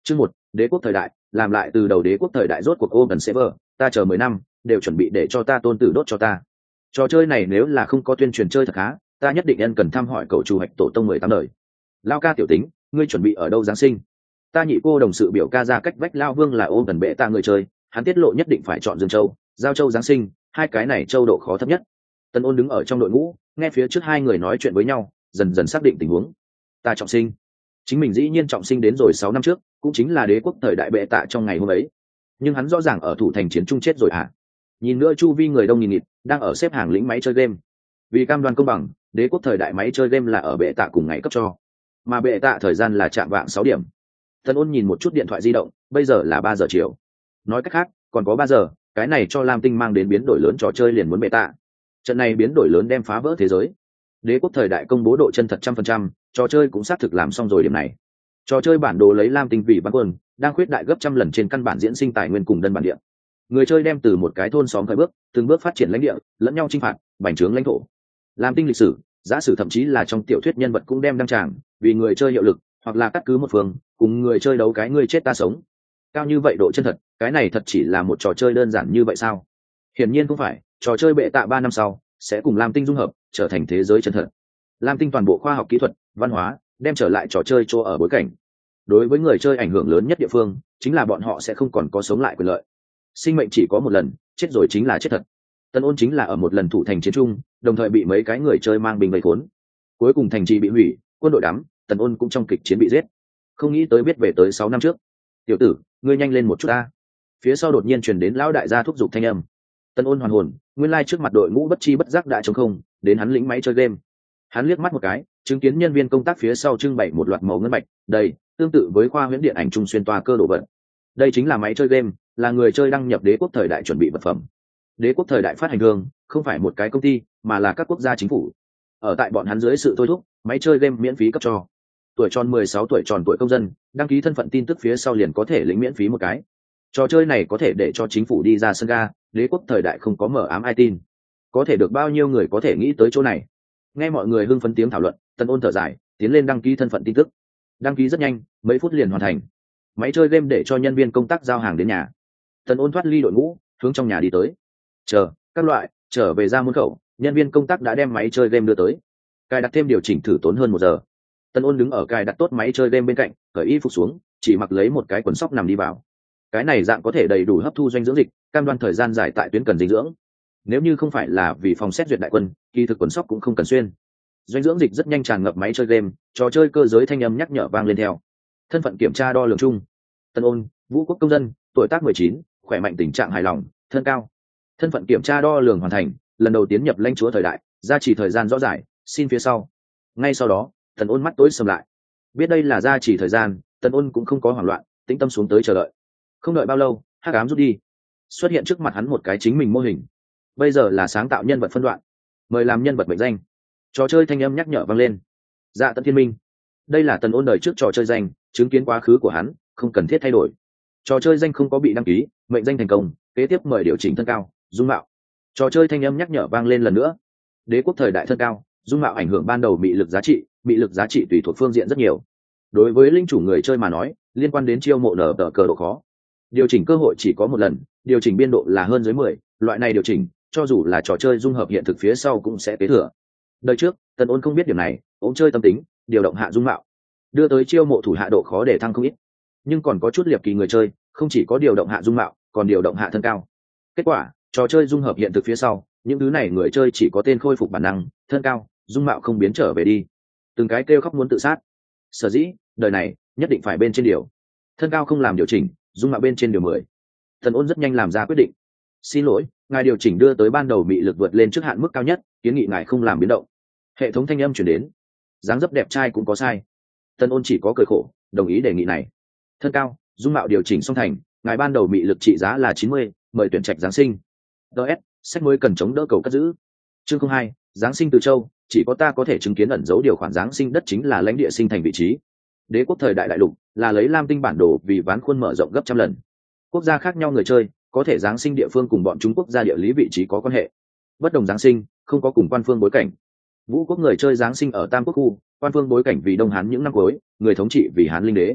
Chương 1, đế quốc thời đại, làm lại từ đầu đế quốc thời đại rốt cuộc Open Server, ta chờ 10 năm, đều chuẩn bị để cho ta tôn tử đốt cho ta. Trò chơi này nếu là không có tuyên truyền chơi thật khá, ta nhất định cần thăm hỏi cậu chủ hạch tổ tông 18 đời. Lao ca tiểu tính, ngươi chuẩn bị ở đâu giáng sinh? Ta nhị cô đồng sự biểu ca ra cách vách Lao Vương là ôm gần bệ ta người chơi, hắn tiết lộ nhất định phải chọn Dương Châu, Giao Châu giáng sinh, hai cái này châu độ khó thấp nhất. Tân Ôn đứng ở trong đội ngũ, nghe phía trước hai người nói chuyện với nhau, dần dần xác định tình huống. Ta trọng sinh. Chính mình dĩ nhiên trọng sinh đến rồi 6 năm trước, cũng chính là đế quốc thời đại bệ tạ trong ngày hôm ấy. Nhưng hắn rõ ràng ở thủ thành chiến trung chết rồi hả? Nhìn nữa chu vi người đông nghìn nghịt, đang ở xếp hàng lĩnh máy chơi game. Vì cam đoan công bằng, đế quốc thời đại máy chơi game là ở bệ tạ cùng ngày cấp cho, mà bệ tạ thời gian là chạm vạng 6 điểm. Tân Ôn nhìn một chút điện thoại di động, bây giờ là 3 giờ chiều. Nói cách khác, còn có 3 giờ, cái này cho Lam Tinh mang đến biến đổi lớn trò chơi liền muốn bệ tạ. Trận này biến đổi lớn đem phá vỡ thế giới. Đế quốc thời đại công bố độ chân thật 100%, trò chơi cũng xác thực làm xong rồi điểm này. Trò chơi bản đồ lấy Lam Tinh vì bán quân, đang khuyết đại gấp trăm lần trên căn bản diễn sinh tài nguyên cùng dân bản địa. Người chơi đem từ một cái thôn xóm khởi bước, từng bước phát triển lãnh địa, lẫn nhau chinh phạt, bành trướng lãnh thổ. Lam Tinh lịch sử, giả sử thậm chí là trong tiểu thuyết nhân vật cũng đem đăng tràng, vì người chơi hiệu lực, hoặc là cắt cứ một phương, cùng người chơi đấu cái ngươi chết ta sống. Cao như vậy độ chân thật, cái này thật chỉ là một trò chơi đơn giản như vậy sao? Hiển nhiên không phải, trò chơi bệ tạ 3 năm sau sẽ cùng Lam Tinh dung hợp, trở thành thế giới chân thật. Lam Tinh toàn bộ khoa học kỹ thuật, văn hóa, đem trở lại trò chơi chỗ ở bối cảnh. Đối với người chơi ảnh hưởng lớn nhất địa phương, chính là bọn họ sẽ không còn có sống lại quyền lợi. Sinh mệnh chỉ có một lần, chết rồi chính là chết thật. Tân Ôn chính là ở một lần thủ thành chiến trung, đồng thời bị mấy cái người chơi mang binh vây khốn. Cuối cùng thành trì bị hủy, quân đội đắm, Tần Ôn cũng trong kịch chiến bị giết. Không nghĩ tới biết về tới 6 năm trước. Tiểu tử, ngươi nhanh lên một chút ta. Phía sau đột nhiên truyền đến lão đại gia thúc giục thanh âm. Tần Ôn hoàn hồn, nguyên lai trước mặt đội ngũ bất chi bất giác đã trống không, đến hắn lĩnh máy chơi game. Hắn liếc mắt một cái, chứng kiến nhân viên công tác phía sau trưng bày một loạt màu ngân bạch, đây, tương tự với khoa huyễn điện ảnh trung xuyên toa cơ đồ vật. Đây chính là máy chơi game, là người chơi đăng nhập đế quốc thời đại chuẩn bị vật phẩm. Đế quốc thời đại phát hành thương, không phải một cái công ty, mà là các quốc gia chính phủ. Ở tại bọn hắn dưới sự thôi thúc, máy chơi game miễn phí cấp cho. Tuổi tròn 16 tuổi tròn tuổi công dân, đăng ký thân phận tin tức phía sau liền có thể lĩnh miễn phí một cái. Trò chơi này có thể để cho chính phủ đi ra sân ga, đế quốc thời đại không có mở ám ai tin. Có thể được bao nhiêu người có thể nghĩ tới chỗ này. Nghe mọi người hưng phấn tiếng thảo luận, Tần Ôn thở dài, tiến lên đăng ký thân phận tin tức. Đăng ký rất nhanh, mấy phút liền hoàn thành. Máy chơi game để cho nhân viên công tác giao hàng đến nhà. Tần Ôn thoát ly đội ngũ, hướng trong nhà đi tới. Chờ, các loại, trở về ra môn khẩu, nhân viên công tác đã đem máy chơi game đưa tới. Cài đặt thêm điều chỉnh thử tốn hơn 1 giờ. Tần Ôn đứng ở cài đặt tốt máy chơi game bên cạnh, cởi y phục xuống, chỉ mặc lấy một cái quần sóc nằm đi vào. Cái này dạng có thể đầy đủ hấp thu dinh dưỡng dịch, cam đoan thời gian dài tại tuyến cần dinh dưỡng. Nếu như không phải là vì phòng xét duyệt đại quân, kỳ thực quần sóc cũng không cần xuyên. Dinh dưỡng dịch rất nhanh tràn ngập máy chơi game, trò chơi cơ giới thanh âm nhắc nhở vang lên theo. Thân phận kiểm tra đo lường chung. Tần Ôn, Vũ quốc công dân, tuổi tác 19, khỏe mạnh tình trạng hài lòng, thân cao. Thân phận kiểm tra đo lường hoàn thành, lần đầu tiến nhập lãnh chúa thời đại, gia trì thời gian rõ rải, xin phía sau. Ngay sau đó, Tần Ôn mắt tối sầm lại. Biết đây là gia trì thời gian, Tần Ôn cũng không có hoảng loạn, tĩnh tâm xuống tới chờ đợi. Không đợi bao lâu, hắc ám rút đi, xuất hiện trước mặt hắn một cái chính mình mô hình. Bây giờ là sáng tạo nhân vật phân đoạn, mời làm nhân vật mệnh danh. Trò chơi thanh âm nhắc nhở vang lên. Dạ Tận Thiên Minh. Đây là Tần Ôn đời trước trò chơi danh, chứng kiến quá khứ của hắn, không cần thiết thay đổi. Trò chơi danh không có bị đăng ký, mệnh danh thành công, kế tiếp mời điều chỉnh thân cao, dung mạo. Trò chơi thanh âm nhắc nhở vang lên lần nữa. Đế quốc thời đại thân cao, dung mạo ảnh hưởng ban đầu mị lực giá trị tùy thuộc phương diện rất nhiều. Đối với linh chủ người chơi mà nói, liên quan đến chiêu mộ nở tờ cờ độ khó. Điều chỉnh cơ hội chỉ có một lần, điều chỉnh biên độ là hơn dưới 10, loại này điều chỉnh, cho dù là trò chơi dung hợp hiện thực phía sau cũng sẽ kế thừa. Đời trước, Tần Ôn không biết điểm này, ốm chơi tâm tính, điều động hạ dung mạo, đưa tới chiêu mộ thủ hạ độ khó để thăng không ít. Nhưng còn có chút liệp kỳ người chơi, không chỉ có điều động hạ dung mạo, còn điều động hạ thân cao. Kết quả, trò chơi dung hợp hiện thực phía sau, những thứ này người chơi chỉ có tên khôi phục bản năng, thân cao, dung mạo không biến trở về đi. Từng cái kêu khóc muốn tự sát. Sở dĩ, đời này nhất định phải bên trên điều. Thân cao không làm điều chỉnh, dung mạo bên trên điều 10. Tần Ôn rất nhanh làm ra quyết định. Xin lỗi, ngài điều chỉnh đưa tới ban đầu mị lực vượt lên trước hạn mức cao nhất, kiến nghị ngài không làm biến động. Hệ thống thanh âm chuyển đến. Dáng dấp đẹp trai cũng có sai. Tần Ôn chỉ có cười khổ, đồng ý đề nghị này. Thân cao, dung mạo điều chỉnh xong thành, ngài ban đầu mị lực trị giá là 90, mời tuyển trạch giáng sinh. DS, sách mới cần chống đỡ cầu cất giữ. Chương 02, giáng sinh từ châu, chỉ có ta có thể chứng kiến ẩn dấu điều khoản giáng sinh đất chính là lãnh địa sinh thành vị trí. Đế quốc thời đại đại lục là lấy Lam Tinh bản đồ vì ván khuôn mở rộng gấp trăm lần. Quốc gia khác nhau người chơi có thể giáng sinh địa phương cùng bọn Trung Quốc gia địa lý vị trí có quan hệ. Bất đồng giáng sinh không có cùng quan phương bối cảnh. Vũ quốc người chơi giáng sinh ở Tam Quốc khu, quan phương bối cảnh vì Đông Hán những năm cuối, người thống trị vì Hán Linh đế.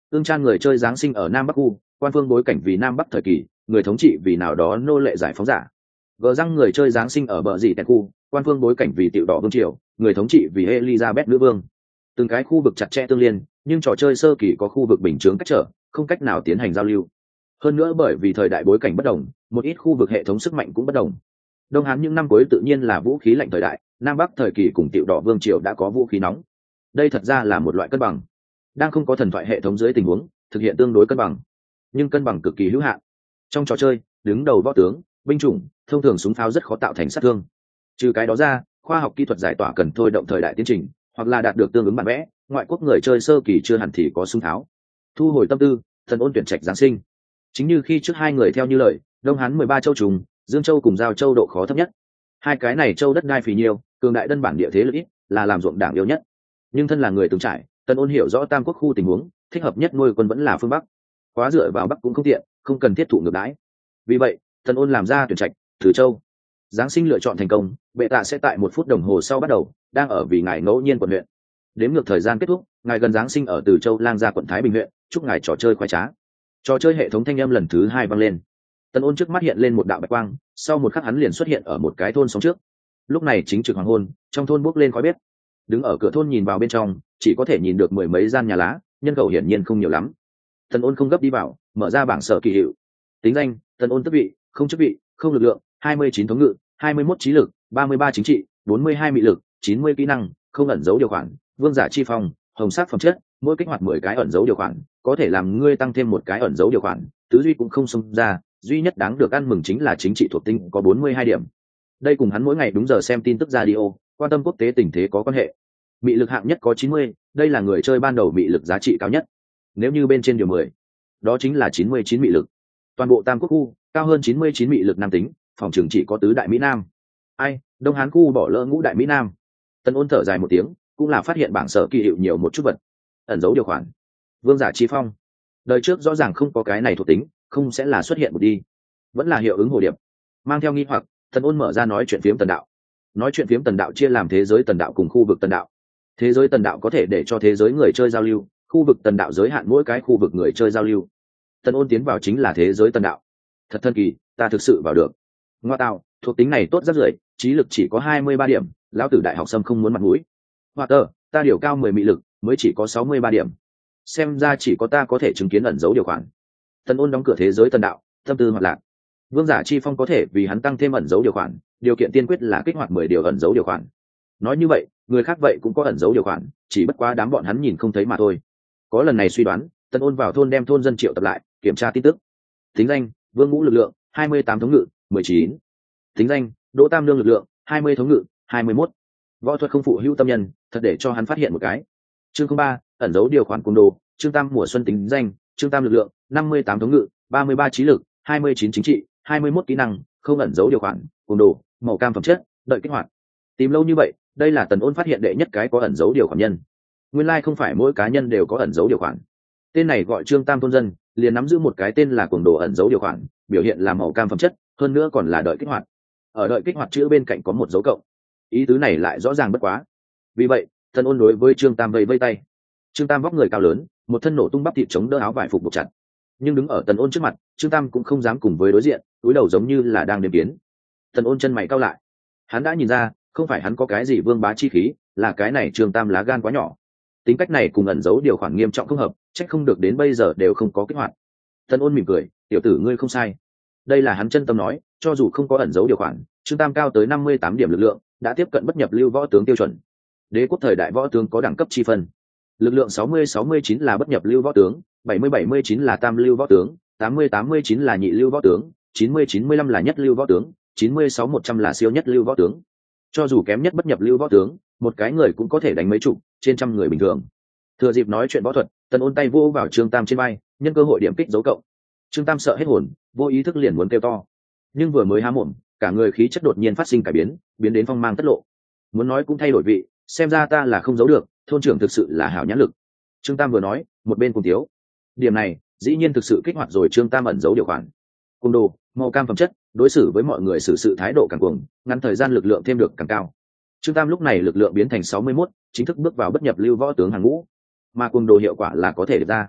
Ương Trang người chơi Giáng sinh ở Nam Bắc khu, quan phương bối cảnh vì Nam Bắc thời kỳ, người thống trị vì nào đó nô lệ giải phóng giả. Gờ răng người chơi Giáng sinh ở bờ dị tại khu, quan phương bối cảnh vì Tiểu Đỏ Vương triều, người thống trị vì Elizabeth nữ vương. Từng cái khu vực chặt chẽ tương liên, nhưng trò chơi sơ kỳ có khu vực bình chướng cách trở, không cách nào tiến hành giao lưu. Hơn nữa bởi vì thời đại bối cảnh bất đồng, một ít khu vực hệ thống sức mạnh cũng bất đồng. Đông Hán những năm cuối tự nhiên là vũ khí lạnh thời đại, Nam Bắc thời kỳ cùng Tiểu Đỏ Vương triều đã có vũ khí nóng. Đây thật ra là một loại cân bằng. Đang không có thần thoại hệ thống dưới tình huống, thực hiện tương đối cân bằng, nhưng cân bằng cực kỳ hữu hạn. Trong trò chơi, đứng đầu võ tướng, binh chủng, thông thường súng pháo rất khó tạo thành sát thương. Trừ cái đó ra, khoa học kỹ thuật giải tỏa cần thôi động thời đại tiến trình, hoặc là đạt được tương ứng bản vẽ, ngoại quốc người chơi sơ kỳ chưa hẳn thì có súng tháo. Thu hồi tâm tư, Thần Ôn tuyển trạch Giáng sinh. Chính như khi trước hai người theo như lời, Đông Hán 13 châu trùng, Dương Châu cùng Giao Châu độ khó thấp nhất. Hai cái này châu đất đai phì nhiêu, cường đại đơn bản địa thế lực ít, là làm ruộng đảng yêu nhất. Nhưng thân là người từng trải, Tần Ôn hiểu rõ Tam Quốc khu tình huống, thích hợp nhất nuôi quân vẫn là phương Bắc. Quá dựa vào Bắc cũng không tiện, không cần thiết thụ ngược đãi. Vì vậy, Tần Ôn làm ra tuyển trạch Từ Châu. Giáng sinh lựa chọn thành công, bệ tạ sẽ tại 1 phút đồng hồ sau bắt đầu, đang ở vì ngài ngẫu nhiên quận huyện. Đếm ngược thời gian kết thúc, ngài gần Giáng sinh ở Từ Châu Lang Gia quận Thái Bình huyện, chúc ngài trò chơi khoái trá. Trò chơi hệ thống thanh âm lần thứ 2 vang lên. Tần Ôn trước mắt hiện lên một đạo bạch quang, sau một khắc hắn liền xuất hiện ở một cái thôn sống trước. Lúc này chính trực hoàng hôn, trong thôn bốc lên khói bếp. Đứng ở cửa thôn nhìn vào bên trong, chỉ có thể nhìn được 10 mấy gian nhà lá, nhân khẩu hiển nhiên không nhiều lắm. Tần Ôn không gấp đi vào, mở ra bảng sở kỳ hiệu. Tính danh: Tần Ôn tước vị, không chức vị, không lực lượng, 29 thống ngự, 21 trí lực, 33 chính trị, 42 mị lực, 90 kỹ năng, không ẩn dấu điều khoản, vương giả chi phong, hồng sắc phẩm chất, mỗi kích hoạt 10 cái ẩn dấu điều khoản, có thể làm ngươi tăng thêm một cái ẩn dấu điều khoản, tứ duy cũng không xông ra, duy nhất đáng được ăn mừng chính là chính trị thuộc tính có 42 điểm. Đây cùng hắn mỗi ngày đúng giờ xem tin tức radio, quan tâm quốc tế tình thế có quan hệ. Mị lực hạng nhất có 90, đây là người chơi ban đầu mị lực giá trị cao nhất. Nếu như bên trên điều 10, đó chính là 99 mị lực. Toàn bộ Tam Quốc khu, cao hơn 99 mị lực nam tính, phòng trường chỉ có tứ đại Mỹ Nam. Ai, Đông Hán khu bỏ lỡ ngũ đại Mỹ Nam. Tần Ôn thở dài một tiếng, cũng là phát hiện bảng sở kỳ hiệu nhiều một chút vật. Ẩn dấu điều khoản. Vương giả chi phong. Đời trước rõ ràng không có cái này thuộc tính, không sẽ là xuất hiện một đi. Vẫn là hiệu ứng hồ điệp. Mang theo nghi hoặc, Tần Ôn mở ra nói chuyện phiếm tần đạo. Nói chuyện phiếm tần đạo chia làm thế giới tần đạo cùng khu vực tần đạo. Thế giới tần đạo có thể để cho thế giới người chơi giao lưu, khu vực tần đạo giới hạn mỗi cái khu vực người chơi giao lưu. Tần Ôn tiến vào chính là thế giới tần đạo. Thật thần kỳ, ta thực sự vào được. Ngoa tạo, thuộc tính này tốt rất rưởi, trí lực chỉ có 23 điểm, lão tử đại học sâm không muốn mặt mũi. Hoa tờ, ta điều cao 10 mị lực, mới chỉ có 63 điểm. Xem ra chỉ có ta có thể chứng kiến ẩn dấu điều khoản. Tần Ôn đóng cửa thế giới tần đạo, tâm tư hoạt lạc. Vương giả chi phong có thể vì hắn tăng thêm ẩn dấu điều khoản, điều kiện tiên quyết là kích hoạt 10 điều ẩn dấu điều khoản. Nói như vậy, người khác vậy cũng có ẩn dấu điều khoản, chỉ bất quá đám bọn hắn nhìn không thấy mà thôi. Có lần này suy đoán, Tần Ôn vào thôn đem thôn dân triệu tập lại, kiểm tra tin tức. Tính danh: Vương Ngũ lực lượng, 28 thống ngự, 19. Tính danh: Đỗ Tam Lương lực lượng, 20 thống ngự, 21. Võ thuật không phụ hữu tâm nhân, thật để cho hắn phát hiện một cái. Chương 03, ẩn dấu điều khoản cung đồ. Chương Tam mùa xuân. Tính danh: Chương Tam lực lượng, 58 thống ngự, 33 trí lực, 29 chính trị, 21 kỹ năng, không ẩn dấu điều khoản, cung đồ, màu cam phẩm chất, đợi kích hoạt. Tìm lâu như vậy, đây là Tần Ôn phát hiện đệ nhất cái có ẩn dấu điều khoản nhân. Nguyên lai không phải mỗi cá nhân đều có ẩn dấu điều khoản. Tên này gọi Trương Tam thôn dân, liền nắm giữ một cái tên là cuồng đồ ẩn dấu điều khoản, biểu hiện là màu cam phẩm chất, hơn nữa còn là đợi kích hoạt. Ở đợi kích hoạt chữ bên cạnh có một dấu cộng. Ý tứ này lại rõ ràng bất quá. Vì vậy, Tần Ôn đối với Trương Tam vẫy vẫy tay. Trương Tam vóc người cao lớn, một thân nổ tung bắp thịt chống đỡ áo vải phục buộc chặt. Nhưng đứng ở Tần Ôn trước mặt, Trương Tam cũng không dám cùng với đối diện, cúi đầu giống như là đang đếm kiến. Tần Ôn chân mày cau lại. Hắn đã nhìn ra, không phải hắn có cái gì vương bá chi khí, là cái này Trương Tam lá gan quá nhỏ. Tính cách này cùng ẩn dấu điều khoản nghiêm trọng không hợp, trách không được đến bây giờ đều không có kích hoạt. Tần Ôn mỉm cười, tiểu tử ngươi không sai. Đây là hắn chân tâm nói, cho dù không có ẩn dấu điều khoản, Trương Tam cao tới 58 điểm lực lượng, đã tiếp cận bất nhập lưu võ tướng tiêu chuẩn. Đế quốc thời đại võ tướng có đẳng cấp chi phân. Lực lượng 60-69 là bất nhập lưu võ tướng, 70-79 là tam lưu võ tướng, 80-89 là nhị lưu võ tướng, 90-95 là nhất lưu võ tướng, 96-100 là siêu nhất lưu võ tướng. Cho dù kém nhất bất nhập lưu võ tướng, một cái người cũng có thể đánh mấy chục, trên trăm người bình thường. Thừa dịp nói chuyện võ thuật, Tần Ôn tay vô vào Trương Tam trên vai, nhân cơ hội điểm kích dấu cộng. Trương Tam sợ hết hồn, vô ý thức liền muốn kêu to, nhưng vừa mới há mồm, cả người khí chất đột nhiên phát sinh cải biến, biến đến phong mang tất lộ. Muốn nói cũng thay đổi vị, xem ra ta là không giấu được, thôn trưởng thực sự là hảo nhãn lực. Trương Tam vừa nói, một bên cùng thiếu. Điểm này, dĩ nhiên thực sự kích hoạt rồi Trương Tam ẩn dấu điều khoản. Cung đồ, màu cam phẩm chất, đối xử với mọi người xử sự thái độ càng cuồng, ngắn thời gian lực lượng thêm được càng cao. Trương Tam lúc này lực lượng biến thành 61, chính thức bước vào bất nhập lưu võ tướng hàng ngũ. Mà cung đồ hiệu quả là có thể được ra.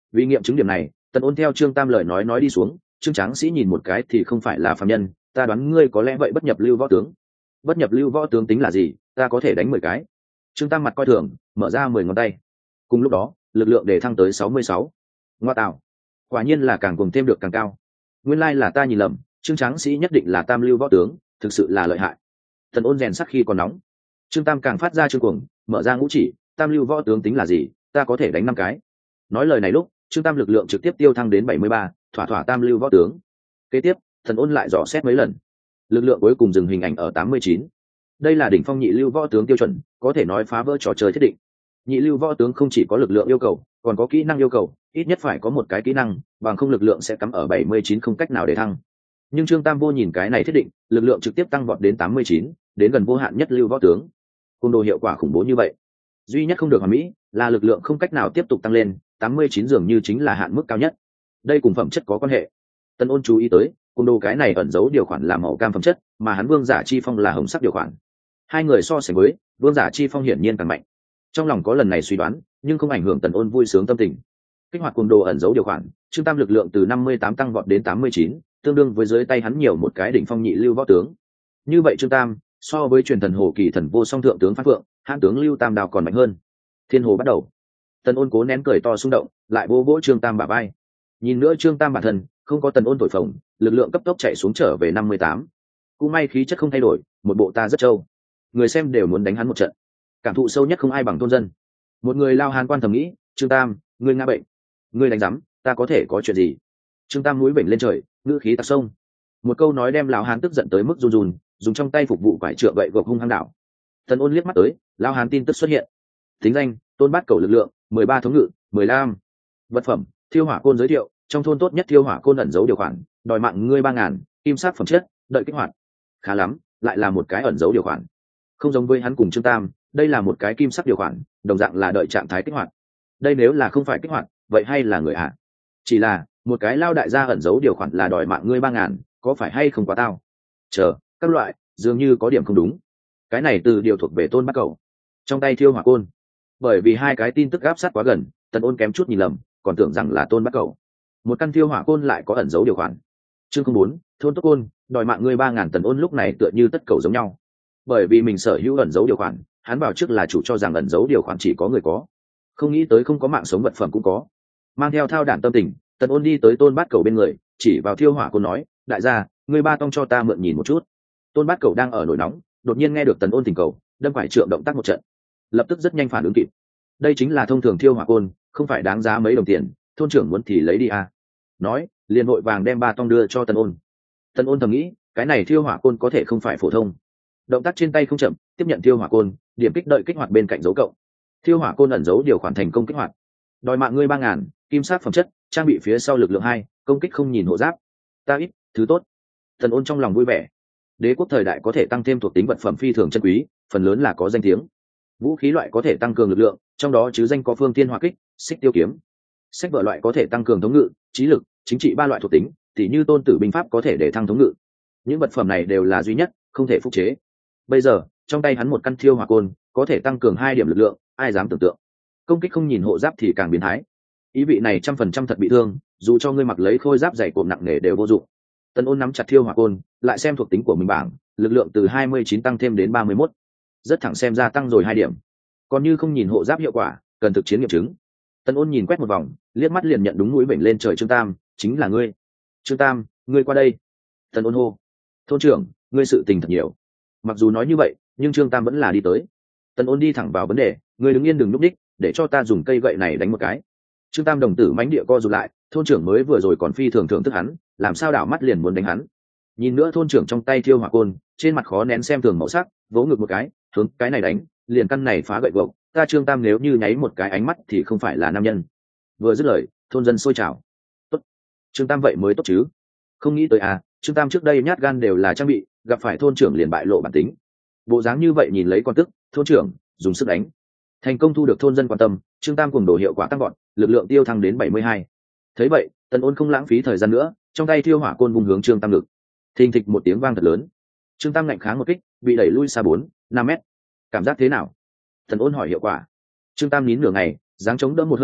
Vì nghiệm chứng điểm này, Tần Ôn theo Trương Tam lời nói đi xuống. Trương Tráng Sĩ nhìn một cái thì không phải là phàm nhân, ta đoán ngươi có lẽ vậy bất nhập lưu võ tướng. Bất nhập lưu võ tướng tính là gì? Ta có thể đánh 10 cái. Trương Tam mặt coi thường, mở ra 10 ngón tay. Cùng lúc đó, lực lượng để thăng tới 66. Ngoa tạo, quả nhiên là càng cùng thêm được càng cao. Nguyên lai là ta nhìn lầm, Trương Tráng Sĩ nhất định là tam lưu võ tướng, thực sự là lợi hại. Tần Ôn rèn sắc khi còn nóng. Trương Tam càng phát ra trương cuồng, mở ra ngũ chỉ, tam lưu võ tướng tính là gì? Ta có thể đánh 5 cái. Nói lời này lúc, Trương Tam lực lượng trực tiếp tiêu thăng đến 73, thỏa thỏa tam lưu võ tướng. Kế tiếp, Tần Ôn lại dò xét mấy lần, lực lượng cuối cùng dừng hình ảnh ở 89. Đây là đỉnh phong nhị lưu võ tướng tiêu chuẩn, có thể nói phá vỡ trò chơi thiết định. Nhị lưu võ tướng không chỉ có lực lượng yêu cầu, còn có kỹ năng yêu cầu, ít nhất phải có một cái kỹ năng, bằng không lực lượng sẽ cắm ở 79 không cách nào để thăng. Nhưng Trương Tam vô nhìn cái này thiết định, lực lượng trực tiếp tăng vọt đến 89, đến gần vô hạn nhất lưu võ tướng. Cung đồ hiệu quả khủng bố như vậy, duy nhất không được hoàn mỹ là lực lượng không cách nào tiếp tục tăng lên, 89 dường như chính là hạn mức cao nhất. Đây cùng phẩm chất có quan hệ. Tần Ôn chú ý tới, cung đồ cái này ẩn giấu điều khoản là màu cam phẩm chất, mà hắn vương giả chi phong là hồng sắc điều khoản. Hai người so sánh với, vương giả chi phong hiển nhiên càng mạnh. Trong lòng có lần này suy đoán, nhưng không ảnh hưởng Tần Ôn vui sướng tâm tình. Kích hoạt cung đồ ẩn giấu điều khoản, Trương Tam lực lượng từ 58 tăng vọt đến 89, tương đương với dưới tay hắn nhiều một cái đỉnh phong nhị lưu võ tướng. Như vậy Trương Tam so với truyền thần hồ kỳ thần vô song thượng tướng Phan Phượng, hãn tướng Lưu Tam Đào còn mạnh hơn. Thiên hồ bắt đầu. Tần Ôn cố nén cười to xung động, lại vỗ vỗ Trương Tam bả vai. Nhìn nữa Trương Tam bản thân, không có Tần Ôn thổi phồng, lực lượng cấp tốc chạy xuống trở về 58. Cũng may khí chất không thay đổi, một bộ ta rất trâu. Người xem đều muốn đánh hắn một trận. Cảm thụ sâu nhất không ai bằng Tôn Dân. Một người lao hàn quan thầm nghĩ, Trương Tam, ngươi ngã bệnh. Ngươi đánh rắm, ta có thể có chuyện gì? Trương Tam núi bệnh lên trời, ngữ khí tạc sông. Một câu nói đem lão hán tức giận tới mức run run, dùng trong tay phục vụ quải trượng gậy gộc hung hăng đảo. Tần Ôn liếc mắt tới, lão hán tin tức xuất hiện. Tính danh: Tôn Bát Cầu, lực lượng 13 thống ngự 15. Vật phẩm: Thiêu hỏa côn giới thiệu, trong thôn tốt nhất thiêu hỏa côn ẩn giấu điều khoản, đòi mạng ngươi 3000, kim sắc phẩm chất, đợi kích hoạt. Khá lắm, lại là một cái ẩn giấu điều khoản. Không giống với hắn cùng Trương Tam, đây là một cái kim sắc điều khoản, đồng dạng là đợi trạng thái kích hoạt. Đây nếu là không phải kích hoạt, vậy hay là người ạ? Chỉ là một cái lao đại gia ẩn giấu điều khoản là đòi mạng ngươi 3000, có phải hay không quá tao? Chờ, các loại, dường như có điểm không đúng. Cái này từ điều thuộc về Tôn Bát Cầu. Trong tay thiêu hỏa côn. Bởi vì hai cái tin tức áp sát quá gần, Tần Ôn kém chút nhìn lầm, còn tưởng rằng là Tôn Bát Cầu. Một căn thiêu hỏa côn lại có ẩn giấu điều khoản. Chương 04, thôn tốt côn, đòi mạng ngươi 3000. Tần Ôn lúc này tựa như tất cầu giống nhau. Bởi vì mình sở hữu ẩn giấu điều khoản, hắn bảo trước là chủ cho rằng ẩn giấu điều khoản chỉ có người có. Không nghĩ tới không có mạng sống vật phẩm cũng có. Mang theo thao đản tâm tình, Tần Ôn đi tới Tôn Bát Cầu bên người, chỉ vào thiêu hỏa côn nói, đại gia, ngươi ba tông cho ta mượn nhìn một chút. Tôn Bát Cầu đang ở nổi nóng, đột nhiên nghe được Tần Ôn thỉnh cầu, đâm phải trượng động tác một trận, lập tức rất nhanh phản ứng kịp. Đây chính là thông thường thiêu hỏa côn, không phải đáng giá mấy đồng tiền, thôn trưởng muốn thì lấy đi à. Nói, liền vội vàng đem ba tông đưa cho Tần Ôn. Tần Ôn thầm nghĩ, cái này thiêu hỏa côn có thể không phải phổ thông. Động tác trên tay không chậm, tiếp nhận thiêu hỏa côn, điểm kích đợi kích hoạt bên cạnh dấu cộng. Thiêu hỏa côn ẩn dấu điều khoản thành công kích hoạt. Đòi mạng ngươi 3000, kim sắc phẩm chất, trang bị phía sau lực lượng 2, công kích không nhìn hộ giáp. Ta ít, thứ tốt. Tần Ôn trong lòng vui vẻ. Đế quốc thời đại có thể tăng thêm thuộc tính vật phẩm phi thường chân quý, phần lớn là có danh tiếng. Vũ khí loại có thể tăng cường lực lượng, trong đó chứ danh có phương tiên hỏa kích, xích tiêu kiếm. Sách vở loại có thể tăng cường thống ngự, trí lực, chính trị ba loại thuộc tính, tỉ như tôn tử binh pháp có thể để thăng thống ngự. Những vật phẩm này đều là duy nhất, không thể phục chế. Bây giờ, trong tay hắn một căn thiêu hỏa côn, có thể tăng cường 2 điểm lực lượng, ai dám tưởng tượng. Công kích không nhìn hộ giáp thì càng biến thái. Ý vị này 100% thật bị thương, dù cho ngươi mặc lấy khôi giáp dày cộm nặng nề đều vô dụng. Tần Ôn nắm chặt thiêu hỏa côn, lại xem thuộc tính của mình bảng, lực lượng từ 29 tăng thêm đến 31. Rất thẳng xem ra tăng rồi 2 điểm. Còn như không nhìn hộ giáp hiệu quả, cần thực chiến nghiệm chứng. Tần Ôn nhìn quét một vòng, liếc mắt liền nhận đúng mũi vểnh lên trời Trương Tam, chính là ngươi. Trương Tam, ngươi qua đây. Tần Ôn hô. Thôn trưởng, ngươi sự tình thật nhiều. Mặc dù nói như vậy, nhưng Trương Tam vẫn là đi tới. Tần Ôn đi thẳng vào vấn đề, ngươi đứng yên đừng núp đích, để cho ta dùng cây gậy này đánh một cái. Trương Tam đồng tử mãnh địa co rụt lại, thôn trưởng mới vừa rồi còn phi thường thưởng thức hắn, làm sao đảo mắt liền muốn đánh hắn. Nhìn nữa thôn trưởng trong tay thiêu hỏa côn, trên mặt khó nén xem thường màu sắc, vỗ ngực một cái, hướng cái này đánh, liền căn này phá gậy gộc, ta Trương Tam nếu như nháy một cái ánh mắt thì không phải là nam nhân. Vừa dứt lời, thôn dân sôi trào. Tốt, Trương Tam vậy mới tốt chứ. Không nghĩ tới à, Trương Tam trước đây nhát gan đều là trang bị, gặp phải thôn trưởng liền bại lộ bản tính. Bộ dáng như vậy nhìn lấy con tức, thôn trưởng dùng sức đánh. Thành công thu được thôn dân quan tâm, Trương Tam cuồng đồ hiệu quả tăng vọt, lực lượng tiêu thăng đến 72. Thấy vậy, Tần Ôn không lãng phí thời gian nữa, trong tay thiêu hỏa côn vùng hướng Trương Tam ngực. Thình thịch một tiếng vang thật lớn. Trương Tam ngạnh kháng một kích, bị đẩy lui xa 4-5 mét. Cảm giác thế nào? Tần Ôn hỏi hiệu quả. Trương Tam nín nửa ngày, giáng chống đỡ một hơi thở,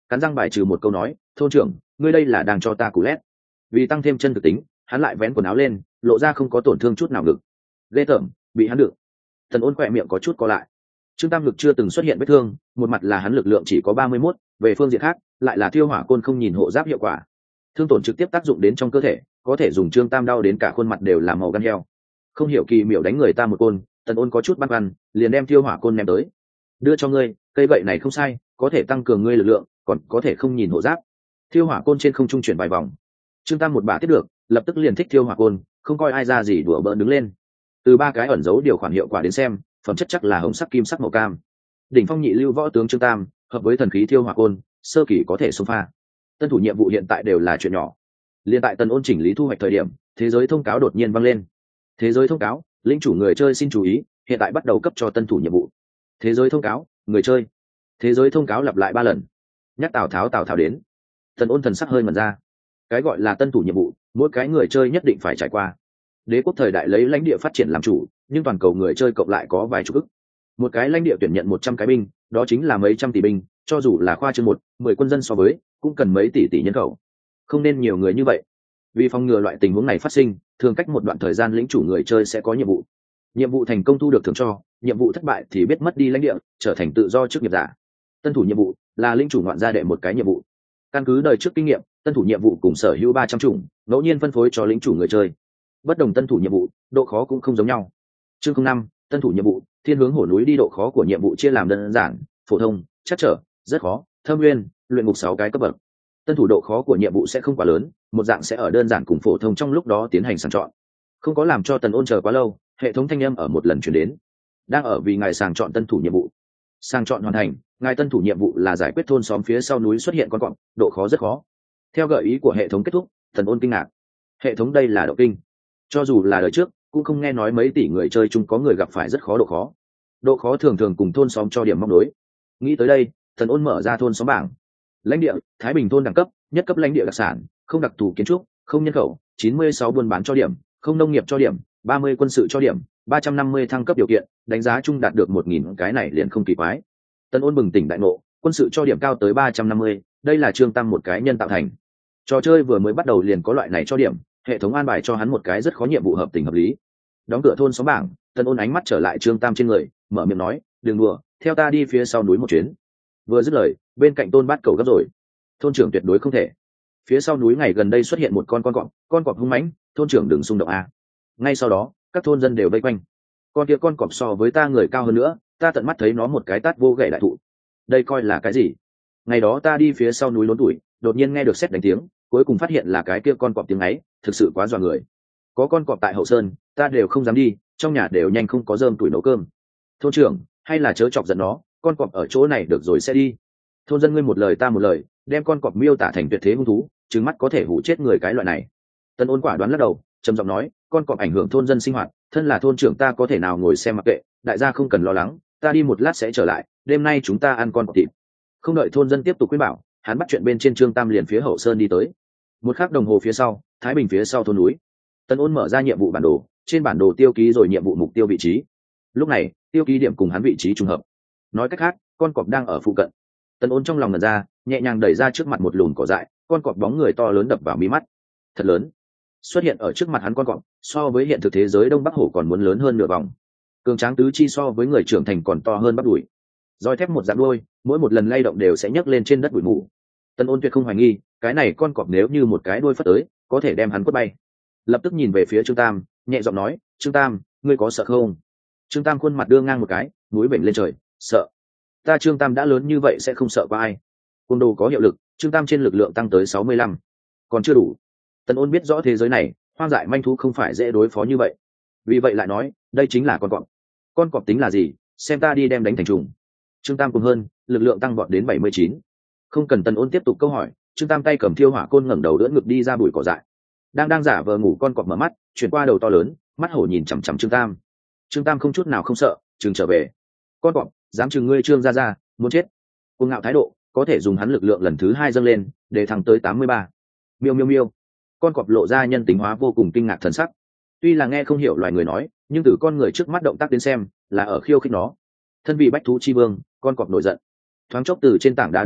cắn răng bài trừ một câu nói, thôn trưởng, ngươi đây là đang cho ta cú lét. Vì tăng thêm chân thực tính, hắn lại vén quần áo lên, lộ ra không có tổn thương chút nào ngực. Ghê tởm, bị hắn được. Tần Ôn khỏe miệng có chút co lại. Trương Tam ngực chưa từng xuất hiện vết thương, một mặt là hắn lực lượng chỉ có 31, về phương diện khác, lại là thiêu hỏa côn không nhìn hộ giáp hiệu quả. Thương tổn trực tiếp tác dụng đến trong cơ thể, có thể dùng Trương Tam đau đến cả khuôn mặt đều là màu gan heo. Không hiểu kỳ miểu đánh người ta một côn, Tần Ôn có chút băn khoăn, liền đem thiêu hỏa côn ném tới. Đưa cho ngươi, cây gậy này không sai, có thể tăng cường ngươi lực lượng, còn có thể không nhìn hộ giáp. Thiêu hỏa côn trên không trung chuyển vài vòng. Trương Tam một bả tiếp được, lập tức liền thích thiêu hỏa côn, không coi ai ra gì đùa bỡn đứng lên. Từ ba cái ẩn dấu điều khoản hiệu quả đến xem, phẩm chất chắc là hồng sắc kim sắc màu cam. Đỉnh phong nhị lưu võ tướng Trương Tam, hợp với thần khí thiêu hỏa côn, sơ kỳ có thể xông pha. Tân thủ nhiệm vụ hiện tại đều là chuyện nhỏ. Liên tại Tần Ôn chỉnh lý thu hoạch thời điểm, thế giới thông cáo đột nhiên vang lên. Thế giới thông cáo, lĩnh chủ người chơi xin chú ý, hiện tại bắt đầu cấp cho tân thủ nhiệm vụ. Thế giới thông cáo, người chơi. Thế giới thông cáo lặp lại 3 lần. Nhắc Tào Tháo đến. Tần Ôn thần sắc hơi mẩn ra. Cái gọi là tân thủ nhiệm vụ, mỗi cái người chơi nhất định phải trải qua. Đế quốc thời đại lấy lãnh địa phát triển làm chủ, nhưng toàn cầu người chơi cộng lại có vài chục ức. Một cái lãnh địa tuyển nhận 100 cái binh, đó chính là mấy trăm tỷ binh, cho dù là khoa trương 10 quân dân so với, cũng cần mấy tỷ nhân khẩu. Không nên nhiều người như vậy. Vì phòng ngừa loại tình huống này phát sinh, thường cách một đoạn thời gian lĩnh chủ người chơi sẽ có nhiệm vụ. Nhiệm vụ thành công thu được thưởng cho, nhiệm vụ thất bại thì biết mất đi lãnh địa, trở thành tự do chức nghiệp giả. Tân thủ nhiệm vụ là lĩnh chủ ngoạn gia đệ một cái nhiệm vụ. Căn cứ đời trước kinh nghiệm, tân thủ nhiệm vụ cùng sở hữu 300 chủng, ngẫu nhiên phân phối cho lĩnh chủ người chơi. Bất đồng tân thủ nhiệm vụ, độ khó cũng không giống nhau. Chương 05, tân thủ nhiệm vụ, thiên hướng hổ núi đi, độ khó của nhiệm vụ chia làm đơn giản, phổ thông, chắc trở, rất khó, thâm nguyên, luyện ngục 6 cái cấp bậc. Tân thủ độ khó của nhiệm vụ sẽ không quá lớn, một dạng sẽ ở đơn giản cùng phổ thông trong lúc đó tiến hành sàng chọn. Không có làm cho Tần Ôn chờ quá lâu, hệ thống thanh âm ở một lần truyền đến. Đang ở vì ngài sàng chọn tân thủ nhiệm vụ. Sàng chọn hoàn thành, ngài tân thủ nhiệm vụ là giải quyết thôn xóm phía sau núi xuất hiện con cọp, độ khó rất khó. Theo gợi ý của hệ thống kết thúc, Tần Ôn kinh ngạc. Hệ thống đây là độ kinh. Cho dù là đời trước, cũng không nghe nói mấy tỷ người chơi chung có người gặp phải rất khó độ khó. Độ khó thường thường cùng thôn xóm cho điểm móc đối. Nghĩ tới đây, Tần Ôn mở ra thôn xóm bảng. Lãnh địa, Thái Bình thôn đẳng cấp, nhất cấp lãnh địa đặc sản, không đặc thù kiến trúc, không nhân khẩu, 96 buôn bán cho điểm, không nông nghiệp cho điểm, 30 quân sự cho điểm, 350 thăng cấp điều kiện, đánh giá chung đạt được 1000, cái này liền không kỳ quái. Tần Ôn bừng tỉnh đại ngộ, quân sự cho điểm cao tới 350, đây là Trương Tam một cái nhân tạo thành. Trò chơi vừa mới bắt đầu liền có loại này cho điểm, hệ thống an bài cho hắn một cái rất khó nhiệm vụ hợp tình hợp lý. Đóng cửa thôn xóm bảng, Tần Ôn ánh mắt trở lại Trương Tam trên người, mở miệng nói, đừng đùa, theo ta đi phía sau núi một chuyến. Vừa dứt lời, bên cạnh Tôn Bát cầu gấp rồi. Thôn trưởng tuyệt đối không thể. Phía sau núi ngày gần đây xuất hiện một con cọp hung mãnh, thôn trưởng đừng xung động a. Ngay sau đó, các thôn dân đều vây quanh. Con kia con cọp so với ta người cao hơn nữa, ta tận mắt thấy nó một cái tát vô gậy đại thụ. Đây coi là cái gì? Ngày đó ta đi phía sau núi lốn tuổi, đột nhiên nghe được sét đánh tiếng, cuối cùng phát hiện là cái kia con cọp tiếng ấy, thực sự quá dọa người. Có con cọp tại hậu sơn, ta đều không dám đi, trong nhà đều nhanh không có rơm tuổi nấu cơm. Thôn trưởng, hay là chớ chọc giận nó, con cọp ở chỗ này được rồi sẽ đi. Thôn dân ngươi một lời ta một lời, đem con cọp miêu tả thành tuyệt thế hung thú, trừng mắt có thể hủ chết người cái loại này. Tần Ôn quả đoán lắc đầu, trầm giọng nói, con cọp ảnh hưởng thôn dân sinh hoạt, thân là thôn trưởng ta có thể nào ngồi xem mặc kệ, đại gia không cần lo lắng, ta đi một lát sẽ trở lại, đêm nay chúng ta ăn con cọp thịt. Không đợi thôn dân tiếp tục khuyên bảo, hắn bắt chuyện bên trên Trương Tam liền phía hậu sơn đi tới. Một khắc đồng hồ phía sau, Thái Bình phía sau thôn núi. Tần Ôn mở ra nhiệm vụ bản đồ, trên bản đồ tiêu ký rồi nhiệm vụ mục tiêu vị trí. Lúc này, tiêu ký điểm cùng hắn vị trí trùng hợp. Nói cách khác, con cọp đang ở phụ cận. Tần Ôn trong lòng ngẩn ra, nhẹ nhàng đẩy ra trước mặt một lùn cỏ dại, con cọp bóng người to lớn đập vào mí mắt. Thật lớn. Xuất hiện ở trước mặt hắn con cọp, so với hiện thực thế giới Đông Bắc Hổ còn muốn lớn hơn nửa vòng. Cường tráng tứ chi so với người trưởng thành còn to hơn bắp đùi. Roi thép một dạng đuôi, mỗi một lần lay động đều sẽ nhấc lên trên đất bụi mù. Tần Ôn tuyệt không hoài nghi, cái này con cọp nếu như một cái đuôi phất tới, có thể đem hắn quất bay. Lập tức nhìn về phía Trương Tam, nhẹ giọng nói, Trương Tam, ngươi có sợ không? Trương Tam khuôn mặt đưa ngang một cái, núi bệnh lên trời, sợ. Ta Trương Tam đã lớn như vậy sẽ không sợ qua ai. Côn đồ có hiệu lực, Trương Tam trên lực lượng tăng tới 65. Còn chưa đủ. Tần Ôn biết rõ thế giới này, hoang dại manh thú không phải dễ đối phó như vậy. Vì vậy lại nói, đây chính là con cọp. Con cọp tính là gì, xem ta đi đem đánh thành trùng. Trương Tam cùng hơn, lực lượng tăng vọt đến 79. Không cần Tần Ôn tiếp tục câu hỏi, Trương Tam tay cầm thiêu hỏa côn ngẩng đầu đỡ ngực đi ra bụi cỏ dại. Đang giả vờ ngủ con cọp mở mắt, chuyển qua đầu to lớn, mắt hổ nhìn chằm chằm Trương Tam. Trương Tam không chút nào không sợ, chừng trở về. Con cọp, dám chừng ngươi Trương gia, muốn chết. Cuồng ngạo thái độ, có thể dùng hắn lực lượng lần thứ 2 dâng lên, để thẳng tới 83. Miêu miêu miêu. Con cọp lộ ra nhân tính hóa vô cùng kinh ngạc thần sắc. Tuy là nghe không hiểu loài người nói, nhưng từ con người trước mắt động tác đến xem, là ở khiêu khích nó. Thân vị bách thú chi vương, con cọp nổi giận. Thoáng chốc từ trên tảng đá đứng dậy,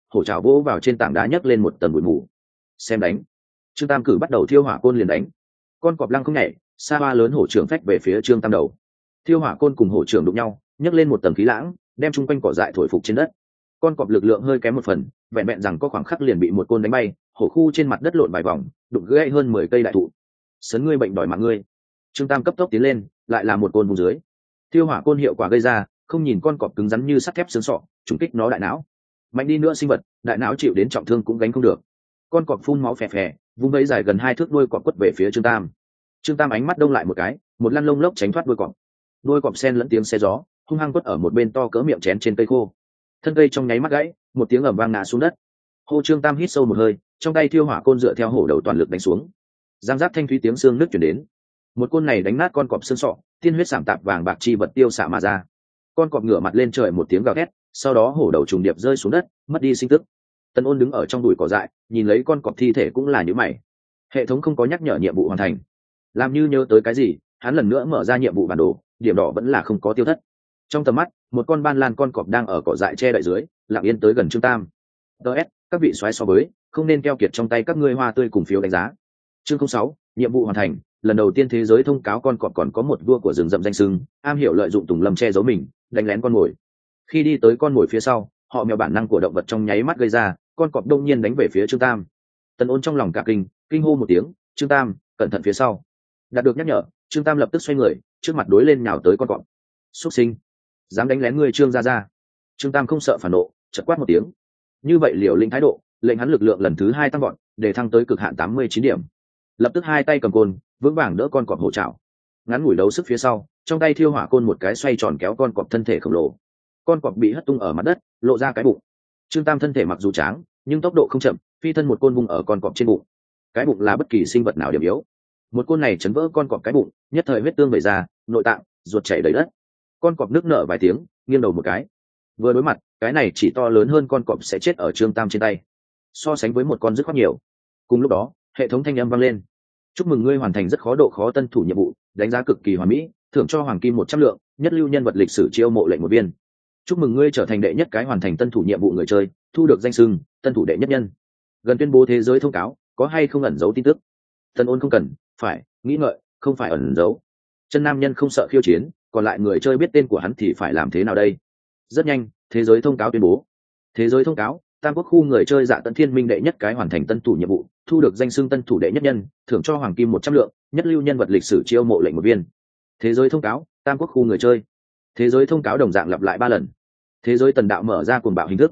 hổ trào vỗ vào trên tảng đá nhấc lên một tầng bụi mù. Xem đánh. Trương Tam cử bắt đầu thiêu hỏa côn liền đánh. Con cọp lăng không nhảy, sa ba lớn hổ trưởng phách về phía Trương Tam đầu. Thiêu hỏa côn cùng hổ trưởng đụng nhau, nhấc lên một tầng khí lãng, đem chung quanh cỏ dại thổi phục trên đất. Con cọp lực lượng hơi kém một phần, vẹn vẹn rằng có khoảng khắc liền bị một côn đánh bay, hổ khu trên mặt đất lộn vài vòng, đụng gãy hơn 10 cây đại thụ. Sấn ngươi bệnh đòi mạng ngươi. Trương Tam cấp tốc tiến lên, lại là một côn vùng dưới. Thiêu hỏa côn hiệu quả gây ra, không nhìn con cọp cứng rắn như sắt thép xương sọ, trúng kích nó đại não. Mạnh đi nữa sinh vật, đại não chịu đến trọng thương cũng gánh không được. Con cọp phun máu phè phè, vung vẫy dài gần 2 thước đuôi cọp quất về phía Trương Tam. Trương Tam ánh mắt đông lại một cái, một lăn lông lốc tránh thoát đuôi cọp. Đuôi cọp sen lẫn tiếng xe gió, hung hăng quất ở một bên to cỡ miệng chén trên cây khô. Thân cây trong nháy mắt gãy, một tiếng ầm vang ngã xuống đất. Hô Trương Tam hít sâu một hơi, trong tay thiêu hỏa côn dựa theo hổ đầu toàn lực đánh xuống. Giang giáp thanh thúy tiếng xương nứt truyền đến. Một côn này đánh nát con cọp xương sọ, tiên huyết sảm tạp vàng bạc chi vật tiêu xạ mà ra. Con cọp ngửa mặt lên trời một tiếng gào thét, sau đó hổ đầu trùng điệp rơi xuống đất, mất đi sinh tức. Tần Ôn đứng ở trong bụi cỏ dại, nhìn lấy con cọp thi thể cũng là nhíu mày. Hệ thống không có nhắc nhở nhiệm vụ hoàn thành. Làm như nhớ tới cái gì, hắn lần nữa mở ra nhiệm vụ bản đồ, điểm đỏ vẫn là không có tiêu thất. Trong tầm mắt, một con ban lan con cọp đang ở cỏ dại che đậy dưới, lặng yên tới gần Trương Tam. DS, các vị soái so với, không nên keo kiệt trong tay các ngươi hoa tươi cùng phiếu đánh giá. Chương 06, nhiệm vụ hoàn thành. Lần đầu tiên thế giới thông cáo con cọp còn có một vua của rừng rậm danh sưng, am hiểu lợi dụng tùng lâm che giấu mình, đánh lén con mồi. Khi đi tới con mồi phía sau, họ mèo bản năng của động vật trong nháy mắt gây ra, con cọp đông nhiên đánh về phía Trương Tam. Tần Ôn trong lòng cả kinh hô một tiếng, Trương Tam, cẩn thận phía sau. Đạt được nhắc nhở, Trương Tam lập tức xoay người, trước mặt đối lên nhào tới con cọp. Xuất sinh, dám đánh lén ngươi Trương gia. Trương Tam không sợ phản nộ, chợt quát một tiếng. Như vậy liều lĩnh thái độ, lệnh hắn lực lượng lần thứ 2 tăng vọt, để thăng tới cực hạn 89 điểm. Lập tức hai tay cầm côn, vững vàng đỡ con cọp hổ trảo. Ngắn ngủi đấu sức phía sau, trong tay thiêu hỏa côn một cái xoay tròn kéo con cọp thân thể khổng lồ. Con cọp bị hất tung ở mặt đất, lộ ra cái bụng. Trương Tam thân thể mặc dù tráng, nhưng tốc độ không chậm, phi thân một côn vung ở con cọp trên bụng. Cái bụng là bất kỳ sinh vật nào điểm yếu. Một côn này chấn vỡ con cọp cái bụng, nhất thời huyết tương vẩy ra, nội tạng, ruột chảy đầy đất. Con cọp nước nở vài tiếng, nghiêng đầu một cái. Vừa đối mặt, cái này chỉ to lớn hơn con cọp sẽ chết ở Trương Tam trên tay. So sánh với một con dứt khoát nhiều. Cùng lúc đó, hệ thống thanh âm vang lên. Chúc mừng ngươi hoàn thành rất khó độ khó tân thủ nhiệm vụ, đánh giá cực kỳ hoàn mỹ, thưởng cho hoàng kim 100 lượng, nhất lưu nhân vật lịch sử chiêu mộ lệnh 1 viên. Chúc mừng ngươi trở thành đệ nhất cái hoàn thành tân thủ nhiệm vụ người chơi, thu được danh xưng tân thủ đệ nhất nhân. Gần tuyên bố thế giới thông cáo, có hay không ẩn giấu tin tức? Tần Ôn không cần, phải, nghĩ ngợi, không phải ẩn giấu. Chân nam nhân không sợ khiêu chiến, còn lại người chơi biết tên của hắn thì phải làm thế nào đây? Rất nhanh, thế giới thông cáo tuyên bố. Thế giới thông cáo, Tam Quốc khu người chơi Dạ Tận Thiên Minh đệ nhất cái hoàn thành tân thủ nhiệm vụ, thu được danh xưng tân thủ đệ nhất nhân, thưởng cho hoàng kim 100 lượng, nhất lưu nhân vật lịch sử chiêu mộ lệnh 1 viên. Thế giới thông cáo, Tam Quốc khu người chơi. Thế giới thông cáo đồng dạng lặp lại 3 lần. Thế giới tần đạo mở ra cuồng bạo hình thức.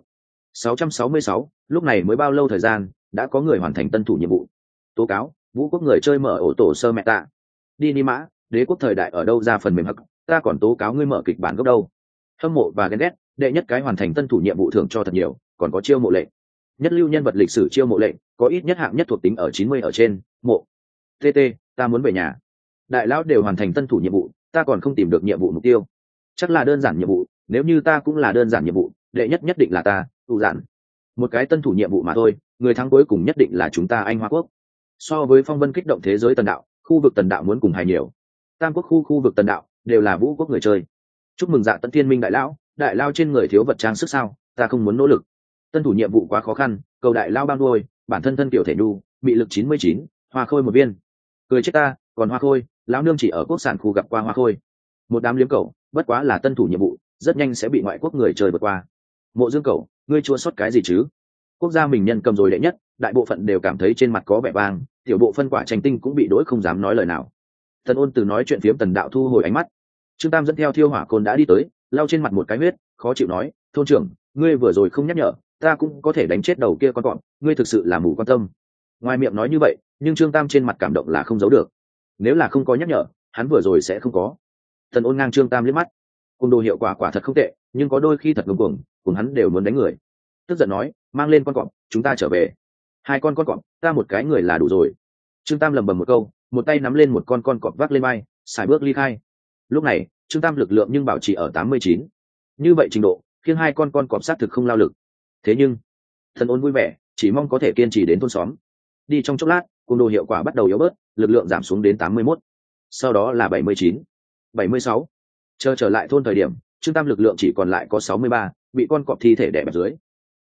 666, lúc này mới bao lâu thời gian, đã có người hoàn thành tân thủ nhiệm vụ. Tố cáo, Vũ quốc người chơi mở ổ tổ sơ mẹ tạ. Đi ni mã, đế quốc thời đại ở đâu ra phần mềm hắc, ta còn tố cáo ngươi mở kịch bản gốc đâu. Hâm mộ và ghen ghét, đệ nhất cái hoàn thành tân thủ nhiệm vụ thưởng cho thật nhiều, còn có chiêu mộ lệnh. Nhất lưu nhân vật lịch sử chiêu mộ lệnh, có ít nhất hạng nhất thuộc tính ở 90 ở trên, mộ. TT, ta muốn về nhà. Đại lão đều hoàn thành tân thủ nhiệm vụ, ta còn không tìm được nhiệm vụ mục tiêu. Chắc là đơn giản nhiệm vụ, nếu như ta cũng là đơn giản nhiệm vụ, đệ nhất nhất định là ta, tụ giản. Một cái tân thủ nhiệm vụ mà thôi, người thắng cuối cùng nhất định là chúng ta Anh Hoa quốc. So với phong vân kích động thế giới tần đạo, khu vực tần đạo muốn cùng hài nhiều. Tam quốc khu vực tần đạo đều là Vũ quốc người chơi. Chúc mừng Dạ Tận Thiên Minh đại lão, đại lao trên người thiếu vật trang sức sao, ta không muốn nỗ lực. Tân thủ nhiệm vụ quá khó khăn, cầu đại lao ban đuôi, bản thân thân kiểu thể nhu, mị lực 99, hoa khôi 1 viên. Cười chết ta, còn hoa khôi, lão nương chỉ ở quốc sản khu gặp qua hoa khôi. Một đám liếm cầu, bất quá là tân thủ nhiệm vụ, rất nhanh sẽ bị ngoại quốc người chơi vượt qua. Mộ Dương cầu, ngươi chua sót cái gì chứ? Quốc gia mình nhân cầm rồi đệ nhất, đại bộ phận đều cảm thấy trên mặt có vẻ vang, tiểu bộ phân quả tranh tinh cũng bị đối không dám nói lời nào. Tần Ôn từ nói chuyện phiếm tần đạo thu hồi ánh mắt. Trương Tam dẫn theo thiêu hỏa côn đã đi tới, lau trên mặt một cái huyết, khó chịu nói, thôn trưởng, ngươi vừa rồi không nhắc nhở, ta cũng có thể đánh chết đầu kia con cọp, ngươi thực sự là mù quan tâm. Ngoài miệng nói như vậy, nhưng Trương Tam trên mặt cảm động là không giấu được. Nếu là không có nhắc nhở, hắn vừa rồi sẽ không có. Tần Ôn ngang Trương Tam liếc mắt, cùng đồ hiệu quả quả thật không tệ, nhưng có đôi khi thật ngông cuồng, cùng hắn đều muốn đánh người. Tức giận nói, mang lên con cọp, chúng ta trở về. 2 con cọp, ta một cái người là đủ rồi. Trương Tam lầm bầm một câu, một tay nắm lên một con cọp vác lên vai, xài bước ly khai. Lúc này, Trương Tam lực lượng nhưng bảo trì ở 89. Như vậy trình độ, khiến 2 con cọp sát thực không lao lực. Thế nhưng, Tần Ôn vui vẻ, chỉ mong có thể kiên trì đến thôn xóm. Đi trong chốc lát, cùng đồ hiệu quả bắt đầu yếu bớt, lực lượng giảm xuống đến 81. Sau đó là 79, 76. Chờ trở lại thôn thời điểm, Trương Tam lực lượng chỉ còn lại có 63, bị con cọp thi thể đè bẹp dưới.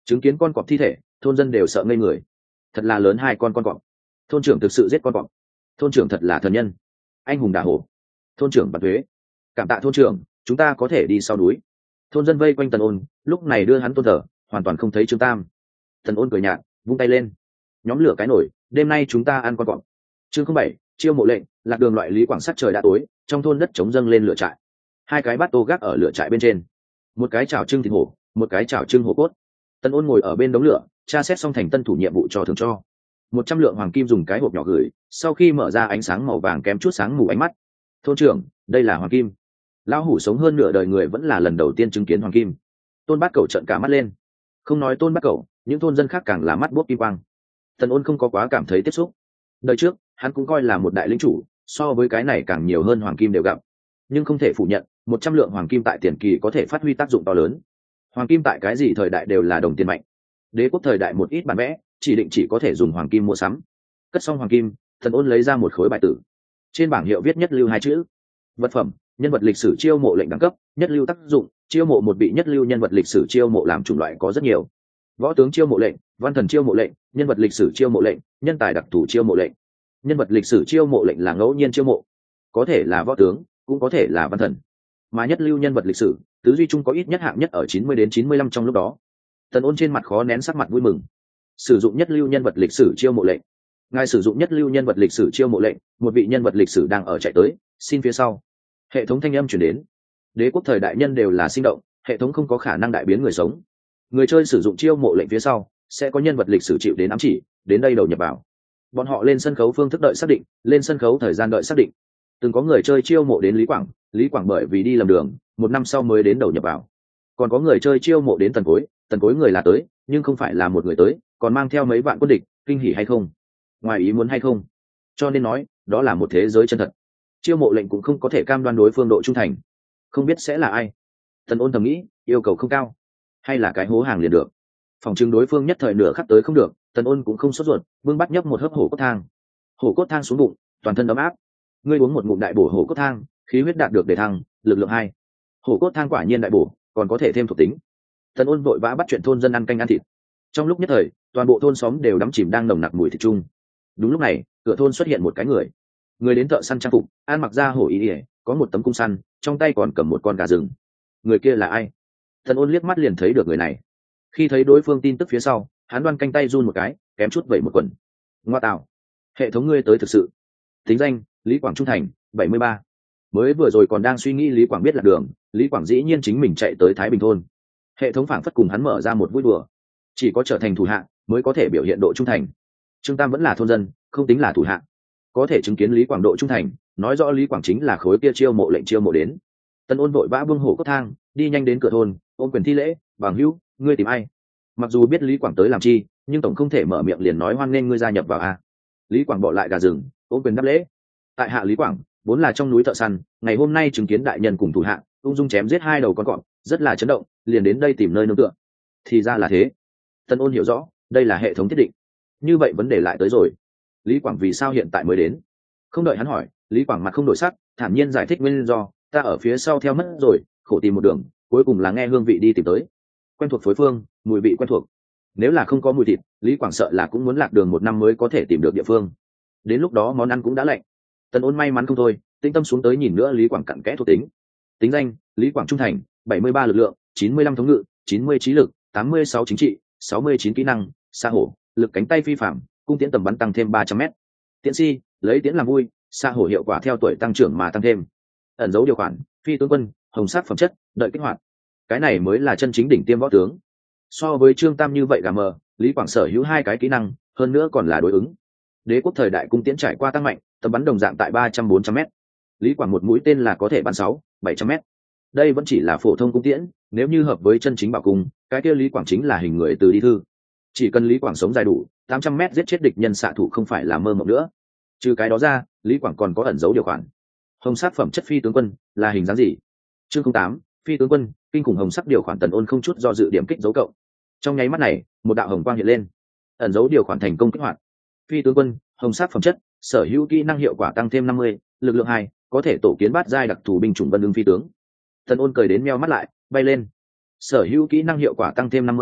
Chứng kiến con cọp thi thể, thôn dân đều sợ ngây người. Thật là lớn hai con cọp. Thôn trưởng thực sự giết con cọp. Thôn trưởng thật là thần nhân. Anh hùng đả hổ. Thôn trưởng bật thuế. Cảm tạ thôn trưởng, chúng ta có thể đi sau núi. Thôn dân vây quanh Tần Ôn, lúc này đưa hắn tôn thờ, hoàn toàn không thấy Trương Tam. Tần Ôn cười nhạt, vung tay lên. Nhóm lửa cái nổi, đêm nay chúng ta ăn con cọp. Chương 07, chiêu mộ lệnh. Lạc đường loại Lý Quảng sắc trời đã tối, trong thôn đất trống dâng lên lửa trại. Hai cái bát tô gác ở lửa trại bên trên, một cái chảo trưng thịt hổ, một cái chảo trưng hổ cốt. Tần Ôn ngồi ở bên đống lửa, tra xét xong thành tân thủ nhiệm vụ cho thường cho 100 lượng hoàng kim, dùng cái hộp nhỏ gửi. Sau khi mở ra, ánh sáng màu vàng kém chút sáng mù ánh mắt. Thôn trưởng, đây là hoàng kim. Lão hủ sống hơn nửa đời người vẫn là lần đầu tiên chứng kiến hoàng kim. Tôn Bát Cẩu trợn cả mắt lên. Không nói Tôn Bát Cẩu, những thôn dân khác càng là mắt buốt kim quang. Tần Ôn không có quá cảm thấy tiếp xúc. Đời trước hắn cũng coi là một đại lĩnh chủ, so với cái này càng nhiều hơn hoàng kim đều gặp. Nhưng không thể phủ nhận, 100 lượng hoàng kim tại tiền kỳ có thể phát huy tác dụng to lớn. Hoàng kim tại cái gì thời đại đều là đồng tiền mạnh. Đế quốc thời đại một ít bản vẽ chỉ định chỉ có thể dùng hoàng kim mua sắm. Cất xong hoàng kim, Tần Ôn lấy ra một khối bài tử. Trên bảng hiệu viết nhất lưu hai chữ. Vật phẩm, nhân vật lịch sử chiêu mộ lệnh đẳng cấp, nhất lưu tác dụng, chiêu mộ một vị nhất lưu nhân vật lịch sử. Chiêu mộ làm chủng loại có rất nhiều: võ tướng chiêu mộ lệnh, văn thần chiêu mộ lệnh, nhân vật lịch sử chiêu mộ lệnh, nhân tài đặc thù chiêu mộ lệnh. Nhân vật lịch sử chiêu mộ lệnh là ngẫu nhiên chiêu mộ, có thể là võ tướng, cũng có thể là văn thần. Mà nhất lưu nhân vật lịch sử, tứ duy chung có ít nhất hạng nhất ở 90 đến 95 trong lúc đó. Tần Ôn trên mặt khó nén sắc mặt vui mừng. Sử dụng nhất lưu nhân vật lịch sử chiêu mộ lệnh. Ngài sử dụng nhất lưu nhân vật lịch sử chiêu mộ lệnh, một vị nhân vật lịch sử đang ở chạy tới, xin phía sau. Hệ thống thanh âm chuyển đến. Đế quốc thời đại nhân đều là sinh động, hệ thống không có khả năng đại biến người sống. Người chơi sử dụng chiêu mộ lệnh phía sau, sẽ có nhân vật lịch sử chịu đến ám chỉ, đến đây đầu nhập vào. Bọn họ lên sân khấu phương thức đợi xác định, lên sân khấu thời gian đợi xác định. Từng có người chơi chiêu mộ đến Lý Quảng bởi vì đi lầm đường, 1 năm sau mới đến đầu nhập vào. Còn có người chơi chiêu mộ đến Tần Cối người là tới, nhưng không phải là một người tới, còn mang theo mấy vạn quân địch, kinh hỉ hay không, ngoài ý muốn hay không. Cho nên nói, đó là một thế giới chân thật. Chiêu mộ lệnh cũng không có thể cam đoan đối phương độ trung thành, không biết sẽ là ai. Tần Ôn thầm nghĩ, yêu cầu không cao, hay là cái hố hàng liền được. Phòng trưng đối phương nhất thời nửa khắc tới không được, Tần Ôn cũng không sốt ruột, vương bắt nhấp một hớp hổ cốt thang. Hổ cốt thang xuống bụng, toàn thân ấm áp. Ngươi uống một ngụm đại bổ hổ cốt thang, khí huyết đạt được đề thăng, lực lượng 2. Hổ cốt thang quả nhiên đại bổ, còn có thể thêm thuộc tính. Tần Ôn vội vã bắt chuyện thôn dân ăn canh ăn thịt. Trong lúc nhất thời, toàn bộ thôn xóm đều đắm chìm đang nồng nặc mùi thịt chung. Đúng lúc này, cửa thôn xuất hiện một cái người đến thợ săn trang phục, ăn mặc da hổ y ỉa, có một tấm cung săn, trong tay còn cầm một con gà rừng. Người kia là ai? Tần Ôn liếc mắt liền thấy được người này. Khi thấy đối phương tin tức phía sau, hắn đoan canh tay run một cái, kém chút vẩy một quần. Ngoa tạo, hệ thống ngươi tới thực sự. Tính danh: Lý Quảng Trung Thành, 73. Mới vừa rồi còn đang suy nghĩ Lý Quảng biết lạc đường, Lý Quảng dĩ nhiên chính mình chạy tới Thái Bình thôn. Hệ thống phảng phất cùng hắn mở ra một vui đùa. Chỉ có trở thành thủ hạ mới có thể biểu hiện độ trung thành. Trương Tam vẫn là thôn dân, không tính là thủ hạ, có thể chứng kiến Lý Quảng độ trung thành, nói rõ Lý Quảng chính là khối kia chiêu mộ lệnh chiêu mộ đến. Tần Ôn vội vã buông hổ cốt thang, đi nhanh đến cửa thôn, ôm quyền thi lễ: "Bằng hữu, ngươi tìm ai?" Mặc dù biết Lý Quảng tới làm chi, nhưng tổng không thể mở miệng liền nói hoan nghênh ngươi gia nhập vào a. Lý Quảng bỏ lại gà rừng, ôm quyền đáp lễ: "Tại hạ Lý Quảng, vốn là trong núi thợ săn, ngày hôm nay chứng kiến đại nhân cùng thủ hạ ung dung chém giết 2 đầu con cọp, rất là chấn động, liền đến đây tìm nơi nương tựa." Thì ra là thế. Tần Ôn hiểu rõ, đây là hệ thống thiết định. Như vậy vấn đề lại tới rồi. Lý Quảng vì sao hiện tại mới đến? Không đợi hắn hỏi, Lý Quảng mặt không đổi sắc, thản nhiên giải thích nguyên do: "Ta ở phía sau theo mất rồi, khổ tìm một đường, cuối cùng là nghe hương vị đi tìm tới. Quen thuộc phối phương, mùi vị quen thuộc. Nếu là không có mùi thịt, Lý Quảng sợ là cũng muốn lạc đường 1 năm mới có thể tìm được địa phương. Đến lúc đó món ăn cũng đã lạnh." Tần Ôn may mắn không thôi, tĩnh tâm xuống tới nhìn nữa Lý Quảng cặn kẽ thuộc tính. Tính danh: Lý Quảng Trung Thành, 73 lực lượng, 95 thống ngự, 90 trí lực, 86 chính trị, 69 kỹ năng, xa hổ, lực cánh tay phi phạm, cung tiễn tầm bắn tăng thêm 300m. Tiễn si, lấy tiễn làm vui, xa hổ hiệu quả theo tuổi tăng trưởng mà tăng thêm. Ẩn dấu điều khoản: phi tướng quân, hồng sắc phẩm chất, đợi kích hoạt. Cái này mới là chân chính đỉnh tiêm võ tướng. So với Trương Tam như vậy gà mờ, Lý Quảng sở hữu 2 cái kỹ năng, hơn nữa còn là đối ứng. Đế quốc thời đại cung tiễn trải qua tăng mạnh, tầm bắn đồng dạng tại 300-400m. Lý Quảng một mũi tên là có thể bắn 600-700m. Đây vẫn chỉ là phổ thông cung tiễn, nếu như hợp với chân chính bảo cung, cái kia Lý Quảng chính là hình người từ đi thư. Chỉ cần Lý Quảng sống dài đủ 800m giết chết địch nhân xạ thủ không phải là mơ mộng nữa. Trừ cái đó ra, Lý Quảng còn có ẩn dấu điều khoản. Hồng sắc phẩm chất phi tướng quân là hình dáng gì? Chương 08, phi tướng quân, kinh khủng hồng sắc điều khoản. Tần Ôn không chút do dự điểm kích dấu cộng. Trong nháy mắt này, một đạo hồng quang hiện lên. Ẩn dấu điều khoản thành công kích hoạt. Phi tướng quân, hồng sắc phẩm chất, sở hữu kỹ năng hiệu quả tăng thêm 50, lực lượng 2, có thể tổ kiến bát giai đặc thù binh chủng vân ưng phi tướng. Tần Ôn cười đến meo mắt lại, bay lên. Sở hữu kỹ năng hiệu quả tăng thêm 50,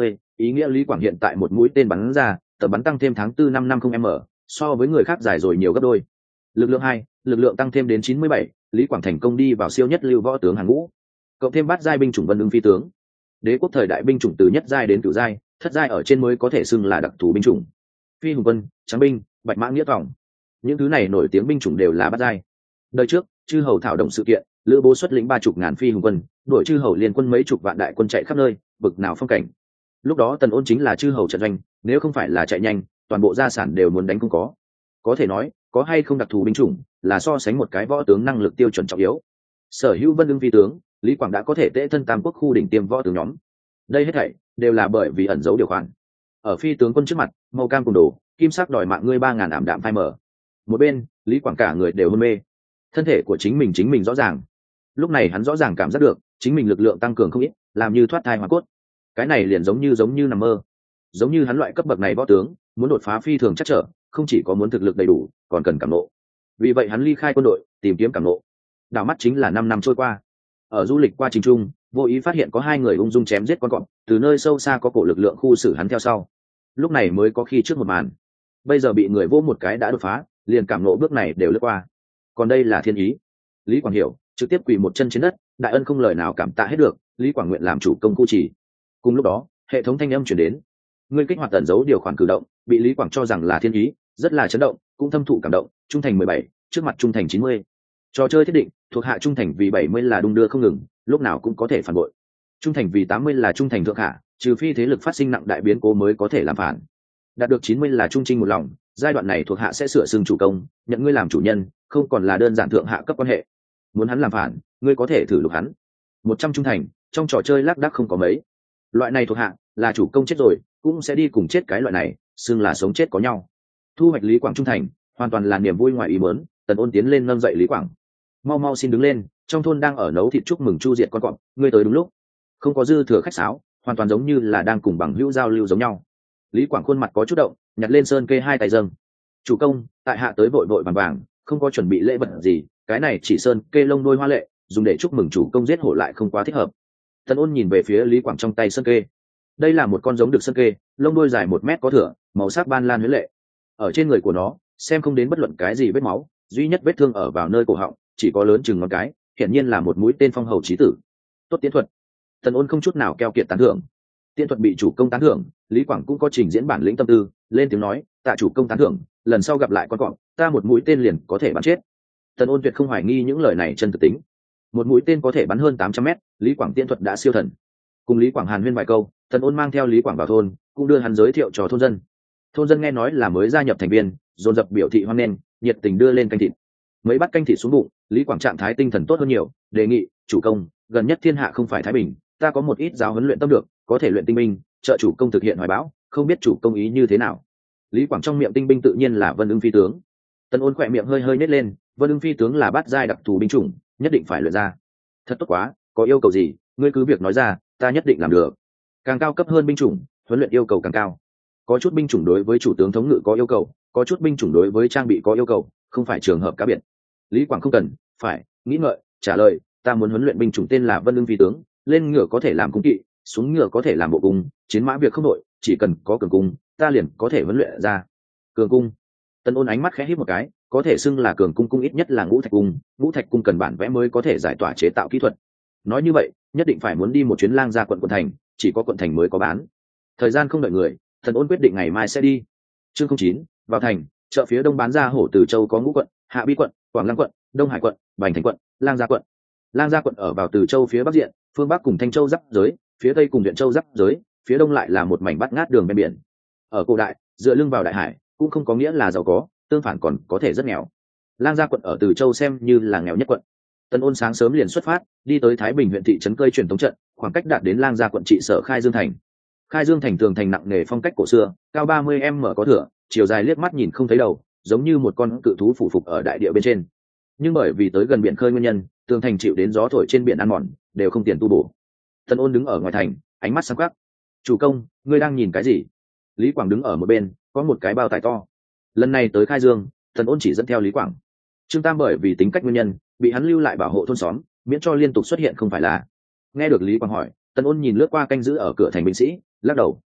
ý nghĩa Lý Quảng hiện tại một mũi tên bắn ra, tầm bắn tăng thêm tháng 4 năm 50m, so với người khác dài rồi nhiều gấp đôi. Lực lượng 2, lực lượng tăng thêm đến 97, Lý Quảng thành công đi vào siêu nhất lưu võ tướng hàng ngũ. Cộng thêm bát giai binh chủng Vân Ưng phi tướng. Đế quốc thời đại binh chủng từ nhất giai đến cửu giai, thất giai ở trên mới có thể xưng là đặc thù binh chủng. Phi hùng quân, tráng binh, bạch mã nghĩa tòng. Những thứ này nổi tiếng binh chủng đều là bát giai. Đời trước, chư hầu thảo động sự kiện, Lữ Bố xuất lĩnh 30.000 phi hùng quân, đuổi chư hầu liên quân mấy chục vạn đại quân chạy khắp nơi, bực nào phong cảnh. Lúc đó Tần Ôn chính là chư hầu trận doanh, nếu không phải là chạy nhanh, toàn bộ gia sản đều muốn đánh không có. Có thể nói, có hay không đặc thù binh chủng, là so sánh một cái võ tướng năng lực tiêu chuẩn trọng yếu. Sở hữu Vân Ưng phi tướng, Lý Quảng đã có thể tễ thân tam quốc khu đỉnh tiêm võ tướng nhóm. Đây hết thảy đều là bởi vì ẩn giấu điều khoản. Ở phi tướng quân trước mặt, màu cam cùng đồ, kim sắc đòi mạng ngươi 3.000 ảm đạm phai mờ. Một bên, Lý Quảng cả người đều hôn mê. Thân thể của chính mình rõ ràng. Lúc này hắn rõ ràng cảm giác được, chính mình lực lượng tăng cường không ít, làm như thoát thai hóa cốt. Cái này liền giống như nằm mơ. Giống như hắn loại cấp bậc này võ tướng, muốn đột phá phi thường chắc trở, không chỉ có muốn thực lực đầy đủ, còn cần cảm ngộ. Vì vậy hắn ly khai quân đội, tìm kiếm cảm ngộ. Đảo mắt chính là 5 năm trôi qua. Ở du lịch qua trình trung, vô ý phát hiện có 2 người ung dung chém giết con cọp, từ nơi sâu xa có cổ lực lượng khu xử hắn theo sau. Lúc này mới có khi trước một màn. Bây giờ bị người vô một cái đã đột phá, liền cảm ngộ bước này đều lướt qua. Còn đây là thiên ý. Lý Quảng hiểu, trực tiếp quỳ một chân trên đất, đại ân không lời nào cảm tạ hết được, Lý Quảng nguyện làm chủ công khu trì. Cùng lúc đó, hệ thống thanh âm chuyển đến. Ngươi kích hoạt ẩn dấu điều khoản cử động, bị Lý Quảng cho rằng là thiên ý, rất là chấn động, cũng thâm thụ cảm động, trung thành 17, trước mặt trung thành 90. Trò chơi thiết định, thuộc hạ trung thành vì 70 là đung đưa không ngừng, lúc nào cũng có thể phản bội. Trung thành vì 80 là trung thành thượng hạ, trừ phi thế lực phát sinh nặng đại biến cố mới có thể làm phản. Đạt được 90 là trung trinh một lòng, giai đoạn này thuộc hạ sẽ sửa xưng chủ công, nhận ngươi làm chủ nhân, không còn là đơn giản thượng hạ cấp quan hệ. Muốn hắn làm phản, ngươi có thể thử lục hắn. 100 trung thành, trong trò chơi lác đác không có mấy. Loại này thuộc hạ, là chủ công chết rồi, cũng sẽ đi cùng chết cái loại này, xưng là sống chết có nhau. Thu hoạch Lý Quảng trung thành, hoàn toàn là niềm vui ngoài ý muốn. Tần Ôn tiến lên nâng dậy Lý Quảng. Mau xin đứng lên, trong thôn đang ở nấu thịt chúc mừng chu diệt con cọp, ngươi tới đúng lúc. Không có dư thừa khách sáo, hoàn toàn giống như là đang cùng bằng hữu giao lưu giống nhau. Lý Quảng khuôn mặt có chút động, nhặt lên sơn kê 2 tay dâng. Chủ công, tại hạ tới vội vội vàng vàng, không có chuẩn bị lễ vật gì, cái này chỉ sơn kê lông đôi hoa lệ, dùng để chúc mừng chủ công giết hổ lại không quá thích hợp. Tần Ôn nhìn về phía Lý Quảng trong tay sơn kê. Đây là một con giống được sơn kê, lông đôi dài 1 mét có thửa, màu sắc ban lan huyết lệ. Ở trên người của nó, xem không đến bất luận cái gì vết máu, duy nhất vết thương ở vào nơi cổ họng, chỉ có lớn chừng ngón cái, hiển nhiên là một mũi tên phong hầu chí tử. Tốt tiến thuật. Tần Ôn không chút nào keo kiệt tán thưởng. Tiến thuật bị chủ công tán thưởng, Lý Quảng cũng có trình diễn bản lĩnh tâm tư, lên tiếng nói, tạ chủ công tán thưởng, lần sau gặp lại con cọp, ta một mũi tên liền có thể bắn chết. Tần Ôn tuyệt không hoài nghi những lời này chân thực tính. Một mũi tên có thể bắn hơn 800m, Lý Quảng tiến thuật đã siêu thần. Cùng Lý Quảng hàn huyên vài câu, Tần Ôn mang theo Lý Quảng vào thôn, cũng đưa hắn giới thiệu cho thôn dân. Thôn dân nghe nói là mới gia nhập thành viên, dồn dập biểu thị hoan nghênh, nhiệt tình đưa lên canh thịt. Mấy bát canh thịt xuống bụng, Lý Quảng trạng thái tinh thần tốt hơn nhiều, đề nghị, chủ công, gần nhất thiên hạ không phải thái bình, ta có một ít giáo huấn luyện tâm được, có thể luyện tinh binh, trợ chủ công thực hiện hoài bão, không biết chủ công ý như thế nào. Lý Quảng trong miệng tinh binh tự nhiên là Vân Ưng phi tướng. Tần Ôn khỏe miệng hơi nhếch lên, Vân Ưng phi tướng là bát giai đặc thù binh chủng, nhất định phải luyện ra. Thật tốt quá, có yêu cầu gì, ngươi cứ việc nói ra, ta nhất định làm được. Càng cao cấp hơn binh chủng, huấn luyện yêu cầu càng cao. Có chút binh chủng đối với chủ tướng thống ngự có yêu cầu, có chút binh chủng đối với trang bị có yêu cầu, không phải trường hợp cá biệt. Lý Quảng không cần phải nghĩ ngợi, trả lời, ta muốn huấn luyện binh chủng tên là Vân Ưng phi tướng, lên ngựa có thể làm cung kỵ, xuống ngựa có thể làm bộ cung, chiến mã việc không đội, chỉ cần có cường cung, ta liền có thể huấn luyện ra. Cường cung. Tần Ôn ánh mắt khẽ híp một cái, có thể xưng là cường cung, cung ít nhất là ngũ thạch cung, ngũ thạch cung cần bản vẽ mới có thể giải tỏa chế tạo kỹ thuật. Nói như vậy, nhất định phải muốn đi một chuyến lang ra quận thành, chỉ có quận thành mới có bán. Thời gian không đợi người, Tần Ôn quyết định ngày mai sẽ đi. Chương 09, vào thành, chợ phía đông bán ra hổ Từ Châu có ngũ quận, Hạ Bi quận, Quảng Lăng quận, Đông Hải quận, Bành Thành quận, Lang Gia quận. Lang Gia quận ở vào Từ Châu phía bắc diện, phương bắc cùng Thanh Châu giáp giới, phía tây cùng Điện Châu giáp giới, phía đông lại là một mảnh bát ngát đường ven biển. Ở cổ đại, dựa lưng vào đại hải, cũng không có nghĩa là giàu có, tương phản còn có thể rất nghèo. Lang Gia quận ở Từ Châu xem như là nghèo nhất quận. Tần Ôn sáng sớm liền xuất phát, đi tới Thái Bình huyện thị trấn Cơi truyền thống trận, khoảng cách đạt đến Lang Gia quận trị sở Khai Dương thành. Khai Dương thành tường thành nặng nề phong cách cổ xưa, cao 30m có thửa, chiều dài liếc mắt nhìn không thấy đầu, giống như một con cự thú phủ phục ở đại địa bên trên. Nhưng bởi vì tới gần biển khơi nguyên nhân, tường thành chịu đến gió thổi trên biển ăn mòn, đều không tiền tu bổ. Tần Ôn đứng ở ngoài thành, ánh mắt sáng quắc. Chủ công, ngươi đang nhìn cái gì? Lý Quảng đứng ở một bên, có một cái bao tải to. Lần này tới Khai Dương, Tần Ôn chỉ dẫn theo Lý Quảng. Trương Tam bởi vì tính cách nguyên nhân, bị hắn lưu lại bảo hộ thôn xóm, miễn cho liên tục xuất hiện không phải là. Nghe được Lý Quảng hỏi, Tần Ôn nhìn lướt qua canh giữ ở cửa thành binh sĩ, lắc đầu.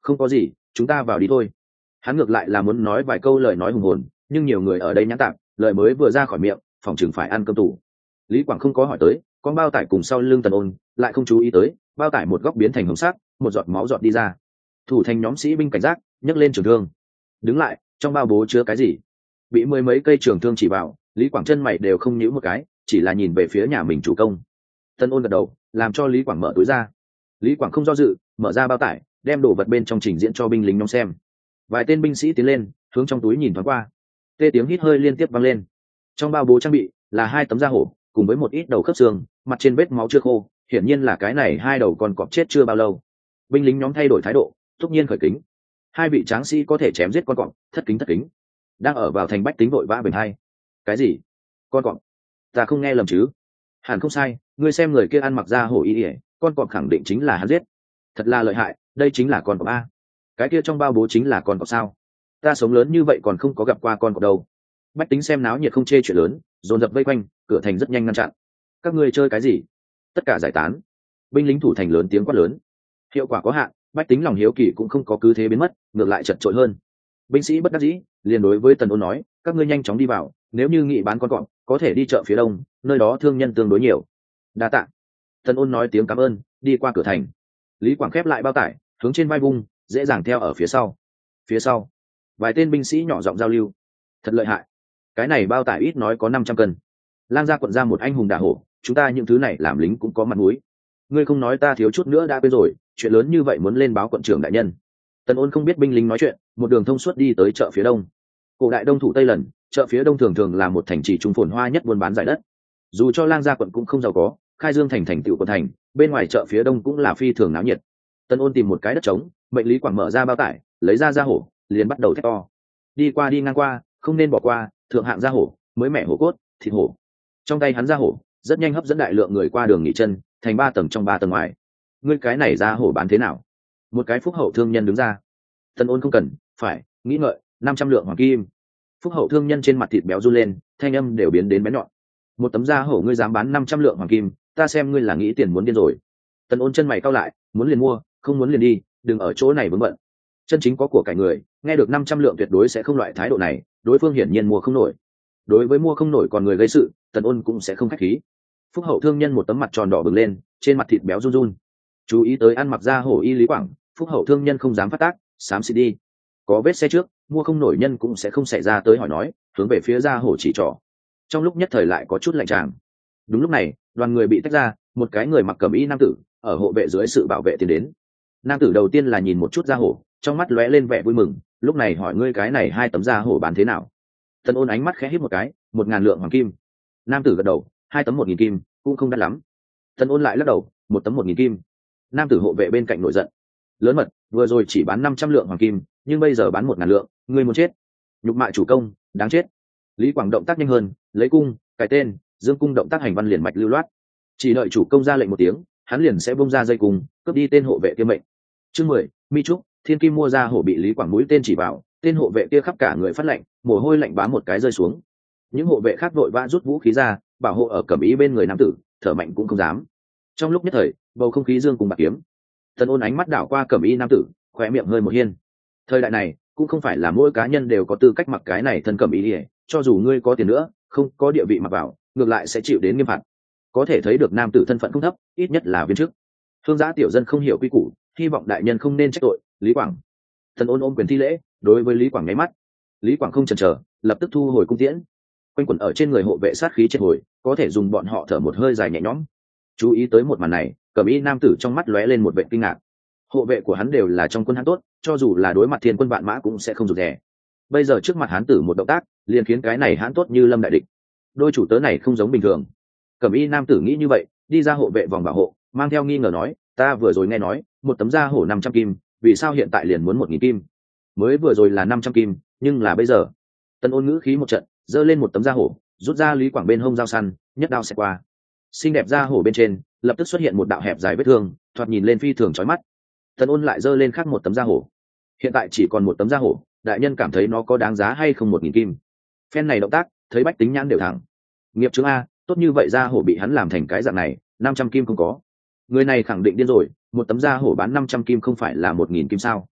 Không có gì, chúng ta vào đi thôi. Hắn ngược lại là muốn nói vài câu lời nói hùng hồn, nhưng nhiều người ở đây nhãn tạm, lời mới vừa ra khỏi miệng, phòng chừng phải ăn cơm tủ. Lý Quảng không có hỏi tới, con bao tải cùng sau lưng Tần Ôn lại không chú ý tới, bao tải một góc biến thành hồng sắc, một giọt máu giọt đi ra. Thủ thành nhóm sĩ binh cảnh giác, nhấc lên trường thương. Đứng lại, trong bao bố chứa cái gì? Bị mười mấy cây trường thương chỉ vào, Lý Quảng chân mày đều không nhíu một cái, chỉ là nhìn về phía nhà mình chủ công. Tần Ôn gật đầu, làm cho Lý Quảng mở túi ra. Lý Quảng không do dự, mở ra bao tải, đem đồ vật bên trong trình diễn cho binh lính nhóm xem. Vài tên binh sĩ tiến lên, hướng trong túi nhìn thoáng qua. Tê tiếng hít hơi liên tiếp vang lên. Trong bao bố trang bị là 2 tấm da hổ, cùng với một ít đầu khớp xương, mặt trên vết máu chưa khô, hiển nhiên là cái này 2 đầu con cọp chết chưa bao lâu. Binh lính nhóm thay đổi thái độ, thúc nhiên khởi kính. 2 vị tráng sĩ có thể chém giết con cọp, thất kính thất kính. Đang ở vào thành bách tính vội vã bình hai. Cái gì? Con cọp? Ta không nghe lầm chứ? Hẳn không sai, ngươi xem người kia ăn mặc da hổ y, con cọp khẳng định chính là hắn giết. Thật là lợi hại, đây chính là con cọp a. Cái kia trong bao bố chính là con cọp sao? Ta sống lớn như vậy còn không có gặp qua con cọp đâu. Bách tính xem náo nhiệt không chê chuyện lớn, dồn dập vây quanh, cửa thành rất nhanh ngăn chặn. Các ngươi chơi cái gì? Tất cả giải tán. Binh lính thủ thành lớn tiếng quát lớn. Hiệu quả có hạn, bách tính lòng hiếu kỳ cũng không có cứ thế biến mất, ngược lại chật chội hơn. Binh sĩ bất đắc dĩ, liền đối với Tần Ôn nói, các ngươi nhanh chóng đi vào, nếu như nghị bán con cọp, có thể đi chợ phía đông, nơi đó thương nhân tương đối nhiều. Đa tạ. Tần Ôn nói tiếng cảm ơn, đi qua cửa thành. Lý Quảng khép lại bao tải, hướng trên vai vung, dễ dàng theo ở phía sau. Phía sau, vài tên binh sĩ nhỏ giọng giao lưu. Thật lợi hại, cái này bao tải ít nói có 500 cân. Lang gia quận ra một anh hùng đả hổ, chúng ta những thứ này làm lính cũng có mặt mũi. Ngươi không nói ta thiếu chút nữa đã quên rồi, chuyện lớn như vậy muốn lên báo quận trưởng đại nhân. Tần Ôn không biết binh lính nói chuyện, một đường thông suốt đi tới chợ phía đông. Cổ đại đông thủ tây lần, chợ phía đông thường thường là một thành trì trung phồn hoa nhất buôn bán giải đất. Dù cho Lang gia quận cũng không giàu có, khai dương thành thành tựu quận thành, bên ngoài chợ phía đông cũng là phi thường náo nhiệt. Tần Ôn tìm một cái đất trống, mệnh Lý Quảng mở ra bao tải, lấy ra da hổ, liền bắt đầu thét to. Đi qua đi ngang qua, không nên bỏ qua, thượng hạng da hổ, mới mẻ hổ cốt, thịt hổ. Trong tay hắn da hổ, rất nhanh hấp dẫn đại lượng người qua đường nghỉ chân, thành 3 tầng trong 3 tầng ngoài. Ngươi cái này da hổ bán thế nào? Một cái phúc hậu thương nhân đứng ra. Tần Ôn không cần, phải, nghĩ ngợi, 500 lượng hoàng kim. Phúc hậu thương nhân trên mặt thịt béo run lên, thanh âm đều biến đến bén nhọn. Một tấm da hổ ngươi dám bán 500 lượng hoàng kim, ta xem ngươi là nghĩ tiền muốn điên rồi. Tần Ôn chân mày cau lại, muốn liền mua, không muốn liền đi, đừng ở chỗ này vướng bận. Chân chính có của cải người, nghe được 500 lượng tuyệt đối sẽ không loại thái độ này, đối phương hiển nhiên mua không nổi. Đối với mua không nổi còn người gây sự, Tần Ôn cũng sẽ không khách khí. Phúc hậu thương nhân một tấm mặt tròn đỏ bừng lên, trên mặt thịt béo run run. Chú ý tới ăn mặc da hổ y Lý Quảng, Phúc hậu thương nhân không dám phát tác, xám xịt đi. Có vết xe trước, mua không nổi nhân cũng sẽ không xảy ra tới hỏi nói, hướng về phía da hổ chỉ trỏ. Trong lúc nhất thời lại có chút lạnh tràng. Đúng lúc này, đoàn người bị tách ra, một cái người mặc cẩm y nam tử ở hộ vệ dưới sự bảo vệ tiến đến. Nam tử đầu tiên là nhìn một chút da hổ, trong mắt lóe lên vẻ vui mừng, lúc này hỏi ngươi cái này 2 tấm da hổ bán thế nào? Tần Ôn ánh mắt khẽ híp một cái, 1000 lượng hoàng kim. Nam tử gật đầu, 2 tấm 1000 kim, cũng không đắt lắm. Tần Ôn lại lắc đầu, 1 tấm 1000 kim. Nam tử hộ vệ bên cạnh nổi giận, lớn mật, vừa rồi chỉ bán 500 lượng hoàng kim, nhưng bây giờ bán 1000 lượng, ngươi muốn chết? Nhục mạ chủ công, đáng chết. Lý Quảng động tác nhanh hơn, lấy cung, cài tên, dương cung động tác hành văn liền mạch lưu loát. Chỉ đợi chủ công ra lệnh một tiếng, hắn liền sẽ bung ra dây cung, cướp đi tên hộ vệ kia mệnh. Chương 10, Mi Trúc, Thiên Kim mua ra hổ bị Lý Quảng mũi tên chỉ vào, tên hộ vệ kia khắp cả người phát lạnh, mồ hôi lạnh bám một cái rơi xuống. Những hộ vệ khác vội vã rút vũ khí ra, bảo hộ ở cẩm ý bên người nam tử, thở mạnh cũng không dám. Trong lúc nhất thời, bầu không khí dương cùng bạc kiếm. Tần Ôn ánh mắt đảo qua cẩm y nam tử, khóe miệng hơi một hiên. Thời đại này, cũng không phải là mỗi cá nhân đều có tư cách mặc cái này thân cẩm y, cho dù ngươi có tiền nữa, không có địa vị mặc vào, ngược lại sẽ chịu đến nghiêm phạt. Có thể thấy được nam tử thân phận không thấp, ít nhất là viên chức. Thương giá tiểu dân không hiểu quy củ, hy vọng đại nhân không nên trách tội. Lý Quảng. Tần Ôn ôm quyền thi lễ, đối với Lý Quảng nháy mắt. Lý Quảng không chần chờ, lập tức thu hồi cung tiễn. Quanh quẩn ở trên người hộ vệ sát khí triệt hồi, có thể dùng bọn họ thở một hơi dài nhẹ nhõm. Chú ý tới một màn này, cẩm y nam tử trong mắt lóe lên một vẻ kinh ngạc. Hộ vệ của hắn đều là trong quân hắn tốt, cho dù là đối mặt thiên quân vạn mã cũng sẽ không rụt rè. Bây giờ trước mặt hắn tử một động tác, liền khiến cái này hắn tốt như lâm đại địch. Đôi chủ tớ này không giống bình thường. Cẩm y nam tử nghĩ như vậy, đi ra hộ vệ vòng bảo hộ, mang theo nghi ngờ nói, ta vừa rồi nghe nói, một tấm da hổ 500 kim, vì sao hiện tại liền muốn 1000 kim? Mới vừa rồi là 500 kim, nhưng là bây giờ. Tần Ôn ngữ khí một trận, giơ lên một tấm da hổ, rút ra Lý Quảng bên hông dao săn, nhất đao xẹt qua. Xinh đẹp da hổ bên trên, lập tức xuất hiện một đạo hẹp dài vết thương, thoạt nhìn lên phi thường chói mắt. Tần Ôn lại giơ lên khác một tấm da hổ. Hiện tại chỉ còn một tấm da hổ, đại nhân cảm thấy nó có đáng giá hay không 1000 kim? Phen này động tác, thấy bách tính nhãn đều thẳng. Nghiệp chứng a, tốt như vậy da hổ bị hắn làm thành cái dạng này, 500 kim không có. Người này khẳng định điên rồi, một tấm da hổ bán 500 kim không phải là 1000 kim sao?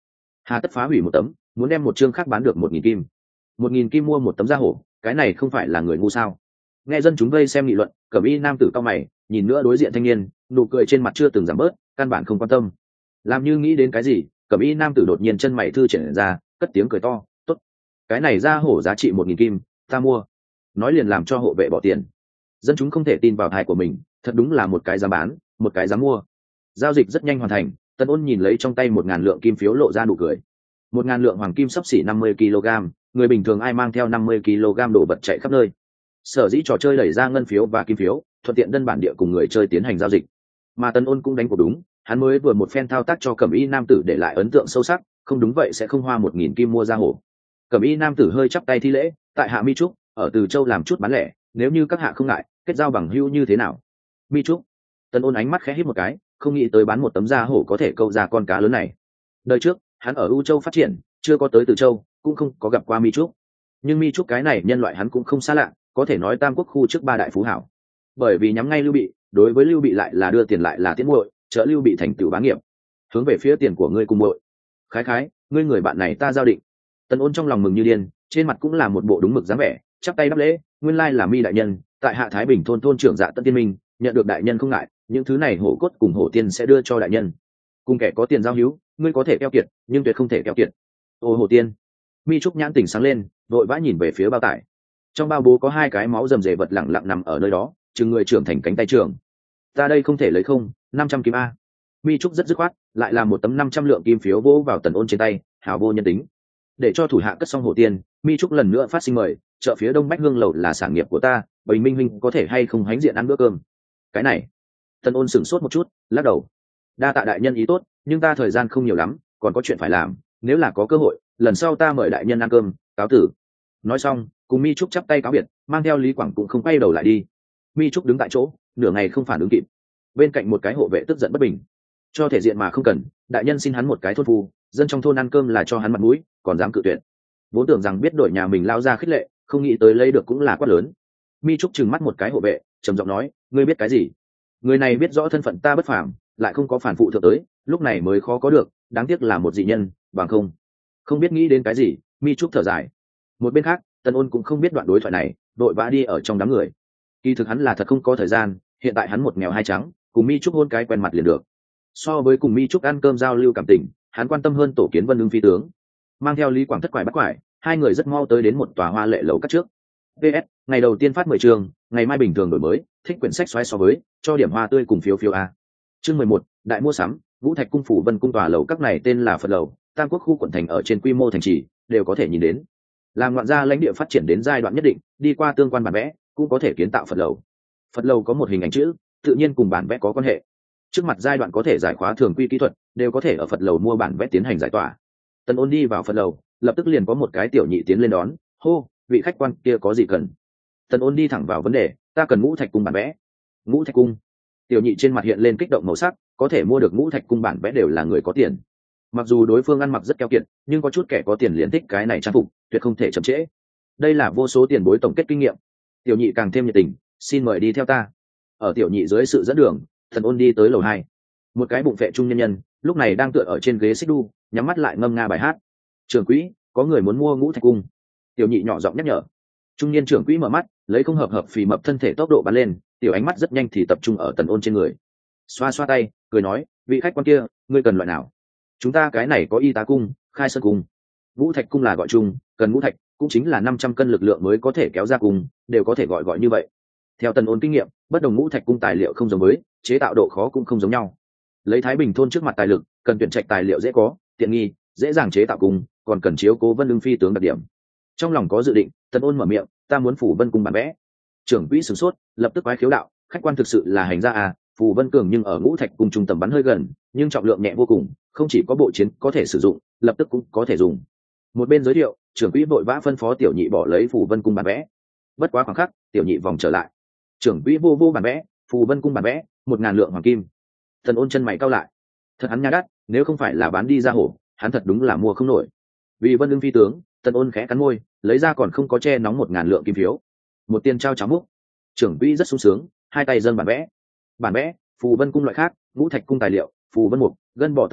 hà tất phá hủy một tấm, muốn đem một chương khác bán được 1.000 kim. 1.000 kim mua một tấm da hổ, cái này không phải là người ngu sao? Nghe dân chúng vây xem nghị luận, cẩm y nam tử cao mày, nhìn nữa đối diện thanh niên, nụ cười trên mặt chưa từng giảm bớt, căn bản không quan tâm. Làm như nghĩ đến cái gì, cẩm y nam tử đột nhiên chân mày thư triển ra, cất tiếng cười to, tốt, cái này da hổ giá trị 1.000 kim, ta mua. Nói liền làm cho hộ vệ bỏ tiền. Dân chúng không thể tin vào thai của mình, thật đúng là một cái giá bán, một cái giá mua. Giao dịch rất nhanh hoàn thành. Tần Ôn nhìn lấy trong tay 1.000 lượng kim phiếu lộ ra nụ cười. 1.000 lượng hoàng kim xấp xỉ 50 kg, người bình thường ai mang theo 50 kg đồ vật chạy khắp nơi. Sở dĩ trò chơi đẩy ra ngân phiếu và kim phiếu, thuận tiện đơn bản địa cùng người chơi tiến hành giao dịch. Mà Tần Ôn cũng đánh cuộc đúng, hắn mới vừa một phen thao tác cho cẩm y nam tử để lại ấn tượng sâu sắc, không đúng vậy sẽ không hoa 1.000 kim mua ra hổ. Cẩm y nam tử hơi chắp tay thi lễ, tại hạ Mi Trúc, ở Từ Châu làm chút bán lẻ, nếu như các hạ không ngại, kết giao bằng hữu như thế nào? Mi Trúc. Tần Ôn ánh mắt khẽ híp một cái, không nghĩ tới bán một tấm da hổ có thể câu ra con cá lớn này. Đời trước hắn ở U Châu phát triển, chưa có tới Từ Châu, cũng không có gặp qua Mi Trúc. Nhưng Mi Trúc cái này nhân loại hắn cũng không xa lạ, có thể nói Tam Quốc khu trước ba đại phú hảo. Bởi vì nhắm ngay Lưu Bị, đối với Lưu Bị lại là đưa tiền lại là tiễn muội, trợ Lưu Bị thành tựu bá nghiệp. Hướng về phía tiền của ngươi cùng muội. Khái khái, ngươi người bạn này ta giao định. Tần Ôn trong lòng mừng như điên, trên mặt cũng là một bộ đúng mực dáng vẻ, chắp tay đáp lễ, nguyên lai là Mi đại nhân, tại hạ Thái Bình thôn thôn trưởng Dạ Tân Tiên Minh, nhận được đại nhân không ngại, những thứ này hổ cốt cùng hổ tiên sẽ đưa cho đại nhân. Cùng kẻ có tiền giao hữu, ngươi có thể keo kiệt, nhưng tuyệt không thể keo kiệt. Ô hổ tiên. Mi Trúc nhãn tỉnh sáng lên, vội vã nhìn về phía bao tải. Trong bao bố có 2 cái máu rầm rề vật lẳng lặng nằm ở nơi đó, chừng người trưởng thành cánh tay trưởng. Ta đây không thể lấy không, 500 kim a. Mi Trúc rất dứt khoát, lại là một tấm 500 lượng kim phiếu vỗ vào Tần Ôn trên tay, hào vô nhân tính. Để cho thủ hạ cất xong hổ tiên, Mi Trúc lần nữa phát sinh mời, chợ phía Đông Bách Hương lầu là sản nghiệp của ta, Bình Minh huynh có thể hay không hánh diện ăn bữa cơm. Cái này, Tần Ôn sửng sốt một chút, lắc đầu. Đa tạ đại nhân ý tốt, nhưng ta thời gian không nhiều lắm, còn có chuyện phải làm, nếu là có cơ hội, lần sau ta mời đại nhân ăn cơm, cáo tử. Nói xong, cùng Mi Trúc chắp tay cáo biệt, mang theo Lý Quảng cũng không quay đầu lại đi. Mi Trúc đứng tại chỗ, nửa ngày không phản ứng kịp. Bên cạnh một cái hộ vệ tức giận bất bình. Cho thể diện mà không cần, đại nhân xin hắn một cái thôn phu, dân trong thôn ăn cơm là cho hắn mặt mũi, còn dám cự tuyệt. Vốn tưởng rằng biết đổi nhà mình lao ra khích lệ, không nghĩ tới lấy được cũng là quát lớn. Mi Trúc trừng mắt một cái hộ vệ, trầm giọng nói, ngươi biết cái gì? Người này biết rõ thân phận ta bất phàm, lại không có phản phụ thượng tới, lúc này mới khó có được, đáng tiếc là một dị nhân, bằng không biết nghĩ đến cái gì. Mi Trúc thở dài. Một bên khác, Tần Ôn cũng không biết đoạn đối thoại này, đội vã đi ở trong đám người. Kỳ thực hắn là thật không có thời gian, hiện tại hắn một nghèo hai trắng, cùng Mi Trúc hôn cái quen mặt liền được. So với cùng Mi Trúc ăn cơm giao lưu cảm tình, hắn quan tâm hơn tổ kiến Vân Ưng phi tướng. Mang theo Lý Quảng thất quải bắt quải, hai người rất mau tới đến một tòa hoa lệ lầu các trước. PS, ngày đầu tiên phát 10 chương, ngày mai bình thường đổi mới, thích quyển sách xoáy so với, cho điểm hoa tươi cùng phiếu phiếu a. Chương 11, đại mua sắm, Vũ Thạch cung phủ Vân cung tòa lầu các này tên là Phật lầu, Tam Quốc khu quận thành ở trên quy mô thành trì đều có thể nhìn đến. Làm ngoạn gia lãnh địa phát triển đến giai đoạn nhất định, đi qua tương quan bản vẽ, cũng có thể kiến tạo Phật lầu. Phật lầu có một hình ảnh chữ, tự nhiên cùng bản vẽ có quan hệ. Trước mặt giai đoạn có thể giải khóa thường quy kỹ thuật, đều có thể ở Phật lầu mua bản vẽ tiến hành giải tỏa. Tần Ôn đi vào Phật lầu, lập tức liền có một cái tiểu nhị tiến lên đón, hô, vị khách quan kia có gì cần? Tần Ôn đi thẳng vào vấn đề, ta cần Ngũ Thạch cung bản vẽ. Ngũ Thạch cung? Tiểu nhị trên mặt hiện lên kích động màu sắc, có thể mua được Ngũ Thạch cung bản vẽ đều là người có tiền. Mặc dù đối phương ăn mặc rất keo kiệt, nhưng có chút kẻ có tiền liền thích cái này trang phục, tuyệt không thể chậm trễ. Đây là vô số tiền bối tổng kết kinh nghiệm. Tiểu nhị càng thêm nhiệt tình, xin mời đi theo ta. Ở tiểu nhị dưới sự dẫn đường, Tần Ôn đi tới lầu 2. Một cái bụng phệ trung nhân nhân, lúc này đang tựa ở trên ghế xích đu, nhắm mắt lại ngâm nga bài hát. Trưởng quỹ, có người muốn mua Ngũ Thạch cung. Tiểu nhị nhỏ giọng nhắc nhở. Trung niên trưởng quỹ mở mắt, lấy không hợp phì mập thân thể tốc độ bắn lên, tiểu ánh mắt rất nhanh thì tập trung ở Tần Ôn trên người. Xoa xoa tay, cười nói, vị khách quan kia, ngươi cần loại nào? Chúng ta cái này có Y Tá cung, Khai Sơn cung. Ngũ Thạch cung là gọi chung, cần ngũ thạch, cũng chính là 500 cân lực lượng mới có thể kéo ra cung, đều có thể gọi như vậy. Theo Tần Ôn kinh nghiệm, bất đồng Ngũ Thạch cung tài liệu không giống với, chế tạo độ khó cũng không giống nhau. Lấy Thái Bình thôn trước mặt tài lực, cần tuyển trạch tài liệu dễ có, tiện nghi, dễ dàng chế tạo cung, còn cần chiếu cố Vân Ưng phi tướng đặc điểm. Trong lòng có dự định, Tần Ôn mở miệng, ta muốn phủ Vân cung bản vẽ. Trưởng quỹ sửng sốt, lập tức quái khiếu đạo, khách quan thực sự là hành gia à, phù Vân cường nhưng ở Ngũ Thạch cung trung tầm bắn hơi gần, nhưng trọng lượng nhẹ vô cùng, không chỉ có bộ chiến có thể sử dụng, lập tức cũng có thể dùng. Một bên giới thiệu, trưởng quỹ vội vã phân phó tiểu nhị bỏ lấy phù Vân cung bản vẽ. Bất quá khoảng khắc, tiểu nhị vòng trở lại. Trưởng quỹ vô bản vẽ, phù Vân cung bản vẽ, 1000 lượng hoàng kim. Tần Ôn chân mày cau lại. Thật hắn nha đắt, nếu không phải là bán đi ra hổ, hắn thật đúng là mua không nổi. Vì Vân Ưng phi tướng, Tần Ôn khẽ cắn môi, lấy ra còn không có che nóng 1000 lượng kim phiếu. Một tiền trao cháo múc. Trưởng quỹ rất sung sướng, hai tay dâng bản vẽ. Bản vẽ, phù Vân cung loại khác, Ngũ Thạch cung tài liệu, phù Vân mục, gân bò tầm bắn,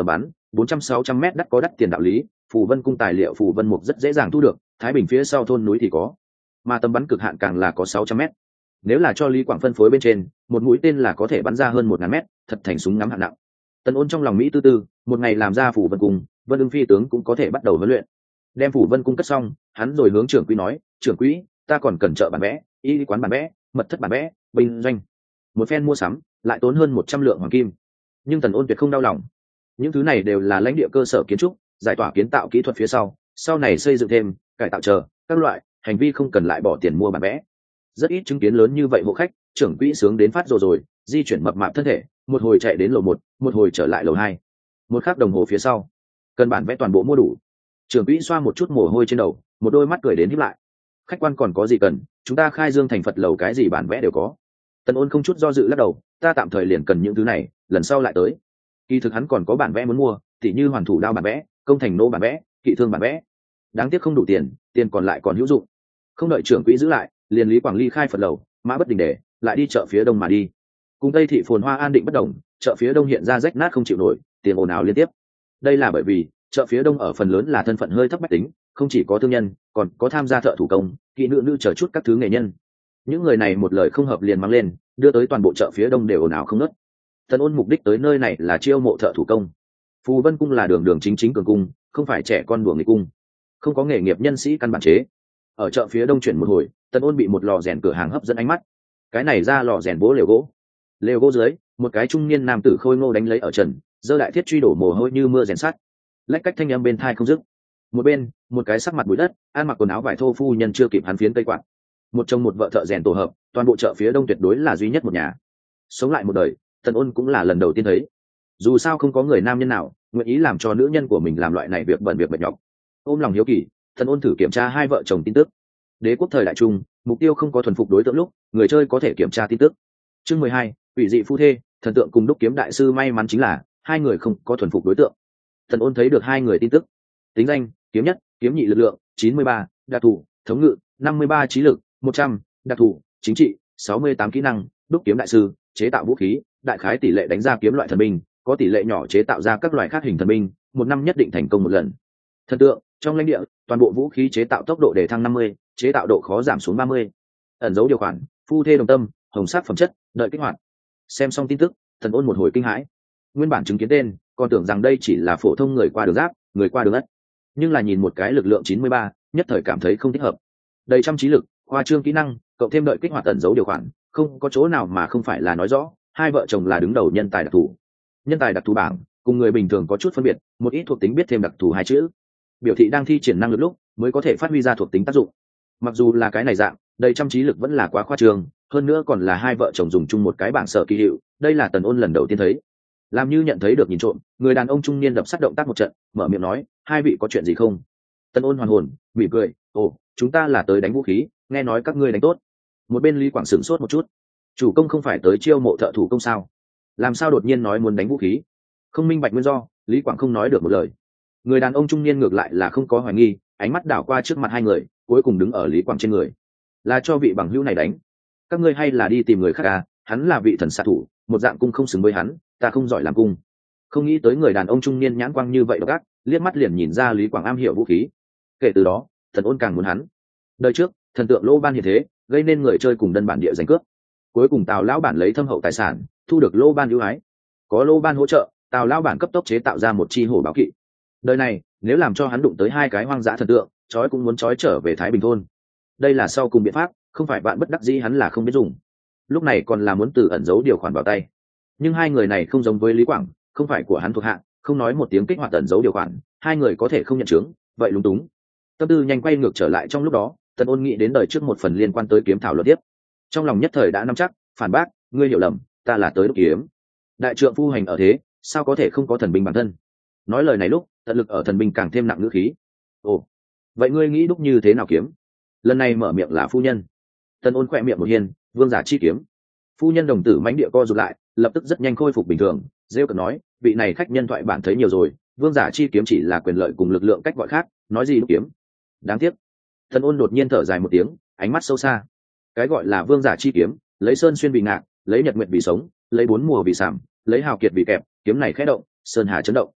400-600 mét đắt có đắt tiền đạo lý, phù vân cung tài liệu phù vân mục rất dễ dàng thu được, thái bình phía sau thôn núi thì có, mà tầm bắn cực hạn càng là có 600 mét. Nếu là cho Lý Quảng phân phối bên trên, một mũi tên là có thể bắn ra hơn 1000 mét, thật thành súng ngắm hạng nặng. Tần Ôn trong lòng mỹ tư tư, một ngày làm ra phủ vân cung, Vân Ưng phi tướng cũng có thể bắt đầu huấn luyện. Đem phủ vân cung cất xong, hắn rồi hướng trưởng quỹ nói, trưởng quỹ, ta còn cần chợ bản vẽ, y quán bản vẽ, mật thất bản vẽ, binh doanh. Một phen mua sắm, lại tốn hơn 100 lượng hoàng kim. Nhưng Tần Ôn tuyệt không đau lòng. Những thứ này đều là lãnh địa cơ sở kiến trúc, giải tỏa kiến tạo kỹ thuật phía sau này xây dựng thêm, cải tạo chờ, các loại hành vi không cần lại bỏ tiền mua bản vẽ. Rất ít chứng kiến lớn như vậy hộ khách, trưởng quỹ sướng đến phát rồi, di chuyển mập mạp thân thể, một hồi chạy đến lầu 1, một hồi trở lại lầu 2. Một khắc đồng hồ phía sau, cần bản vẽ toàn bộ mua đủ. Trưởng quỹ xoa một chút mồ hôi trên đầu, một đôi mắt cười đến híp lại. Khách quan còn có gì cần, chúng ta khai dương thành Phật lầu cái gì bản vẽ đều có. Tần Ôn không chút do dự lắc đầu, ta tạm thời liền cần những thứ này, lần sau lại tới. Kỳ thực hắn còn có bản vẽ muốn mua, tỉ như hoàn thủ đao bản vẽ, công thành nô bản vẽ, kỵ thương bản vẽ. Đáng tiếc không đủ tiền, tiền còn lại còn hữu dụng. Không đợi trưởng quỹ giữ lại, liền Lý Quảng ly khai Phật lầu, mã bất đình để, lại đi chợ phía đông mà đi. Cùng Tây thị phồn hoa an định bất động, chợ phía đông hiện ra rách nát không chịu nổi, tiền ồn ào liên tiếp. Đây là bởi vì chợ phía đông ở phần lớn là thân phận hơi thấp bách tính, không chỉ có thương nhân, còn có tham gia thợ thủ công, kỹ nữ chờ chút các thứ nghề nhân. Những người này một lời không hợp liền mang lên, đưa tới toàn bộ chợ phía đông đều ồn ào không ngớt. Tần Ôn mục đích tới nơi này là chiêu mộ thợ thủ công. Phù Vân cung là đường đường chính cường cung, không phải trẻ con đùa nghịch cung, không có nghề nghiệp nhân sĩ căn bản chế. Ở chợ phía đông chuyển một hồi, Tần Ôn bị một lò rèn cửa hàng hấp dẫn ánh mắt. Cái này ra lò rèn bố lều gỗ dưới, một cái trung niên nam tử khôi ngô đánh lấy ở trần, giơ đại thiết truy đổ mồ hôi như mưa rèn sắt, lách cách thanh âm bên thai không dứt. Một bên, một cái sắc mặt bụi đất, ăn mặc quần áo vải thô phu nhân chưa kịp hắn phiến cây quạt. Một chồng một vợ thợ rèn tổ hợp, toàn bộ chợ phía đông tuyệt đối là duy nhất một nhà. Sống lại một đời, Tần Ôn cũng là lần đầu tiên thấy. Dù sao không có người nam nhân nào nguyện ý làm cho nữ nhân của mình làm loại này việc bẩn việc mệt nhọc. Ôm lòng hiếu kỳ, Tần Ôn thử kiểm tra hai vợ chồng tin tức. Đế quốc thời đại trung, mục tiêu không có thuần phục đối tượng lúc, người chơi có thể kiểm tra tin tức. Chương 12, ủy dị phu thê, thần tượng cùng đúc kiếm đại sư may mắn chính là hai người không có thuần phục đối tượng. Tần Ôn thấy được hai người tin tức. Tính danh: kiếm nhất, kiếm nhị lực lượng 93, đặc thù, thống ngự 53 trí lực 100, đặc thù, chính trị 68 kỹ năng, đúc kiếm đại sư, chế tạo vũ khí, đại khái tỷ lệ đánh ra kiếm loại thần binh, có tỷ lệ nhỏ chế tạo ra các loại khác hình thần binh, một năm nhất định thành công một lần. Thần tượng: trong lãnh địa, toàn bộ vũ khí chế tạo tốc độ để thăng 50, chế tạo độ khó giảm xuống 30. Ẩn dấu điều khoản: phu thê đồng tâm, hồng sắc phẩm chất, đợi kích hoạt. Xem xong tin tức, Tần Ôn một hồi kinh hãi. Nguyên bản chứng kiến tên, còn tưởng rằng đây chỉ là phổ thông người qua đường giáp, người qua đường ất. Nhưng là nhìn một cái lực lượng 93, nhất thời cảm thấy không thích hợp. Đầy trăm trí lực, khoa trương kỹ năng, cộng thêm đợi kích hoạt ẩn dấu điều khoản, không có chỗ nào mà không phải là nói rõ, hai vợ chồng là đứng đầu nhân tài đặc thù. Nhân tài đặc thù bảng, cùng người bình thường có chút phân biệt, một ít thuộc tính biết thêm đặc thù hai chữ, biểu thị đang thi triển năng lực lúc mới có thể phát huy ra thuộc tính tác dụng. Mặc dù là cái này dạng, đầy trăm trí lực vẫn là quá khoa trương, hơn nữa còn là hai vợ chồng dùng chung một cái bảng sở kỳ hiệu, đây là Tần Ôn lần đầu tiên thấy. Làm như nhận thấy được nhìn trộm, người đàn ông trung niên đập sát động tác một trận, mở miệng nói, hai vị có chuyện gì không? Tần Ôn hoàn hồn, mỉm cười, ồ, chúng ta là tới đánh vũ khí, nghe nói các ngươi đánh tốt. Một bên Lý Quảng sửng sốt một chút, chủ công không phải tới chiêu mộ thợ thủ công sao? Làm sao đột nhiên nói muốn đánh vũ khí? Không minh bạch nguyên do, Lý Quảng không nói được một lời. Người đàn ông trung niên ngược lại là không có hoài nghi, ánh mắt đảo qua trước mặt hai người, cuối cùng đứng ở Lý Quảng trên người. Là cho vị bằng hữu này đánh. Các ngươi hay là đi tìm người khác à? Hắn là vị thần xạ thủ, một dạng cung không xứng với hắn, ta không giỏi làm cung. Không nghĩ tới người đàn ông trung niên nhãn quang như vậy độc ác, liếc mắt liền nhìn ra Lý Quảng am hiểu vũ khí. Kể từ đó, Tần Ôn càng muốn hắn. Đời trước, thần tượng Lô Ban hiện thế, gây nên người chơi cùng dân bản địa giành cướp. Cuối cùng Tào lão bản lấy thâm hậu tài sản, thu được Lô Ban ưu ái. Có Lô Ban hỗ trợ, Tào lão bản cấp tốc chế tạo ra một chi hổ báo kỵ. Đời này, nếu làm cho hắn đụng tới hai cái hoang dã thần tượng, chói cũng muốn chói trở về Thái Bình thôn. Đây là sau cùng biện pháp, không phải bạn bất đắc dĩ hắn là không biết dùng. Lúc này còn là muốn từ ẩn giấu điều khoản vào tay. Nhưng hai người này không giống với Lý Quảng, không phải của hắn thuộc hạ, không nói một tiếng kích hoạt ẩn giấu điều khoản, hai người có thể không nhận chứng, vậy lúng túng. Tâm tư nhanh quay ngược trở lại trong lúc đó, Tần Ôn nghĩ đến đời trước một phần liên quan tới kiếm thảo luận tiếp. Trong lòng nhất thời đã nắm chắc, phản bác, ngươi hiểu lầm, ta là tới đúc kiếm. Đại trượng phu hành ở thế, sao có thể không có thần binh bản thân? Nói lời này lúc, tận lực ở thần binh càng thêm nặng ngữ khí. Ồ, vậy ngươi nghĩ đúc như thế nào kiếm? Lần này mở miệng là phu nhân. Tần Ôn khỏe miệng một hiên, vương giả chi kiếm. Phu nhân đồng tử mãnh địa co rụt lại, lập tức rất nhanh khôi phục bình thường, rêu cợt nói, vị này khách nhân thoại bản thấy nhiều rồi, vương giả chi kiếm chỉ là quyền lợi cùng lực lượng cách gọi khác, nói gì đúc kiếm. Đáng tiếc. Tần Ôn đột nhiên thở dài một tiếng, ánh mắt sâu xa. Cái gọi là vương giả chi kiếm, lấy sơn xuyên vì ngạc, lấy nhật nguyệt vì sống, lấy bốn mùa vì sảm, lấy hào kiệt vì kẹp, kiếm này khẽ động, sơn hà chấn động.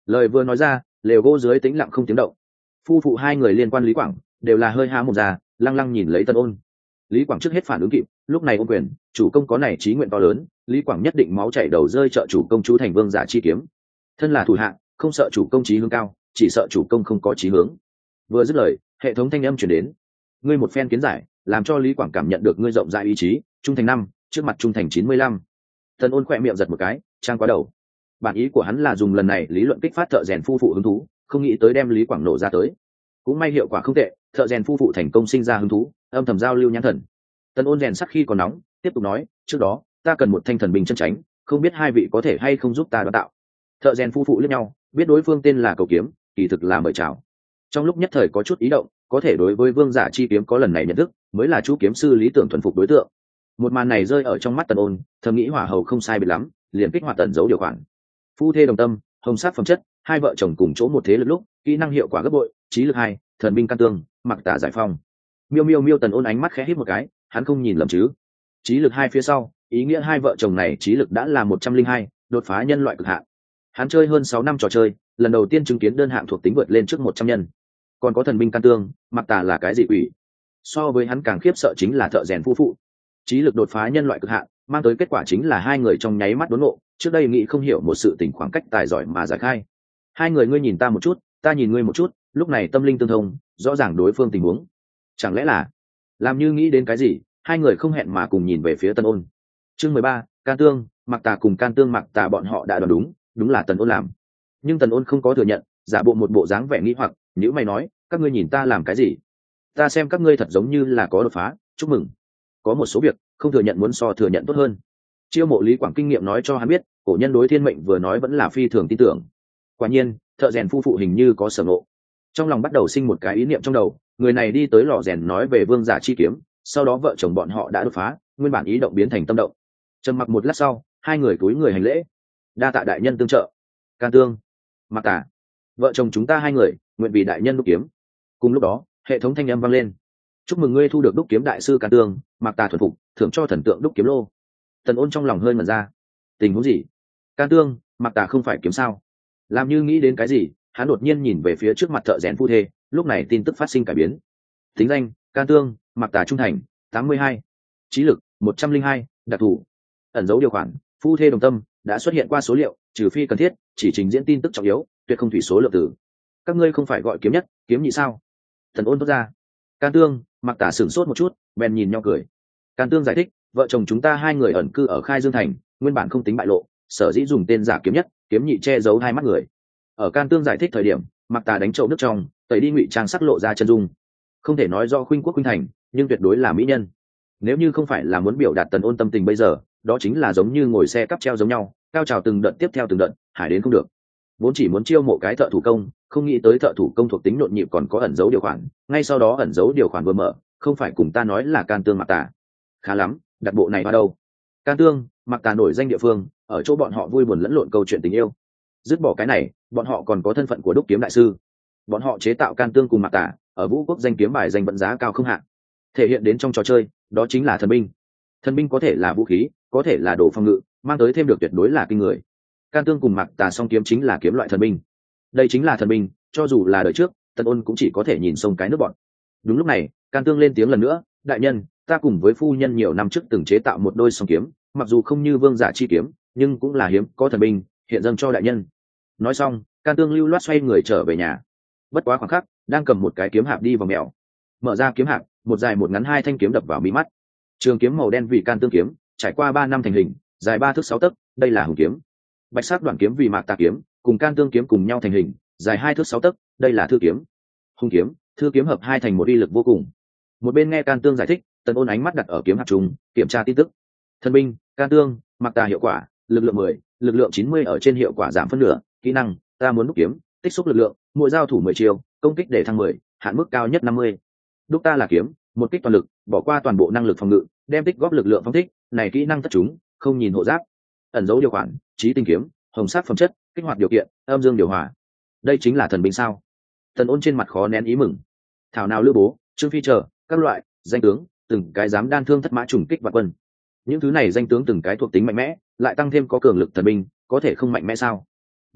Lời vừa nói ra, lều gỗ dưới tĩnh lặng không tiếng động. Phu phụ hai người liên quan Lý Quảng đều là hơi há mồm ra, lăng lăng nhìn lấy Tân Ôn. Lý Quảng trước hết phản ứng kịp, lúc này ôm quyền, chủ công có này chí nguyện to lớn, Lý Quảng nhất định máu chảy đầu rơi trợ chủ công chú thành vương giả chi kiếm. Thân là thủ hạ, không sợ chủ công chí hướng cao, chỉ sợ chủ công không có chí hướng. Vừa dứt lời, hệ thống thanh âm truyền đến. Ngươi một phen kiến giải, làm cho Lý Quảng cảm nhận được ngươi rộng rãi ý chí, trung thành 5, trước mặt trung thành 95. Tân Ôn khỏe miệng giật một cái, trang quá đầu. Bản ý của hắn là dùng lần này lý luận kích phát thợ rèn phu phụ hứng thú, không nghĩ tới đem Lý Quảng nổ ra tới. Cũng may hiệu quả không tệ, thợ rèn phu phụ thành công sinh ra hứng thú, âm thầm giao lưu nhãn thần. Tân Ôn rèn sắc khi còn nóng, tiếp tục nói, trước đó ta cần một thanh thần binh chân tránh, không biết hai vị có thể hay không giúp ta đoán tạo. Thợ rèn phu phụ liếc nhau, biết đối phương tên là Cầu Kiếm, kỳ thực là mời chào. Trong lúc nhất thời có chút ý động, có thể đối với vương giả chi kiếm có lần này nhận thức, mới là chú kiếm sư lý tưởng thuần phục đối tượng. Một màn này rơi ở trong mắt Tân Ôn, thầm nghĩ hỏa hầu không sai biệt lắm, liền kích hoạt tẩn giấu điều khoản. Phu thê đồng tâm, hồng sát phẩm chất, hai vợ chồng cùng chỗ một thế lực lúc, kỹ năng hiệu quả gấp bội, trí lực 2, thần binh can tương, mặc tả giải phong. Miêu Tần Ôn ánh mắt khẽ híp một cái, hắn không nhìn lầm chứ. Trí lực 2 phía sau, ý nghĩa hai vợ chồng này trí lực đã là 102, đột phá nhân loại cực hạn. Hắn chơi hơn 6 năm trò chơi, lần đầu tiên chứng kiến đơn hạng thuộc tính vượt lên trước 100 nhân. Còn có thần binh can tương, mặc tả là cái gì quỷ? So với hắn càng khiếp sợ chính là thợ rèn phu phụ. Trí lực đột phá nhân loại cực hạn, mang tới kết quả chính là hai người trong nháy mắt đốn ngộ, trước đây nghĩ không hiểu một sự tình khoảng cách tài giỏi mà giải khai. Hai người ngươi nhìn ta một chút, ta nhìn ngươi một chút, lúc này tâm linh tương thông, rõ ràng đối phương tình huống. Chẳng lẽ là làm như nghĩ đến cái gì, hai người không hẹn mà cùng nhìn về phía Tân Ôn. Chương 13, can tương, mặc tà cùng can tương mặc tà bọn họ đã đoán đúng, đúng là Tân Ôn làm. Nhưng Tân Ôn không có thừa nhận, giả bộ một bộ dáng vẻ nghi hoặc, nhữ mày nói, các ngươi nhìn ta làm cái gì? Ta xem các ngươi thật giống như là có đột phá, chúc mừng. Có một số việc không thừa nhận muốn so thừa nhận tốt hơn. Chiêu mộ Lý Quảng kinh nghiệm nói cho hắn biết, cổ nhân đối thiên mệnh vừa nói vẫn là phi thường tin tưởng. Quả nhiên, thợ rèn phu phụ hình như có sở ngộ. Trong lòng bắt đầu sinh một cái ý niệm trong đầu, người này đi tới lò rèn nói về vương giả chi kiếm, sau đó vợ chồng bọn họ đã đột phá, nguyên bản ý động biến thành tâm động. Trầm mặc một lát sau, hai người cúi người hành lễ. Đa tạ đại nhân tương trợ. Can tương, mặc tả, vợ chồng chúng ta hai người nguyện vì đại nhân đúc kiếm. Cùng lúc đó, hệ thống thanh âm vang lên. Chúc mừng ngươi thu được đúc kiếm đại sư Can tương, mặc tà thuần phục, thưởng cho thần tượng đúc kiếm lô. Tần Ôn trong lòng hơi mẩn ra. Tình huống gì? Can tương, mặc tà không phải kiếm sao? Làm như nghĩ đến cái gì, hắn đột nhiên nhìn về phía trước mặt thợ rèn phu thê, lúc này tin tức phát sinh cải biến. Tính danh: Can tương, mặc tà trung thành, 82. Trí lực: 102, đặc thù. Ẩn dấu điều khoản: phu thê đồng tâm, đã xuất hiện qua số liệu, trừ phi cần thiết, chỉ trình diễn tin tức trọng yếu, tuyệt không thủy số lượng tử. Các ngươi không phải gọi kiếm nhất, kiếm nhị sao? Tần Ôn tốt ra. Can tương, mặc tà sửng sốt một chút, bèn nhìn nhau cười. Can tương giải thích, vợ chồng chúng ta hai người ẩn cư ở Khai Dương thành, nguyên bản không tính bại lộ, sở dĩ dùng tên giả kiếm nhất, kiếm nhị che giấu hai mắt người. Ở Can tương giải thích thời điểm, mặc tà đánh chậu nước trong, tẩy đi ngụy trang sắc lộ ra chân dung. Không thể nói do khuynh quốc khuynh thành, nhưng tuyệt đối là mỹ nhân. Nếu như không phải là muốn biểu đạt Tần Ôn tâm tình bây giờ, đó chính là giống như ngồi xe cắp treo giống nhau, cao trào từng đợt tiếp theo từng đợt, hải đến không được. Vốn chỉ muốn chiêu mộ cái thợ thủ công, không nghĩ tới thợ thủ công thuộc tính nhộn nhịp còn có ẩn dấu điều khoản, ngay sau đó ẩn dấu điều khoản vừa mở, không phải cùng ta nói là Can tương mặc tà. Khá lắm, đặt bộ này vào đâu? Can tương, mặc tà nổi danh địa phương, ở chỗ bọn họ vui buồn lẫn lộn câu chuyện tình yêu. Dứt bỏ cái này, bọn họ còn có thân phận của đúc kiếm đại sư. Bọn họ chế tạo can tương cùng mặc tà, ở vũ quốc danh kiếm bài danh vẫn giá cao không hạn. Thể hiện đến trong trò chơi, đó chính là thần binh. Thần binh có thể là vũ khí, có thể là đồ phòng ngự, mang tới thêm được tuyệt đối là kinh người. Can tương cùng mặc tà song kiếm chính là kiếm loại thần binh. Đây chính là thần binh, cho dù là đời trước, Tần Ôn cũng chỉ có thể nhìn sông cái nước bọn. Đúng lúc này, Can tương lên tiếng lần nữa, đại nhân, ta cùng với phu nhân nhiều năm trước từng chế tạo một đôi song kiếm, mặc dù không như vương giả chi kiếm, nhưng cũng là hiếm có thần binh, hiện dâng cho đại nhân. Nói xong, Can tương lưu loát xoay người trở về nhà. Bất quá khoảng khắc, đang cầm một cái kiếm hạp đi vào mèo. Mở ra kiếm hạp, một dài một ngắn hai thanh kiếm đập vào mí mắt. Trường kiếm màu đen vì Can tương kiếm, trải qua 3 năm thành hình, dài 3 thước 6 tấc, đây là hùng kiếm. Bạch sắc đoạn kiếm vì mạc tà kiếm, cùng Can tương kiếm cùng nhau thành hình, dài 2 thước 6 tấc, đây là thư kiếm. Hung kiếm, thư kiếm hợp hai thành một uy lực vô cùng. Một bên nghe Can tương giải thích, Tần Ôn ánh mắt đặt ở kiếm hạp trùng, kiểm tra tin tức. Thần binh, Can tương, mặc tà hiệu quả, lực lượng 10, lực lượng 90 ở trên hiệu quả giảm phân nửa. Kỹ năng, ta muốn đúc kiếm, tích xúc lực lượng, mỗi giao thủ 10 chiều, công kích để thăng 10, hạn mức cao nhất 50. Đúc ta là kiếm, một kích toàn lực, bỏ qua toàn bộ năng lực phòng ngự, đem tích góp lực lượng phong thích, này kỹ năng tất chúng, không nhìn hộ giáp. Ẩn dấu điều khoản, trí tinh kiếm, hồng sắc phẩm chất, kích hoạt điều kiện, âm dương điều hòa. Đây chính là thần binh sao? Tần Ôn trên mặt khó nén ý mừng. Thảo nào Lữ Bố, Trương Phi chờ các loại danh tướng, từng cái dám đan thương thất mã trùng kích vạn quân. Những thứ này danh tướng từng cái thuộc tính mạnh mẽ, lại tăng thêm có cường lực thần binh, có thể không mạnh mẽ sao? Đáng tiếc,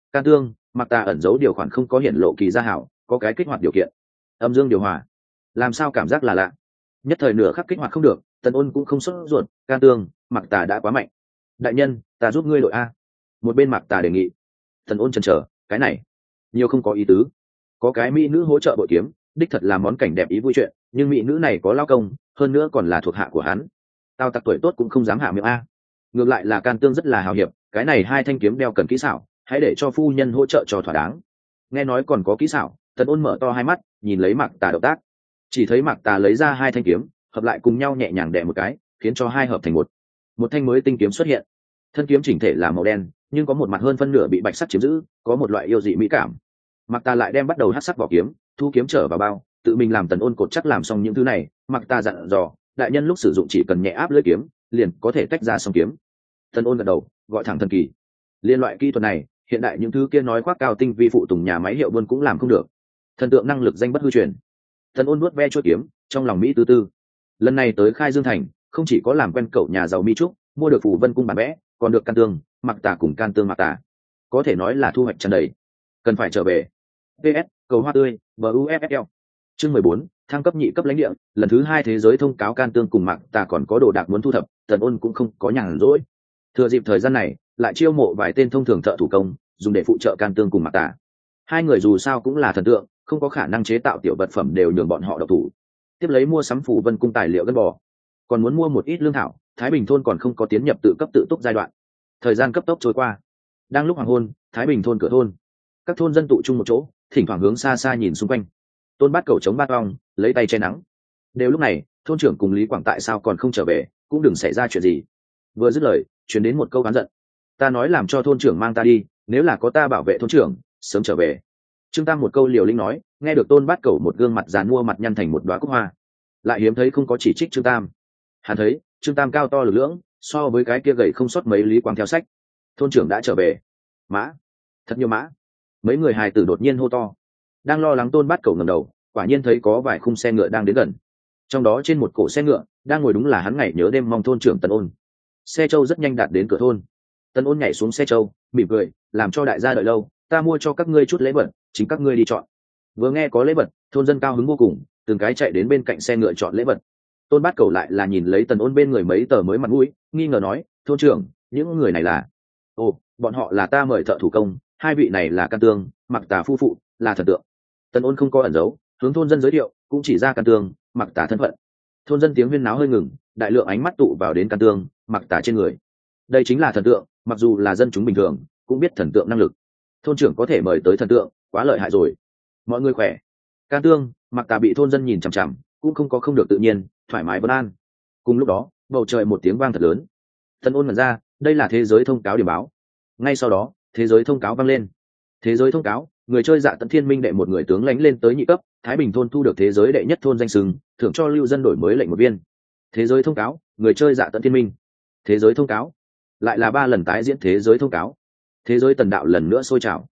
Can tương, mặc tà ẩn giấu điều khoản không có hiện lộ kỳ gia hảo, có cái kích hoạt điều kiện. Âm dương điều hòa. Làm sao cảm giác là lạ? Nhất thời nửa khắc kích hoạt không được, Tần Ôn cũng không sốt ruột, Can tương, mặc tà đã quá mạnh. Đại nhân, ta giúp ngươi đội a. Một bên mặc tà đề nghị. Tần Ôn chần chờ, cái này nhiều không có ý tứ. Có cái mỹ nữ hỗ trợ bội kiếm, đích thật là món cảnh đẹp ý vui chuyện, nhưng mỹ nữ này có lao công, hơn nữa còn là thuộc hạ của hắn. Tao tặc tuổi tốt cũng không dám hạ miệng a. Ngược lại là Can tương rất là hào hiệp, cái này hai thanh kiếm đeo cần kỹ xảo, hãy để cho phu nhân hỗ trợ cho thỏa đáng. Nghe nói còn có kỹ xảo, Tần Ôn mở to hai mắt nhìn lấy Mạc Tà động tác, chỉ thấy Mạc Tà lấy ra hai thanh kiếm hợp lại cùng nhau nhẹ nhàng đè một cái, khiến cho hai hợp thành một thanh mới tinh kiếm xuất hiện. Thân kiếm chỉnh thể là màu đen, nhưng có một mặt hơn phân nửa bị bạch sắc chiếm giữ, có một loại yêu dị mỹ cảm. Mạc Tà lại đem bắt đầu hắc sắc vỏ kiếm, thu kiếm trở vào bao, tự mình làm Tần Ôn cột chắc làm xong những thứ này. Mạc Tà dặn dò, đại nhân lúc sử dụng chỉ cần nhẹ áp lưỡi kiếm, liền có thể tách ra song kiếm. Tần Ôn gật đầu, gọi thẳng thần kỳ. Liên loại kỹ thuật này, hiện đại những thứ kia nói khoác cao tinh vi phụ tùng nhà máy hiệu buôn cũng làm không được. Thần tượng năng lực danh bất hư truyền. Tần Ôn nuốt ve chuôi kiếm, trong lòng mỹ tư tư. Lần này tới Khai Dương thành, không chỉ có làm quen cậu nhà giàu Mi Trúc, mua được Phủ Vân cung bản vẽ, còn được Can tương, Mặc Tà cùng Can tương Mặc Tà, có thể nói là thu hoạch tràn đầy. Cần phải trở về. PS, cầu hoa tươi, BUFFL. Chương 14, thăng cấp nhị cấp lãnh địa, lần thứ 2 thế giới thông cáo Can tương cùng Mặc Tà còn có đồ đạc muốn thu thập, Tần Ôn cũng không có nhàn rỗi. Thừa dịp thời gian này, lại chiêu mộ vài tên thông thường thợ thủ công, dùng để phụ trợ Can tương cùng Mặc Tà. Hai người dù sao cũng là thần tượng, không có khả năng chế tạo tiểu vật phẩm đều nhường bọn họ độc thủ. Tiếp lấy mua sắm Phủ Vân cung tài liệu gân bò, còn muốn mua một ít lương thảo. Thái Bình thôn còn không có tiến nhập tự cấp tự túc giai đoạn. Thời gian cấp tốc trôi qua. Đang lúc hoàng hôn, Thái Bình thôn cửa thôn, các thôn dân tụ chung một chỗ, thỉnh thoảng hướng xa xa nhìn xung quanh. Tôn Bát Cẩu chống bát ong, lấy tay che nắng. Đều lúc này, thôn trưởng cùng Lý Quảng tại sao còn không trở về, cũng đừng xảy ra chuyện gì. Vừa dứt lời, truyền đến một câu oán giận. Ta nói làm cho thôn trưởng mang ta đi, nếu là có ta bảo vệ thôn trưởng, sớm trở về. Trương Tam một câu liều lĩnh nói, nghe được Tôn Bát Cẩu một gương mặt dàn mua mặt nhăn thành một đóa cúc hoa. Lại hiếm thấy không có chỉ trích Trương Tam. Hắn thấy, Trương Tam cao to lực lưỡng, so với cái kia gầy không sót mấy Lý Quang theo sách. Thôn trưởng đã trở về. Mã, thật nhiều mã. Mấy người hài tử đột nhiên hô to. Đang lo lắng Tôn Bát Cẩu ngẩng đầu, quả nhiên thấy có vài khung xe ngựa đang đến gần. Trong đó trên một cổ xe ngựa, đang ngồi đúng là hắn ngày nhớ đêm mong thôn trưởng Tần Ôn. Xe trâu rất nhanh đạt đến cửa thôn. Tần Ôn nhảy xuống xe trâu, mỉm cười, làm cho đại gia đợi lâu, ta mua cho các ngươi chút lễ vật, chính các ngươi đi chọn. Vừa nghe có lễ vật, thôn dân cao hứng vô cùng, từng cái chạy đến bên cạnh xe ngựa chọn lễ vật. Tôn Bát Cẩu lại là nhìn lấy Tần Ôn bên người mấy tờ mới mặt mũi, nghi ngờ nói, thôn trưởng, những người này là? Ồ, bọn họ là ta mời thợ thủ công, hai vị này là Can tương, Mặc Tà phu phụ, là thần tượng. Tần Ôn không có ẩn giấu, hướng thôn dân giới thiệu, cũng chỉ ra Can tương, Mặc Tà thân phận. Thôn dân tiếng huyên náo hơi ngừng, đại lượng ánh mắt tụ vào đến Can tương, Mặc Tà trên người. Đây chính là thần tượng, mặc dù là dân chúng bình thường, cũng biết thần tượng năng lực. Thôn trưởng có thể mời tới thần tượng, quá lợi hại rồi. Mọi người khỏe. Can tương, Mặc Tà bị thôn dân nhìn chằm chằm, cũng không có không được tự nhiên, thoải mái vân an. Cùng lúc đó, bầu trời một tiếng vang thật lớn. Tần Ôn nhận ra, đây là thế giới thông cáo điểm báo. Ngay sau đó, thế giới thông cáo vang lên. Thế giới thông cáo, người chơi Dạ Tận Thiên Minh đệ một người tướng lãnh lên tới nhị cấp, Thái Bình thôn thu được thế giới đệ nhất thôn danh xưng, thưởng cho lưu dân đổi mới lệnh một viên. Thế giới thông cáo, người chơi Dạ Tận Thiên Minh. Thế giới thông cáo, lại là 3 lần tái diễn thế giới thông cáo. Thế giới tần đạo lần nữa sôi trào.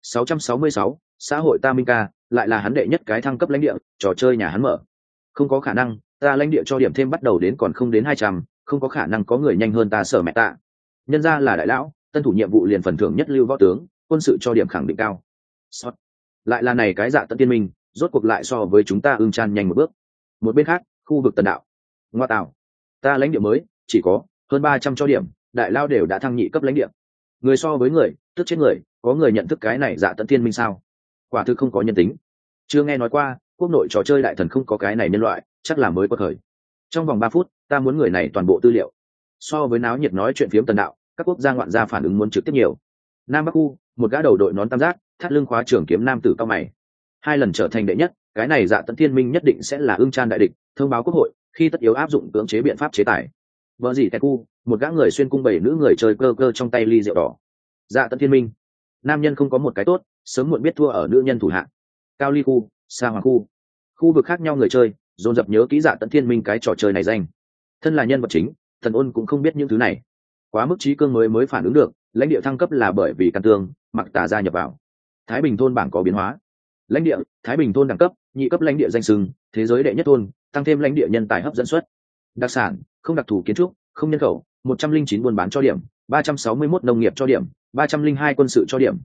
666, xã hội ta Minh ca, lại là hắn đệ nhất cái thăng cấp lãnh địa, trò chơi nhà hắn mở. Không có khả năng, ta lãnh địa cho điểm thêm bắt đầu đến còn không đến 200, không có khả năng có người nhanh hơn ta Sở Mẹ Tạ. Nhân ra là đại lão, tân thủ nhiệm vụ liền phần thưởng nhất lưu võ tướng, quân sự cho điểm khẳng định cao. Sót. Lại là này cái Dạ Tận Tiên Minh, rốt cuộc lại so với chúng ta ưng chan nhanh một bước. Một bên khác, khu vực tần đạo. Ngoa tạo, ta lãnh địa mới chỉ có hơn 300 cho điểm, đại lao đều đã thăng nhị cấp lãnh địa. Người so với người, tức chết người, có người nhận thức cái này Dạ Tận Tiên Minh sao? Quả thực không có nhân tính. Chưa nghe nói qua, quốc nội trò chơi đại thần không có cái này nhân loại, chắc là mới có thời. Trong vòng 3 phút, ta muốn người này toàn bộ tư liệu. So với náo nhiệt nói chuyện phiếm tần đạo, các quốc gia ngoạn gia phản ứng muốn trực tiếp nhiều. Nam Bắc khu, một gã đầu đội nón tam giác, thắt lưng khóa trường kiếm nam tử cao mày. 2 lần trở thành đệ nhất, cái này Dạ Tận Thiên Minh nhất định sẽ là ưng chan đại địch, thông báo quốc hội, khi tất yếu áp dụng cưỡng chế biện pháp chế tài. Vợ gì tại khu, một gã người xuyên cung 7 nữ người chơi cơ cơ trong tay ly rượu đỏ. Dạ Tận Thiên Minh, nam nhân không có một cái tốt, sớm muộn biết thua ở nữ nhân thủ hạ. Cao ly khu, xa hoàng khu vực khác nhau người chơi dồn dập nhớ kỹ Dạ Tận Thiên Minh cái trò chơi này danh. Thân là nhân vật chính, Tần Ôn cũng không biết những thứ này, quá mức trí cương mới phản ứng được, lãnh địa thăng cấp là bởi vì Can tương, Mặc Tà gia nhập vào. Thái Bình thôn bảng có biến hóa, lãnh địa Thái Bình thôn đẳng cấp nhị cấp, lãnh địa danh sưng thế giới đệ nhất thôn, tăng thêm lãnh địa nhân tài hấp dẫn suất, đặc sản không đặc thù kiến trúc, không nhân khẩu, 109 buôn bán cho điểm, 361 nông nghiệp cho điểm, 302 quân sự cho điểm,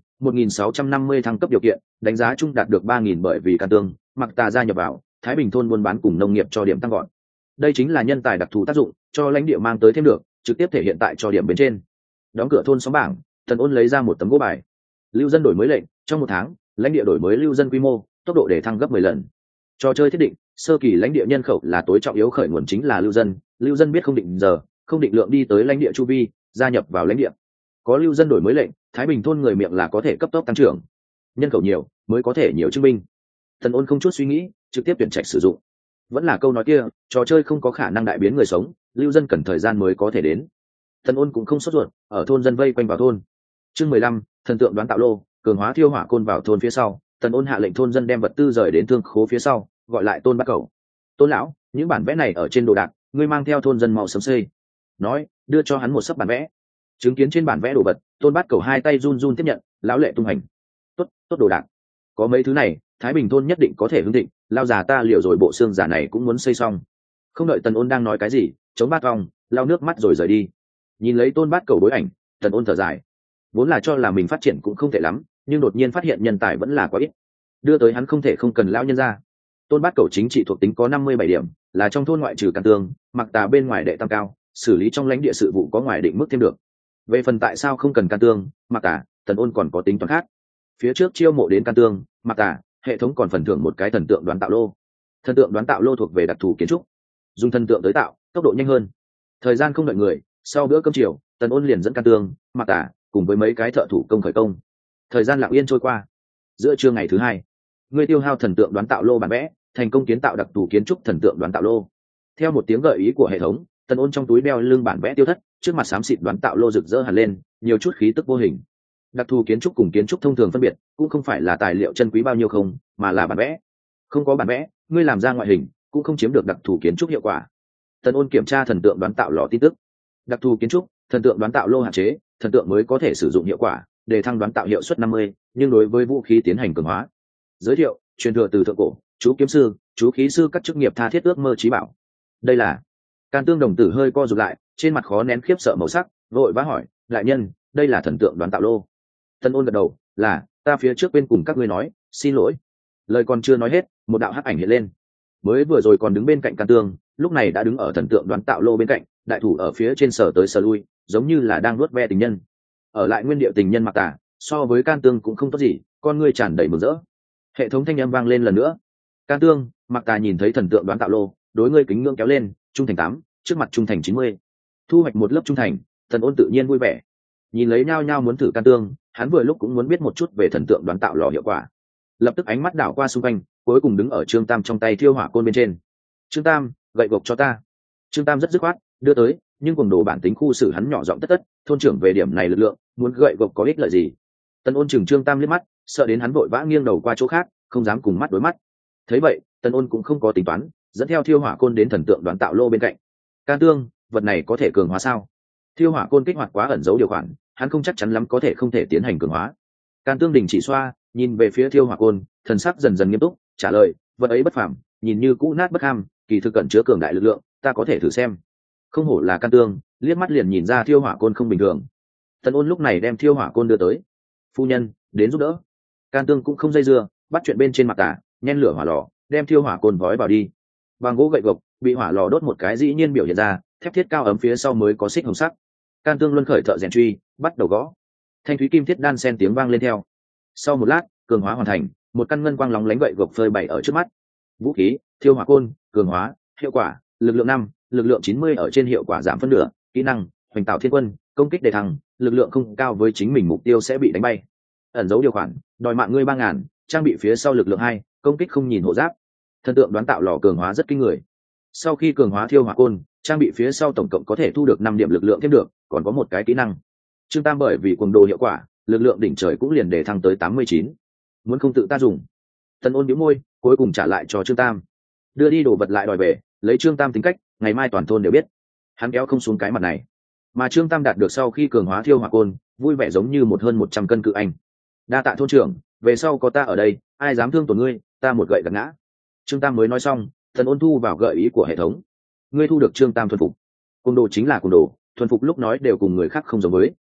1650 thăng cấp điều kiện, đánh giá chung đạt được 3000 bởi vì can tương, mặc tà gia nhập vào, Thái Bình thôn buôn bán cùng nông nghiệp cho điểm tăng gọn. Đây chính là nhân tài đặc thù tác dụng, cho lãnh địa mang tới thêm được, trực tiếp thể hiện tại cho điểm bên trên. Đóng cửa thôn xóm bảng, Tần Ôn lấy ra một tấm gỗ bài. Lưu dân đổi mới lệnh, trong 1 tháng, lãnh địa đổi mới lưu dân quy mô, tốc độ để thăng gấp 10 lần. Trò chơi thiết định, sơ kỳ lãnh địa nhân khẩu là tối trọng yếu, khởi nguồn chính là lưu dân biết không định giờ, không định lượng đi tới lãnh địa chu vi, gia nhập vào lãnh địa. Có lưu dân đổi mới lệnh, Thái Bình thôn người miệng là có thể cấp tốc tăng trưởng. Nhân khẩu nhiều, mới có thể nhiều chứng minh. Tần Ôn không chút suy nghĩ, trực tiếp tuyển trạch sử dụng. Vẫn là câu nói kia, trò chơi không có khả năng đại biến người sống, lưu dân cần thời gian mới có thể đến. Tần Ôn cũng không sốt ruột, ở thôn dân vây quanh vào thôn. Chương 15, thần tượng đoán tạo lô, cường hóa thiêu hỏa côn vào thôn phía sau, Tần Ôn hạ lệnh thôn dân đem vật tư rời đến thương khố phía sau, gọi lại Tôn Bát Cẩu. Tôn lão, những bản vẽ này ở trên đồ đạc, ngươi mang theo thôn dân mau sớm xây. Nói, đưa cho hắn một sấp bản vẽ. Chứng kiến trên bản vẽ đồ vật, Tôn Bát Cẩu hai tay run run tiếp nhận, lão lệ tung hành. Tốt, tốt đồ đạc. Có mấy thứ này, Thái Bình thôn nhất định có thể hưng thịnh, lao già ta liệu rồi bộ xương giả này cũng muốn xây xong. Không đợi Tần Ôn đang nói cái gì, chống bát vòng, lau nước mắt rồi rời đi. Nhìn lấy Tôn Bát Cẩu bối ảnh, Tần Ôn thở dài. Vốn là cho là mình phát triển cũng không tệ lắm, nhưng đột nhiên phát hiện nhân tài vẫn là quá ít. Đưa tới hắn không thể không cần lão nhân ra. Tôn Bát Cẩu chính trị thuộc tính có 57 điểm, là trong thôn ngoại trừ can tương, mặc tà bên ngoài đệ tăng cao, xử lý trong lãnh địa sự vụ có ngoài định mức thêm được. Về phần tại sao không cần can tương, mặc tà, Tần Ôn còn có tính toán khác. Phía trước chiêu mộ đến can tương, mặc tà, hệ thống còn phần thưởng một cái thần tượng đoán tạo lô. Thần tượng đoán tạo lô thuộc về đặc thù kiến trúc, dùng thần tượng tới tạo, tốc độ nhanh hơn. Thời gian không đợi người, sau bữa cơm chiều, Tần Ôn liền dẫn can tương, mặc tà, cùng với mấy cái thợ thủ công khởi công. Thời gian lặng yên trôi qua. Giữa trưa ngày thứ 2, người tiêu hao thần tượng đoán tạo lô bản vẽ, thành công kiến tạo đặc thù kiến trúc thần tượng đoán tạo lô. Theo một tiếng gợi ý của hệ thống, Tần Ôn trong túi đeo lưng bản vẽ tiêu thất, trước mặt xám xịt đoán tạo lô rực rỡ hẳn lên, nhiều chút khí tức vô hình. Đặc thù kiến trúc cùng kiến trúc thông thường phân biệt, cũng không phải là tài liệu chân quý bao nhiêu không, mà là bản vẽ. Không có bản vẽ, ngươi làm ra ngoại hình, cũng không chiếm được đặc thù kiến trúc hiệu quả. Tần Ôn kiểm tra thần tượng đoán tạo lò tin tức. Đặc thù kiến trúc, thần tượng đoán tạo lô hạn chế, thần tượng mới có thể sử dụng hiệu quả, để thăng đoán tạo hiệu suất 50, nhưng đối với vũ khí tiến hành cường hóa. Giới thiệu, truyền thừa từ thượng cổ, chú kiếm sư, chú khí sư các chức nghiệp tha thiết ước mơ chí bảo. Đây là can tương đồng tử hơi co rụt lại, trên mặt khó nén khiếp sợ màu sắc, vội vã hỏi, đại nhân, đây là thần tượng đoán tạo lô. Tần Ôn gật đầu, là, ta phía trước bên cùng các ngươi nói, xin lỗi. Lời còn chưa nói hết, một đạo hắc ảnh hiện lên. Mới vừa rồi còn đứng bên cạnh can tương, lúc này đã đứng ở thần tượng đoán tạo lô bên cạnh, đại thủ ở phía trên sờ tới sờ lui, giống như là đang nuốt ve tình nhân. Ở lại nguyên địa tình nhân mặc tà, so với can tương cũng không tốt gì, con ngươi tràn đầy mừng rỡ. Hệ thống thanh âm vang lên lần nữa. Can tương, mặc tà nhìn thấy thần tượng đoán tạo lô, đối ngươi kính ngưỡng kéo lên, trung thành 8, trước mặt trung thành 90. Thu hoạch một lớp trung thành, Tần Ôn tự nhiên vui vẻ. Nhìn lấy nhao nhao muốn thử can tương, hắn vừa lúc cũng muốn biết một chút về thần tượng đoán tạo lò hiệu quả. Lập tức ánh mắt đảo qua xung quanh, cuối cùng đứng ở Trương Tam trong tay thiêu hỏa côn bên trên. Trương Tam, gậy gộc cho ta. Trương Tam rất dứt khoát, đưa tới, nhưng cuồng đồ bản tính khu xử hắn nhỏ giọng tất tất, thôn trưởng về điểm này lực lượng, muốn gậy gộc có ích lợi gì? Tần Ôn chừng Trương Tam liếc mắt, sợ đến hắn vội vã nghiêng đầu qua chỗ khác, không dám cùng mắt đối mắt. Thấy vậy, Tần Ôn cũng không có tính toán, dẫn theo thiêu hỏa côn đến thần tượng đoán tạo lô bên cạnh. Can tương, vật này có thể cường hóa sao? Thiêu hỏa côn kích hoạt quá ẩn dấu điều khoản, hắn không chắc chắn lắm có thể không thể tiến hành cường hóa. Can tương đình chỉ xoa, nhìn về phía thiêu hỏa côn, thần sắc dần dần nghiêm túc, trả lời, vật ấy bất phàm, nhìn như cũ nát bất ham, kỳ thực cẩn chứa cường đại lực lượng, ta có thể thử xem. Không hổ là can tương, liếc mắt liền nhìn ra thiêu hỏa côn không bình thường. Tần Ôn lúc này đem thiêu hỏa côn đưa tới. Phu nhân, đến giúp đỡ. Can tương cũng không dây dưa, bắt chuyện bên trên mặt tà, nhen lửa hỏa lò, đem thiêu hỏa côn vói vào đi. Bằng gỗ gậy gộc, bị hỏa lò đốt một cái dĩ nhiên biểu hiện ra, thép thiết cao ấm phía sau mới có xích hồng sắc. Can tương luân khởi thợ rèn truy, bắt đầu gõ. Thanh thúy kim thiết đan sen tiếng vang lên theo. Sau một lát, cường hóa hoàn thành, một căn ngân quang lóng lánh gậy gộc phơi bày ở trước mắt. Vũ khí, thiêu hỏa côn, cường hóa, hiệu quả, lực lượng 5, lực lượng 90 ở trên hiệu quả giảm phân nửa, kỹ năng, hoành tạo thiên quân, công kích đề thăng, lực lượng không cao với chính mình mục tiêu sẽ bị đánh bay. Ẩn dấu điều khoản, đòi mạng ngươi 3000, trang bị phía sau lực lượng 2, công kích không nhìn hộ giáp. Thần tượng đoán tạo lò cường hóa rất kinh người. Sau khi cường hóa thiêu hỏa côn, trang bị phía sau tổng cộng có thể thu được 5 điểm lực lượng thêm được, còn có một cái kỹ năng. Trương Tam bởi vì cuồng đồ hiệu quả, lực lượng đỉnh trời cũng liền để thăng tới 89. Muốn không tự ta dùng. Tần Ôn bĩu môi, cuối cùng trả lại cho Trương Tam. Đưa đi đồ vật lại đòi về, lấy Trương Tam tính cách, ngày mai toàn thôn đều biết. Hắn kéo không xuống cái mặt này. Mà Trương Tam đạt được sau khi cường hóa thiêu hỏa côn, vui vẻ giống như hơn 100 cân cự anh. Đa tạ thôn trưởng, về sau có ta ở đây, ai dám thương tổn ngươi, ta một gậy gạt ngã. Trương Tam mới nói xong, Tần Ôn thu vào gợi ý của hệ thống. Ngươi thu được Trương Tam thuần phục. Cuồng đồ chính là cuồng đồ, thuần phục lúc nói đều cùng người khác không giống với.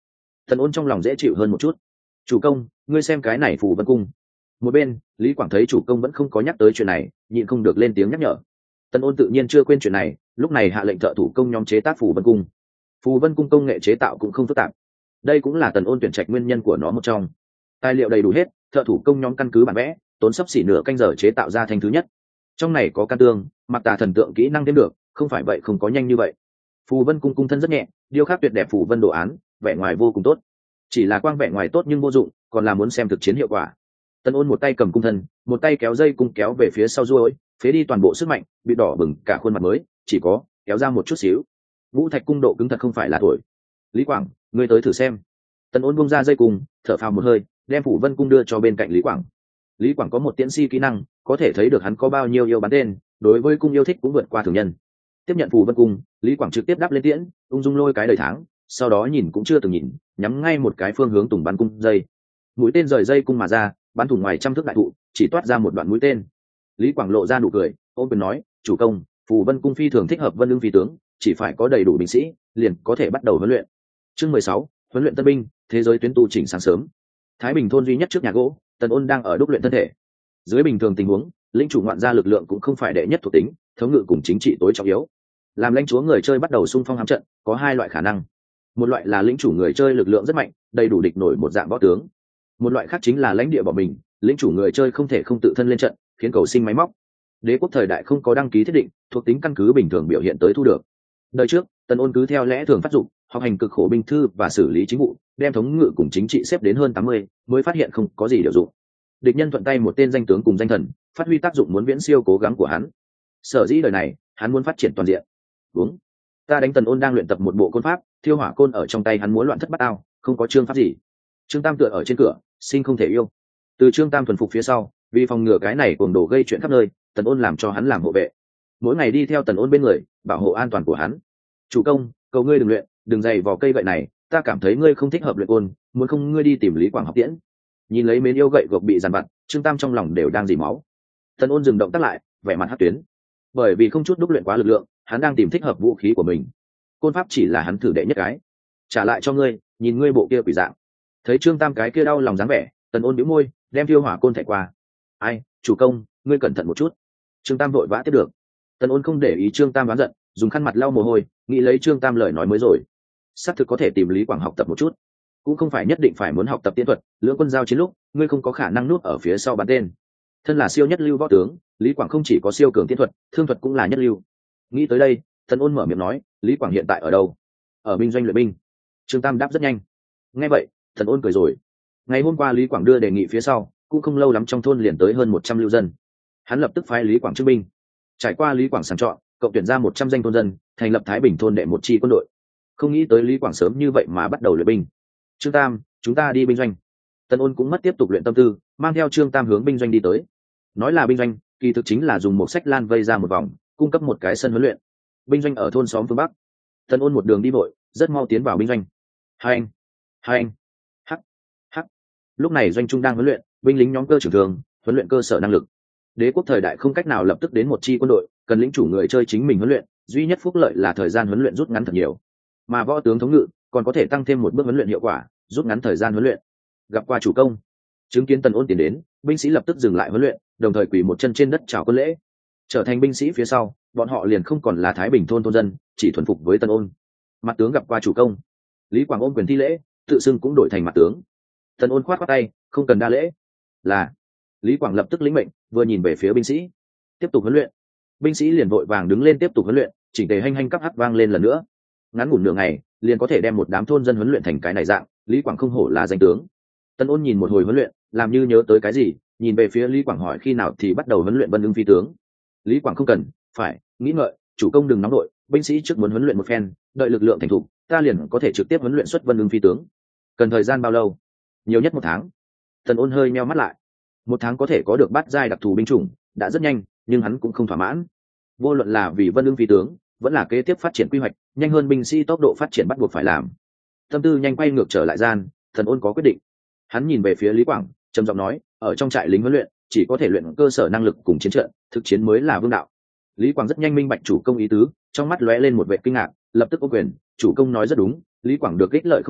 Tần Ôn trong lòng dễ chịu hơn một chút. Chủ công, ngươi xem cái này phù vân cung. Một bên, Lý Quảng thấy chủ công vẫn không có nhắc tới chuyện này, nhịn không được lên tiếng nhắc nhở. Tần Ôn tự nhiên chưa quên chuyện này, lúc này hạ lệnh thợ thủ công nhóm chế tác phù vân cung. Phù vân cung công nghệ chế tạo cũng không phức tạp, đây cũng là Tần Ôn tuyển trạch nguyên nhân của nó một trong. Tài liệu đầy đủ hết, thợ thủ công nhóm căn cứ bản vẽ, tốn sấp xỉ nửa canh giờ chế tạo ra thành thứ nhất. Trong này có can tương, mặc tà thần tượng kỹ năng thêm được, không phải vậy không có nhanh như vậy. Phù vân cung cung thân rất nhẹ, điêu khắc tuyệt đẹp phù vân đồ án, vẻ ngoài vô cùng tốt. Chỉ là quang vẻ ngoài tốt nhưng vô dụng, còn là muốn xem thực chiến hiệu quả. Tần Ôn một tay cầm cung thân, một tay kéo dây cung kéo về phía sau ruôi, phế đi toàn bộ sức mạnh, bị đỏ bừng cả khuôn mặt mới, chỉ có kéo ra một chút xíu. Vũ thạch cung độ cứng thật không phải là thổi. Lý Quảng, ngươi tới thử xem. Tần Ôn buông ra dây cung, thở phào một hơi, đem phủ vân cung đưa cho bên cạnh Lý Quảng. Lý Quảng có một tiễn si kỹ năng, có thể thấy được hắn có bao nhiêu yêu bắn tên, đối với cung yêu thích cũng vượt qua thường nhân. Tiếp nhận phủ vân cung, Lý Quảng trực tiếp đắp lên tiễn, ung dung lôi cái đời tháng, sau đó nhìn cũng chưa từng nhìn, nhắm ngay một cái phương hướng tùng bắn cung dây. Mũi tên rời dây cung mà ra, bắn thủng ngoài trăm thước đại thụ, chỉ toát ra một đoạn mũi tên. Lý Quảng lộ ra nụ cười, ôm quyền nói, chủ công, phủ vân cung phi thường thích hợp vân ưng phi tướng, chỉ phải có đầy đủ binh sĩ, liền có thể bắt đầu huấn luyện. Chương 16, huấn luyện tân binh, thế giới tuyến tu chỉnh sáng sớm. Thái Bình thôn duy nhất trước nhà gỗ, Tần Ôn đang ở đúc luyện thân thể. Dưới bình thường tình huống, lĩnh chủ ngoạn gia lực lượng cũng không phải đệ nhất thuộc tính, thống ngự cùng chính trị tối trọng yếu. Làm lãnh chúa người chơi bắt đầu xung phong hám trận, có hai loại khả năng. Một loại là lĩnh chủ người chơi lực lượng rất mạnh, đầy đủ địch nổi một dạng võ tướng. Một loại khác chính là lãnh địa bỏ mình, lĩnh chủ người chơi không thể không tự thân lên trận, khiến cầu sinh máy móc. Đế quốc thời đại không có đăng ký thiết định, thuộc tính căn cứ bình thường biểu hiện tới thu được. Đời trước, Tần Ôn cứ theo lẽ thường phát dụng, học hành cực khổ binh thư và xử lý chính vụ, đem thống ngự cùng chính trị xếp đến hơn 80, mới phát hiện không có gì điều dụng. Địch nhân thuận tay một tên danh tướng cùng danh thần, phát huy tác dụng muốn viễn siêu cố gắng của hắn. Sở dĩ đời này, hắn muốn phát triển toàn diện. Đúng, ta đánh Tần Ôn đang luyện tập một bộ côn pháp, thiêu hỏa côn ở trong tay hắn muốn loạn thất bát ao, không có chương pháp gì. Trương Tam tựa ở trên cửa, sinh không thể yêu. Từ Trương Tam thuần phục phía sau, vì phòng ngừa cái này cuồng đồ gây chuyện khắp nơi, Tần Ôn làm cho hắn làm hộ vệ, mỗi ngày đi theo Tần Ôn bên người, bảo hộ an toàn của hắn. Chủ công, cầu ngươi đừng luyện, đừng dày vào cây gậy này, ta cảm thấy ngươi không thích hợp luyện côn, muốn không ngươi đi tìm Lý Quảng học tiễn. Nhìn lấy mến yêu gậy gộc bị dằn vặt, Trương Tam trong lòng đều đang dỉ máu. Tần Ôn dừng động tác lại, vẻ mặt hất tuyến, bởi vì không chút đúc luyện quá lực lượng, hắn đang tìm thích hợp vũ khí của mình. Côn pháp chỉ là hắn thử đệ nhất cái, trả lại cho ngươi, nhìn ngươi bộ kia quỷ dạng. Thấy Trương Tam cái kia đau lòng dáng vẻ, Tần Ôn bĩu môi, đem thiêu hỏa côn thẻ qua. Ai, chủ công, ngươi cẩn thận một chút. Trương Tam vội vã tiếp được. Tần Ôn không để ý Trương Tam oán giận, dùng khăn mặt lau mồ hôi, nghĩ lấy Trương Tam lời nói mới rồi. Xác thực có thể tìm Lý Quảng học tập một chút, cũng không phải nhất định phải muốn học tập tiến thuật. Lưỡng quân giao chiến lúc, ngươi không có khả năng núp ở phía sau bắn tên. Thân là siêu nhất lưu võ tướng, Lý Quảng không chỉ có siêu cường tiến thuật, thương thuật cũng là nhất lưu. Nghĩ tới đây, Tần Ôn mở miệng nói, Lý Quảng hiện tại ở đâu? Ở binh doanh luyện binh. Trương Tam đáp rất nhanh. Nghe vậy, Tần Ôn cười rồi. Ngày hôm qua Lý Quảng đưa đề nghị phía sau, cũng không lâu lắm trong thôn liền tới hơn 100 lưu dân. Hắn lập tức phái Lý Quảng trưng binh. Trải qua Lý Quảng sàng chọn, cộng tuyển ra 100 danh thôn dân, thành lập Thái Bình thôn đệ một chi quân đội. Không nghĩ tới Lý Quảng sớm như vậy mà bắt đầu luyện binh. Trương Tam, chúng ta đi binh doanh. Tần Ôn cũng mất tiếp tục luyện tâm tư, mang theo Trương Tam hướng binh doanh đi tới. Nói là binh doanh, kỳ thực chính là dùng một sách lan vây ra một vòng, cung cấp một cái sân huấn luyện. Binh doanh ở thôn xóm phương Bắc. Tần Ôn một đường đi vội, rất mau tiến vào binh doanh. Hai anh, hắc, hắc. Lúc này doanh trung đang huấn luyện, binh lính nhóm cơ trưởng thường, huấn luyện cơ sở năng lực. Đế quốc thời đại không cách nào lập tức đến một chi quân đội, cần lĩnh chủ người chơi chính mình huấn luyện, duy nhất phúc lợi là thời gian huấn luyện rút ngắn thật nhiều. Mà võ tướng thống ngự còn có thể tăng thêm một bước huấn luyện hiệu quả, rút ngắn thời gian huấn luyện. Gặp qua chủ công, chứng kiến Tần Ôn tiến đến, binh sĩ lập tức dừng lại huấn luyện, đồng thời quỳ một chân trên đất chào quân lễ. Trở thành binh sĩ phía sau, bọn họ liền không còn là Thái Bình thôn thôn dân, chỉ thuần phục với Tần Ôn. Mặt tướng gặp qua chủ công. Lý Quảng ôm quyền thi lễ, tự xưng cũng đổi thành mặt tướng. Tần Ôn khoát khoát tay, không cần đa lễ. Là. Lý Quảng lập tức lĩnh mệnh, vừa nhìn về phía binh sĩ, tiếp tục huấn luyện. Binh sĩ liền vội vàng đứng lên tiếp tục huấn luyện, chỉnh tề hanh cắp hắc vang lên lần nữa. Ngắn ngủn nửa ngày, liền có thể đem một đám thôn dân huấn luyện thành cái này dạng. Lý Quảng không hổ là danh tướng. Tần Ôn nhìn một hồi huấn luyện, làm như nhớ tới cái gì, nhìn về phía Lý Quảng hỏi khi nào thì bắt đầu huấn luyện Vân Ưng phi tướng. Lý Quảng không cần, phải nghĩ ngợi, chủ công đừng nóng đội, binh sĩ trước muốn huấn luyện một phen, đợi lực lượng thành thục, ta liền có thể trực tiếp huấn luyện xuất Vân Ưng phi tướng. Cần thời gian bao lâu? Nhiều nhất 1 tháng. Tần Ôn hơi meo mắt lại. 1 tháng có thể có được bát giai đặc thù binh chủng, đã rất nhanh, nhưng hắn cũng không thỏa mãn. Vô luận là vì Vân Ưng phi tướng, vẫn là kế tiếp phát triển quy hoạch, nhanh hơn binh sĩ tốc độ phát triển bắt buộc phải làm. Tâm tư nhanh quay ngược trở lại gian, Tần Ôn có quyết định. Hắn nhìn về phía Lý Quảng, trầm giọng nói, ở trong trại lính huấn luyện, chỉ có thể luyện cơ sở năng lực cùng chiến trận, thực chiến mới là vương đạo. Lý Quảng rất nhanh minh bạch chủ công ý tứ, trong mắt lóe lên một vẻ kinh ngạc, lập tức ô quyền, chủ công nói rất đúng, Lý Quảng được ích lợi không nhỏ,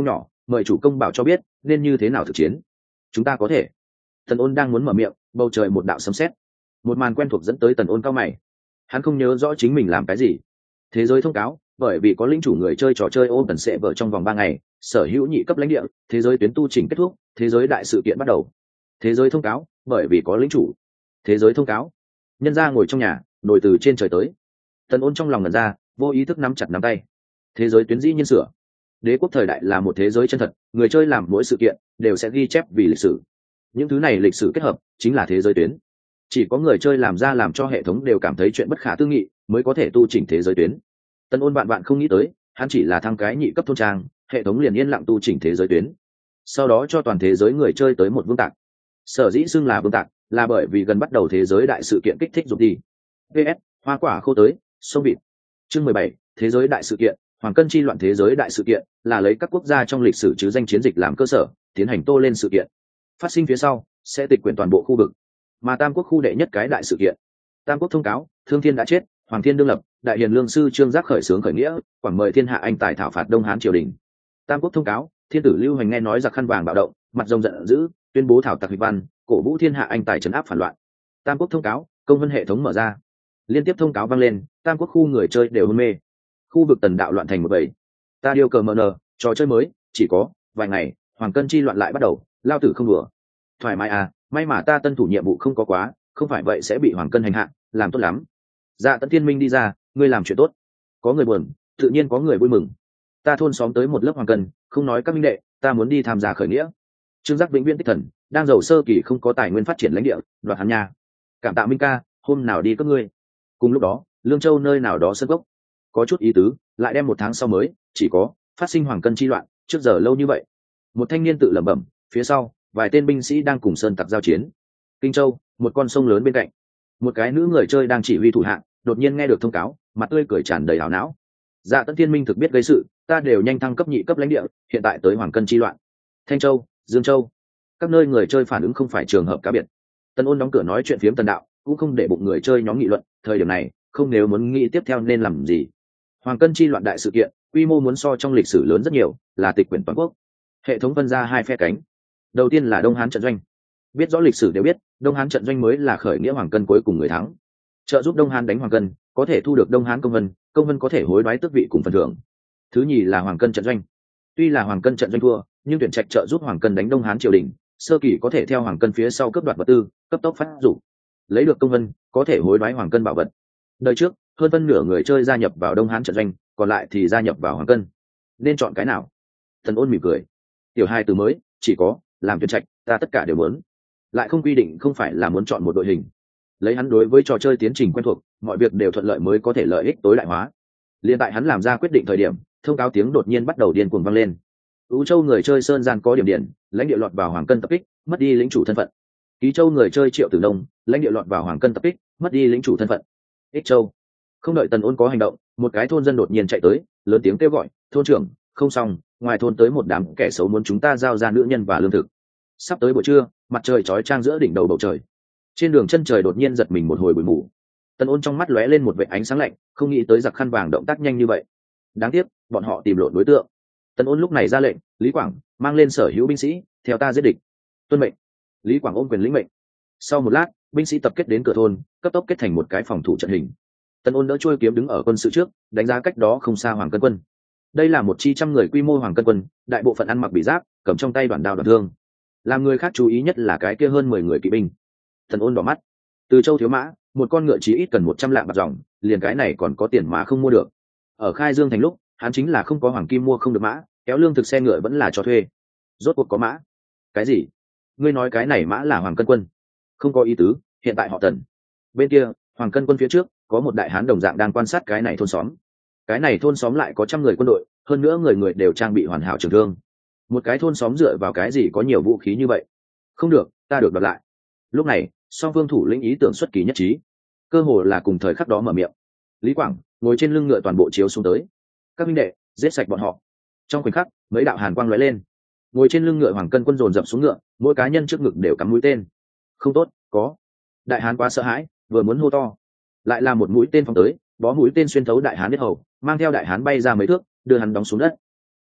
mời chủ công bảo cho biết nên như thế nào thực chiến. Chúng ta có thể. Tần Ôn đang muốn mở miệng, bầu trời một đạo sấm sét, một màn quen thuộc dẫn tới Tần Ôn cao mày. Hắn không nhớ rõ chính mình làm cái gì. Thế giới thông cáo, bởi vì có lĩnh chủ người chơi trò chơi Open sẽ vở trong vòng 3 ngày, sở hữu nhị cấp lãnh địa, thế giới tuyến tu chỉnh kết thúc, thế giới đại sự kiện bắt đầu. Thế giới thông cáo, bởi vì có lĩnh chủ. Thế giới thông cáo. Nhân gia ngồi trong nhà, nổi từ trên trời tới. Tần Ôn trong lòng ngẩn ra, vô ý thức nắm chặt nắm tay. Thế giới tuyến dĩ nhiên sửa. Đế quốc thời đại là một thế giới chân thật, người chơi làm mỗi sự kiện đều sẽ ghi chép vì lịch sử. Những thứ này lịch sử kết hợp chính là thế giới tuyến. Chỉ có người chơi làm ra làm cho hệ thống đều cảm thấy chuyện bất khả tư nghị mới có thể tu chỉnh thế giới tuyến. Tần Ôn bạn không nghĩ tới, hắn chỉ là thăng cái nhị cấp thôn trang, hệ thống liền yên lặng tu chỉnh thế giới tuyến, sau đó cho toàn thế giới người chơi tới một vương tạc. Sở dĩ xưng là vương tạc là bởi vì gần bắt đầu thế giới đại sự kiện kích thích dục đi. PS, hoa quả khô tới, sông vịt. Chương 17, thế giới đại sự kiện, hoàng cân chi loạn. Thế giới đại sự kiện là lấy các quốc gia trong lịch sử chứ danh chiến dịch làm cơ sở, tiến hành tô lên sự kiện. Phát sinh phía sau sẽ tịch quyển toàn bộ khu vực. Mà Tam quốc khu đệ nhất cái đại sự kiện. Tam quốc thông cáo, Thương Thiên đã chết, Hoàng Thiên đương lập, đại hiền lương sư Trương Giác khởi xướng khởi nghĩa, quảng mời thiên hạ anh tài thảo phạt Đông Hán triều đình. Tam quốc thông cáo, Thiên tử Lưu Hành nghe nói giặc khăn vàng bạo động, mặt rồng giận dữ, tuyên bố thảo tặc hịch văn, cổ vũ thiên hạ anh tài trấn áp phản loạn. Tam quốc thông cáo, công vân hệ thống mở ra. Liên tiếp thông cáo vang lên, Tam quốc khu người chơi đều hôn mê. Khu vực tần đạo loạn thành một bầy. Ta điều cờ MN, trò chơi mới, chỉ có vài ngày, hoàng cân chi loạn lại bắt đầu, lao tử không đùa. Thoải mái à, may mà ta tân thủ nhiệm vụ không có quá, không phải vậy sẽ bị hoàng cân hành hạ, làm tốt lắm. Dạ Tấn Thiên Minh đi ra, ngươi làm chuyện tốt. Có người buồn, tự nhiên có người vui mừng. Ta thôn xóm tới một lớp hoàng cân, không nói các minh đệ, ta muốn đi tham gia khởi nghĩa. Trương Giác vĩnh viễn tích thần, đang giàu sơ kỳ không có tài nguyên phát triển lãnh địa, đoạt hắn nhà. Cảm tạ Minh ca, hôm nào đi các ngươi. Cùng lúc đó, Lương Châu nơi nào đó sân gốc, có chút ý tứ, lại đem 1 tháng sau mới, chỉ có phát sinh hoàng cân chi loạn, trước giờ lâu như vậy. Một thanh niên tự lẩm bẩm, phía sau, vài tên binh sĩ đang cùng sơn tặc giao chiến. Kinh Châu, một con sông lớn bên cạnh, một cái nữ người chơi đang chỉ huy thủ hạ, đột nhiên nghe được thông cáo, mặt tươi cười tràn đầy ảo não. Dạ Tấn Thiên Minh thực biết gây sự, ta đều nhanh thăng cấp nhị cấp lãnh địa, hiện tại tới hoàng cân chi loạn. Thanh Châu, Dương Châu, các nơi người chơi phản ứng không phải trường hợp cá biệt. Tần Ôn đóng cửa nói chuyện phiếm tần đạo, cũng không để bụng người chơi nhóm nghị luận, thời điểm này, không nếu muốn nghĩ tiếp theo nên làm gì. Hoàng cân chi loạn đại sự kiện, quy mô muốn so trong lịch sử lớn rất nhiều, là tịch quyển toàn quốc. Hệ thống phân ra 2 phe cánh. Đầu tiên là Đông Hán trận doanh. Biết rõ lịch sử đều biết, Đông Hán trận doanh mới là khởi nghĩa hoàng cân cuối cùng người thắng. Trợ giúp Đông Hán đánh hoàng cân, có thể thu được Đông Hán công vân có thể hối đoái tước vị cùng phần thưởng. Thứ nhì là Hoàng cân trận doanh. Tuy là Hoàng cân trận doanh thua, nhưng tuyển trạch trợ giúp Hoàng cân đánh Đông Hán triều đình, sơ kỳ có thể theo Hoàng cân phía sau cướp đoạt vật tư, cấp tốc phát dụng. Lấy được công vân, có thể hối đoái Hoàng cân bảo vật. Đời trước, hơn phân nửa người chơi gia nhập vào Đông Hán trận doanh, còn lại thì gia nhập vào Hoàng cân. Nên chọn cái nào? Thần Ôn mỉm cười. Tiểu hai từ mới, chỉ có làm tuyển trạch, ta tất cả đều muốn. Lại không quy định không phải là muốn chọn một đội hình. Lấy hắn đối với trò chơi tiến trình quen thuộc, mọi việc đều thuận lợi mới có thể lợi ích tối đại hóa. Liên tại hắn làm ra quyết định thời điểm, thông cáo tiếng đột nhiên bắt đầu điên cuồng vang lên. Ú Châu người chơi Sơn Gian có điểm điển, lãnh địa lọt vào Hoàng cân tập kích, mất đi lĩnh chủ thân phận. Ký Châu người chơi Triệu Tử Đông, lãnh địa lọt vào Hoàng cân tập kích, mất đi lĩnh chủ thân phận. Ích Châu. Không đợi Tần Ôn có hành động, một cái thôn dân đột nhiên chạy tới, lớn tiếng kêu gọi, "Thôn trưởng, không xong, ngoài thôn tới một đám kẻ xấu muốn chúng ta giao ra nữ nhân và lương thực." Sắp tới buổi trưa, mặt trời chói chang giữa đỉnh đầu bầu trời. Trên đường chân trời đột nhiên giật mình một hồi bụi mù. Tần Ôn trong mắt lóe lên một vệt ánh sáng lạnh, không nghĩ tới giặc khăn vàng động tác nhanh như vậy. Đáng tiếc, bọn họ tìm lộn đối tượng. Tần Ôn lúc này ra lệnh, Lý Quảng mang lên sở hữu binh sĩ, theo ta giết địch. Tuân mệnh. Lý Quảng ôm quyền lĩnh mệnh. Sau một lát, binh sĩ tập kết đến cửa thôn, cấp tốc kết thành một cái phòng thủ trận hình. Tần Ôn đỡ chuôi kiếm đứng ở quân sự trước, đánh giá cách đó không xa Hoàng cân quân. Đây là một chi trăm người quy mô Hoàng cân quân, đại bộ phận ăn mặc bị giáp, cầm trong tay đoạn đao đoạn thương. Làm người khác chú ý nhất là cái kia hơn 10 người kỵ binh. Tần Ôn đỏ mắt. Từ Châu thiếu mã, một con ngựa chí ít cần 100 lạng bạc dòng, liền cái này còn có tiền mà không mua được. Ở Khai Dương thành lúc, hắn chính là không có hoàng kim mua không được mã, kéo lương thực xe ngựa vẫn là cho thuê. Rốt cuộc có mã. Cái gì? Ngươi nói cái này mã là Hoàng cân quân? Không có ý tứ, hiện tại họ Tần. Bên kia, Hoàng cân quân phía trước, có một đại hán đồng dạng đang quan sát cái này thôn xóm. Cái này thôn xóm lại có trăm người quân đội, hơn nữa người người đều trang bị hoàn hảo trường thương. Một cái thôn xóm dựa vào cái gì có nhiều vũ khí như vậy? Không được, ta được đoạt lại. Lúc này, song phương thủ lĩnh ý tưởng xuất kỳ nhất trí, cơ hồ là cùng thời khắc đó mở miệng. Lý Quảng ngồi trên lưng ngựa toàn bộ chiếu xuống tới. Các minh đệ, giết sạch bọn họ. Trong khoảnh khắc, mấy đạo hàn quang lóe lên. Ngồi trên lưng ngựa Hoàng cân quân dồn dập xuống ngựa, mỗi cá nhân trước ngực đều cắm mũi tên. Không tốt, có. Đại hán quá sợ hãi, vừa muốn hô to, lại là một mũi tên phóng tới, bó mũi tên xuyên thấu đại hán huyết hầu, mang theo đại hán bay ra mấy thước, đưa hắn đóng xuống đất.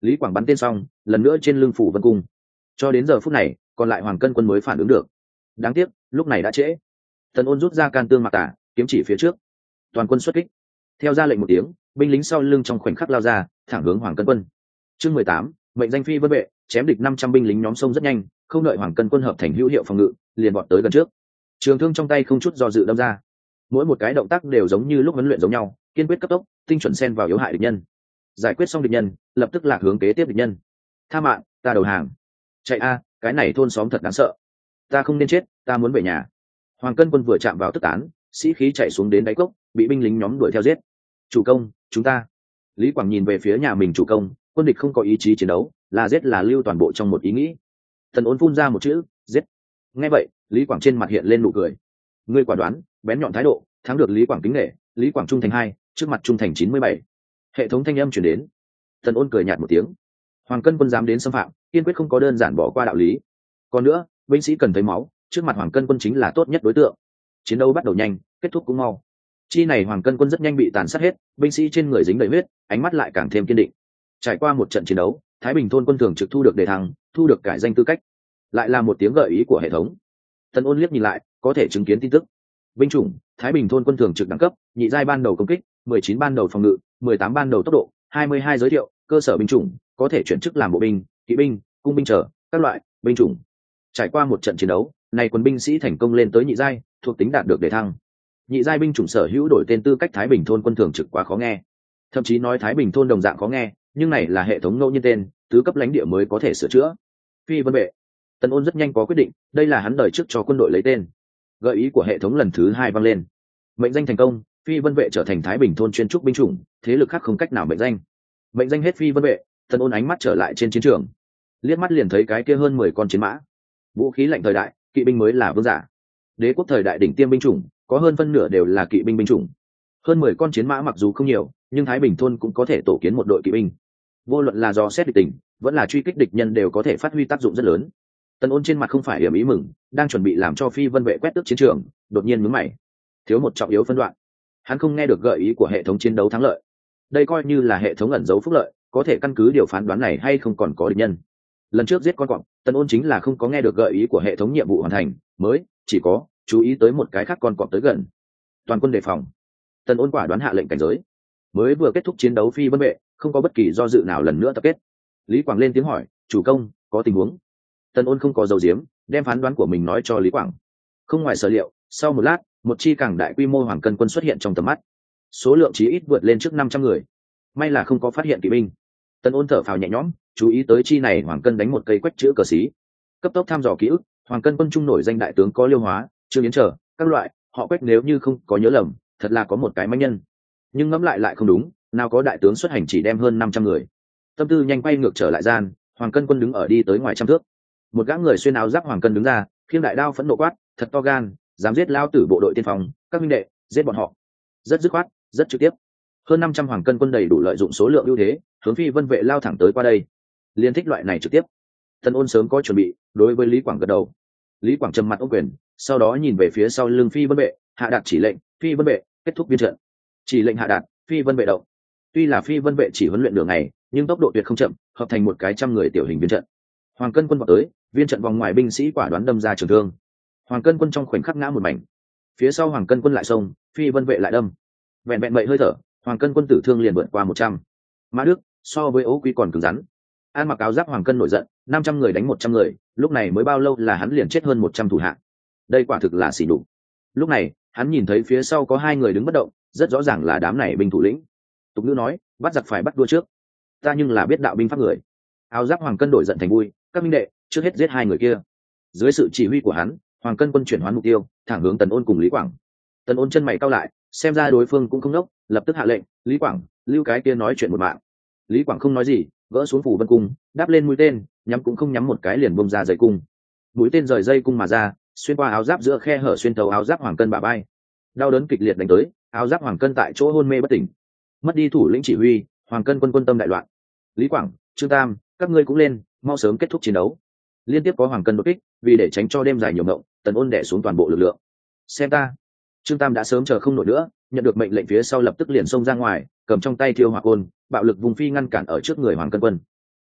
Lý Quảng bắn tên xong lần nữa trên lưng phủ vân cung. Cho đến giờ phút này còn lại Hoàng Cân quân mới phản ứng được. Đáng tiếc lúc này đã trễ. Tần Ôn rút ra can tương mạc tả, kiếm chỉ phía trước, toàn quân xuất kích. Theo ra lệnh một tiếng, binh lính sau lưng trong khoảnh khắc lao ra, thẳng hướng Hoàng Cân quân. Chương 18, mệnh danh phi vân vệ, chém địch 500 binh lính nhóm sông rất nhanh, không đợi Hoàng Cân quân hợp thành hữu hiệu phòng ngự, liền vọt tới gần trước. Trường thương trong tay không chút do dự đâm ra. Mỗi một cái động tác đều giống như lúc huấn luyện giống nhau, kiên quyết cấp tốc, tinh chuẩn xen vào yếu hại địch nhân. Giải quyết xong địch nhân, lập tức lạc hướng kế tiếp địch nhân. Tha mạng, ta đầu hàng. Chạy a, cái này thôn xóm thật đáng sợ. Ta không nên chết, ta muốn về nhà. Hoàng Cân quân vừa chạm vào tức tán, sĩ khí chạy xuống đến đáy cốc, bị binh lính nhóm đuổi theo giết. Chủ công, chúng ta. Lý Quảng nhìn về phía nhà mình chủ công, quân địch không có ý chí chiến đấu, là giết là lưu toàn bộ trong một ý nghĩ. Tần Ôn phun ra một chữ, giết. Nghe vậy, Lý Quảng trên mặt hiện lên nụ cười. Ngươi quả đoán, bén nhọn thái độ, thắng được Lý Quảng kính nể, Lý Quảng trung thành 2, trước mặt trung thành 97. Hệ thống thanh âm truyền đến. Tần Ôn cười nhạt một tiếng. Hoàng Cân quân dám đến xâm phạm, kiên quyết không có đơn giản bỏ qua đạo lý. Còn nữa, binh sĩ cần thấy máu, trước mặt Hoàng Cân quân chính là tốt nhất đối tượng. Chiến đấu bắt đầu nhanh, kết thúc cũng mau. Chi này Hoàng Cân quân rất nhanh bị tàn sát hết, binh sĩ trên người dính đầy huyết, ánh mắt lại càng thêm kiên định. Trải qua một trận chiến đấu, Thái Bình thôn quân thường trực thu được đề thăng, thu được cải danh tư cách. Lại là một tiếng gợi ý của hệ thống. Tần Ôn liếc nhìn lại, có thể chứng kiến tin tức. Binh chủng, Thái Bình thôn quân thường trực đẳng cấp, nhị giai ban đầu công kích, 19 ban đầu phòng ngự, 18 ban đầu tốc độ, 22 giới thiệu, cơ sở binh chủng, có thể chuyển chức làm bộ binh, kỵ binh, cung binh trở, các loại binh chủng. Trải qua một trận chiến đấu, này quân binh sĩ thành công lên tới nhị giai, thuộc tính đạt được đề thăng. Nhị giai binh chủng sở hữu đổi tên tư cách Thái Bình thôn quân thường trực quá khó nghe. Thậm chí nói Thái Bình thôn đồng dạng khó nghe, nhưng này là hệ thống ngẫu nhiên tên, tứ cấp lãnh địa mới có thể sửa chữa. Phi vân vệ. Tần Ôn rất nhanh có quyết định, đây là hắn đời trước cho quân đội lấy tên. Gợi ý của hệ thống lần thứ 2 vang lên. Mệnh danh thành công, Phi vân vệ trở thành Thái Bình thôn chuyên trúc binh chủng, thế lực khác không cách nào mệnh danh. Mệnh danh hết Phi vân vệ, Tần Ôn ánh mắt trở lại trên chiến trường, liếc mắt liền thấy cái kia hơn 10 con chiến mã. Vũ khí lạnh thời đại, kỵ binh mới là vương giả. Đế quốc thời đại đỉnh tiêm binh chủng, có hơn phân nửa đều là kỵ binh binh chủng. Hơn 10 con chiến mã mặc dù không nhiều, nhưng Thái Bình thôn cũng có thể tổ kiến một đội kỵ binh. Vô luận là do xét địch tình, vẫn là truy kích địch nhân đều có thể phát huy tác dụng rất lớn. Tần Ôn trên mặt không phải hiểm ý mừng, đang chuẩn bị làm cho Phi vân vệ quét tước chiến trường, đột nhiên nhướng mày. Thiếu một trọng yếu phân đoạn. Hắn không nghe được gợi ý của hệ thống chiến đấu thắng lợi. Đây coi như là hệ thống ẩn giấu phúc lợi, có thể căn cứ điều phán đoán này hay không còn có địch nhân. Lần trước giết con cọp, Tần Ôn chính là không có nghe được gợi ý của hệ thống nhiệm vụ hoàn thành, mới chỉ có chú ý tới một cái khác con cọp tới gần. Toàn quân đề phòng. Tần Ôn quả đoán hạ lệnh cảnh giới. Mới vừa kết thúc chiến đấu Phi vân vệ, không có bất kỳ do dự nào lần nữa tập kết. Lý Quảng lên tiếng hỏi, chủ công, có tình huống. Tần Ôn không có dầu diếm, đem phán đoán của mình nói cho Lý Quảng. Không ngoài sở liệu, sau một lát, một chi càng đại quy mô Hoàng Cân quân xuất hiện trong tầm mắt. Số lượng chí ít vượt lên trước 500 người. May là không có phát hiện kỵ binh. Tần Ôn thở phào nhẹ nhõm, chú ý tới chi này Hoàng Cân đánh một cây quách chữ cờ xí. Cấp tốc thăm dò ký ức, Hoàng Cân quân trung nổi danh đại tướng có Liêu Hóa, Trương Yến trở, các loại, họ quách nếu như không có nhớ lầm, thật là có một cái manh nhân. Nhưng ngẫm lại không đúng, nào có đại tướng xuất hành chỉ đem hơn 500 người. Tâm tư nhanh quay ngược trở lại gian, Hoàng Cân quân đứng ở đi tới ngoài trăm thước. Một gã người xuyên áo giáp Hoàng Cân đứng ra, khiêng đại đao phẫn nộ quát, thật to gan, dám giết lao tử bộ đội tiên phong, các huynh đệ, giết bọn họ. Rất dứt khoát, rất trực tiếp. Hơn 500 Hoàng Cân quân đầy đủ lợi dụng số lượng ưu thế, hướng Phi vân vệ lao thẳng tới qua đây. Liên thích loại này trực tiếp. Tần Ôn sớm có chuẩn bị, đối với Lý Quảng gật đầu. Lý Quảng trầm mặt ôm quyền, sau đó nhìn về phía sau lưng Phi vân vệ, hạ đạt chỉ lệnh, Phi vân vệ kết thúc viên trận. Chỉ lệnh hạ đạt, Phi vân vệ động. Tuy là Phi vân vệ chỉ huấn luyện đường ngày, nhưng tốc độ tuyệt không chậm, hợp thành một cái trăm người tiểu hình viên trận. Hoàng Cân quân vọt tới, viên trận vòng ngoài binh sĩ quả đoán đâm ra trường thương. Hoàng Cân quân trong khoảnh khắc ngã một mảnh. Phía sau Hoàng Cân quân lại xông, Phi vân vệ lại đâm. Vẹn vẹn vậy hơi thở, Hoàng Cân quân tử thương liền vượt qua 100. Mã Đức so với Ố Quý còn cứng rắn. An mặc áo giáp Hoàng Cân nổi giận, 500 người đánh 100 người, lúc này mới bao lâu là hắn liền chết hơn 100 thủ hạ. Đây quả thực là xỉ nhục. Lúc này, hắn nhìn thấy phía sau có 2 người đứng bất động, rất rõ ràng là đám này binh thủ lĩnh. Tục ngữ nói, bắt giặc phải bắt đua trước. Ta nhưng là biết đạo binh pháp người. Áo giáp Hoàng Cân đổi giận thành vui, các minh đệ, trước hết giết 2 người kia. Dưới sự chỉ huy của hắn, Hoàng Cân quân chuyển hoán mục tiêu, thẳng hướng Tần Ôn cùng Lý Quảng. Tần Ôn chân mày cau lại, xem ra đối phương cũng không ngốc, lập tức hạ lệnh, Lý Quảng, lưu cái kia nói chuyện một mạng. Lý Quảng không nói gì, gỡ xuống phủ vân cung, đáp lên mũi tên, nhắm cũng không nhắm một cái liền bung ra dây cung. Mũi tên rời dây cung mà ra, xuyên qua áo giáp giữa khe hở xuyên thấu áo giáp Hoàng Cân bả vai. Đau đớn kịch liệt đánh tới, áo giáp Hoàng Cân tại chỗ hôn mê bất tỉnh. Mất đi thủ lĩnh chỉ huy, Hoàng Cân quân tâm đại loạn. Lý Quảng, Trương Tam, các ngươi cũng lên, mau sớm kết thúc chiến đấu. Liên tiếp có Hoàng Cân đột kích, vì để tránh cho đêm dài nhiều ngộng, Tần Ôn đè xuống toàn bộ lực lượng. Xem ta. Trương Tam đã sớm chờ không nổi nữa, nhận được mệnh lệnh phía sau lập tức liền xông ra ngoài, cầm trong tay thiêu hỏa côn, bạo lực vùng phi ngăn cản ở trước người Hoàng Cân quân.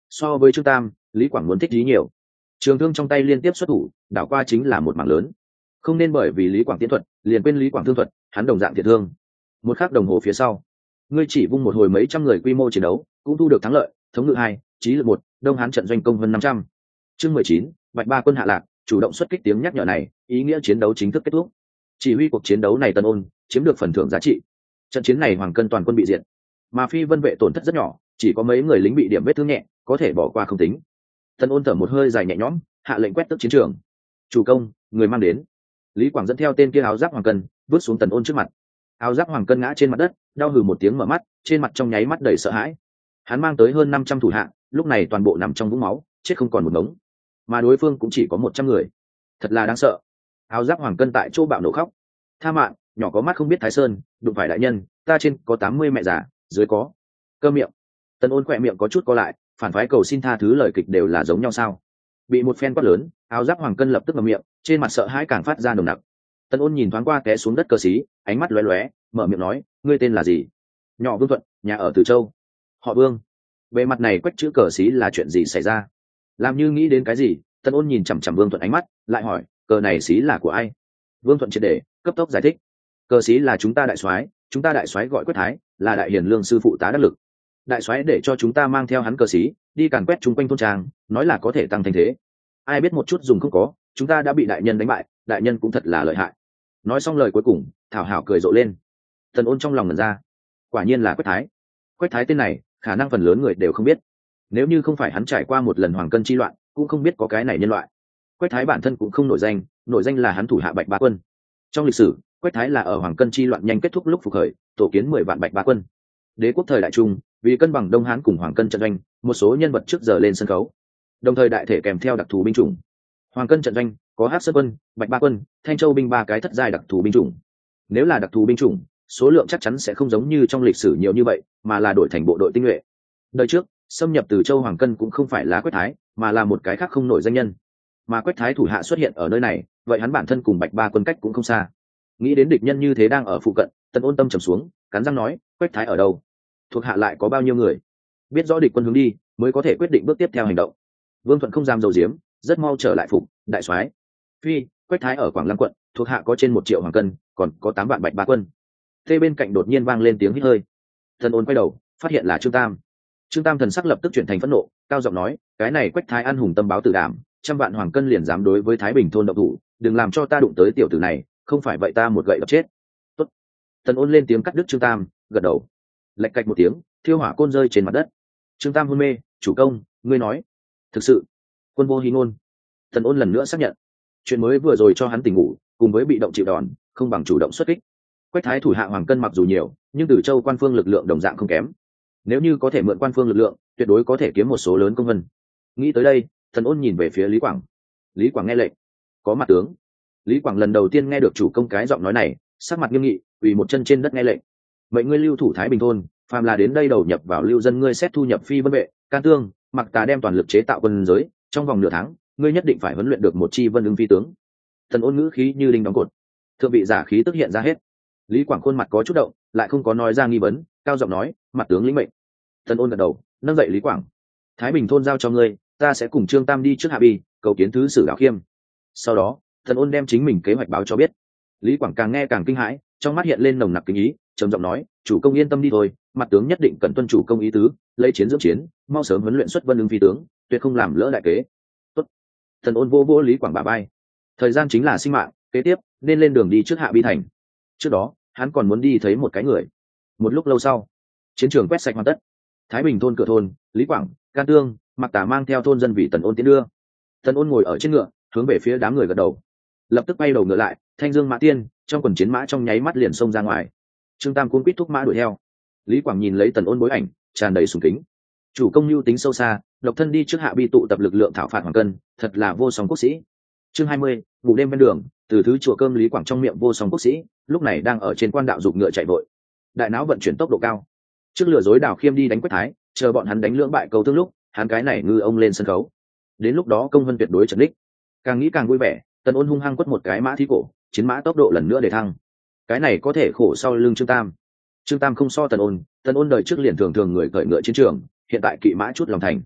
So với Trương Tam, Lý Quảng muốn thích trí nhiều. Trường thương trong tay liên tiếp xuất thủ, đảo qua chính là một mảng lớn. Không nên bởi vì Lý Quảng tiến thuật liền quên Lý Quảng thương thuật, hắn đồng dạng thiệt thương. Một khắc đồng hồ phía sau, ngươi chỉ vung một hồi mấy trăm người quy mô chiến đấu cũng thu được thắng lợi. Thống ngự 2, chí lực 1, Đông Hán trận doanh công hơn 500. Chương 19, Bạch Ba quân hạ lạc, chủ động xuất kích tiếng nhắc nhở này, ý nghĩa chiến đấu chính thức kết thúc. Chỉ huy cuộc chiến đấu này Tân Ôn chiếm được phần thưởng giá trị. Trận chiến này Hoàng Cân toàn quân bị diệt, mà Phi Vân vệ tổn thất rất nhỏ, chỉ có mấy người lính bị điểm vết thương nhẹ, có thể bỏ qua không tính. Tân Ôn thở một hơi dài nhẹ nhõm, hạ lệnh quét tước chiến trường. Chủ công, người mang đến. Lý Quảng dẫn theo tên kia áo giáp Hoàng Cân vứt xuống Tần Ôn trước mặt. Áo giáp Hoàng Cân ngã trên mặt đất, đau hừ một tiếng mở mắt, trên mặt trong nháy mắt đầy sợ hãi. Hắn mang tới hơn 500 thủ hạ, lúc này toàn bộ nằm trong vũng máu, chết không còn một mống, mà đối phương cũng chỉ có 100 người, thật là đáng sợ. Áo giáp Hoàng Cân tại chỗ bạo nổ khóc. Tha mạng, nhỏ có mắt không biết Thái Sơn, đụng phải đại nhân, ta trên có 80 mẹ già, dưới có. Câm miệng. Tần Ôn khỏe miệng có chút co lại, phản phái cầu xin tha thứ lời kịch đều là giống nhau sao? Bị một phen quát lớn, áo giáp Hoàng Cân lập tức ngậm miệng, trên mặt sợ hãi càng phát ra nồng nặc. Tần Ôn nhìn thoáng qua té xuống đất cờ sĩ, ánh mắt lóe lóe, mở miệng nói, ngươi tên là gì? Nhỏ Vương Thuận, nhà ở Từ Châu. Họ Vương. Bề mặt này quách chữ cờ sĩ là chuyện gì xảy ra? Làm như nghĩ đến cái gì, Tần Ôn nhìn chằm chằm Vương Thuận ánh mắt, lại hỏi, cờ này sĩ là của ai? Vương Thuận triệt để cấp tốc giải thích, cờ sĩ là chúng ta đại soái gọi Quách Thái, là đại hiền lương sư phụ tá đắc lực. Đại soái để cho chúng ta mang theo hắn cờ sĩ đi càn quét chúng quanh thôn trang, nói là có thể tăng thành thế. Ai biết một chút dùng không có, chúng ta đã bị đại nhân đánh bại, đại nhân cũng thật là lợi hại. Nói xong lời cuối cùng, thảo hảo cười rộ lên. Tần Ôn trong lòng ngẩn ra, quả nhiên là Quách Thái. Quách Thái tên này, khả năng phần lớn người đều không biết. Nếu như không phải hắn trải qua một lần Hoàng Cân chi loạn, cũng không biết có cái này nhân loại. Quách Thái bản thân cũng không nổi danh là hắn thủ hạ Bạch Ba quân. Trong lịch sử, Quách Thái là ở Hoàng Cân chi loạn nhanh kết thúc lúc phục khởi, tổ kiến 10 vạn Bạch Ba quân. Đế quốc thời đại trung, vì cân bằng Đông Hán cùng Hoàng Cân trận doanh, một số nhân vật trước giờ lên sân khấu. Đồng thời đại thể kèm theo đặc thù binh chủng. Hoàng Cân trận doanh có Hắc Sơn quân, Bạch Ba quân, Thanh Châu binh 3 cái thất giai đặc thù binh chủng. Nếu là đặc thù binh chủng, số lượng chắc chắn sẽ không giống như trong lịch sử nhiều như vậy, mà là đổi thành bộ đội tinh nhuệ. Đời trước, xâm nhập từ Châu Hoàng Cân cũng không phải là Quách Thái, mà là một cái khác không nổi danh nhân. Mà Quách Thái thủ hạ xuất hiện ở nơi này, vậy hắn bản thân cùng Bạch Ba quân cách cũng không xa. Nghĩ đến địch nhân như thế đang ở phụ cận, Tần Ôn tâm trầm xuống, cắn răng nói, Quách Thái ở đâu? Thuộc hạ lại có bao nhiêu người? Biết rõ địch quân hướng đi, mới có thể quyết định bước tiếp theo hành động. Vương Thuận không dám dầu diếm, rất mau trở lại phục, đại soái. Phi, Quách Thái ở Quảng Lăng quận, thuộc hạ có trên 1 triệu Hoàng Cân, còn có 8 vạn Bạch Ba quân. Thế bên cạnh đột nhiên vang lên tiếng hít hơi. Tần Ôn quay đầu, phát hiện là Trương Tam. Trương Tam thần sắc lập tức chuyển thành phẫn nộ, cao giọng nói, cái này Quách Thái ăn hùng tâm báo tử đảm, 100 vạn Hoàng Cân liền dám đối với Thái Bình thôn động thủ, đừng làm cho ta đụng tới tiểu tử này, không phải vậy ta một gậy đập chết. Tốt. Tần Ôn lên tiếng cắt đứt Trương Tam, gật đầu. Lạch cạch một tiếng, thiêu hỏa côn rơi trên mặt đất. Trương Tam hôn mê, chủ công, ngươi nói, thực sự, quân vô hí ngôn. Tần Ôn lần nữa xác nhận, chuyện mới vừa rồi cho hắn tỉnh ngủ, cùng với bị động chịu đòn, không bằng chủ động xuất kích. Quách Thái thủ hạ Hoàng Cân mặc dù nhiều, nhưng Từ Châu quan phương lực lượng đồng dạng không kém. Nếu như có thể mượn quan phương lực lượng, tuyệt đối có thể kiếm một số lớn công vân. Nghĩ tới đây, Tần Ôn nhìn về phía Lý Quảng. Lý Quảng nghe lệnh, có mặt tướng. Lý Quảng lần đầu tiên nghe được chủ công cái giọng nói này, sắc mặt nghiêm nghị, quỳ một chân trên đất nghe lệnh. Mệnh ngươi lưu thủ Thái Bình thôn, phàm là đến đây đầu nhập vào lưu dân ngươi xét thu nhập Phi Vân vệ, Can Tương, Mặc Tà đem toàn lực chế tạo quân giới, trong vòng nửa tháng, ngươi nhất định phải huấn luyện được một chi Vân Ưng phi tướng. Tần Ôn ngữ khí như đinh đóng cột, thượng vị giả khí tức hiện ra hết. Lý Quảng khuôn mặt có chút động, lại không có nói ra nghi vấn, cao giọng nói, mặt tướng lĩnh mệnh. Tần Ôn gật đầu, nâng dậy Lý Quảng. Thái Bình thôn giao cho ngươi, ta sẽ cùng Trương Tam đi trước Hạ Bi, cầu kiến thứ sử Đào Khiêm. Sau đó, Tần Ôn đem chính mình kế hoạch báo cho biết. Lý Quảng càng nghe càng kinh hãi, trong mắt hiện lên nồng nặc kinh ý, trầm giọng nói, chủ công yên tâm đi thôi, mặt tướng nhất định cần tuân chủ công ý tứ, lấy chiến dưỡng chiến, mau sớm huấn luyện xuất Vân Ưng phi tướng, tuyệt không làm lỡ đại kế. Tốt. Tần Ôn vô vô Lý Quảng bả vai. Thời gian chính là sinh mạng, kế tiếp nên lên đường đi trước Hạ Bi thành. Trước đó, hắn còn muốn đi thấy một cái người. Một lúc lâu sau, chiến trường quét sạch hoàn tất. Thái Bình thôn cửa thôn, Lý Quảng, Can Tương, Mặc Tà mang theo thôn dân vì Tần Ôn tiến đưa. Tần Ôn ngồi ở trên ngựa, hướng về phía đám người gật đầu. Lập tức bay đầu ngựa lại, thanh dương mã tiên, trong quần chiến mã trong nháy mắt liền xông ra ngoài. Trương Tam cuốn quýt thúc mã đuổi theo. Lý Quảng nhìn lấy Tần Ôn bối ảnh, tràn đầy sùng kính. Chủ công lưu tính sâu xa, độc thân đi trước Hạ Bi tụ tập lực lượng thảo phạt Hoàng Cân, thật là vô song quốc sĩ. Chương 20, vụ đêm bên đường, từ thứ chùa cơm Lý Quảng trong miệng vô song quốc sĩ, lúc này đang ở trên quan đạo dục ngựa chạy vội. Đại não vận chuyển tốc độ cao. Trước lừa dối Đào Khiêm đi đánh Quách Thái, chờ bọn hắn đánh lưỡng bại cầu tương lúc, hắn cái này ngư ông lên sân khấu. Đến lúc đó công vân tuyệt đối trấn đích. Càng nghĩ càng vui vẻ, Tần Ôn hung hăng quất một cái mã thí cổ, chiến mã tốc độ lần nữa để thăng. Cái này có thể khổ sau lưng Trương Tam. Trương Tam không so Tần Ôn đời trước liền thường thường người cởi ngựa chiến trường, hiện tại kỵ mã chút lòng thành.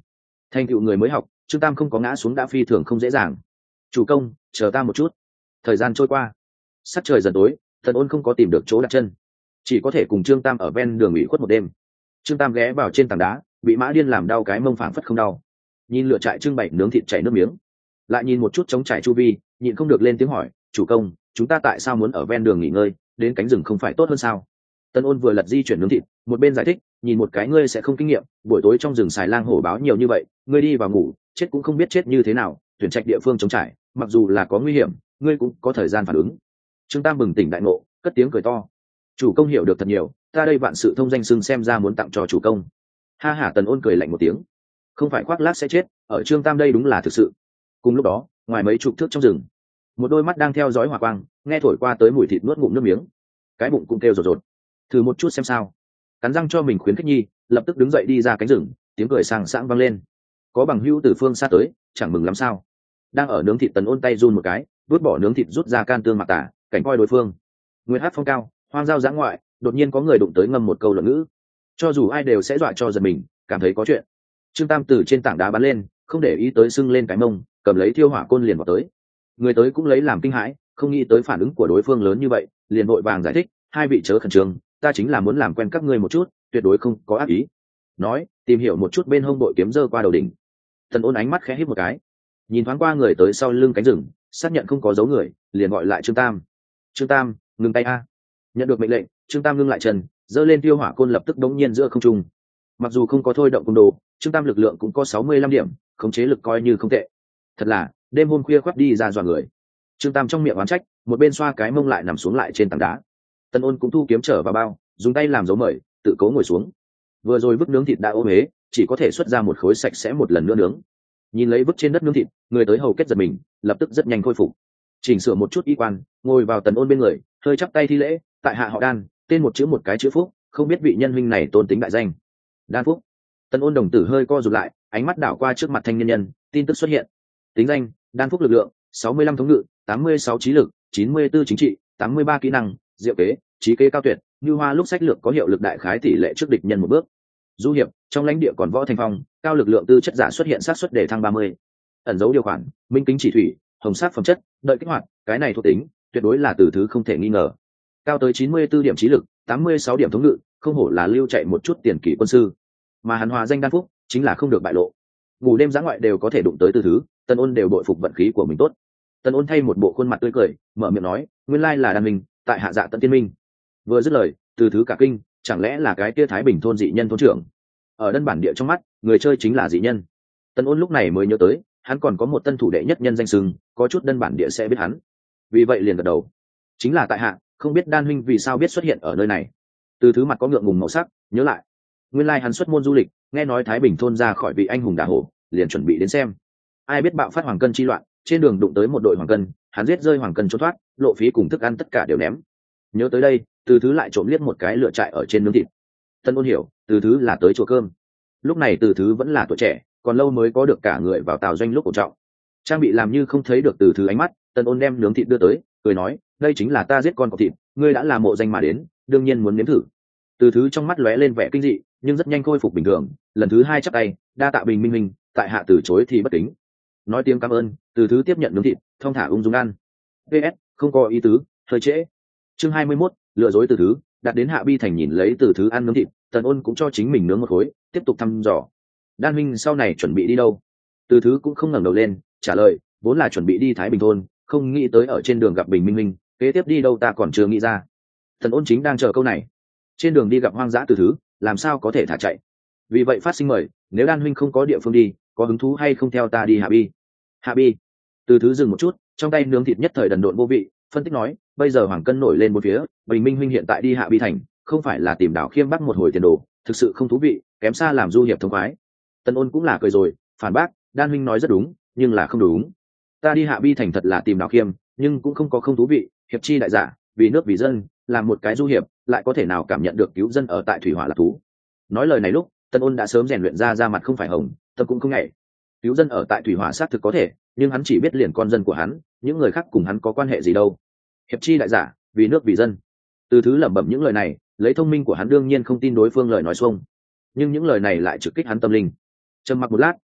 Thành tựu người mới học, Trương Tam không có ngã xuống đã phi thường không dễ dàng. Chủ công, chờ ta một chút. Thời gian trôi qua, sắc trời dần tối, Tần Ôn không có tìm được chỗ đặt chân, chỉ có thể cùng Trương Tam ở ven đường ủy khuất một đêm. Trương Tam ghé vào trên tảng đá, bị mã điên làm đau cái mông phảng phất không đau. Nhìn lửa trại trưng bày nướng thịt chảy nước miếng, lại nhìn một chút trống trải chu vi, nhịn không được lên tiếng hỏi, chủ công, chúng ta tại sao muốn ở ven đường nghỉ ngơi, đến cánh rừng không phải tốt hơn sao? Tần Ôn vừa lật di chuyển nướng thịt, một bên giải thích, nhìn một cái ngươi sẽ không kinh nghiệm, buổi tối trong rừng xài lang hổ báo nhiều như vậy, ngươi đi vào ngủ, chết cũng không biết chết như thế nào, tuyển trạch địa phương trống trải, mặc dù là có nguy hiểm, ngươi cũng có thời gian phản ứng. Trương Tam bừng tỉnh đại ngộ, cất tiếng cười to. Chủ công hiểu được thật nhiều, ta đây vạn sự thông danh xưng xem ra muốn tặng cho chủ công. Ha ha, Tần Ôn cười lạnh một tiếng. Không phải khoác lác sẽ chết, ở Trương Tam đây đúng là thực sự. Cùng lúc đó, ngoài mấy chục thước trong rừng, một đôi mắt đang theo dõi hỏa quang, nghe thổi qua tới mùi thịt nuốt ngụm nước miếng, cái bụng cũng kêu rột rột. Thử một chút xem sao. Cắn răng cho mình khuyến khích nhi, lập tức đứng dậy đi ra cánh rừng, tiếng cười sảng sảng vang lên. Có bằng hữu từ phương xa tới, chẳng mừng lắm sao? Đang ở nướng thịt Tần Ôn tay run một cái, vứt bỏ nướng thịt rút ra can tương mặc tả, cảnh coi đối phương. Nguyên hát phong cao, hoang giao giã ngoại, đột nhiên có người đụng tới ngâm một câu luận ngữ, cho dù ai đều sẽ dọa cho giật mình, cảm thấy có chuyện. Trương Tam từ trên tảng đá bắn lên, không để ý tới sưng lên cái mông, cầm lấy thiêu hỏa côn liền vào tới. Người tới cũng lấy làm kinh hãi, không nghĩ tới phản ứng của đối phương lớn như vậy, liền vội vàng giải thích, hai vị chớ khẩn trương, ta chính là muốn làm quen các ngươi một chút, tuyệt đối không có ác ý. Nói, tìm hiểu một chút bên hông bội kiếm giơ qua đầu đỉnh. Tần Ôn ánh mắt khẽ híp một cái, nhìn thoáng qua người tới sau lưng cánh rừng, xác nhận không có dấu người, liền gọi lại Trương Tam. Trương Tam, ngừng tay a. Nhận được mệnh lệnh, Trương Tam ngưng lại chân, giơ lên tiêu hỏa côn lập tức đống nhiên giữa không trung. Mặc dù không có thôi động cung đồ, Trương Tam lực lượng cũng có 65 điểm, khống chế lực coi như không tệ. Thật là, đêm hôm khuya khoắt đi ra dọa người. Trương Tam trong miệng oán trách, một bên xoa cái mông lại nằm xuống lại trên tảng đá. Tần Ôn cũng thu kiếm trở vào bao, dùng tay làm dấu mời, tự cố ngồi xuống. Vừa rồi vứt nướng thịt đã ôm ế, chỉ có thể xuất ra một khối sạch sẽ một lần nữa nướng. Nhìn lấy vứt trên đất nướng thịt, người tới hầu kết giật mình, lập tức rất nhanh khôi phục. Chỉnh sửa một chút y quan, ngồi vào Tần Ôn bên người, hơi chắp tay thi lễ, tại hạ họ Đan, tên một chữ một cái chữ Phúc, không biết vị nhân huynh này tôn tính đại danh. Đan Phúc. Tần Ôn đồng tử hơi co rụt lại, ánh mắt đảo qua trước mặt thanh niên nhân, tin tức xuất hiện. Tính danh: Đan Phúc, lực lượng 65 thống ngự, 86 trí lực, 94 chính trị, 83 kỹ năng, diệu kế, trí kế cao tuyệt, như hoa lúc sách lược có hiệu lực đại khái tỷ lệ trước địch nhân một bước. Du hiệp, trong lãnh địa còn võ thành phong, cao lực lượng tư chất giả xuất hiện xác suất để thăng 30. Ẩn dấu điều khoản: minh kính chỉ thủy, hồng sắc phẩm chất, đợi kích hoạt, cái này thuộc tính, tuyệt đối là từ thứ không thể nghi ngờ. Cao tới 94 điểm trí lực, 86 điểm thống ngự, không hổ là lưu chạy một chút tiền kỷ quân sư. Mà hắn hòa danh Đan Phúc, chính là không được bại lộ. Ngủ đêm giã ngoại đều có thể đụng tới từ thứ, Tần Ôn đều bội phục vận khí của mình tốt. Tần Ôn thay một bộ khuôn mặt tươi cười, mở miệng nói, nguyên lai là Đan Minh, tại hạ dạ Tận Tiên Minh. Vừa dứt lời, từ thứ cả kinh, chẳng lẽ là cái kia Thái Bình thôn dị nhân thôn trưởng? Ở đơn bản địa trong mắt, người chơi chính là dị nhân. Tần Ôn lúc này mới nhớ tới, hắn còn có một tân thủ đệ nhất nhân danh xưng, có chút đơn bản địa sẽ biết hắn. Vì vậy liền gật đầu. Chính là tại hạ, không biết Đan huynh vì sao biết xuất hiện ở nơi này. Từ thứ mặt có ngượng ngùng màu sắc, nhớ lại, nguyên lai hắn xuất môn du lịch, nghe nói Thái Bình thôn ra khỏi vị anh hùng đả hổ, liền chuẩn bị đến xem. Ai biết bạo phát hoàng cân chi loạn, trên đường đụng tới một đội hoàng cân, hắn giết rơi hoàng cân trốn thoát, lộ phí cùng thức ăn tất cả đều ném. Nhớ tới đây, từ thứ lại trộm liếc một cái lửa trại ở trên nướng thịt. Tần Ôn hiểu, từ thứ là tới chùa cơm. Lúc này từ thứ vẫn là tuổi trẻ, còn lâu mới có được cả người vào tào doanh lúc cổ trọng. Trang bị làm như không thấy được từ thứ ánh mắt, Tần Ôn đem nướng thịt đưa tới, cười nói, đây chính là ta giết con cọp thịt, ngươi đã là mộ danh mà đến, đương nhiên muốn nếm thử. Từ thứ trong mắt lóe lên vẻ kinh dị, nhưng rất nhanh khôi phục bình thường, lần thứ hai chắp tay, đa tạ bình minh minh, tại hạ từ chối thì bất kính. Nói tiếng cảm ơn, từ thứ tiếp nhận nướng thịt, thong thả ung dung ăn. PS, không có ý tứ, hơi trễ. Chương 21, lừa dối từ thứ, đặt đến Hạ Bi thành nhìn lấy từ thứ ăn nướng thịt, Tần Ôn cũng cho chính mình nướng một khối, tiếp tục thăm dò. Đan huynh sau này chuẩn bị đi đâu? Từ thứ cũng không ngẩng đầu lên, trả lời, vốn là chuẩn bị đi Thái Bình thôn, không nghĩ tới ở trên đường gặp Bình Minh Minh, kế tiếp đi đâu ta còn chưa nghĩ ra. Tần Ôn chính đang chờ câu này. Trên đường đi gặp hoang dã từ thứ, làm sao có thể thả chạy? Vì vậy phát sinh mời, nếu Đan huynh không có địa phương đi, có hứng thú hay không theo ta đi Hạ Bi? Hạ Bi. Từ thứ dừng một chút, trong tay nướng thịt nhất thời đần độn vô vị, phân tích nói, bây giờ hoàng cân nổi lên một phía, Bình Minh huynh hiện tại đi Hạ Bi thành, không phải là tìm đảo khiêm bắc một hồi tiền đồ, thực sự không thú vị, kém xa làm du hiệp thông khoái. Tần Ôn cũng là cười rồi, phản bác, Đan huynh nói rất đúng, nhưng là không đúng. Ta đi Hạ Bi thành thật là tìm đảo khiêm, nhưng cũng không có không thú vị, hiệp chi đại giả, vì nước vì dân, làm một cái du hiệp, lại có thể nào cảm nhận được cứu dân ở tại thủy hỏa là thú. Nói lời này lúc, Tần Ôn đã sớm rèn luyện ra mặt không phải hồng, tâm cũng không nhảy. Cứu dân ở tại thủy hỏa xác thực có thể, nhưng hắn chỉ biết liền con dân của hắn, những người khác cùng hắn có quan hệ gì đâu. Hiệp chi đại giả, vì nước vì dân. Từ thứ lẩm bẩm những lời này, lấy thông minh của hắn đương nhiên không tin đối phương lời nói xuông, nhưng những lời này lại trực kích hắn tâm linh. Trầm mặc một lát,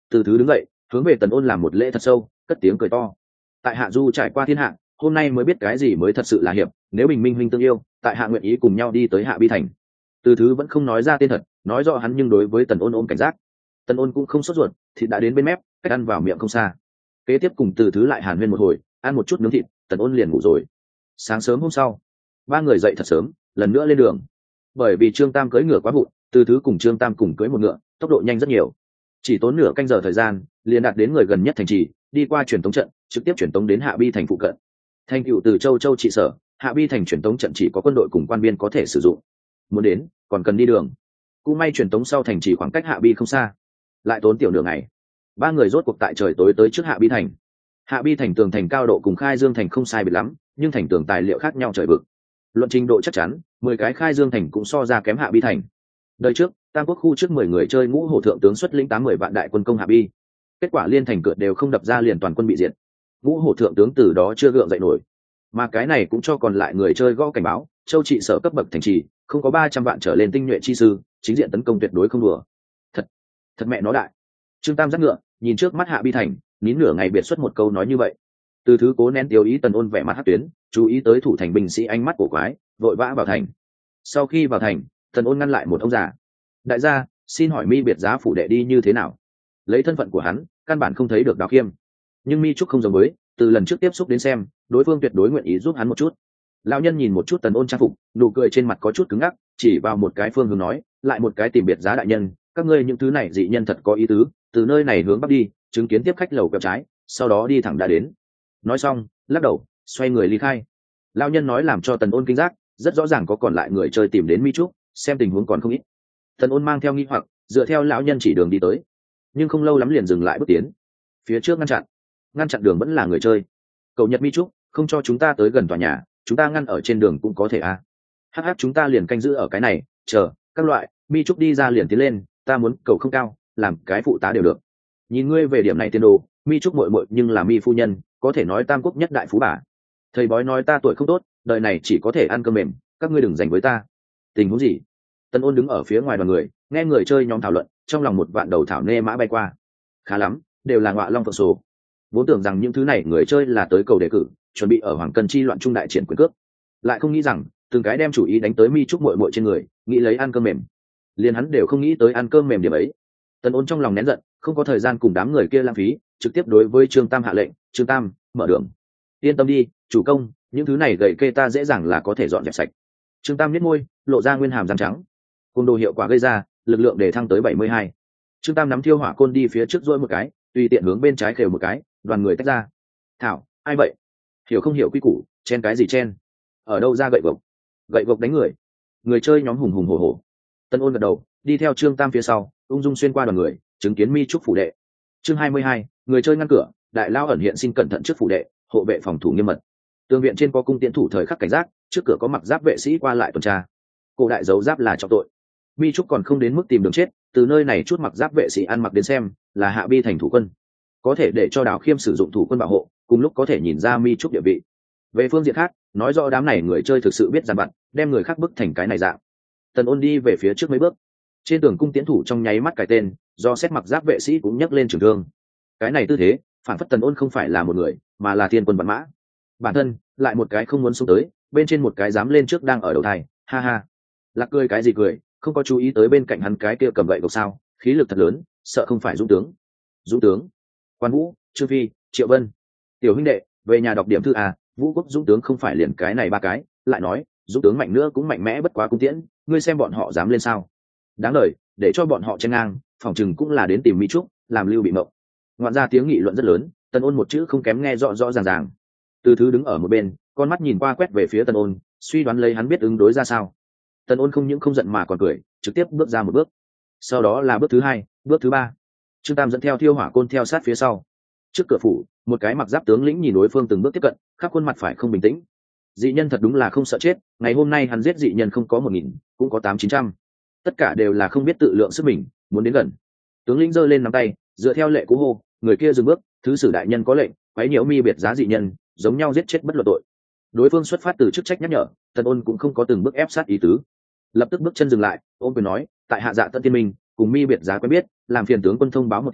Từ thứ đứng dậy hướng về Tần Ôn làm một lễ thật sâu, cất tiếng cười to. Tại hạ du trải qua thiên hạ, hôm nay mới biết cái gì mới thật sự là hiệp, nếu bình minh huynh tương yêu, tại hạ nguyện ý cùng nhau đi tới Hạ Bi thành. Từ thứ vẫn không nói ra tên thật, nói rõ hắn nhưng đối với Tần Ôn ôm cảnh giác. Tần Ôn cũng không sốt ruột, thịt đã đến bên mép, cách ăn vào miệng không xa. Kế tiếp cùng Từ thứ lại hàn huyên một hồi, ăn một chút nướng thịt, Tần Ôn liền ngủ rồi. Sáng sớm hôm sau, ba người dậy thật sớm, lần nữa lên đường. Bởi vì Trương Tam cưỡi ngựa quá vụn, Từ thứ cùng Trương Tam cùng cưỡi một ngựa, tốc độ nhanh rất nhiều, chỉ tốn nửa canh giờ thời gian liền đạt đến người gần nhất thành trì, đi qua truyền tống trận trực tiếp truyền tống đến Hạ Bi thành phụ cận. Thành cựu từ châu châu trị sở, Hạ Bi thành truyền tống trận chỉ có quân đội cùng quan biên có thể sử dụng, muốn đến còn cần đi đường. Cũng may truyền tống sau thành trì khoảng cách Hạ Bi không xa, lại tốn tiểu nửa ngày, ba người rốt cuộc tại trời tối tới trước Hạ Bi thành. Hạ Bi thành tường thành cao độ cùng Khai Dương thành không sai biệt lắm, nhưng thành tường tài liệu khác nhau trời vực. Luận trình độ chắc chắn, 10 cái Khai Dương thành cũng so ra kém Hạ Bi thành. Đời trước Tam Quốc khu trước 10 người chơi ngũ hổ thượng tướng xuất lĩnh 80 vạn đại quân công Hạ Bi, kết quả liên thành cượt đều không đập ra liền toàn quân bị diệt. Ngũ hổ thượng tướng từ đó chưa gượng dậy nổi, mà cái này cũng cho còn lại người chơi gõ cảnh báo, châu trị sở cấp bậc thành trì không có 300 vạn trở lên tinh nhuệ chi sư, chính diện tấn công tuyệt đối không đùa. Thật mẹ nó đại. Trương Tam dắt ngựa nhìn trước mắt Hạ Bi thành, nín nửa ngày biệt xuất một câu nói như vậy. Từ thứ cố nén tiêu ý Tần Ôn vẻ mặt hắc tuyến, chú ý tới thủ thành binh sĩ ánh mắt cổ quái, vội vã vào thành. Sau khi vào thành, Tần Ôn ngăn lại một ông già. Đại gia, xin hỏi Mi biệt giá phủ đệ đi như thế nào? Lấy thân phận của hắn, căn bản không thấy được Đào Khiêm, nhưng Mi trúc không giống với, từ lần trước tiếp xúc đến xem, đối phương tuyệt đối nguyện ý giúp hắn một chút. Lão nhân nhìn một chút Tần Ôn trang phục, nụ cười trên mặt có chút cứng ngắc, chỉ vào một cái phương hướng nói, lại một cái tìm biệt giá đại nhân, các ngươi những thứ này dị nhân thật có ý tứ, từ nơi này hướng bắc đi, chứng kiến tiếp khách lầu quẹo trái, sau đó đi thẳng đã đến. Nói xong, lắc đầu, xoay người ly khai. Lão nhân nói làm cho Tần Ôn kinh giác, rất rõ ràng có còn lại người chơi tìm đến Mi trúc, xem tình huống còn không ít. Tần Ôn mang theo nghi hoặc, dựa theo lão nhân chỉ đường đi tới, nhưng không lâu lắm liền dừng lại bước tiến. Phía trước ngăn chặn đường vẫn là người chơi. Cầu Nhật Mi trúc, không cho chúng ta tới gần tòa nhà, chúng ta ngăn ở trên đường cũng có thể à? Hắc chúng ta liền canh giữ ở cái này, chờ các loại Mi trúc đi ra liền tiến lên, ta muốn cầu không cao, làm cái phụ tá đều được. Nhìn ngươi về điểm này tiền đồ, Mi trúc muội muội nhưng là Mi phu nhân, có thể nói Tam Quốc nhất đại phú bà. Thầy bói nói ta tuổi không tốt, đời này chỉ có thể ăn cơm mềm, các ngươi đừng giành với ta. Tình huống gì? Tần Ôn đứng ở phía ngoài đoàn người, nghe người chơi nhóm thảo luận, trong lòng một vạn đầu thảo nê mã bay qua. Khá lắm, đều là ngọa long phượng số. Vốn tưởng rằng những thứ này người chơi là tới cầu đề cử, chuẩn bị ở Hoàng Cân chi loạn trung đại triển quyền cước, lại không nghĩ rằng từng cái đem chủ ý đánh tới Mi trúc muội muội trên người, nghĩ lấy ăn cơm mềm. Liền hắn đều không nghĩ tới ăn cơm mềm điểm ấy. Tần Ôn trong lòng nén giận, không có thời gian cùng đám người kia lãng phí, trực tiếp đối với Trương Tam hạ lệnh, Trương Tam, mở đường. Yên tâm đi, chủ công, những thứ này gậy kê ta dễ dàng là có thể dọn dẹp sạch. Trương Tam nhếch môi, lộ ra nguyên hàm răng trắng. Côn đồ hiệu quả gây ra, lực lượng để thăng tới 72. Trương Tam nắm thiêu hỏa côn đi phía trước dỗi một cái, tùy tiện hướng bên trái khều một cái, đoàn người tách ra. Thảo, ai vậy? Hiểu không hiểu quy củ, chen cái gì chen? Ở đâu ra gậy gộc đánh người? Người chơi nhóm hùng hùng hổ hổ. Tần Ôn gật đầu, đi theo Trương Tam phía sau, ung dung xuyên qua đoàn người, chứng kiến Mi trúc phủ đệ. Chương 22, người chơi ngăn cửa, đại lao ẩn hiện xin cẩn thận trước phủ đệ, hộ vệ phòng thủ nghiêm mật. Tường viện trên có cung tiễn thủ thời khắc cảnh giác, trước cửa có mặc giáp vệ sĩ qua lại tuần tra. Cổ đại giấu giáp là trọng tội. Mi trúc còn không đến mức tìm đường chết, từ nơi này chút mặc giáp vệ sĩ ăn mặc đến xem, là Hạ Bi thành thủ quân, có thể để cho Đào Khiêm sử dụng thủ quân bảo hộ, cùng lúc có thể nhìn ra Mi trúc địa vị. Về phương diện khác, nói rõ đám này người chơi thực sự biết dàn vặt, đem người khác bức thành cái này dạng. Tần Ôn đi về phía trước mấy bước, trên tường cung tiễn thủ trong nháy mắt cải tên, do xét mặc giáp vệ sĩ cũng nhấc lên trường thương. Cái này tư thế, phản phất Tần Ôn không phải là một người, mà là thiên quân vạn mã. Bản thân lại một cái không muốn xuống tới, bên trên một cái dám lên trước đang ở đầu thai, ha ha. Lạc cười cái gì cười, không có chú ý tới bên cạnh hắn cái kia cầm gậy gộc sao, khí lực thật lớn, sợ không phải dũng tướng, Quan Vũ, Trương Phi, Triệu Vân. Tiểu huynh đệ, về nhà đọc điểm thư à, Vũ quốc dũng tướng không phải liền cái này ba cái, lại nói dũng tướng mạnh nữa cũng mạnh mẽ bất quá cung tiễn, ngươi xem bọn họ dám lên sao? Đáng lời, để cho bọn họ chen ngang, phòng chừng cũng là đến tìm Mi trúc, làm lưu bị mộng. Ngoạn ra tiếng nghị luận rất lớn, Tần Ôn một chữ không kém nghe rõ rõ ràng ràng. Từ thứ đứng ở một bên, con mắt nhìn qua quét về phía Tần Ôn, suy đoán lấy hắn biết ứng đối ra sao. Tần Ôn không những không giận mà còn cười, trực tiếp bước ra một bước. Sau đó là bước thứ hai, bước thứ ba. Trương Tam dẫn theo thiêu hỏa côn theo sát phía sau. Trước cửa phủ, một cái mặc giáp tướng lĩnh nhìn đối phương từng bước tiếp cận, khắp khuôn mặt phải không bình tĩnh. Dị nhân thật đúng là không sợ chết, ngày hôm nay hắn giết dị nhân không có 1000, cũng có 800-900. Tất cả đều là không biết tự lượng sức mình, muốn đến gần. Tướng lĩnh giơ lên nắm tay, dựa theo lệ cú hô, người kia dừng bước, thứ sử đại nhân có lệnh, quấy nhiễu Mi biệt giá dị nhân, giống nhau giết chết bất luận tội. Đối phương xuất phát từ chức trách nhắc nhở, Tần Ôn cũng không có từng bước ép sát ý tứ, lập tức bước chân dừng lại, ôm quyền nói, tại hạ dạ Tận Tiên Minh, cùng Mi biệt giá quen biết, làm phiền tướng quân thông báo một tiếng,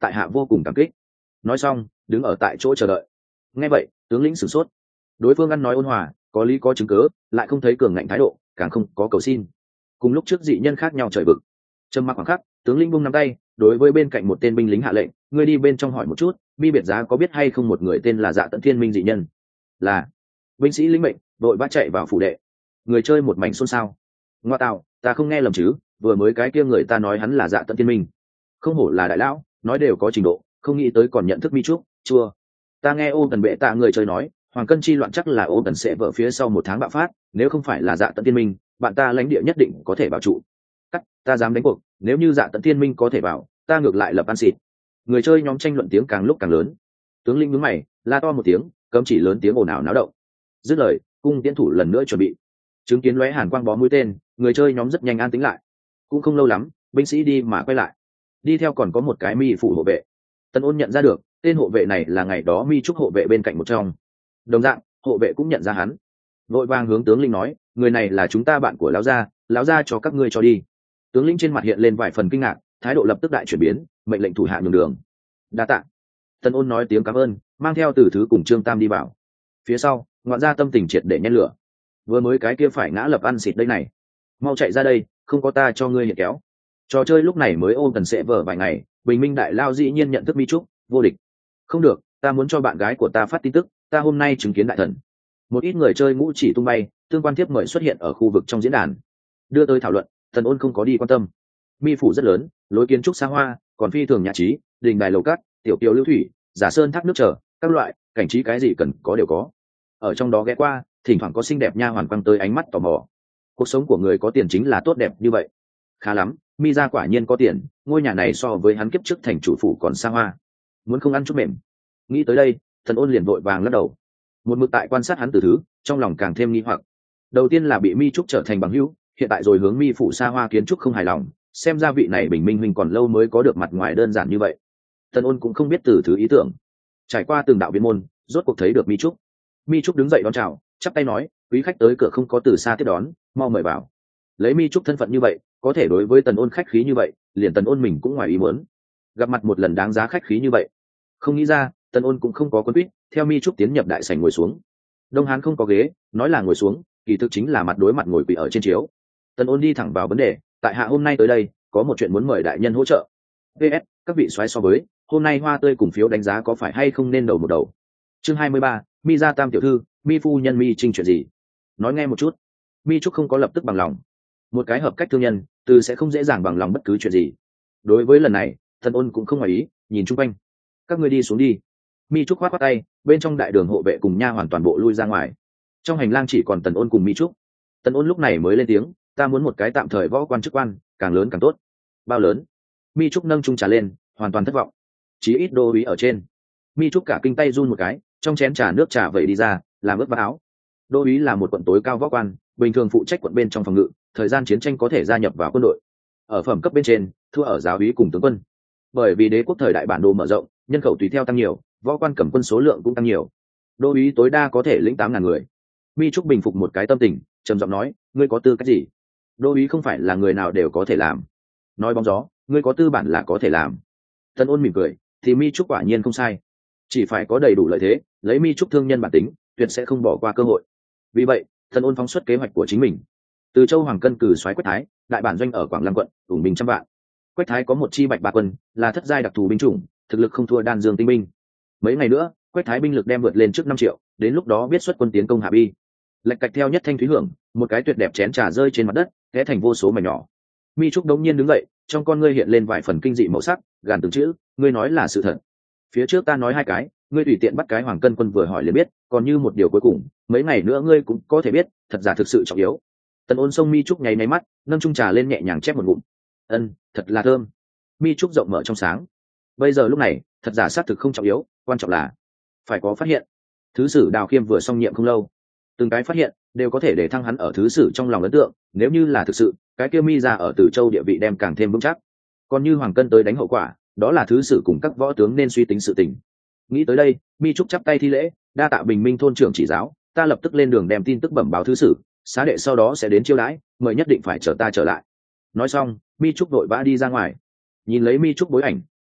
tại hạ vô cùng cảm kích. Nói xong đứng ở tại chỗ chờ đợi. Nghe vậy tướng lĩnh sửng sốt. Đối phương ăn nói ôn hòa, có lý có chứng cớ, lại không thấy cường ngạnh thái độ, càng không có cầu xin. Cùng lúc trước dị nhân khác nhau trời vực. Trầm mặc khoảng khắc, tướng lĩnh buông nắm tay, đối với bên cạnh một tên binh lính hạ lệnh, ngươi đi bên trong hỏi một chút, mi biệt giá có biết hay không một người tên là Dạ Tận Thiên Minh dị nhân. Là. Binh sĩ lĩnh mệnh, đội vã chạy vào phủ đệ. Người chơi một mảnh xôn xao. Ngoa tạo, ta không nghe lầm chứ, vừa mới cái kia người ta nói hắn là Dạ Tận Thiên Minh. Không hổ là đại lão, nói đều có trình độ, không nghĩ tới còn nhận thức mi trúc, chua. Ta nghe Ô Tần bệ tạ người chơi nói, hoàng cân chi loạn chắc là Ô Tần sẽ vỡ phía sau một tháng bạo phát, nếu không phải là Dạ Tận Thiên Minh, bạn ta lãnh địa nhất định có thể bảo trụ. Cắt, ta dám đánh cuộc, nếu như Dạ Tận Thiên Minh có thể bảo, ta ngược lại lập ăn xịt. Người chơi nhóm tranh luận tiếng càng lúc càng lớn. Tướng lĩnh nhướng mày, la to một tiếng, cấm chỉ lớn tiếng ồn ào náo động. Dứt lời, cung tiễn thủ lần nữa chuẩn bị. Chứng kiến lóe hàn quang bó mũi tên, người chơi nhóm rất nhanh an tĩnh lại. Cũng không lâu lắm, binh sĩ đi mà quay lại. Đi theo còn có một cái mi phủ hộ vệ. Tần Ôn nhận ra được, tên hộ vệ này là ngày đó mi trúc hộ vệ bên cạnh một trong. Đồng dạng, hộ vệ cũng nhận ra hắn. Vội vàng hướng tướng lĩnh nói, người này là chúng ta bạn của lão gia cho các ngươi cho đi. Tướng lĩnh trên mặt hiện lên vài phần kinh ngạc, thái độ lập tức đại chuyển biến, mệnh lệnh thủ hạ nhường đường. Đa tạ. Tần Ôn nói tiếng cảm ơn, mang theo Từ Thứ cùng Trương Tam đi vào. Phía sau, ngoạn gia tâm tình triệt để nhen lửa. Vừa mới cái kia phải ngã lập ăn xịt đây này, mau chạy ra đây, không có ta cho ngươi hiện kéo. Trò chơi lúc này mới ôm tần sẽ vở vài ngày, bình minh đại lao dĩ nhiên nhận thức mi trúc vô địch. Không được, ta muốn cho bạn gái của ta phát tin tức, ta hôm nay chứng kiến đại thần. Một ít người chơi ngũ chỉ tung bay, tương quan tiếp mời xuất hiện ở khu vực trong diễn đàn, đưa tới thảo luận. Tần Ôn không có đi quan tâm. Mi phủ rất lớn, lối kiến trúc xa hoa, còn phi thường nhã trí, đình đài lầu cát, tiểu kiều lưu thủy, giả sơn thác nước trở, các loại cảnh trí cái gì cần có đều có. Ở trong đó ghé qua, thỉnh thoảng có xinh đẹp nha hoàn quăng tới ánh mắt tò mò. Cuộc sống của người có tiền chính là tốt đẹp như vậy. Khá lắm, mi ra quả nhiên có tiền, ngôi nhà này so với hắn kiếp trước thành chủ phủ còn xa hoa. Muốn không ăn chút mềm. Nghĩ tới đây, Tần Ôn liền vội vàng lắc đầu. Một mực tại quan sát hắn Từ Thứ, trong lòng càng thêm nghi hoặc. Đầu tiên là bị mi trúc trở thành bằng hữu, hiện tại rồi hướng mi phủ xa hoa kiến trúc không hài lòng, xem ra vị này bình minh huynh còn lâu mới có được mặt ngoài đơn giản như vậy. Tần Ôn cũng không biết Từ Thứ ý tưởng. Trải qua từng đạo viên môn, rốt cuộc thấy được mi trúc. Mi trúc đứng dậy đón chào, chắp tay nói, quý khách tới cửa không có từ xa tiếp đón, mau mời vào. Lấy mi trúc thân phận như vậy, có thể đối với Tần Ôn khách khí như vậy, liền Tần Ôn mình cũng ngoài ý muốn. Gặp mặt một lần đáng giá khách khí như vậy. Không nghĩ ra, Tần Ôn cũng không có quân quýt, theo mi trúc tiến nhập đại sảnh ngồi xuống. Đông Hán không có ghế, nói là ngồi xuống, kỳ thực chính là mặt đối mặt ngồi quỳ ở trên chiếu. Tần Ôn đi thẳng vào vấn đề, tại hạ hôm nay tới đây, có một chuyện muốn mời đại nhân hỗ trợ. PS, các vị soái so với, hôm nay hoa tươi cùng phiếu đánh giá có phải hay không nên đầu một đầu. Chương 23, mi gia tam tiểu thư, mi phu nhân mi trinh chuyện gì? Nói nghe một chút. Mi trúc không có lập tức bằng lòng. Một cái hợp cách thương nhân, từ sẽ không dễ dàng bằng lòng bất cứ chuyện gì. Đối với lần này, Tần Ôn cũng không ngoài ý, nhìn chung quanh. Các ngươi đi xuống đi. Mi trúc khoát khoát tay, bên trong đại đường hộ vệ cùng nha hoàn toàn bộ lui ra ngoài. Trong hành lang chỉ còn Tần Ôn cùng Mi trúc. Tần Ôn lúc này mới lên tiếng, ta muốn một cái tạm thời võ quan chức quan, càng lớn càng tốt. Bao lớn? Mi trúc nâng chung trà lên, hoàn toàn thất vọng. Chí ít đô úy ở trên. Mi trúc cả kinh tay run một cái, trong chén trà nước trà vẩy đi ra, làm ướt vào áo. Đô úy là một quận tối cao võ quan, bình thường phụ trách quận bên trong phòng ngự, thời gian chiến tranh có thể gia nhập vào quân đội. Ở phẩm cấp bên trên, thua ở giáo úy cùng tướng quân. Bởi vì đế quốc thời đại bản đồ mở rộng, nhân khẩu tùy theo tăng nhiều, võ quan cầm quân số lượng cũng tăng nhiều. Đô úy tối đa có thể lĩnh 8.000 người. Mi trúc bình phục một cái tâm tình, trầm giọng nói, ngươi có tư cách gì? Đô úy không phải là người nào đều có thể làm. Nói bóng gió, ngươi có tư bản là có thể làm. Tần Ôn mỉm cười, thì Mi trúc quả nhiên không sai. Chỉ phải có đầy đủ lợi thế, lấy mi trúc thương nhân bản tính, tuyệt sẽ không bỏ qua cơ hội. Vì vậy, Tần Ôn phóng xuất kế hoạch của chính mình. Từ châu hoàng cân cử soái Quách Thái, đại bản doanh ở Quảng Lăng quận, ủng binh trăm vạn. Quách Thái có một chi bạch ba quân, là thất giai đặc thù binh chủng, thực lực không thua Đan Dương tinh binh. Mấy ngày nữa, Quách Thái binh lực đem vượt lên trước 5 triệu, đến lúc đó biết xuất quân tiến công Hạ Bi. Lệch cạch theo nhất thanh thúy hưởng, một cái tuyệt đẹp chén trà rơi trên mặt đất, té thành vô số mảnh nhỏ. Mi trúc đống nhiên đứng dậy, trong con ngươi hiện lên vài phần kinh dị màu sắc, gàn từng chữ, ngươi nói là sự thật. Phía trước ta nói 2 cái, ngươi tùy tiện bắt cái hoàng cân quân vừa hỏi liền biết, còn như một điều cuối cùng, mấy ngày nữa ngươi cũng có thể biết, thật giả thực sự trọng yếu. Tần Ôn sông mi trúc nháy nháy mắt, nâng chung trà lên nhẹ nhàng chép một ngụm. Thật là thơm. Mi trúc rộng mở trong sáng. Bây giờ lúc này, thật giả xác thực không trọng yếu, quan trọng là phải có phát hiện. Thứ sử Đào Khiêm vừa xong nhiệm không lâu, từng cái phát hiện đều có thể để thăng hắn ở thứ sử trong lòng ấn tượng. Nếu như là thực sự, cái kia mi ra ở Từ Châu địa vị đem càng thêm vững chắc. Còn như hoàng cân tới đánh hậu quả, đó là thứ sử cùng các võ tướng nên suy tính sự tình. Nghĩ tới đây, Mi trúc chắp tay thi lễ, đa tạ bình minh thôn trưởng chỉ giáo, ta lập tức lên đường đem tin tức bẩm báo thứ sử, xá đệ sau đó sẽ đến chiêu đãi, mời nhất định phải chờ ta trở lại. Nói xong, Mi trúc vội vã đi ra ngoài. Nhìn lấy Mi trúc bối ảnh,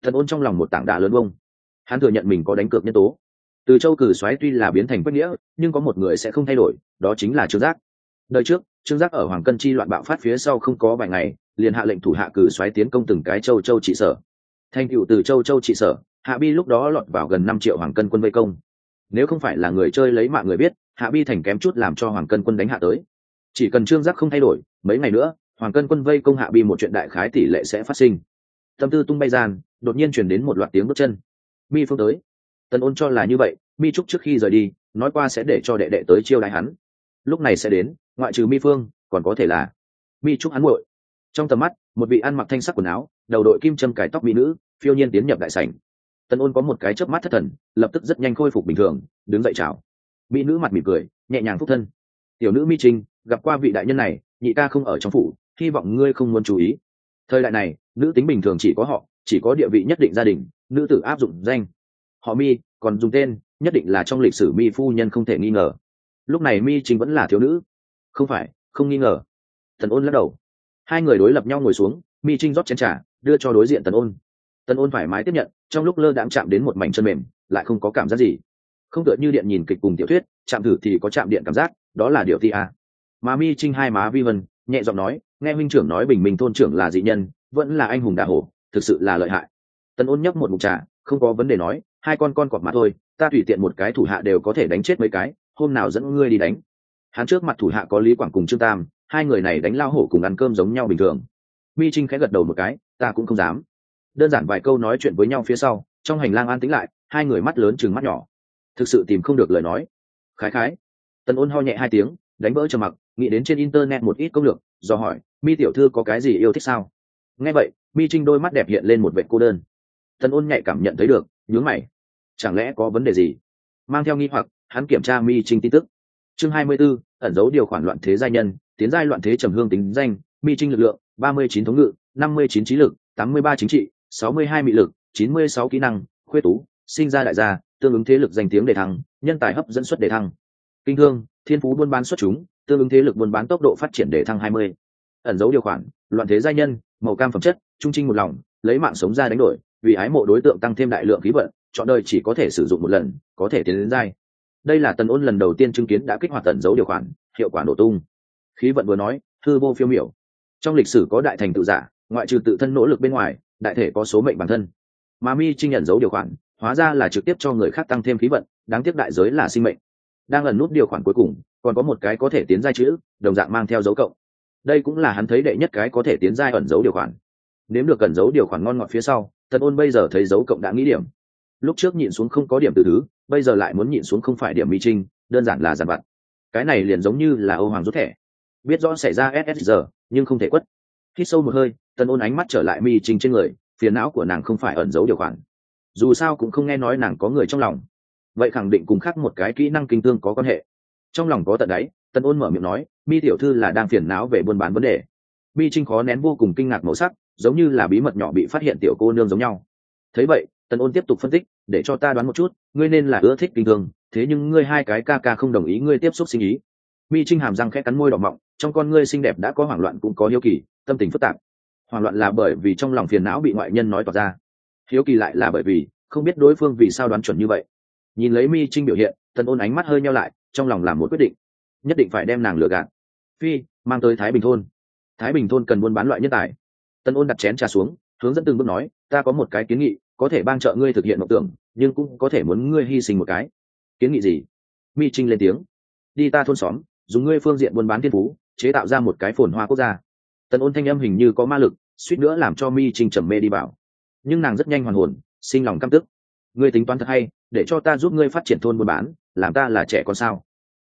Tần Ôn trong lòng một tảng đá lớn bông. Hắn thừa nhận mình có đánh cược nhân tố. Từ Châu Cử Soái tuy là biến thành Quách Nghĩa, nhưng có một người sẽ không thay đổi, đó chính là Trương Giác. Đời trước, Trương Giác ở Hoàng Cân chi loạn bạo phát phía sau không có vài ngày, liền hạ lệnh thủ hạ Cử Soái tiến công từng cái châu trị sở. Thành tựu từ châu trị sở, Hạ Bi lúc đó lọt vào gần 5 triệu Hoàng Cân quân vây công. Nếu không phải là người chơi lấy mạng người biết, Hạ Bi thành kém chút làm cho Hoàng Cân quân đánh hạ tới. Chỉ cần Trương Giác không thay đổi, mấy ngày nữa, Hoàng Cân quân vây công Hạ Bi một chuyện đại khái tỷ lệ sẽ phát sinh. Tâm tư tung bay gian, đột nhiên truyền đến một loạt tiếng bước chân. Mi Phương tới. Tần Ôn cho là như vậy, Mi Trúc trước khi rời đi, nói qua sẽ để cho đệ đệ tới chiêu đãi hắn. Lúc này sẽ đến, ngoại trừ Mi Phương, còn có thể là Mi Trúc hắn muội. Trong tầm mắt, một vị ăn mặc thanh sắc quần áo, đầu đội kim châm cài tóc mỹ nữ, phiêu nhiên tiến nhập đại sảnh. Tần Ôn có một cái chớp mắt thất thần, lập tức rất nhanh khôi phục bình thường, đứng dậy chào. Mỹ nữ mặt mỉm cười, nhẹ nhàng phúc thân. Tiểu nữ Mi Trinh, gặp qua vị đại nhân này, nhị ca không ở trong phủ, hy vọng ngươi không muốn chú ý. Thời đại này, nữ tính bình thường chỉ có họ, chỉ có địa vị nhất định gia đình, nữ tử áp dụng danh. Họ Mi, còn dùng tên, nhất định là trong lịch sử Mi phu nhân không thể nghi ngờ. Lúc này Mi Trinh vẫn là thiếu nữ. Không phải, không nghi ngờ. Tần Ôn lắc đầu. Hai người đối lập nhau ngồi xuống, Mi Trinh rót chén trà, đưa cho đối diện Tần Ôn. Tần Ôn thoải mái tiếp nhận, trong lúc lơ đãng chạm đến một mảnh chân mềm, lại không có cảm giác gì. Không tựa như điện nhìn kịch cùng tiểu thuyết, chạm thử thì có chạm điện cảm giác, đó là điều ti a. Mà Mi Trinh hai má vi vân, nhẹ giọng nói, nghe huynh trưởng nói Bình Minh thôn trưởng là dị nhân, vẫn là anh hùng đả hổ, thực sự là lợi hại. Tần Ôn nhấp một ngụm trà, không có vấn đề nói, hai con cọp mà thôi, ta tùy tiện một cái thủ hạ đều có thể đánh chết mấy cái, hôm nào dẫn ngươi đi đánh. Hắn trước mặt thủ hạ có Lý Quảng cùng Trương Tam, hai người này đánh lao hổ cùng ăn cơm giống nhau bình thường. Mi Trinh khẽ gật đầu một cái, ta cũng không dám. Đơn giản vài câu nói chuyện với nhau phía sau, trong hành lang an tĩnh lại, hai người mắt lớn trừng mắt nhỏ, thực sự tìm không được lời nói. Khái khái. Tần Ôn ho nhẹ hai tiếng, đánh vỡ trầm mặc, nghĩ đến trên internet một ít công lược, do hỏi, Mi tiểu thư có cái gì yêu thích sao? Nghe vậy, Mi Trinh đôi mắt đẹp hiện lên một vệt cô đơn. Tần Ôn nhạy cảm nhận thấy được, nhướng mày. Chẳng lẽ có vấn đề gì? Mang theo nghi hoặc, hắn kiểm tra Mi Trinh tin tức. Chương 24, ẩn dấu điều khoản loạn thế giai nhân, tiến giai loạn thế trầm hương tính danh, Mi Trinh lực lượng, 39 thống ngự, 59 trí lực, 83 chính trị, 62 mị lực, 96 kỹ năng, khuê tú, sinh ra đại gia, tương ứng thế lực danh tiếng đề thăng, nhân tài hấp dẫn suất đề thăng. Kinh thương, thiên phú buôn bán xuất chúng, tương ứng thế lực buôn bán tốc độ phát triển đề thăng 20. Ẩn dấu điều khoản, loạn thế giai nhân, màu cam phẩm chất, trung trinh một lòng, lấy mạng sống ra đánh đổi, vì ái mộ đối tượng tăng thêm đại lượng khí vận, chọn đời chỉ có thể sử dụng một lần, có thể tiến đến giai. Đây là Tần Ôn lần đầu tiên chứng kiến đã kích hoạt ẩn dấu điều khoản, hiệu quả nổ tung. Khí vận vừa nói, hư vô phiêu miểu. Trong lịch sử có đại thành tựu giả, ngoại trừ tự thân nỗ lực bên ngoài, đại thể có số mệnh bản thân. Mà Mi Trinh ẩn dấu điều khoản, hóa ra là trực tiếp cho người khác tăng thêm khí vận, đáng tiếc đại giới là sinh mệnh. Đang ẩn nút điều khoản cuối cùng, còn có một cái có thể tiến giai chữ, đồng dạng mang theo dấu cộng. Đây cũng là hắn thấy đệ nhất cái có thể tiến giai ẩn dấu điều khoản. Nếm được ẩn dấu điều khoản ngon ngọt phía sau, Tần Ôn bây giờ thấy dấu cộng đã nghĩ điểm. Lúc trước nhịn xuống không có điểm từ thứ, bây giờ lại muốn nhịn xuống không phải điểm Mi Trinh, đơn giản là giàn vặt. Cái này liền giống như là Âu Hoàng rút thẻ, biết rõ xảy ra SSR, nhưng không thể quất. Hít sâu một hơi, Tần Ôn ánh mắt trở lại Mi Trinh trên người, phiền não của nàng không phải ẩn dấu điều khoản. Dù sao cũng không nghe nói nàng có người trong lòng, vậy khẳng định cùng khác một cái kỹ năng kinh tương có quan hệ. Trong lòng có tận đáy, Tần Ôn mở miệng nói, Mi tiểu thư là đang phiền não về buôn bán vấn đề. Mi Trinh khó nén vô cùng kinh ngạc màu sắc, giống như là bí mật nhỏ bị phát hiện tiểu cô nương giống nhau. Thấy vậy, Tần Ôn tiếp tục phân tích, để cho ta đoán một chút, ngươi nên là ưa thích kinh thương, thế nhưng ngươi hai cái ca ca không đồng ý ngươi tiếp xúc sinh ý. Mi Trinh hàm răng khẽ cắn môi đỏ mọng, trong con ngươi xinh đẹp đã có hoảng loạn cũng có hiếu kỳ, tâm tình phức tạp. Hoảng loạn là bởi vì trong lòng phiền não bị ngoại nhân nói toạc ra, hiếu kỳ lại là bởi vì không biết đối phương vì sao đoán chuẩn như vậy. Nhìn lấy Mi Trinh biểu hiện, Tần Ôn ánh mắt hơi nheo lại, trong lòng làm một quyết định, nhất định phải đem nàng lừa gạt. Phi, mang tới Thái Bình thôn. Thái Bình thôn cần buôn bán loại nhân tài. Tần Ôn đặt chén trà xuống, hướng dẫn từng bước nói, ta có một cái kiến nghị, có thể bang trợ ngươi thực hiện mộng tưởng, nhưng cũng có thể muốn ngươi hy sinh một cái. Kiến nghị gì? Mi Trinh lên tiếng. Đi ta thôn xóm, dùng ngươi phương diện buôn bán thiên phú, chế tạo ra một cái phồn hoa quốc gia. Tần Ôn thanh âm hình như có ma lực, suýt nữa làm cho Mi Trinh trầm mê đi vào. Nhưng nàng rất nhanh hoàn hồn, sinh lòng căm tức. Ngươi tính toán thật hay, để cho ta giúp ngươi phát triển thôn buôn bán, làm ta là trẻ con sao?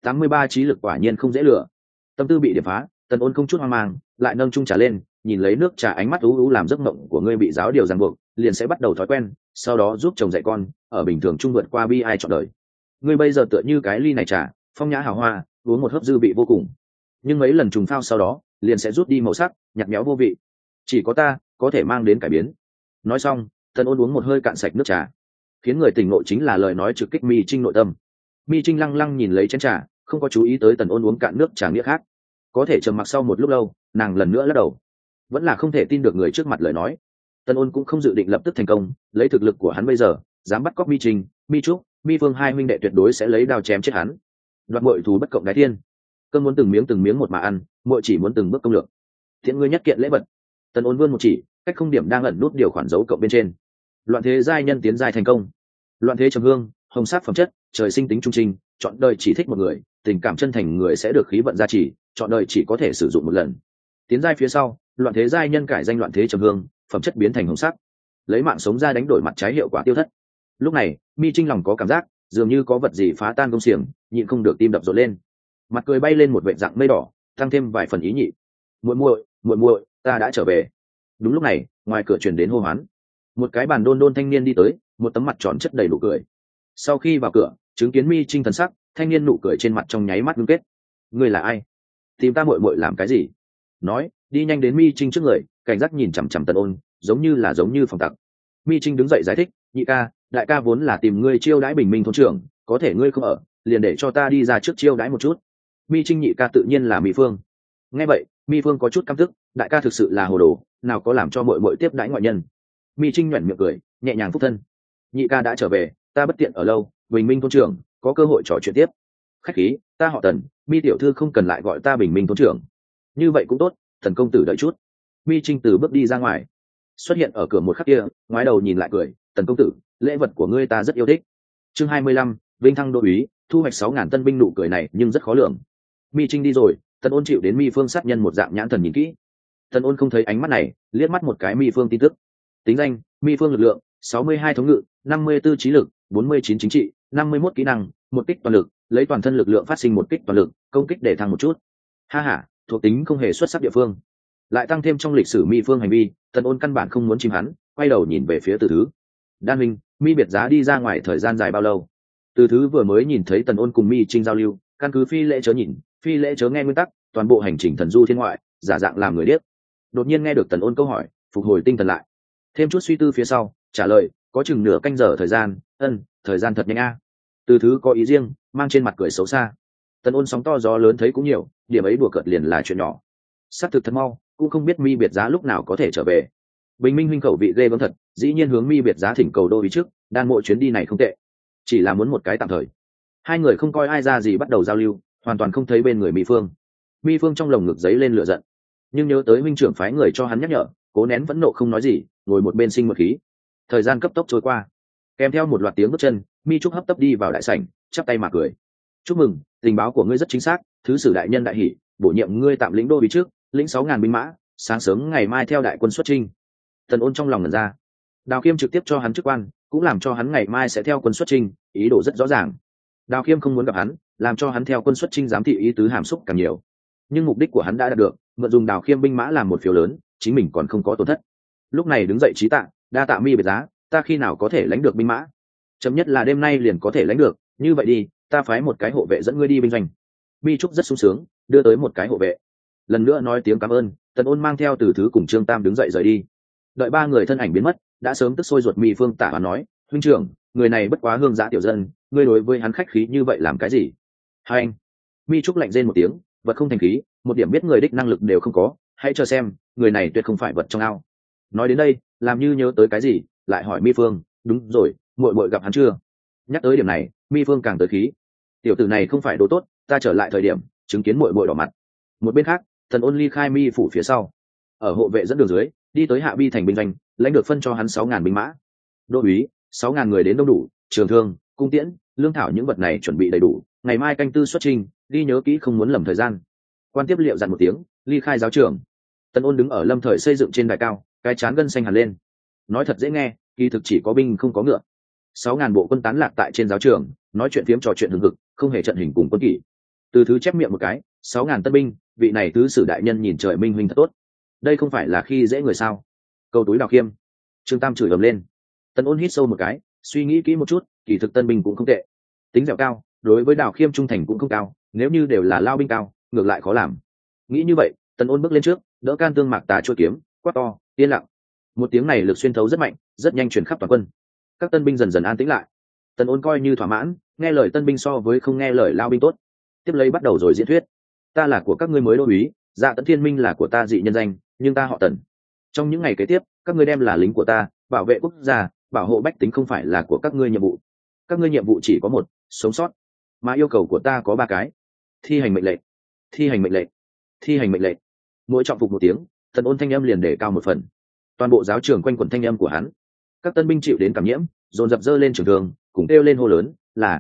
83 trí lực quả nhiên không dễ lừa. Tâm tư bị điểm phá, Tần Ôn không chút hoang mang, lại nâng chung trà lên, nhìn lấy nước trà, ánh mắt u u làm giấc mộng của ngươi bị giáo điều ràng buộc, liền sẽ bắt đầu thói quen, sau đó giúp chồng dạy con, ở bình thường trung vượt qua bi ai trọn đời. Ngươi bây giờ tựa như cái ly này trà, phong nhã hào hoa, uống một hớp dư vị vô cùng, nhưng mấy lần trùng phao sau đó, liền sẽ rút đi màu sắc, nhạt nhẽo vô vị. Chỉ có ta có thể mang đến cải biến. Nói xong, Tần Ôn uống một hơi cạn sạch nước trà. Khiến người tỉnh ngộ chính là lời nói trực kích Mi Trinh nội tâm. Mi Trinh lăng lăng nhìn lấy chén trà, không có chú ý tới Tần Ôn uống cạn nước trà nghĩa khác. Có thể trầm mặc sau một lúc lâu, nàng lần nữa lắc đầu, vẫn là không thể tin được người trước mặt lời nói. Tân Ôn cũng không dự định lập tức thành công, lấy thực lực của hắn bây giờ, dám bắt cóc Mi Trinh, Mi Trúc, Mi Phương hai huynh đệ tuyệt đối sẽ lấy đao chém chết hắn. Đoạt muội thú bất cộng đái thiên, cơn muốn từng miếng một mà ăn, muội chỉ muốn từng bước công lược. Thiện ngươi nhất kiện lễ vật. Tân Ôn vươn một chỉ, cách không điểm đang ẩn nút điều khoản dấu cộng bên trên. Loạn thế giai nhân tiến giai thành công. Loạn thế trầm hương, hồng sắc phẩm chất, trời sinh tính trung trinh, chọn đời chỉ thích một người, tình cảm chân thành người sẽ được khí vận gia trì, chọn đời chỉ có thể sử dụng một lần. Tiến giai phía sau, loạn thế giai nhân cải danh loạn thế trầm hương, phẩm chất biến thành hồng sắc, lấy mạng sống ra đánh đổi mặt trái hiệu quả tiêu thất. Lúc này Mi Trinh lòng có cảm giác dường như có vật gì phá tan công xiềng, nhịn không được tim đập rộn lên, mặt cười bay lên một vệt dạng mây đỏ, tăng thêm vài phần ý nhị. Muội, ta đã trở về. Đúng lúc này ngoài cửa truyền đến hô hoán, một cái bàn đôn đôn thanh niên đi tới, một tấm mặt tròn chất đầy nụ cười. Sau khi vào cửa chứng kiến Mi Trinh thần sắc, thanh niên nụ cười trên mặt trong nháy mắt ngưng kết. Ngươi là ai? Tìm ta muội làm cái gì? Nói đi nhanh đến Mi Trinh trước người, cảnh giác nhìn chằm chằm Tân Ôn, giống như phòng tặc. Mi Trinh đứng dậy giải thích, nhị ca, đại ca vốn là tìm ngươi chiêu đãi bình minh thôn trưởng, có thể ngươi không ở, liền để cho ta đi ra trước chiêu đãi một chút. Mi Trinh nhị ca tự nhiên là Mi Phương. Nghe vậy Mi Phương có chút căm tức, đại ca thực sự là hồ đồ, nào có làm cho muội tiếp đãi ngoại nhân. Mi Trinh nhoẻn miệng cười, nhẹ nhàng phúc thân. Nhị ca đã trở về, ta bất tiện ở lâu, bình minh thôn trưởng có cơ hội trò chuyện tiếp. Khách khí, ta họ Tần, Mi tiểu thư không cần lại gọi ta bình minh thôn trưởng. Như vậy cũng tốt, Thần công tử đợi chút. Mi Trinh từ bước đi ra ngoài, xuất hiện ở cửa một khắc kia, ngoái đầu nhìn lại cười, Tần công tử, lễ vật của ngươi ta rất yêu thích. Chương 25, vinh thăng đô úy, thu hoạch 6.000 tân binh. Nụ cười này nhưng rất khó lường. Mi Trinh đi rồi, Tần Ôn chịu đến Mi Phương sát nhân một dạng nhãn thần nhìn kỹ. Tần Ôn không thấy ánh mắt này, liếc mắt một cái Mi Phương tin tức. Tính danh: Mi Phương lực lượng 62 thống ngự, 54 trí lực, 49 chính trị, 51 kỹ năng, một kích toàn lực, lấy toàn thân lực lượng phát sinh một kích toàn lực, công kích để thăng một chút. Ha ha, thuộc tính không hề xuất sắc địa phương. Lại tăng thêm trong lịch sử Mi Phương hành vi, Tần Ôn căn bản không muốn chìm hắn, quay đầu nhìn về phía Từ Thứ. Đan Minh, Mi biệt giá đi ra ngoài thời gian dài bao lâu? Từ Thứ vừa mới nhìn thấy Tần Ôn cùng Mi Trinh giao lưu, căn cứ phi lễ chớ nhìn, phi lễ chớ nghe nguyên tắc, toàn bộ hành trình thần du thiên ngoại, giả dạng làm người điếc. Đột nhiên nghe được Tần Ôn câu hỏi, phục hồi tinh thần lại, thêm chút suy tư phía sau, trả lời, có chừng nửa canh giờ thời gian. Thời gian thật nhanh a. Từ Thứ có ý riêng, mang trên mặt cười xấu xa. Tần Ôn sóng to gió lớn thấy cũng nhiều, điểm ấy đùa cợt liền là chuyện nhỏ. Sắp thực thật mau, cũng không biết Mi biệt giá lúc nào có thể trở về. Bình minh huynh khẩu vị ghê gớm thật, dĩ nhiên hướng Mi biệt giá thỉnh cầu đô ý trước, đan mộ chuyến đi này không tệ, chỉ là muốn một cái tạm thời. Hai người không coi ai ra gì bắt đầu giao lưu, hoàn toàn không thấy bên người Mi Phương. Mi Phương trong lồng ngực giấy lên lửa giận, nhưng nhớ tới huynh trưởng phái người cho hắn nhắc nhở, cố nén phẫn nộ không nói gì, ngồi một bên sinh mật khí. Thời gian cấp tốc trôi qua, kèm theo một loạt tiếng bước chân, Mi Trúc hấp tấp đi vào đại sảnh, chắp tay mà cười. Chúc mừng, tình báo của ngươi rất chính xác, thứ sử đại nhân đại hỷ, bổ nhiệm ngươi tạm lĩnh đô ý trước, lĩnh 6.000 binh mã, sáng sớm ngày mai theo đại quân xuất chinh. Tần Ôn trong lòng ngẩn ra, Đào Khiêm trực tiếp cho hắn chức quan, cũng làm cho hắn ngày mai sẽ theo quân xuất chinh, ý đồ rất rõ ràng. Đào Khiêm không muốn gặp hắn, làm cho hắn theo quân xuất chinh giám thị ý tứ hàm xúc càng nhiều. Nhưng mục đích của hắn đã đạt được, mượn dùng Đào Khiêm binh mã làm một phiếu lớn, chính mình còn không có tổn thất. Lúc này đứng dậy trí tạ, đa tạ Mi biệt giá, ta khi nào có thể lãnh được binh mã? Chậm nhất là đêm nay liền có thể lãnh được, như vậy đi, ta phái một cái hộ vệ dẫn ngươi đi binh doanh. Mi Trúc rất sung sướng, đưa tới một cái hộ vệ. Lần nữa nói tiếng cảm ơn, Tần Ôn mang theo Từ Thứ cùng Trương Tam đứng dậy rời đi. Đợi ba người thân ảnh biến mất, đã sớm tức sôi ruột Mi Phương tả và nói, huynh trưởng, người này bất quá hương giã tiểu dân, ngươi đối với hắn khách khí như vậy làm cái gì? Hai anh. Mi Trúc lạnh rên một tiếng, vật không thành khí, một điểm biết người đích năng lực đều không có, hãy cho xem, người này tuyệt không phải vật trong ao. Nói đến đây, làm như nhớ tới cái gì, lại hỏi Mi Phương, đúng rồi, muội gặp hắn chưa? Nhắc tới điểm này, Mi Phương càng tới khí. Tiểu tử này không phải đồ tốt, ta trở lại thời điểm chứng kiến muội đỏ mặt. Một bên khác, Tần Ôn ly khai Mi phủ phía sau, ở hộ vệ dẫn đường dưới, đi tới Hạ Bi thành binh doanh, lãnh được phân cho hắn 6.000 binh mã. Đô úy, 6.000 người đến đông đủ, trường thương, cung tiễn, lương thảo những vật này chuẩn bị đầy đủ, ngày mai canh tư xuất trình, đi nhớ kỹ không muốn lầm thời gian. Quan tiếp liệu dặn một tiếng, ly khai giáo trường. Tần Ôn đứng ở lâm thời xây dựng trên đài cao, cái trán gân xanh hẳn lên. Nói thật dễ nghe, kỳ thực chỉ có binh không có ngựa. 6.000 bộ quân tán lạc tại trên giáo trường, nói chuyện phiếm trò chuyện hừng hực, không hề trận hình cùng quân kỷ. Từ Thứ chép miệng một cái, 6.000 tân binh, vị này thứ sử đại nhân nhìn trời minh huynh thật tốt. Đây không phải là khi dễ người sao? Câu túi Đào Khiêm. Trương Tam chửi ầm lên. Tần Ôn hít sâu một cái, suy nghĩ kỹ một chút, kỳ thực tân binh cũng không tệ, tính dẻo cao, đối với Đào Khiêm trung thành cũng không cao, nếu như đều là lao binh cao, ngược lại khó làm. Nghĩ như vậy, Tần Ôn bước lên trước, đỡ can tương mạc tà chuôi kiếm, quát to, yên lặng. Một tiếng này lực xuyên thấu rất mạnh, rất nhanh truyền khắp toàn quân. Các tân binh dần dần an tĩnh lại. Tần Ôn coi như thỏa mãn, nghe lời tân binh so với không nghe lời lao binh tốt. Tiếp lấy bắt đầu rồi diễn thuyết. Ta là của các ngươi mới đô úy, Dạ Tấn Thiên Minh là của ta dị nhân danh, nhưng ta họ Tần. Trong những ngày kế tiếp, các ngươi đem là lính của ta, bảo vệ quốc gia, bảo hộ bách tính không phải là của các ngươi nhiệm vụ. Các ngươi nhiệm vụ chỉ có một, sống sót. Mà yêu cầu của ta có 3 cái: thi hành mệnh lệnh, thi hành mệnh lệnh, thi hành mệnh lệnh. Mỗi trọng phục một tiếng, Tần Ôn thanh âm liền để cao một phần. Toàn bộ giáo trường quanh quẩn thanh âm của hắn. Các tân binh chịu đến cảm nhiễm, dồn dập dơ lên trường thương, cùng kêu lên hô lớn,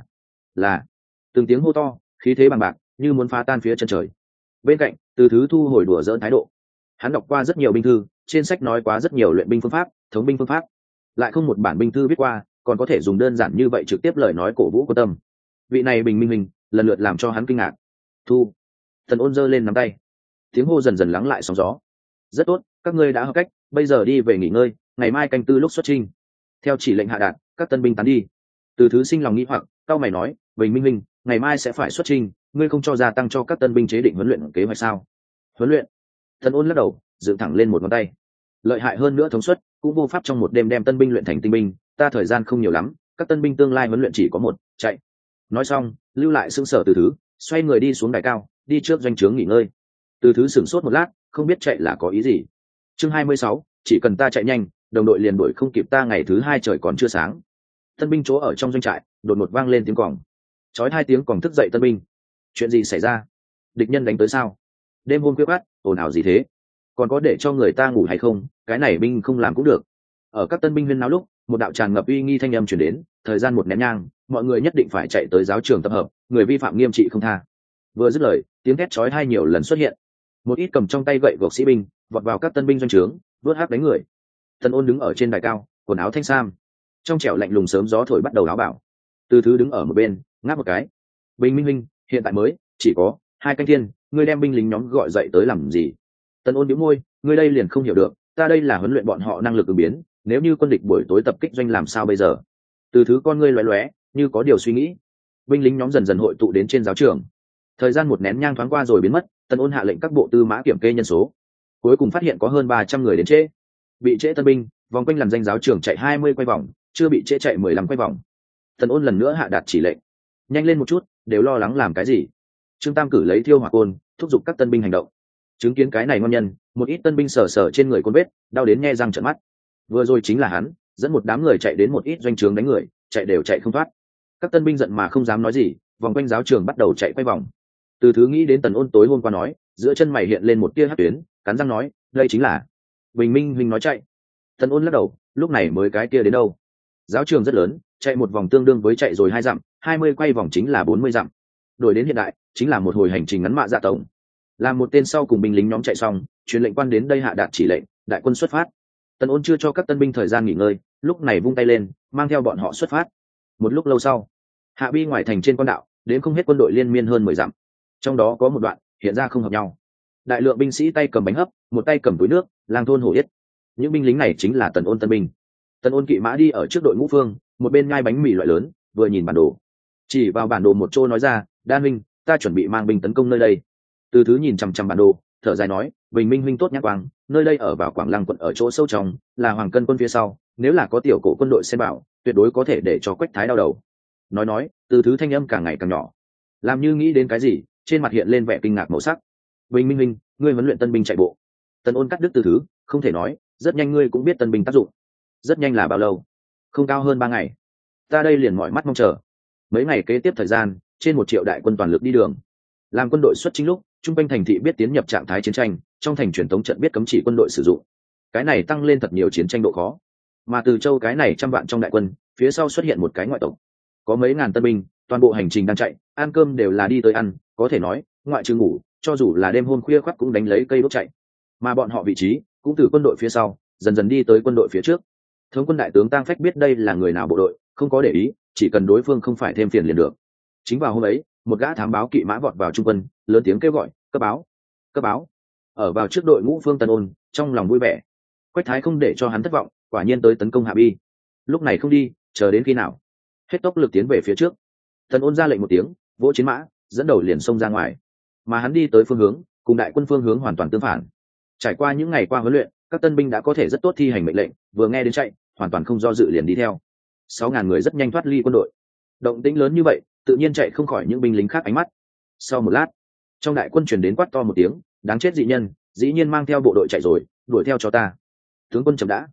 là. Từng tiếng hô to, khí thế bằng bạc, như muốn phá tan phía chân trời. Bên cạnh, Từ Thứ thu hồi đùa dỡn thái độ. Hắn đọc qua rất nhiều binh thư, trên sách nói quá rất nhiều luyện binh phương pháp, thống binh phương pháp, lại không một bản binh thư viết qua, còn có thể dùng đơn giản như vậy trực tiếp lời nói cổ vũ quan tâm. Vị này Bình Minh Minh lần lượt làm cho hắn kinh ngạc. Thu. Tần Ôn giơ lên nắm tay. Tiếng hô dần dần lắng lại sóng gió. Rất tốt, các ngươi đã hợp cách, bây giờ đi về nghỉ ngơi, ngày mai canh tư lúc xuất chinh. Theo chỉ lệnh hạ đạt, các tân binh tán đi. Từ Thứ sinh lòng nghĩ hoặc, cao mày nói, Bình Minh Minh, ngày mai sẽ phải xuất chinh, ngươi không cho gia tăng cho các tân binh chế định huấn luyện kế hoạch sao? Huấn luyện? Tần Ôn lắc đầu, dựng thẳng lên một ngón tay. Lợi hại hơn nữa thống suất, cũng vô pháp trong một đêm đem tân binh luyện thành tinh binh, ta thời gian không nhiều lắm, các tân binh tương lai huấn luyện chỉ có một, chạy. Nói xong, lưu lại xương sở Từ Thứ, xoay người đi xuống đài cao, đi trước doanh trướng nghỉ ngơi. Từ Thứ sửng sốt một lát, không biết chạy là có ý gì. Chương 26, chỉ cần ta chạy nhanh, đồng đội liền đuổi không kịp ta. Ngày thứ 2 trời còn chưa sáng, tân binh chỗ ở trong doanh trại đột ngột vang lên tiếng còng. Chói 2 tiếng còng thức dậy tân binh. Chuyện gì xảy ra? Địch nhân đánh tới sao? Đêm hôm khuya khoắt, ồn ào gì thế? Còn có để cho người ta ngủ hay không? Cái này binh không làm cũng được. Ở các tân binh huyên náo lúc, một đạo tràn ngập uy nghi thanh âm truyền đến, thời gian một nén nhang, mọi người nhất định phải chạy tới giáo trường tập hợp, người vi phạm nghiêm trị không tha. Vừa dứt lời, tiếng thét chói 2 nhiều lần xuất hiện. Một ít cầm trong tay gậy gộc sĩ binh vọt vào các tân binh doanh trướng, vớt hắc đánh người. Tần Ôn đứng ở trên đài cao, quần áo thanh sam, trong trẻo lạnh lùng sớm gió thổi bắt đầu áo bảo. Từ Thứ đứng ở một bên, ngáp một cái. Bình Minh Minh, hiện tại mới chỉ có 2 canh thiên, ngươi đem binh lính nhóm gọi dậy tới làm gì? Tần Ôn nhíu môi, ngươi đây liền không hiểu được, ta đây là huấn luyện bọn họ năng lực ứng biến, nếu như quân địch buổi tối tập kích doanh làm sao bây giờ? Từ Thứ con ngươi lóe lóe, như có điều suy nghĩ. Binh lính nhóm dần dần hội tụ đến trên giáo trường. Thời gian một nén nhang thoáng qua rồi biến mất, Tần Ôn hạ lệnh các bộ tư mã kiểm kê nhân số, cuối cùng phát hiện có hơn 300 người đến trễ. Bị trễ tân binh vòng quanh làn danh giáo trường chạy 20 quay vòng, chưa bị trễ chạy 15 quay vòng. Tần Ôn lần nữa hạ đạt chỉ lệnh, nhanh lên một chút, đều lo lắng làm cái gì? Trương Tam cử lấy thiêu hỏa côn, thúc giục các tân binh hành động. Chứng kiến cái này ngon nhân, một ít tân binh sờ sờ trên người côn vết, đau đến nhe răng trợn mắt. Vừa rồi chính là hắn dẫn một đám người chạy đến một ít doanh trướng đánh người, chạy đều chạy không thoát. Các tân binh giận mà không dám nói gì, vòng quanh giáo trường bắt đầu chạy quay vòng. Từ Thứ nghĩ đến Tần Ôn tối hôm qua nói, giữa chân mày hiện lên một tia hắc tuyến, cắn răng nói, đây chính là Bình Minh huynh nói chạy. Tần Ôn lắc đầu, lúc này mới cái kia đến đâu? Giáo trường rất lớn, chạy một vòng tương đương với chạy rồi 2 dặm, 20 quay vòng chính là 40 dặm. Đổi đến hiện đại, chính là một hồi hành trình ngắn mạ dạ tổng. Làm một tên sau cùng binh lính nhóm chạy xong, truyền lệnh quan đến đây hạ đạt chỉ lệnh, đại quân xuất phát. Tần Ôn chưa cho các tân binh thời gian nghỉ ngơi, lúc này vung tay lên, mang theo bọn họ xuất phát. Một lúc lâu sau, hạ bi ngoài thành trên con đạo, đến không hết quân đội liên miên hơn 10 dặm. Trong đó có một đoạn hiện ra không hợp nhau. Đại lượng binh sĩ tay cầm bánh hấp, một tay cầm túi nước, lang thôn hổ yết. Những binh lính này chính là Tần Ôn tân binh. Tần Ôn kỵ mã đi ở trước đội ngũ phương, một bên nhai bánh mì loại lớn, vừa nhìn bản đồ. Chỉ vào bản đồ một chỗ nói ra, Đan huynh, ta chuẩn bị mang binh tấn công nơi đây. Từ Thứ nhìn chằm chằm bản đồ, thở dài nói, Bình Minh huynh tốt nhắc quang, nơi đây ở vào Quảng Lăng quận ở chỗ sâu trong, là Hoàng Cân quân phía sau, nếu là có tiểu cổ quân đội xen bảo, tuyệt đối có thể để cho Quách Thái đau đầu. Nói, Từ Thứ thanh âm càng ngày càng nhỏ, làm như nghĩ đến cái gì, trên mặt hiện lên vẻ kinh ngạc màu sắc. Bình Minh huynh, ngươi huấn luyện tân binh chạy bộ. Tần Ôn cắt đứt Từ Thứ, không thể nói, rất nhanh ngươi cũng biết tân binh tác dụng. Rất nhanh là bao lâu? Không cao hơn 3 ngày. Ta đây liền mỏi mắt mong chờ. Mấy ngày kế tiếp thời gian, trên 1 triệu đại quân toàn lực đi đường. Làm quân đội xuất chính lúc, trung quanh thành thị biết tiến nhập trạng thái chiến tranh, trong thành truyền thống trận biết cấm chỉ quân đội sử dụng. Cái này tăng lên thật nhiều chiến tranh độ khó. Mà Từ Châu cái này trăm vạn trong đại quân, phía sau xuất hiện một cái ngoại tộc, có mấy ngàn tân binh, toàn bộ hành trình đang chạy, ăn cơm đều là đi tới ăn, có thể nói, ngoại trừ ngủ, cho dù là đêm hôm khuya khoắt cũng đánh lấy cây đốt chạy. Mà bọn họ vị trí cũng từ quân đội phía sau, dần dần đi tới quân đội phía trước. Thống quân đại tướng Tang Phách biết đây là người nào bộ đội, không có để ý, chỉ cần đối phương không phải thêm phiền liền được. Chính vào hôm ấy, một gã thám báo kỵ mã vọt vào trung quân, lớn tiếng kêu gọi, cấp báo, cấp báo. Ở vào trước đội ngũ phương Tần Ôn, trong lòng vui vẻ. Quách Thái không để cho hắn thất vọng, quả nhiên tới tấn công Hạ Bi. Lúc này không đi, chờ đến khi nào? Hết tốc lực tiến về phía trước. Tần Ôn ra lệnh một tiếng, vỗ chiến mã, dẫn đầu liền xông ra ngoài. Mà hắn đi tới phương hướng, cùng đại quân phương hướng hoàn toàn tương phản. Trải qua những ngày qua huấn luyện, các tân binh đã có thể rất tốt thi hành mệnh lệnh, vừa nghe đến chạy, hoàn toàn không do dự liền đi theo. 6.000 người rất nhanh thoát ly quân đội. Động tĩnh lớn như vậy, tự nhiên chạy không khỏi những binh lính khác ánh mắt. Sau một lát, trong đại quân truyền đến quát to một tiếng, đáng chết dị nhân, dĩ nhiên mang theo bộ đội chạy rồi, đuổi theo cho ta. Tướng quân chậm đã,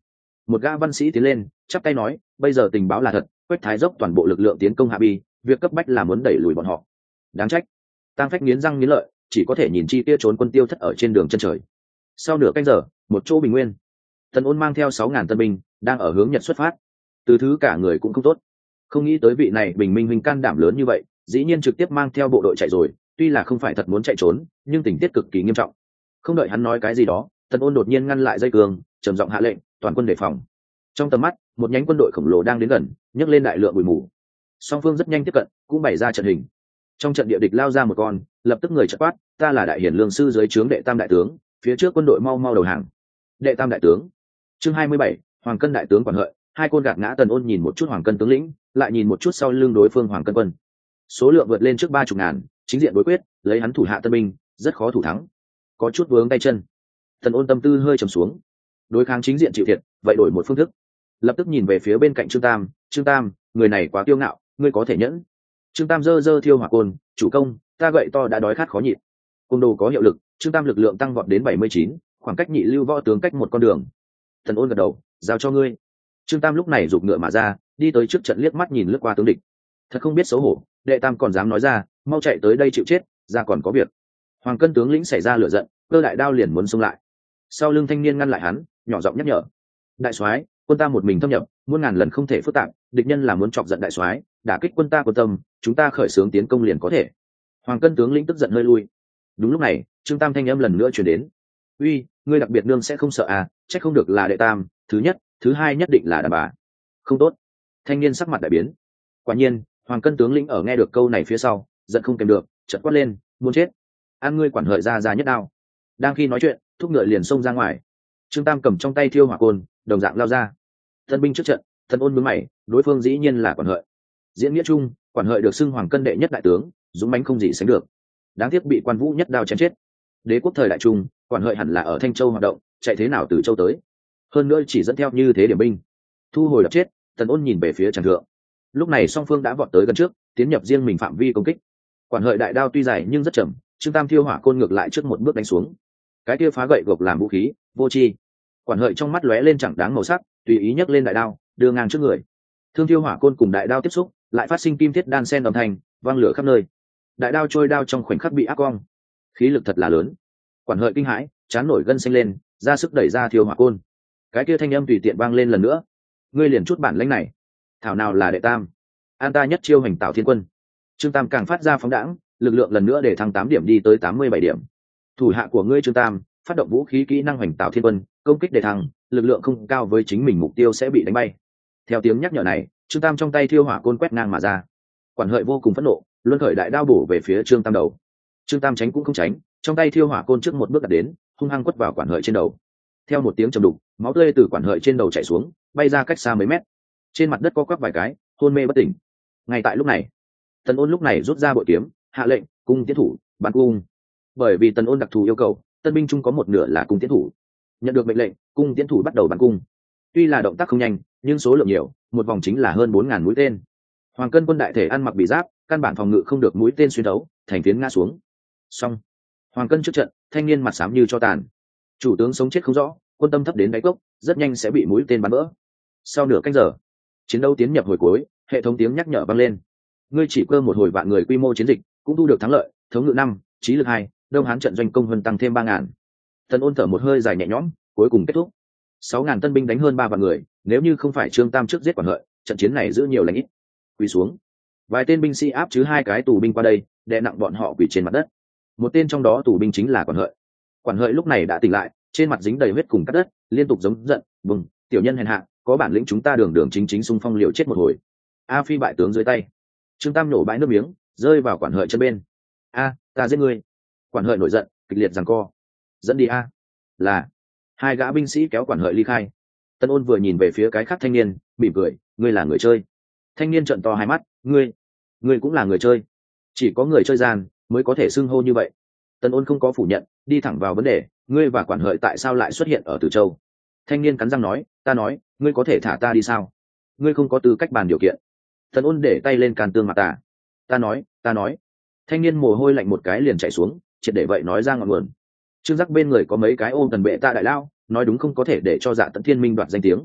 Một gã văn sĩ tiến lên chắp tay nói, bây giờ tình báo là thật, Quách Thái dốc toàn bộ lực lượng tiến công Hạ Bi, việc cấp bách là muốn đẩy lùi bọn họ. Đáng trách. Tang Phách nghiến răng nghiến lợi, chỉ có thể nhìn chi kia trốn quân tiêu thất ở trên đường chân trời. Sau nửa canh giờ, một chỗ bình nguyên, Tần Ôn mang theo 6.000 tân binh đang ở hướng nhật xuất phát. Từ thứ cả người cũng không tốt, không nghĩ tới vị này bình minh huynh can đảm lớn như vậy, dĩ nhiên trực tiếp mang theo bộ đội chạy rồi. Tuy là không phải thật muốn chạy trốn, nhưng tình tiết cực kỳ nghiêm trọng. Không đợi hắn nói cái gì đó, Tần Ôn đột nhiên ngăn lại dây cương, trầm giọng hạ lệnh, toàn quân đề phòng. Trong tầm mắt, một nhánh quân đội khổng lồ đang đến gần, nhấc lên đại lượng bụi mù. Song phương rất nhanh tiếp cận, cũng bày ra trận hình. Trong trận địa địch lao ra một con, lập tức người chợt quát, ta là đại hiển lương sư dưới trướng đệ tam đại tướng, phía trước quân đội mau mau đầu hàng. Đệ tam đại tướng. Chương 27, Hoàng Cân đại tướng quản hợi. Hai côn gạt ngã. Tần Ôn nhìn một chút Hoàng Cân tướng lĩnh, lại nhìn một chút sau lưng đối phương Hoàng Cân quân. Số lượng vượt lên trước 30.000, chính diện đối quyết, lấy hắn thủ hạ tân binh, rất khó thủ thắng. Có chút vướng tay chân. Tần Ôn tâm tư hơi trầm xuống. Đối kháng chính diện chịu thiệt, vậy đổi một phương thức. Lập tức nhìn về phía bên cạnh Trương Tam, Trương Tam, người này quá kiêu ngạo, ngươi có thể nhẫn. Trương Tam giơ thiêu hỏa côn, chủ công, ta gậy to đã đói khát khó nhịn. Côn đồ có hiệu lực, Trương Tam lực lượng tăng vọt đến 79, khoảng cách nhị lưu võ tướng cách một con đường. Tần Ôn gật đầu, giao cho ngươi. Trương Tam lúc này giục ngựa mà ra, đi tới trước trận liếc mắt nhìn lướt qua tướng địch. Thật không biết xấu hổ, đệ tam còn dám nói ra, mau chạy tới đây chịu chết, ra còn có việc. Hoàng Cân tướng lĩnh xảy ra lửa giận, cơ đại đao liền muốn xông lại. Sau lưng thanh niên ngăn lại hắn, nhỏ giọng nhắc nhở, đại soái, quân ta một mình thâm nhập, muôn ngàn lần không thể phức tạp, địch nhân là muốn chọc giận đại soái, đả kích quân ta quân tâm, chúng ta khởi xướng tiến công liền có thể. Hoàng Cân tướng lĩnh tức giận hơi lui. Đúng lúc này, Trương Tam thanh âm lần nữa truyền đến, uy, ngươi đặc biệt nương sẽ không sợ à? Trách không được là đệ tam, thứ nhất, thứ hai nhất định là đàn bà. Không tốt. Thanh niên sắc mặt đại biến. Quả nhiên, Hoàng Cân tướng lĩnh ở nghe được câu này phía sau, giận không kèm được, chợt quát lên, muốn chết, ăn ngươi quản hợi ra nhất đao. Đang khi nói chuyện, thúc ngựa liền xông ra ngoài. Trương Tam cầm trong tay thiêu hỏa côn, đồng dạng lao ra. Tân binh trước trận, Tần Ôn nhướng mày, đối phương dĩ nhiên là quản hợi. Diễn nghĩa chung, quản hợi được xưng Hoàng Cân đệ nhất đại tướng, dũng mãnh không gì sánh được. Đáng tiếc bị Quan Vũ nhất đao chém chết. Đế quốc thời đại trung, quản hợi hẳn là ở Thanh Châu hoạt động, chạy thế nào từ Châu tới? Hơn nữa chỉ dẫn theo như thế điểm binh. Thu hồi đập chết, Tần Ôn nhìn về phía tràng thượng. Lúc này song phương đã vọt tới gần trước, tiến nhập riêng mình phạm vi công kích. Quản hợi đại đao tuy dài nhưng rất chậm, Trương Tam thiêu hỏa côn ngược lại trước một bước đánh xuống. Cái kia phá gậy gộc làm vũ khí, vô tri. Quản hợi trong mắt lóe lên chẳng đáng màu sắc, tùy ý nhấc lên đại đao, đưa ngang trước người. Thương thiêu hỏa côn cùng đại đao tiếp xúc, lại phát sinh kim thiết đan sen âm thanh, vang lửa khắp nơi. Đại đao trôi đao trong khoảnh khắc bị áp cong, khí lực thật là lớn. Quản hợi kinh hãi, chán nổi gân xanh lên, ra sức đẩy ra thiêu hỏa côn. Cái kia thanh âm tùy tiện vang lên lần nữa, ngươi liền chút bản lĩnh này, thảo nào là đệ tam, an ta nhất chiêu hành tạo thiên quân. Trương Tam càng phát ra phóng đãng, lực lượng lần nữa để thăng 8 điểm đi tới 87 điểm. Thủ hạ của ngươi Trương Tam phát động vũ khí kỹ năng hành tạo thiên quân, công kích để thăng, lực lượng không cao với chính mình mục tiêu sẽ bị đánh bay. Theo tiếng nhắc nhở này, Trương Tam trong tay thiêu hỏa côn quét ngang mà ra. Quản hợi vô cùng phẫn nộ, luân khởi đại đao bổ về phía Trương Tam đầu. Trương Tam tránh cũng không tránh, trong tay thiêu hỏa côn trước một bước đặt đến, hung hăng quất vào quản hợi trên đầu. Theo một tiếng trầm đục, máu tươi từ quản hợi trên đầu chảy xuống, bay ra cách xa mấy mét. Trên mặt đất co quắp vài cái, hôn mê bất tỉnh. Ngay tại lúc này, Tần Ôn lúc này rút ra bội kiếm, hạ lệnh, cung tiến thủ, bắn cung. Bởi vì Tần Ôn đặc thù yêu cầu, tân binh chung có một nửa là cung tiến thủ. Nhận được mệnh lệnh, cung tiến thủ bắt đầu bắn cung. Tuy là động tác không nhanh, nhưng số lượng nhiều, một vòng chính là hơn 4.000 mũi tên. Hoàng Cân quân đại thể ăn mặc bị giáp, căn bản phòng ngự không được mũi tên xuyên thấu, thành phiến ngã xuống. Xong, Hoàng Cân trước trận, thanh niên mặt xám như cho tàn. Chủ tướng sống chết không rõ, quân tâm thấp đến đáy cốc, rất nhanh sẽ bị mũi tên bắn vỡ. Sau nửa canh giờ, chiến đấu tiến nhập hồi cuối, hệ thống tiếng nhắc nhở vang lên. Ngươi chỉ cơ một hồi vạn người quy mô chiến dịch, cũng thu được thắng lợi, thống ngự 5, trí lực 2, Đông Hán trận doanh công hơn tăng thêm 3.000. Tần Ôn thở một hơi dài nhẹ nhõm, cuối cùng kết thúc. 6.000 tân binh đánh hơn 3 vạn người, nếu như không phải Trương Tam trước giết quản hợi, trận chiến này giữ nhiều lành ít. Quỳ xuống. Vài tên binh sĩ áp chứ hai cái tù binh qua đây, đè nặng bọn họ quỳ trên mặt đất. Một tên trong đó tù binh chính là quản hợi. Quản hợi lúc này đã tỉnh lại, trên mặt dính đầy huyết cùng cắt đất, liên tục giống giận, "Bừng, tiểu nhân hèn hạ, có bản lĩnh chúng ta đường đường chính chính xung phong liều chết một hồi." A Phi bại tướng dưới tay. Trương Tam nổ bãi nước miếng, rơi vào quản hợi chân bên. "A, ta giết ngươi." Quản hợi nổi giận, kịch liệt giằng co. "Dẫn đi a." Là. Hai gã binh sĩ kéo quản hợi ly khai. Tần Ôn vừa nhìn về phía cái khác thanh niên, mỉm cười, "Ngươi là người chơi." Thanh niên trợn to hai mắt, ngươi cũng là người chơi?" "Chỉ có người chơi gian mới có thể xưng hô như vậy." Tần Ôn không có phủ nhận, đi thẳng vào vấn đề, "Ngươi và quản hợi tại sao lại xuất hiện ở Từ Châu?" Thanh niên cắn răng nói, "Ta nói, ngươi có thể thả ta đi sao? Ngươi không có tư cách bàn điều kiện." Tần Ôn để tay lên can tương mặt ta. Ta nói." Thanh niên mồ hôi lạnh một cái liền chảy xuống, triệt để vậy nói ra ngọn nguồn. Trương Giác bên người có mấy cái ôm Tần Bệ ta đại lao, nói đúng không có thể để cho Dạ Tẫn Thiên Minh đoạt danh tiếng.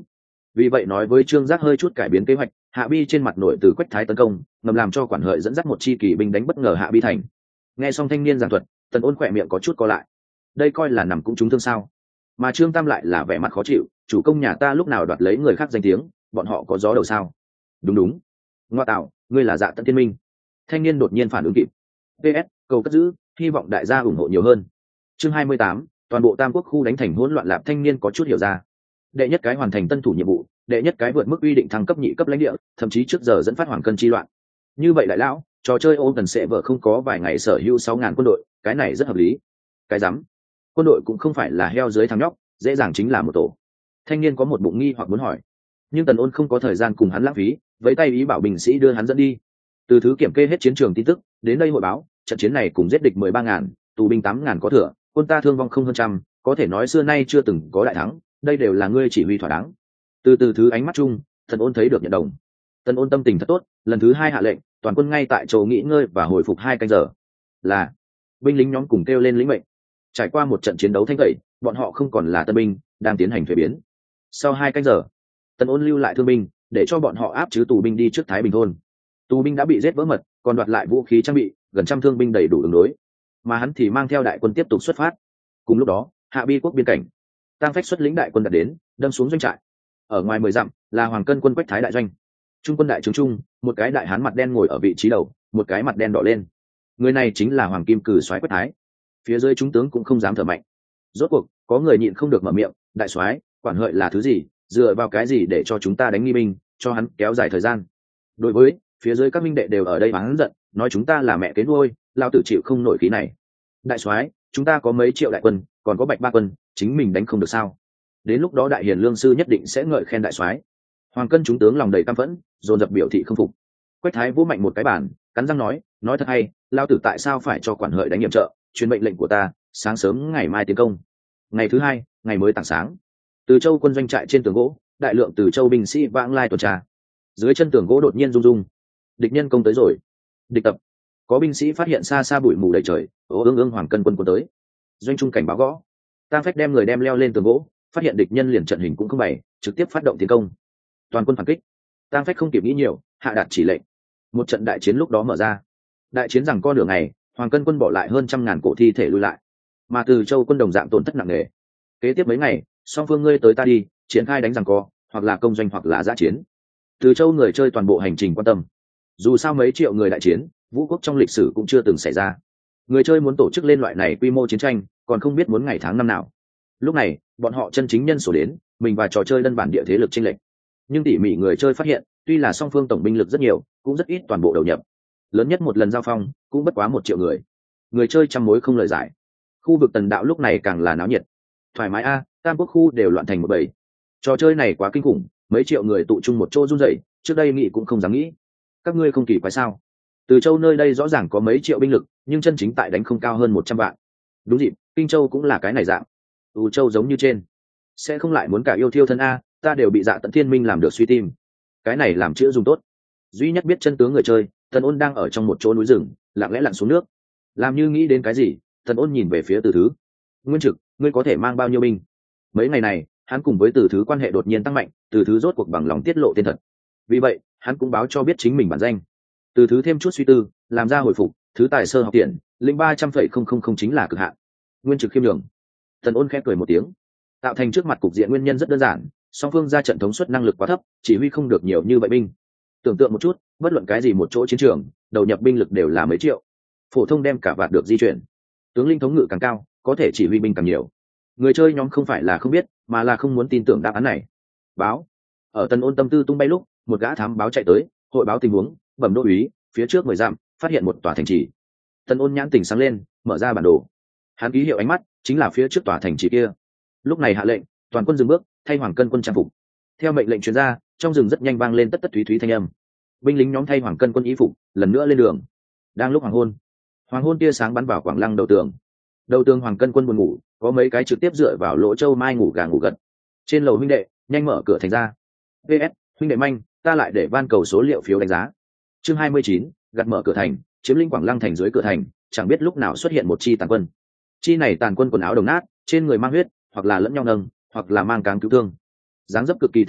Vì vậy nói với Trương Giác hơi chút cải biến kế hoạch, Hạ Bi trên mặt nổi từ Quách Thái tấn công, ngầm làm cho quản hợi dẫn dắt một chi kỳ binh đánh bất ngờ Hạ Bi thành. Nghe xong thanh niên giảng thuật, Tần Ôn khỏe miệng có chút co lại. Đây coi là nằm cũng trúng thương sao? Mà Trương Tam lại là vẻ mặt khó chịu, chủ công nhà ta lúc nào đoạt lấy người khác danh tiếng, bọn họ có gió đầu sao? Đúng đúng. Ngoa tạo, ngươi là Dạ Tận Thiên Minh. Thanh niên đột nhiên phản ứng kịp. PS, cầu cất giữ, hy vọng đại gia ủng hộ nhiều hơn. Chương 28, toàn bộ Tam Quốc khu đánh thành hỗn loạn, Lạp thanh niên có chút hiểu ra. Đệ nhất cái hoàn thành tân thủ nhiệm vụ, đệ nhất cái vượt mức uy định thăng cấp nhị cấp lãnh địa, thậm chí trước giờ dẫn phát hoàng cân chi loạn. Như vậy đại lão, trò chơi ô cần sẽ vợ không có vài ngày sở hữu 6.000 quân đội, cái này rất hợp lý. Cái rắm, quân đội cũng không phải là heo dưới thằng nhóc, dễ dàng chính là một tổ. Thanh niên có một bụng nghi hoặc muốn hỏi, nhưng Tần Ôn không có thời gian cùng hắn lãng phí, vẫy tay ý bảo binh sĩ đưa hắn dẫn đi. Từ thứ kiểm kê hết chiến trường tin tức, đến đây hội báo, trận chiến này cùng giết địch 13.000, tù binh 8.000 có thừa, quân ta thương vong không hơn trăm, có thể nói xưa nay chưa từng có đại thắng, đây đều là ngươi chỉ huy thỏa đáng. Từ thứ ánh mắt chung, Tần Ôn thấy được nhận đồng. Tần Ôn tâm tình thật tốt, lần thứ 2 hạ lệnh, toàn quân ngay tại chỗ nghỉ ngơi và hồi phục 2 canh giờ. Là binh lính nhóm cùng kêu lên lĩnh mệnh. Trải qua một trận chiến đấu thanh tẩy, bọn họ không còn là tân binh, đang tiến hành thuế biến. Sau 2 canh giờ, Tần Ôn lưu lại thương binh, để cho bọn họ áp chứ tù binh đi trước Thái Bình thôn. Tù binh đã bị giết vỡ mật, còn đoạt lại vũ khí trang bị, gần trăm thương binh đầy đủ ứng đối. Mà hắn thì mang theo đại quân tiếp tục xuất phát. Cùng lúc đó, Hạ Bi quốc biên cảnh, Tang Phách xuất lĩnh đại quân đặt đến, đâm xuống doanh trại. Ở ngoài 10 dặm là Hoàng Cân quân Quách Thái đại doanh. Trung quân đại trướng trung, một cái đại hán mặt đen ngồi ở vị trí đầu, một cái mặt đen đỏ lên. Người này chính là Hoàng Kim Cử soái Quách Thái. Phía dưới chúng tướng cũng không dám thở mạnh. Rốt cuộc, có người nhịn không được mở miệng, đại soái, quản hợi là thứ gì, dựa vào cái gì để cho chúng ta đánh nghi binh, cho hắn kéo dài thời gian. Đối với phía dưới các minh đệ đều ở đây hắn giận, nói chúng ta là mẹ kế nuôi, lao tử chịu không nổi khí này. Đại soái, chúng ta có mấy triệu đại quân, còn có Bạch Ba quân, chính mình đánh không được sao? Đến lúc đó đại hiền lương sư nhất định sẽ ngợi khen đại soái. Hoàng Cân chúng tướng lòng đầy căm phẫn, dồn dập biểu thị không phục. Quách Thái vỗ mạnh một cái bàn, cắn răng nói thật hay, lao tử tại sao phải cho quản hợi đánh nhiệm trợ, truyền mệnh lệnh của ta, sáng sớm ngày mai tiến công. Ngày thứ 2, ngày mới tảng sáng, Từ Châu quân doanh trại trên tường gỗ, đại lượng Từ Châu binh sĩ vãng lai tuần tra. Dưới chân tường gỗ đột nhiên rung rung, địch nhân công tới rồi. Địch tập. Có binh sĩ phát hiện xa xa bụi mù đầy trời, ương Hoàng Cân quân quân tới. Doanh trung cảnh báo gõ. Tang Phách đem người đem leo lên tường gỗ, phát hiện địch nhân liền trận hình cũng không bày, trực tiếp phát động tiến công. Toàn quân phản kích. Tang Phách không kịp nghĩ nhiều, hạ đạt chỉ lệnh. Một trận đại chiến lúc đó mở ra. Đại chiến rằng co nửa ngày, Hoàng Cân quân bỏ lại hơn 100.000 cổ thi thể lui lại, mà Từ Châu quân đồng dạng tổn thất nặng nề. Kế tiếp mấy ngày, song phương ngươi tới ta đi, triển khai đánh rằng co, hoặc là công doanh hoặc là giã chiến. Từ Châu người chơi toàn bộ hành trình quan tâm. Dù sao mấy triệu người đại chiến, vũ quốc trong lịch sử cũng chưa từng xảy ra. Người chơi muốn tổ chức lên loại này quy mô chiến tranh, còn không biết muốn ngày tháng năm nào. Lúc này, bọn họ chân chính nhân số đến, mình và trò chơi đơn bản địa thế lực chênh lệch. Nhưng tỉ mỉ người chơi phát hiện, tuy là song phương tổng binh lực rất nhiều, cũng rất ít toàn bộ đầu nhập. Lớn nhất một lần giao phong, cũng bất quá 1 triệu người. Người chơi trăm mối không lời giải. Khu vực Tần Đạo lúc này càng là náo nhiệt. Thoải mái a, Tam Quốc khu đều loạn thành một bầy. Trò chơi này quá kinh khủng, mấy triệu người tụ chung một chỗ run rẩy, trước đây nghĩ cũng không dám nghĩ. Các ngươi không kỳ quái sao? Từ Châu nơi đây rõ ràng có mấy triệu binh lực, nhưng chân chính tại đánh không cao hơn 100 vạn. Đúng dịp, Kinh Châu cũng là cái này dạng. U Châu giống như trên, sẽ không lại muốn cả yêu thiêu thân a, ta đều bị Dạ Tận Thiên Minh làm được suy tim. Cái này làm chữa dùng tốt. Duy nhất biết chân tướng người chơi, Tần Ôn đang ở trong một chỗ núi rừng, lặng lẽ lặn xuống nước. Làm như nghĩ đến cái gì, Tần Ôn nhìn về phía Từ Thứ. Nguyên Trực, ngươi có thể mang bao nhiêu binh? Mấy ngày này, hắn cùng với Từ Thứ quan hệ đột nhiên tăng mạnh, Từ Thứ rốt cuộc bằng lòng tiết lộ tên thật. Vì vậy, hắn cũng báo cho biết chính mình bản danh. Từ Thứ thêm chút suy tư, làm ra hồi phục, thứ tài sơ học tiện, lĩnh 300,000 chính là cực hạn. Nguyên Trực khiêm nhường. Tần Ôn khẽ cười một tiếng. Tạo thành trước mặt cục diện nguyên nhân rất đơn giản, song phương ra trận thống suất năng lực quá thấp, chỉ huy không được nhiều như vậy binh. Tưởng tượng một chút, bất luận cái gì một chỗ chiến trường, đầu nhập binh lực đều là mấy triệu. Phổ thông đem cả vạt được di chuyển. Tướng linh thống ngự càng cao, có thể chỉ huy binh càng nhiều. Người chơi nhóm không phải là không biết, mà là không muốn tin tưởng đáp án này. Báo. Ở Tần Ôn tâm tư tung bay lúc, một gã thám báo chạy tới, hội báo tình huống, bẩm đô úy, phía trước 10 dặm, phát hiện một tòa thành trì. Tần Ôn nhãn tỉnh sáng lên, mở ra bản đồ. Hắn ký hiệu ánh mắt, chính là phía trước tòa thành trì kia. Lúc này hạ lệnh, toàn quân dừng bước, thay Hoàng Cân quân trang phục. Theo mệnh lệnh truyền ra, trong rừng rất nhanh vang lên tất tất thúy thúy thanh âm. Binh lính nhóm thay Hoàng Cân quân y phục, lần nữa lên đường. Đang lúc hoàng hôn tia sáng bắn vào Quảng Lăng đầu tường. Đầu tường Hoàng Cân quân buồn ngủ, có mấy cái trực tiếp dựa vào lỗ châu mai ngủ gà ngủ gật. Trên lầu huynh đệ, nhanh mở cửa thành ra. PS, huynh đệ manh, ta lại để van cầu số liệu phiếu đánh giá. Chương 29, gặt mở cửa thành, chiếm lĩnh Quảng Lăng thành dưới cửa thành, chẳng biết lúc nào xuất hiện một chi tàn quân. Chi này tàn quân quần áo đồng nát, trên người mang huyết, hoặc là lẫn nhau nâng, hoặc là mang cáng cứu thương. Dáng dấp cực kỳ thảm liệt,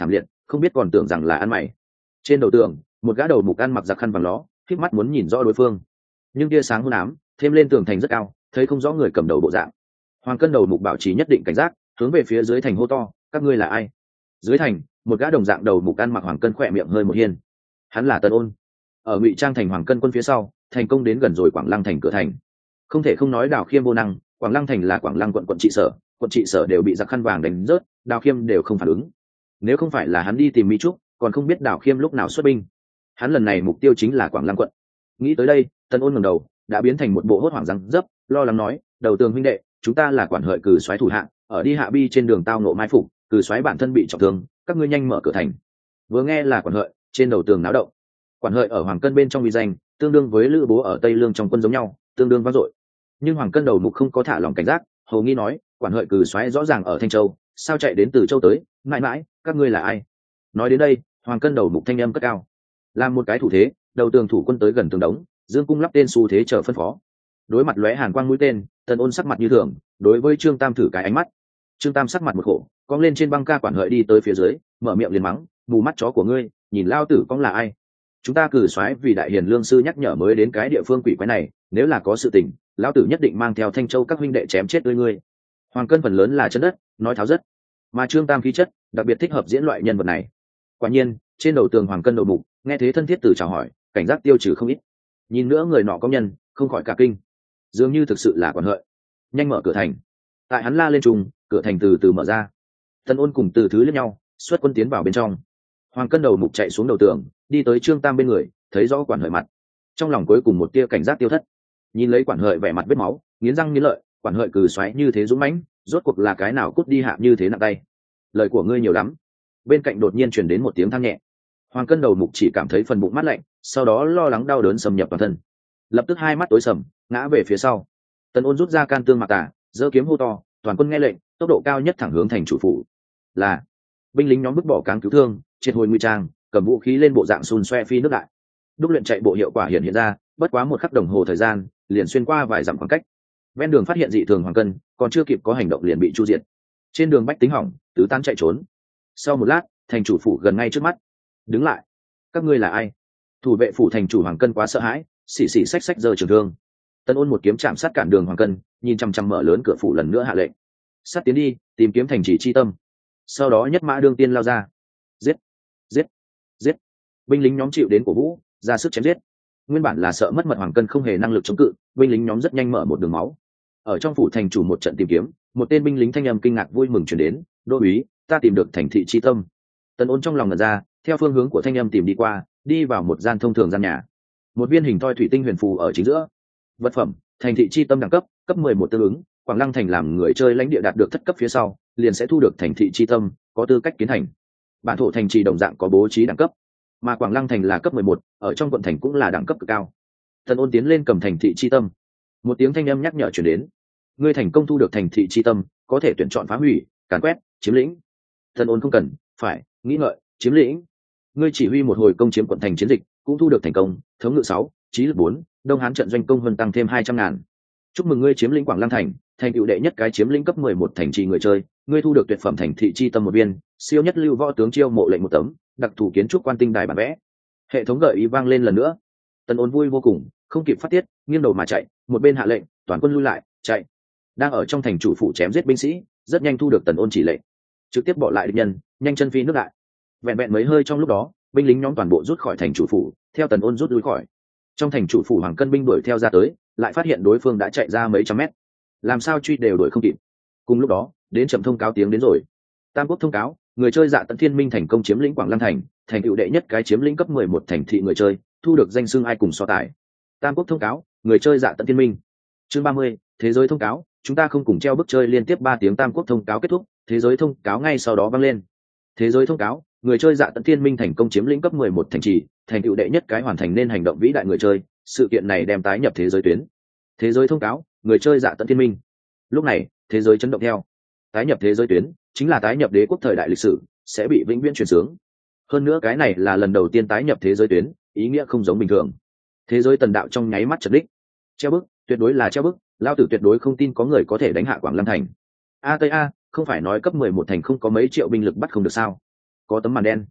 không biết còn tưởng rằng là ăn mày. Trên đầu tường một gã đầu mục ăn mặc giặc khăn vàng ló khít mắt muốn nhìn rõ đối phương, nhưng tia sáng hôn ám thêm lên tường thành rất cao, thấy không rõ người cầm đầu bộ dạng. Hoàng cân đầu mục bảo trì nhất định cảnh giác, hướng về phía dưới thành hô to, các ngươi là ai? Dưới thành một gã đồng dạng đầu mục ăn mặc hoàng cân khỏe miệng hơi một hiên, hắn là Tần Ôn. Ở ngụy trang thành hoàng cân quân phía sau, thành công đến gần rồi Quảng Lăng thành cửa thành. Không thể không nói Đào Khiêm vô năng, Quảng Lăng thành là Quảng Lăng quận quận trị sở đều bị giặc khăn vàng đánh rớt, Đào Khiêm đều không phản ứng. Nếu không phải là hắn đi tìm Mỹ Trúc, còn không biết Đào Khiêm lúc nào xuất binh. Hắn lần này mục tiêu chính là Quảng Lăng quận. Nghĩ tới đây, Tần Ôn ngẩng đầu, đã biến thành một bộ hốt hoảng răng dấp, lo lắng nói, đầu tường huynh đệ, chúng ta là quản hợi cử soái thủ hạ, ở đi hạ bi trên đường tao nộ mai phục, cử soái bản thân bị trọng thương, các ngươi nhanh mở cửa thành. Vừa nghe là quản hợi, trên đầu tường náo động. Quản hợi ở Hoàng Cân bên trong uy danh, tương đương với Lữ Bố ở Tây Lương trong quân giống nhau, tương đương vang dội. Nhưng Hoàng Cân đầu mục không có thả lòng cảnh giác, hầu nghi nói, quản hợi cử soái rõ ràng ở Thanh Châu, sao chạy đến từ Châu tới, mãi mãi, các ngươi là ai? Nói đến đây, Hoàng Cân đầu mục thanh âm cất cao, làm một cái thủ thế, đầu tường thủ quân tới gần tường đống, dương cung lắp tên xu thế chờ phân phó. Đối mặt lóe hàn quang mũi tên, Tần Ôn sắc mặt như thường, đối với Trương Tam thử cái ánh mắt. Trương Tam sắc mặt một khổ, cong lên trên băng ca quản hợi đi tới phía dưới, mở miệng liền mắng, mù mắt chó của ngươi, nhìn lao tử cong là ai? Chúng ta cử soái vì đại hiền lương sư nhắc nhở mới đến cái địa phương quỷ quái này, nếu là có sự tình, lão tử nhất định mang theo Thanh Châu các huynh đệ chém chết ngươi. Hoàng Cân phần lớn là chân đất, nói tháo rất, mà Trương Tam khí chất đặc biệt thích hợp diễn loại nhân vật này. Quả nhiên, trên đầu tường Hoàng Cân đầu mục, nghe thế thân thiết từ chào hỏi, cảnh giác tiêu trừ không ít. Nhìn nữa người nọ công nhân, không khỏi cả kinh, dường như thực sự là quản hợi. Nhanh mở cửa thành. Tại hắn la lên trùng, cửa thành từ từ mở ra. Tần Ôn cùng Từ Thứ liếc nhau, xuất quân tiến vào bên trong. Hoàng Cân đầu mục chạy xuống đầu tường, đi tới Trương Tam bên người, thấy rõ quản hợi mặt, trong lòng cuối cùng một tia cảnh giác tiêu thất. Nhìn lấy quản hợi vẻ mặt vết máu, nghiến răng nghiến lợi, quản hợi cừ xoáy như thế dũng mãnh, rốt cuộc là cái nào cút đi hạ như thế nặng tay. Lời của ngươi nhiều lắm. Bên cạnh đột nhiên truyền đến một tiếng than nhẹ. Hoàng Cân đầu mục chỉ cảm thấy phần bụng mát lạnh, sau đó lo lắng đau đớn xâm nhập toàn thân, lập tức hai mắt tối sầm, ngã về phía sau. Tần Ôn rút ra can tương mạc tả, giơ kiếm hô to, toàn quân nghe lệnh, tốc độ cao nhất thẳng hướng thành chủ phủ. Là binh lính nhóm vứt bỏ cáng cứu thương, triệt hồi nguy trang, cầm vũ khí lên bộ dạng xùn xoe phi nước đại. Đúc luyện chạy bộ hiệu quả hiện ra, bất quá một khắc đồng hồ thời gian, liền xuyên qua vài dặm khoảng cách. Ven đường phát hiện dị thường Hoàng Cân, còn chưa kịp có hành động liền bị chu diệt. Trên đường bách tính hỏng, tứ tán chạy trốn. Sau một lát, thành chủ phủ gần ngay trước mắt. Đứng lại, các ngươi là ai? Thủ vệ phủ thành chủ Hoàng Cân quá sợ hãi, xì xì xách xách giơ trường thương. Tần Ôn một kiếm chạm sát cản đường Hoàng Cân, nhìn chăm chăm mở lớn cửa phủ lần nữa hạ lệnh, sát tiến đi, tìm kiếm thành trì chi tâm. Sau đó nhất mã đương tiên lao ra, giết, giết, giết. Binh lính nhóm chịu đến cổ vũ, ra sức chém giết. Nguyên bản là sợ mất mật Hoàng Cân không hề năng lực chống cự, binh lính nhóm rất nhanh mở một đường máu. Ở trong phủ thành chủ một trận tìm kiếm, một tên binh lính thanh âm kinh ngạc vui mừng truyền đến, đô úy, ta tìm được thành thị chi tâm. Tần Ôn trong lòng ngẩn ra, theo phương hướng của thanh âm tìm đi qua, đi vào một gian thông thường gian nhà. Một viên hình thoi thủy tinh huyền phù ở chính giữa. Vật phẩm, thành thị chi tâm đẳng cấp, cấp 11 tương ứng, Quảng Lăng thành làm người chơi lãnh địa đạt được thất cấp phía sau, liền sẽ thu được thành thị chi tâm, có tư cách kiến thành. Bản thổ thành trì đồng dạng có bố trí đẳng cấp, mà Quảng Lăng thành là cấp 11, ở trong quận thành cũng là đẳng cấp cực cao. Tần Ôn tiến lên cầm thành thị chi tâm. Một tiếng thanh âm nhắc nhở truyền đến. Ngươi thành công thu được thành thị chi tâm, có thể tuyển chọn phá hủy, càn quét, chiếm lĩnh. Tần Ôn không cần phải nghĩ ngợi, chiếm lĩnh. Ngươi chỉ huy một hồi công chiếm quận thành chiến dịch, cũng thu được thành công, thống ngự 6, trí lực 4, Đông Hán trận doanh công hơn tăng thêm 200.000. Chúc mừng ngươi chiếm lĩnh Quảng Lăng thành, thành tựu đệ nhất cái chiếm lĩnh cấp 11 thành trì người chơi, ngươi thu được tuyệt phẩm thành thị chi tâm một viên, siêu nhất lưu võ tướng chiêu mộ lệnh một tấm, đặc thù kiến trúc quan tinh đài bản vẽ. Hệ thống gợi ý vang lên lần nữa. Tần Ôn vui vô cùng, không kịp phát tiết, nghiêng đầu mà chạy, một bên hạ lệnh, toàn quân lui lại, chạy. Đang ở trong thành chủ phủ chém giết binh sĩ, rất nhanh thu được Tần Ôn chỉ lệnh, trực tiếp bỏ lại địch nhân, nhanh chân phi nước lại. Vẹn vẹn mấy hơi trong lúc đó, binh lính nhóm toàn bộ rút khỏi thành chủ phủ, theo Tần Ôn rút lui khỏi. Trong thành chủ phủ Hoàng Cân binh đuổi theo ra tới, lại phát hiện đối phương đã chạy ra mấy trăm mét, làm sao truy đều đuổi không kịp. Cùng lúc đó, đến chậm thông cáo tiếng đến rồi. Tam Quốc thông cáo, người chơi Dạ Tận Thiên Minh thành công chiếm lĩnh Quảng Lăng thành, thành tựu đệ nhất cái chiếm lĩnh cấp 11 thành thị người chơi, thu được danh xưng ai cùng so tài. Tam Quốc thông cáo, người chơi Dạ Tận Thiên Minh. Chương 30, thế giới thông cáo, chúng ta không cùng treo bức chơi liên tiếp 3 tiếng. Tam Quốc thông cáo kết thúc, thế giới thông cáo ngay sau đó vang lên. Thế giới thông cáo, người chơi Dạ Tận Thiên Minh thành công chiếm lĩnh cấp 11 thành trì, thành tựu đệ nhất cái hoàn thành nên hành động vĩ đại người chơi, sự kiện này đem tái nhập thế giới tuyến. Thế giới thông cáo, người chơi Dạ Tận Thiên Minh. Lúc này, thế giới chấn động theo. Tái nhập thế giới tuyến, chính là tái nhập đế quốc thời đại lịch sử, sẽ bị vĩnh viễn truyền sướng. Hơn nữa cái này là lần đầu tiên tái nhập thế giới tuyến, ý nghĩa không giống bình thường. Thế giới tần đạo trong nháy mắt chật đích. Treo bức, tuyệt đối là treo bức, lao tử tuyệt đối không tin có người có thể đánh hạ Quảng Lăng thành. A, không phải nói cấp 11 thành không có mấy triệu binh lực bắt không được sao? Có tấm màn đen,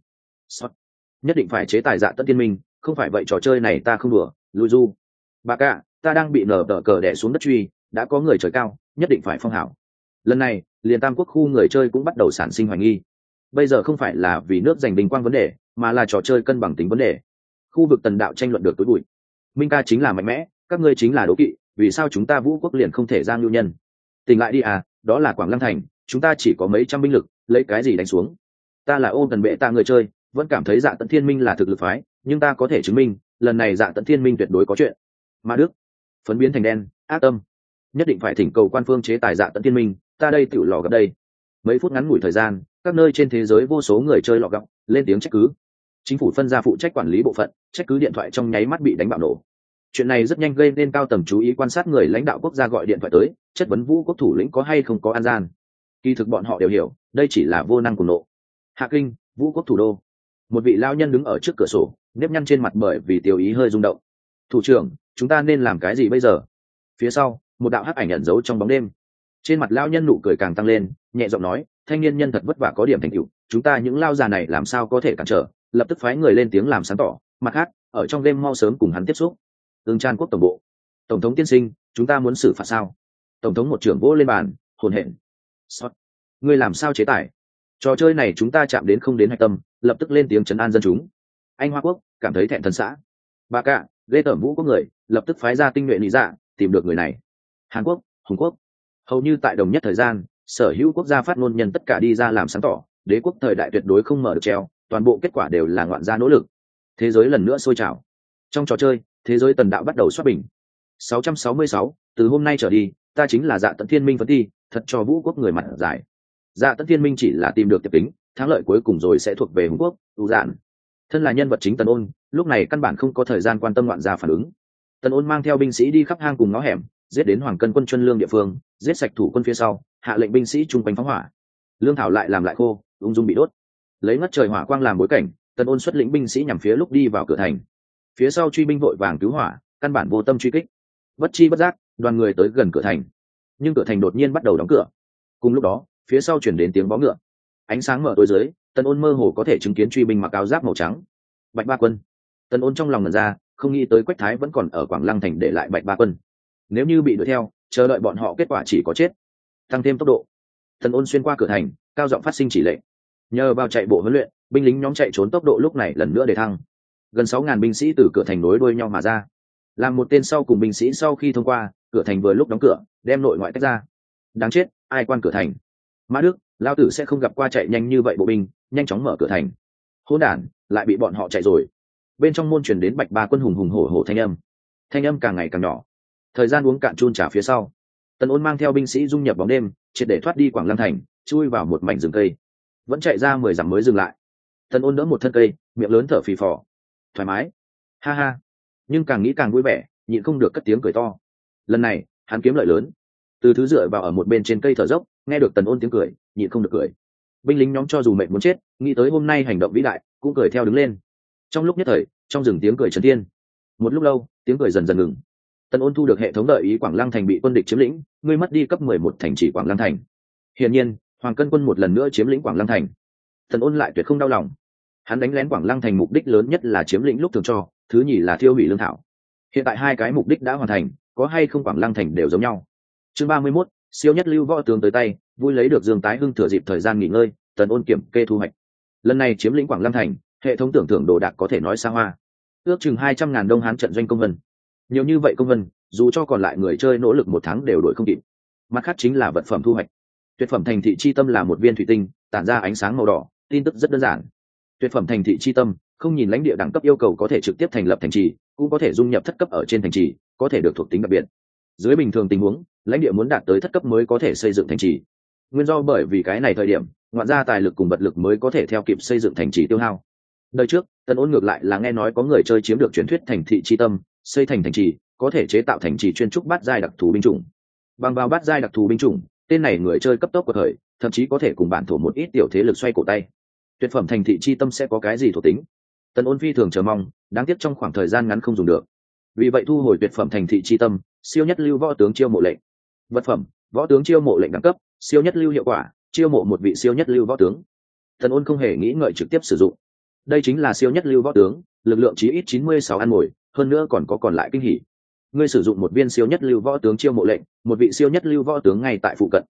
Sót. Nhất định phải chế tài Dạ Tẫn Thiên Minh, không phải vậy trò chơi này ta không đùa. Lui du. Bà cả, ta đang bị nở tờ cờ đè xuống đất truy, đã có người trời cao, nhất định phải phong hảo. Lần này, liền Tam Quốc khu người chơi cũng bắt đầu sản sinh hoài nghi. Bây giờ không phải là vì nước giành bình quang vấn đề, mà là trò chơi cân bằng tính vấn đề. Khu vực tần đạo tranh luận được tối bụi. Minh ca chính là mạnh mẽ, các ngươi chính là đố kỵ, vì sao chúng ta Vũ quốc liền không thể giang lưu nhân? Tỉnh lại đi à, đó là Quảng Lăng thành, chúng ta chỉ có mấy trăm binh lực, lấy cái gì đánh xuống? Ta là ôn tần bệ ta người chơi, vẫn cảm thấy Dạ Tẫn Thiên Minh là thực lực phái, nhưng ta có thể chứng minh, lần này Dạ Tẫn Thiên Minh tuyệt đối có chuyện. Ma Đức, phấn biến thành đen, ác tâm, nhất định phải thỉnh cầu quan phương chế tài Dạ Tẫn Thiên Minh, ta đây tiểu lò gặp đây. Mấy phút ngắn ngủi thời gian, các nơi trên thế giới vô số người chơi lọ gọng lên tiếng trách cứ. Chính phủ phân ra phụ trách quản lý bộ phận, trách cứ điện thoại trong nháy mắt bị đánh bạo nổ. Chuyện này rất nhanh gây nên cao tầng chú ý, quan sát người lãnh đạo quốc gia gọi điện thoại tới, chất vấn Vũ quốc thủ lĩnh có hay không có an gian. Kỳ thực bọn họ đều hiểu, đây chỉ là vô năng cùng nộ. Hạ Kinh, Vũ quốc thủ đô. Một vị lao nhân đứng ở trước cửa sổ, nếp nhăn trên mặt bởi vì tiêu ý hơi rung động. Thủ trưởng, chúng ta nên làm cái gì bây giờ? Phía sau, một đạo hắc ảnh ẩn giấu trong bóng đêm. Trên mặt lao nhân nụ cười càng tăng lên, nhẹ giọng nói, thanh niên nhân thật vất vả có điểm thành tựu, chúng ta những lao già này làm sao có thể cản trở? Lập tức phái người lên tiếng làm sáng tỏ. Mặt khác, ở trong đêm mau sớm cùng hắn tiếp xúc. Ưng Tràn quốc tổng bộ. Tổng thống tiên sinh, chúng ta muốn xử phạt sao? Tổng thống một trưởng vỗ lên bàn, hồn hển. Sót. Ngươi làm sao chế tài? Trò chơi này chúng ta chạm đến không đến hạch tâm, lập tức lên tiếng trấn an dân chúng. Anh Hoa quốc cảm thấy thẹn thần xã. Bà cả, lê tởm Vũ quốc người, lập tức phái ra tinh nhuệ lý dạ, tìm được người này. Hàn Quốc, Hùng quốc. Hầu như tại đồng nhất thời gian, sở hữu quốc gia phát ngôn nhân tất cả đi ra làm sáng tỏ, đế quốc thời đại tuyệt đối không mở được treo, toàn bộ kết quả đều là ngoạn gia nỗ lực. Thế giới lần nữa sôi trào. Trong trò chơi, thế giới tần đạo bắt đầu xoát bình. 666, từ hôm nay trở đi, ta chính là Dạ Tẫn Thiên Minh phấn thi, thật cho Vũ quốc người mặt giải. Dạ Tẫn Thiên Minh chỉ là tìm được tiệp kính, thắng lợi cuối cùng rồi sẽ thuộc về Hùng quốc. Tu Dạn, thân là nhân vật chính Tần Ôn, lúc này căn bản không có thời gian quan tâm ngoạn gia phản ứng. Tần Ôn mang theo binh sĩ đi khắp hang cùng ngõ hẻm, giết đến Hoàng Cân quân Chuân Lương địa phương, giết sạch thủ quân phía sau, hạ lệnh binh sĩ chung quanh phóng hỏa. Lương thảo lại làm lại khô, ung dung bị đốt. Lấy ngất trời hỏa quang làm bối cảnh, Tần Ôn xuất lĩnh binh sĩ nhằm phía lúc đi vào cửa thành. Phía sau truy binh vội vàng cứu hỏa, căn bản vô tâm truy kích. Bất chi bất giác, đoàn người tới gần cửa thành, nhưng cửa thành đột nhiên bắt đầu đóng cửa. Cùng lúc đó, phía sau chuyển đến tiếng vó ngựa. Ánh sáng mở tối dưới, Tần Ôn mơ hồ có thể chứng kiến truy binh mặc áo giáp màu trắng. Bạch Ba Quân. Tần Ôn trong lòng ngẩn ra, không nghĩ tới Quách Thái vẫn còn ở Quảng Lăng thành để lại Bạch Ba Quân. Nếu như bị đuổi theo, chờ đợi bọn họ kết quả chỉ có chết. Tăng thêm tốc độ. Tần Ôn xuyên qua cửa thành, cao giọng phát sinh chỉ lệnh. Nhờ vào chạy bộ huấn luyện, binh lính nhóm chạy trốn tốc độ lúc này lần nữa để thăng. Gần 6.000 binh sĩ từ cửa thành nối đuôi nhau mà ra. Làm một tên sau cùng binh sĩ sau khi thông qua, cửa thành vừa lúc đóng cửa, đem nội ngoại tách ra. Đáng chết, ai quan cửa thành? Mã Đức, lao tử sẽ không gặp qua chạy nhanh như vậy bộ binh, nhanh chóng mở cửa thành. Hỗn đản, lại bị bọn họ chạy rồi. Bên trong môn truyền đến Bạch Ba Quân hùng hùng hổ hổ thanh âm. Thanh âm càng ngày càng nhỏ. Thời gian uống cạn chun trà phía sau, Tần Ôn mang theo binh sĩ dung nhập bóng đêm, triệt để thoát đi Quảng Lăng thành, chui vào một mảnh rừng cây. Vẫn chạy ra 10 dặm mới dừng lại. Tần Ôn đỡ một thân cây, miệng lớn thở phì phò. Thoải mái, ha ha. Nhưng càng nghĩ càng vui vẻ, nhịn không được cất tiếng cười to. Lần này, hắn kiếm lợi lớn. Từ thứ dựa vào ở một bên trên cây thở dốc, nghe được Tần Ôn tiếng cười, nhịn không được cười. Binh lính nhóm cho dù mệt muốn chết, nghĩ tới hôm nay hành động vĩ đại, cũng cười theo đứng lên. Trong lúc nhất thời, trong rừng tiếng cười trấn thiên. Một lúc lâu, tiếng cười dần dần ngừng. Tần Ôn thu được hệ thống đợi ý Quảng Lăng thành bị quân địch chiếm lĩnh, ngươi mất đi cấp 11 thành trì Quảng Lăng thành. Hiển nhiên, Hoàng Cân quân một lần nữa chiếm lĩnh Quảng Lăng thành. Tần Ôn lại tuyệt không đau lòng. Hắn đánh lén Quảng Lăng thành mục đích lớn nhất là chiếm lĩnh lúc thường cho, thứ nhì là thiêu hủy lương thảo. Hiện tại hai cái mục đích đã hoàn thành, có hay không Quảng Lăng thành đều giống nhau. Chương 31, siêu nhất lưu võ tướng tới tay, vui lấy được Dương Tái Hưng thừa dịp thời gian nghỉ ngơi, Tần Ôn kiểm kê thu hoạch. Lần này chiếm lĩnh Quảng Lăng thành, hệ thống tưởng thưởng đồ đạc có thể nói xa hoa. Ước chừng 200.000 Đông Hán trận doanh công vân. Nhiều như vậy công vân, dù cho còn lại người chơi nỗ lực 1 tháng đều đổi không kịp. Mặt khác chính là vật phẩm thu hoạch. Tuyệt phẩm thành thị chi tâm là một viên thủy tinh, tản ra ánh sáng màu đỏ, tin tức rất đơn giản. Tuyệt phẩm thành thị chi tâm, không nhìn lãnh địa đẳng cấp yêu cầu có thể trực tiếp thành lập thành trì, cũng có thể dung nhập thất cấp ở trên thành trì, có thể được thuộc tính đặc biệt. Dưới bình thường tình huống, lãnh địa muốn đạt tới thất cấp mới có thể xây dựng thành trì. Nguyên do bởi vì cái này thời điểm, ngoạn gia tài lực cùng vật lực mới có thể theo kịp xây dựng thành trì tiêu hao. Đời trước, Tần Ôn ngược lại là nghe nói có người chơi chiếm được truyền thuyết thành thị chi tâm, xây thành thành trì, có thể chế tạo thành trì chuyên trúc bát giai đặc thù binh chủng. Bằng vào bát giai đặc thù binh chủng, tên này người chơi cấp tốc của thời, thậm chí có thể cùng bản thổ một ít tiểu thế lực xoay cổ tay. Tuyệt phẩm thành thị chi tâm sẽ có cái gì thuộc tính? Tần Ôn phi thường chờ mong, đáng tiếc trong khoảng thời gian ngắn không dùng được. Vì vậy thu hồi tuyệt phẩm thành thị chi tâm, siêu nhất lưu võ tướng chiêu mộ lệnh. Vật phẩm, võ tướng chiêu mộ lệnh đẳng cấp, siêu nhất lưu hiệu quả, chiêu mộ một vị siêu nhất lưu võ tướng. Tần Ôn không hề nghĩ ngợi trực tiếp sử dụng. đây chính là siêu nhất lưu võ tướng, lực lượng chí ít 96 ăn mồi, hơn nữa còn có còn lại kinh hỉ. Ngươi sử dụng một viên siêu nhất lưu võ tướng chiêu mộ lệnh, một vị siêu nhất lưu võ tướng ngay tại phụ cận.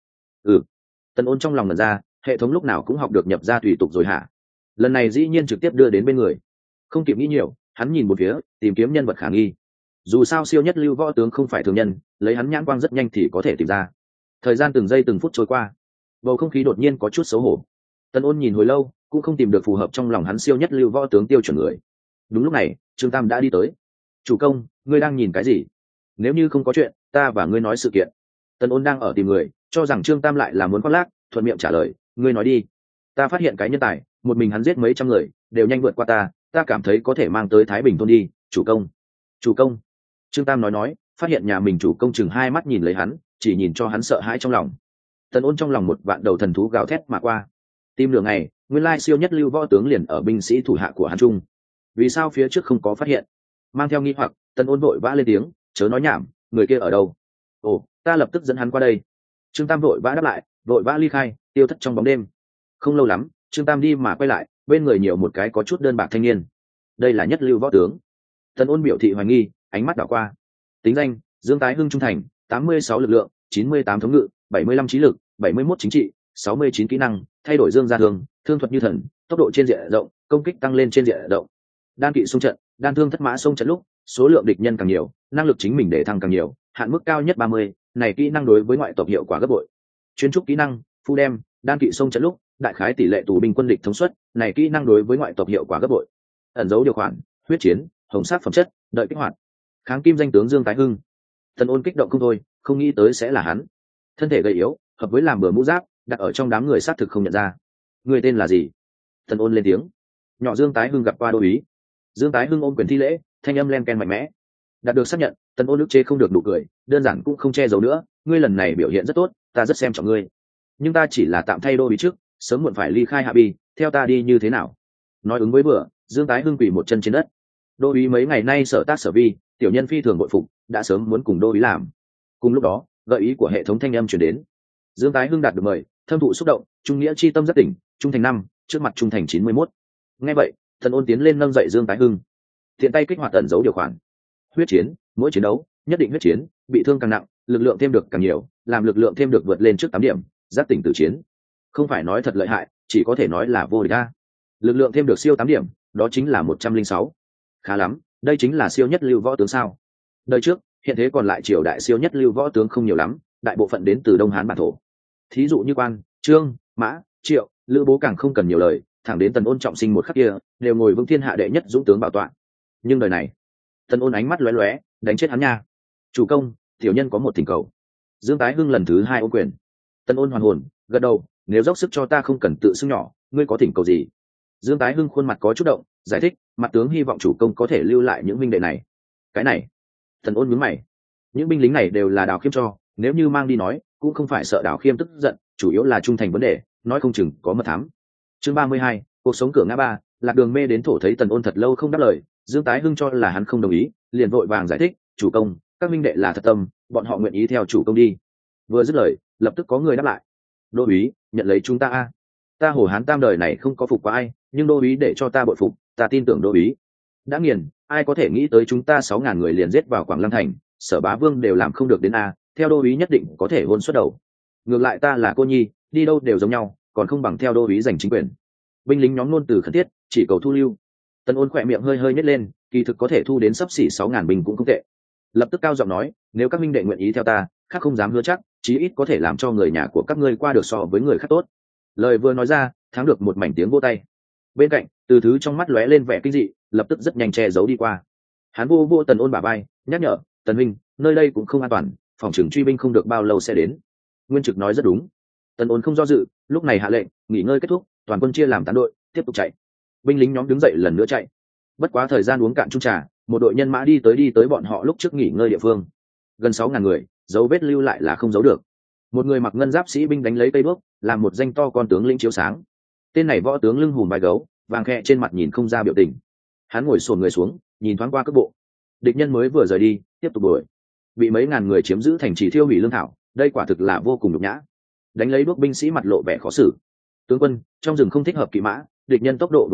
Tần Ôn trong lòng ngẩn ra, hệ thống lúc nào cũng học được nhập ra tùy tục rồi hả? Lần này dĩ nhiên trực tiếp đưa đến bên người. Không kịp nghĩ nhiều, hắn nhìn một phía, tìm kiếm nhân vật khả nghi. Dù sao siêu nhất lưu võ tướng không phải thường nhân, lấy hắn nhãn quang rất nhanh thì có thể tìm ra. Thời gian từng giây từng phút trôi qua, bầu không khí đột nhiên có chút xấu hổ. Tần Ôn nhìn hồi lâu, cũng không tìm được phù hợp trong lòng hắn siêu nhất lưu võ tướng tiêu chuẩn người. Đúng lúc này, Trương Tam đã đi tới. Chủ công, ngươi đang nhìn cái gì? Nếu như không có chuyện, ta và ngươi nói sự kiện. Tần Ôn đang ở tìm người, cho rằng Trương Tam lại là muốn khoác lác, thuận miệng trả lời, ngươi nói đi. Ta phát hiện cái nhân tài, một mình hắn giết mấy trăm người, đều nhanh vượt qua ta cảm thấy có thể mang tới Thái Bình thôn đi. Chủ công. Chủ công. Trương Tam nói, phát hiện nhà mình chủ công chừng hai mắt nhìn lấy hắn, chỉ nhìn cho hắn sợ hãi trong lòng. Tần Ôn trong lòng một vạn đầu thần thú gào thét mà qua. Tìm nửa ngày, nguyên lai siêu nhất lưu võ tướng liền ở binh sĩ thủ hạ của hắn trung. Vì sao phía trước không có phát hiện? Mang theo nghi hoặc, Tần Ôn vội vã lên tiếng, chớ nói nhảm, người kia ở đâu? Ồ, ta lập tức dẫn hắn qua đây. Trương Tam vội vã đáp lại, vội vã ly khai, tiêu thất trong bóng đêm. Không lâu lắm, Trương Tam đi mà quay lại, bên người nhiều một cái có chút đơn bạc thanh niên. Đây là nhất lưu võ tướng. Tần Ôn biểu thị hoài nghi, ánh mắt đảo qua. Tính danh: Dương Tái Hưng, trung thành, 86 lực lượng, 98 thống ngự, 75 trí lực, 71 chính trị, 69 kỹ năng, thay đổi dương gia thường, thương thuật như thần, tốc độ trên diện rộng, công kích tăng lên trên diện rộng. Đan kỵ xung trận, đan thương thất mã xung trận lúc, số lượng địch nhân càng nhiều, năng lực chính mình để thăng càng nhiều, hạn mức cao nhất 30, này kỹ năng đối với ngoại tộc hiệu quả gấp bội. Chuyên trúc kỹ năng, phu đem, đan kỵ xung trận lúc, đại khái tỷ lệ tù binh quân địch thống suất, này kỹ năng đối với ngoại tộc hiệu quả gấp bội. Ẩn dấu điều khoản, huyết chiến, hồng sát phẩm chất, đợi kích hoạt. Kháng kim danh tướng Dương Tái Hưng. Tần Ôn kích động không thôi, không nghĩ tới sẽ là hắn. Thân thể gầy yếu, hợp với làm bừa mũ giáp, đặt ở trong đám người xác thực không nhận ra. Người tên là gì? Tần Ôn lên tiếng. Nhỏ Dương Tái Hưng gặp qua đô úy. Dương Tái Hưng ôm quyền thi lễ, thanh âm len ken mạnh mẽ. Đạt được xác nhận, Tần Ôn ức chế không được nụ cười, đơn giản cũng không che giấu nữa, ngươi lần này biểu hiện rất tốt, ta rất xem trọng ngươi. Nhưng ta chỉ là tạm thay đô úy trước, sớm muộn phải ly khai Hạ Bi, theo ta đi như thế nào? Nói ứng với bữa, Dương Tái Hưng quỳ một chân trên đất. Đô úy mấy ngày nay sở tác sở vi, tiểu nhân phi thường bội phục, đã sớm muốn cùng đô úy làm. Cùng lúc đó, gợi ý của hệ thống thanh âm truyền đến. Dương Tái Hưng đạt được mời, thâm thụ xúc động, trung nghĩa chi tâm rất tỉnh, trung thành 5, trước mặt trung thành 91. Nghe vậy, Tần Ôn tiến lên nâng dậy Dương Tái Hưng, thiện tay kích hoạt ẩn dấu điều khoản. Huyết chiến, mỗi chiến đấu nhất định huyết chiến, bị thương càng nặng, lực lượng thêm được càng nhiều, làm lực lượng thêm được vượt lên trước 8 điểm, giác tỉnh tử chiến. Không phải nói thật lợi hại, chỉ có thể nói là vô địch a. Lực lượng thêm được siêu 8 điểm, đó chính là 106. Khá lắm, đây chính là siêu nhất lưu võ tướng sao? Đời trước, hiện thế còn lại triều đại siêu nhất lưu võ tướng không nhiều lắm, đại bộ phận đến từ Đông Hán bản thổ. Thí dụ như Quan, Trương, Mã, Triệu, Lữ Bố càng không cần nhiều lời, thẳng đến Tần Ôn trọng sinh một khắc kia, đều ngồi vững thiên hạ đệ nhất dũng tướng bảo tọa. Nhưng đời này, Tần Ôn ánh mắt lóe lóe, đánh chết hắn nha. Chủ công, tiểu nhân có một thỉnh cầu. Dương Tái Hưng lần thứ 2 ôm quyền. Tần Ôn hoàn hồn, gật đầu, nếu dốc sức cho ta không cần tự xưng nhỏ, ngươi có thỉnh cầu gì? Dương Tái Hưng khuôn mặt có chút động, giải thích, mặt tướng hy vọng chủ công có thể lưu lại những binh đệ này. Cái này, Tần Ôn nhướng mày. Những binh lính này đều là Đào Khiêm cho, nếu như mang đi nói, cũng không phải sợ Đào Khiêm tức giận, chủ yếu là trung thành vấn đề, nói không chừng có mật thám. Chương 32, cuộc sống cửa ngã ba. Lạc Đường mê đến thổ thấy Tần Ôn thật lâu không đáp lời, Dương Tái Hưng cho là hắn không đồng ý, liền vội vàng giải thích, chủ công, các minh đệ là thật tâm, bọn họ nguyện ý theo chủ công đi. Vừa dứt lời, lập tức có người đáp lại, đô úy, nhận lấy chúng ta a. Ta Hồ Hán tam đời này không có phục qua ai, nhưng đô úy để cho ta bội phục, ta tin tưởng đô úy. Đã nghiền, ai có thể nghĩ tới chúng ta 6.000 người liền giết vào Quảng Lăng thành, Sở Bá Vương đều làm không được đến a, theo đô úy nhất định có thể hôn xuất đầu. Ngược lại ta là cô nhi, đi đâu đều giống nhau, còn không bằng theo đô úy giành chính quyền. Binh lính nhóm luôn từ khẩn thiết, chỉ cầu thu lưu. Tần Ôn khỏe miệng hơi hơi nhếch lên, kỳ thực có thể thu đến xấp xỉ 6.000 binh cũng không tệ. Lập tức cao giọng nói, nếu các minh đệ nguyện ý theo ta, khác không dám hứa chắc, chí ít có thể làm cho người nhà của các ngươi qua được so với người khác tốt. Lời vừa nói ra, thắng được một mảnh tiếng vỗ tay. Bên cạnh, Từ Thứ trong mắt lóe lên vẻ kinh dị, lập tức rất nhanh che giấu đi qua. Hắn vô Tần Ôn bả vai, nhắc nhở, Tần huynh, nơi đây cũng không an toàn, phòng trưởng truy binh không được bao lâu sẽ đến. Nguyên Trực nói rất đúng. Tần Ôn không do dự, lúc này hạ lệnh, nghỉ ngơi kết thúc, toàn quân chia làm tán đội, tiếp tục chạy. Binh lính nhóm đứng dậy lần nữa chạy. Bất quá thời gian uống cạn chung trà, một đội nhân mã đi tới bọn họ lúc trước nghỉ ngơi địa phương. Gần 6.000 người, dấu vết lưu lại là không giấu được. Một người mặc ngân giáp sĩ binh đánh lấy cây bước, làm một danh to con tướng lĩnh chiếu sáng. Tên này võ tướng lưng hùm vai gấu, vàng khẽ trên mặt nhìn không ra biểu tình. Hắn ngồi xổm người xuống, nhìn thoáng qua cước bộ. Địch nhân mới vừa rời đi, tiếp tục đuổi. Bị mấy ngàn người chiếm giữ thành trì thiêu hủy lương thảo, đây quả thực là vô cùng nhục nhã. Đánh lấy đuốc binh sĩ mặt lộ vẻ khó xử. Tướng quân, trong rừng không thích hợp kỵ mã, địch nhân tốc độ vừa nhanh,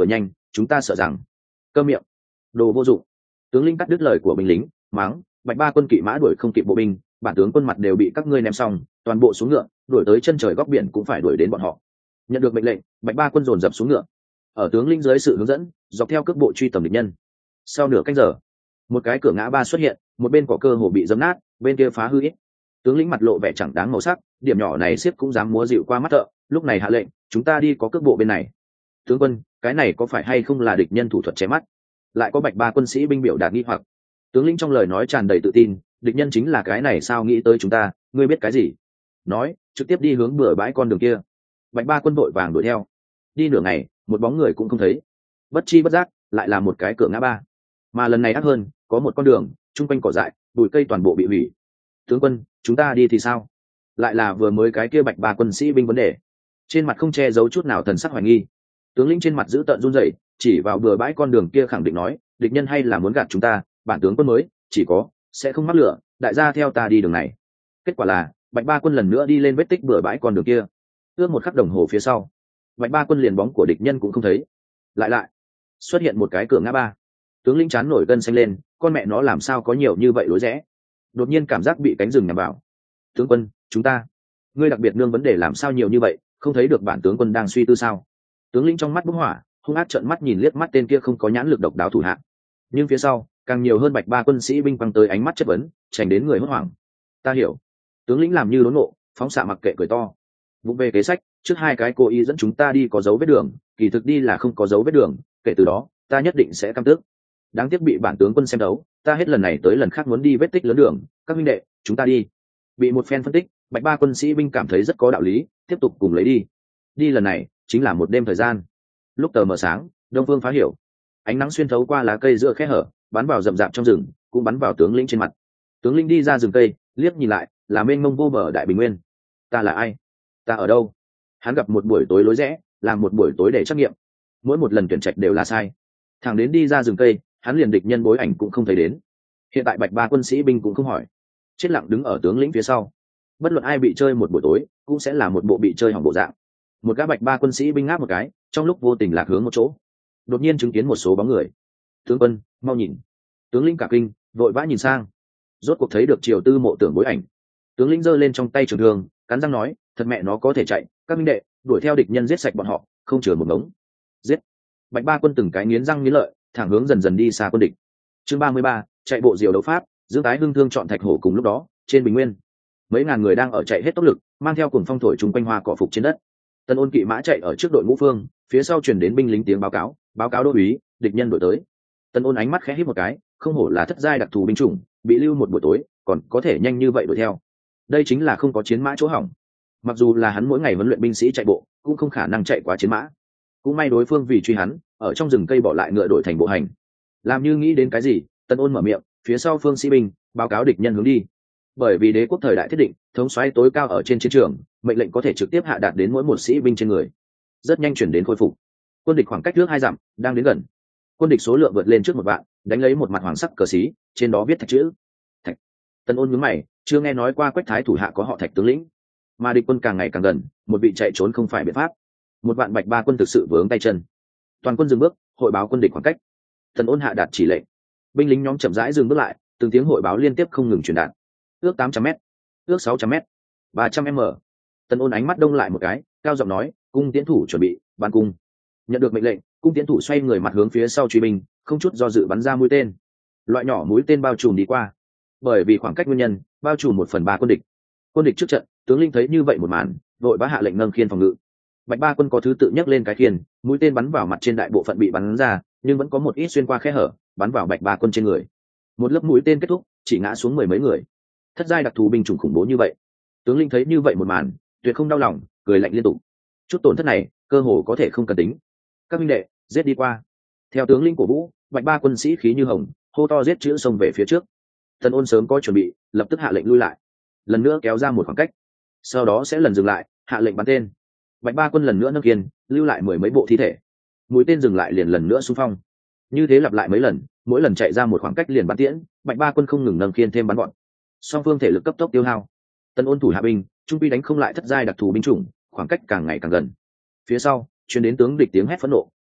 chúng ta sợ rằng cơ miệng đồ vô dụng. Tướng lĩnh cắt đứt lời của binh lính, mắng, Bạch Ba quân kỵ mã đuổi không kịp bộ binh, bản tướng quân mặt đều bị các ngươi ném xong, toàn bộ xuống ngựa, đuổi tới chân trời góc biển cũng phải đuổi đến bọn họ. Nhận được mệnh lệnh, Bạch Ba quân dồn dập xuống ngựa, ở tướng lĩnh dưới sự hướng dẫn, dọc theo cước bộ truy tầm địch nhân. Sau nửa canh giờ, một cái cửa ngã ba xuất hiện, một bên có cơ hồ bị dẫm nát, bên kia phá hư ít. Tướng lĩnh mặt lộ vẻ chẳng đáng màu sắc, điểm nhỏ này xếp cũng dám múa dịu qua mắt thợ, lúc này hạ lệnh, chúng ta đi có cước bộ bên này. Tướng quân, cái này có phải hay không là địch nhân thủ thuật che mắt? Lại có Bạch Ba quân sĩ binh biểu đạt nghi hoặc. Tướng lĩnh trong lời nói tràn đầy tự tin, địch nhân chính là cái này sao nghĩ tới chúng ta, ngươi biết cái gì? Nói, trực tiếp đi hướng bừa bãi con đường kia. Bạch Ba quân vội vàng đuổi theo. Đi nửa ngày, một bóng người cũng không thấy. Bất chi bất giác, lại là một cái cửa ngã ba. Mà lần này ác hơn, có một con đường, chung quanh cỏ dại, bụi cây toàn bộ bị hủy. Tướng quân, chúng ta đi thì sao? Lại là vừa mới cái kia Bạch Ba quân sĩ binh vấn đề. Trên mặt không che giấu chút nào thần sắc hoài nghi. Tướng lĩnh trên mặt giữ tợn run rẩy, chỉ vào bừa bãi con đường kia khẳng định nói, địch nhân hay là muốn gạt chúng ta, bản tướng quân mới chỉ có sẽ không mắc lửa, đại gia theo ta đi đường này. Kết quả là Bạch Ba quân lần nữa đi lên vết tích bừa bãi con đường kia. Ước một khắc đồng hồ phía sau, Bạch Ba quân liền bóng của địch nhân cũng không thấy. Lại xuất hiện một cái cửa ngã ba. Tướng lĩnh chán nổi gân xanh lên, con mẹ nó làm sao có nhiều như vậy lối rẽ. Đột nhiên cảm giác bị cánh rừng nhằm vào. Tướng quân, chúng ta, ngươi đặc biệt nương vấn đề làm sao nhiều như vậy, không thấy được bản tướng quân đang suy tư sao? Tướng lĩnh trong mắt bốc hỏa, hung ác trợn mắt nhìn liếc mắt tên kia không có nhãn lực độc đáo thủ hạ. Nhưng phía sau càng nhiều hơn Bạch Ba quân sĩ binh quăng tới ánh mắt chất vấn, tránh đến người hốt hoảng. Ta hiểu. Tướng lĩnh làm như đốn ngộ, phóng xạ mặc kệ cười to. Vụng về kế sách, trước hai cái cô ý dẫn chúng ta đi có dấu vết đường, kỳ thực đi là không có dấu vết đường, kể từ đó ta nhất định sẽ cam tước. Đáng tiếc bị bản tướng quân xem đấu, ta hết lần này tới lần khác muốn đi vết tích lớn đường, các huynh đệ, chúng ta đi. Bị một phen phân tích, Bạch Ba quân sĩ binh cảm thấy rất có đạo lý, tiếp tục cùng lấy đi. Đi lần này chính là một đêm thời gian. Lúc tờ mờ sáng, đông phương phá hiểu, ánh nắng xuyên thấu qua lá cây giữa khe hở, bắn vào rậm rạp trong rừng, cũng bắn vào tướng lĩnh trên mặt. Tướng lĩnh đi ra rừng cây, liếc nhìn lại, là mênh mông vô bờ đại bình nguyên. Ta là ai? Ta ở đâu? Hắn gặp một buổi tối lối rẽ, làm một buổi tối để trắc nghiệm. Mỗi một lần tuyển trạch đều là sai. Thằng đến đi ra rừng cây, hắn liền địch nhân bối ảnh cũng không thấy đến. Hiện tại Bạch Ba quân sĩ binh cũng không hỏi, chết lặng đứng ở tướng lĩnh phía sau. Bất luận ai bị chơi một buổi tối, cũng sẽ là một bộ bị chơi hỏng bộ dạng. Một gã Bạch Ba quân sĩ binh ngáp một cái, trong lúc vô tình lạc hướng một chỗ, đột nhiên chứng kiến một số bóng người. Tướng quân, mau nhìn! Tướng lĩnh cả kinh, vội vã nhìn sang, rốt cuộc thấy được Triều Tư Mộ Tưởng bối ảnh. Tướng lĩnh giơ lên trong tay trường thương, cắn răng nói, thật mẹ nó có thể chạy, các minh đệ, đuổi theo địch nhân giết sạch bọn họ, không chừa một ngống. Giết! Bạch Ba quân từng cái nghiến răng nghiến lợi, thẳng hướng dần dần đi xa quân địch. Chương 33, chạy bộ diều đấu pháp, Dương Tái Hưng thương chọn Thạch Hổ. Cùng lúc đó, trên bình nguyên, mấy ngàn người đang ở chạy hết tốc lực, mang theo cuồng phong thổi chung quanh hoa cỏ phục trên đất. Tân Ôn kỵ mã chạy ở trước đội ngũ phương, phía sau truyền đến binh lính tiếng báo cáo đô úy, địch nhân đuổi tới. Tân Ôn ánh mắt khẽ híp một cái, không hổ là thất giai đặc thù binh chủng, bị lưu một buổi tối, còn có thể nhanh như vậy đuổi theo. Đây chính là không có chiến mã chỗ hỏng. Mặc dù là hắn mỗi ngày huấn luyện binh sĩ chạy bộ, cũng không khả năng chạy quá chiến mã. Cũng may đối phương vì truy hắn, ở trong rừng cây bỏ lại ngựa đổi thành bộ hành. Làm như nghĩ đến cái gì, Tân Ôn mở miệng, phía sau phương sĩ binh báo cáo địch nhân hướng đi. Bởi vì đế quốc thời đại thiết định, thống soái tối cao ở trên chiến trường, mệnh lệnh có thể trực tiếp hạ đạt đến mỗi một sĩ binh trên người, rất nhanh chuyển đến khôi phục. Quân địch khoảng cách trước 2 dặm, đang đến gần. Quân địch số lượng vượt lên trước 1 vạn, đánh lấy một mặt hoàng sắc cờ xí, trên đó viết thạch chữ. Thạch. Tân Ôn nhướng mày, chưa nghe nói qua Quách Thái thủ hạ có họ Thạch tướng lĩnh, mà địch quân càng ngày càng gần, một vị chạy trốn không phải biện pháp. Một vạn Bạch Ba quân thực sự vướng tay chân. Toàn quân dừng bước, hội báo quân địch khoảng cách. Tân Ôn hạ đạt chỉ lệnh, binh lính nhóm chậm rãi dừng bước lại, từng tiếng hội báo liên tiếp không ngừng truyền đạt. Ước 800m, ước 600m, 300m. Tân Ôn ánh mắt đông lại một cái, cao giọng nói, cung tiến thủ chuẩn bị, ban cung. Nhận được mệnh lệnh, cung tiến thủ xoay người mặt hướng phía sau truy binh, không chút do dự bắn ra mũi tên. Loại nhỏ mũi tên bao trùm đi qua. Bởi vì khoảng cách nguyên nhân, bao trùm 1/3 quân địch. Quân địch trước trận, tướng lĩnh thấy như vậy một màn, vội vã hạ lệnh nâng khiên phòng ngự. Bạch Ba quân có thứ tự nhấc lên cái khiên, mũi tên bắn vào mặt trên đại bộ phận bị bắn ra, nhưng vẫn có một ít xuyên qua khe hở, bắn vào Bạch Ba quân trên người. Một lớp mũi tên kết thúc, chỉ ngã xuống 10 mấy người. Thất giai đặc thù binh chủng khủng bố như vậy, tướng lĩnh thấy như vậy một màn, tuyệt không đau lòng, cười lạnh liên tục. Chút tổn thất này, cơ hồ có thể không cần tính. Các minh đệ, giết đi qua. Theo tướng lĩnh của Vũ, Bạch Ba quân sĩ khí như hồng, hô to giết chữ xông về phía trước. Tân Ôn sớm có chuẩn bị, lập tức hạ lệnh lui lại, lần nữa kéo ra một khoảng cách, sau đó sẽ lần dừng lại, hạ lệnh bắn tên. Bạch Ba quân lần nữa nâng khiên, lưu lại 10 mấy bộ thi thể. Mũi tên dừng lại liền lần nữa xung phong. Như thế lặp lại mấy lần, mỗi lần chạy ra một khoảng cách liền bắn tiễn, Bạch Ba quân không ngừng nâng khiên thêm bắn bọn. Song phương thể lực cấp tốc tiêu hao. Tân Ôn thủ hạ binh, trung quy đánh không lại thất giai đặc thù binh chủng, khoảng cách càng ngày càng gần. Phía sau, truyền đến tướng địch tiếng hét phẫn nộ,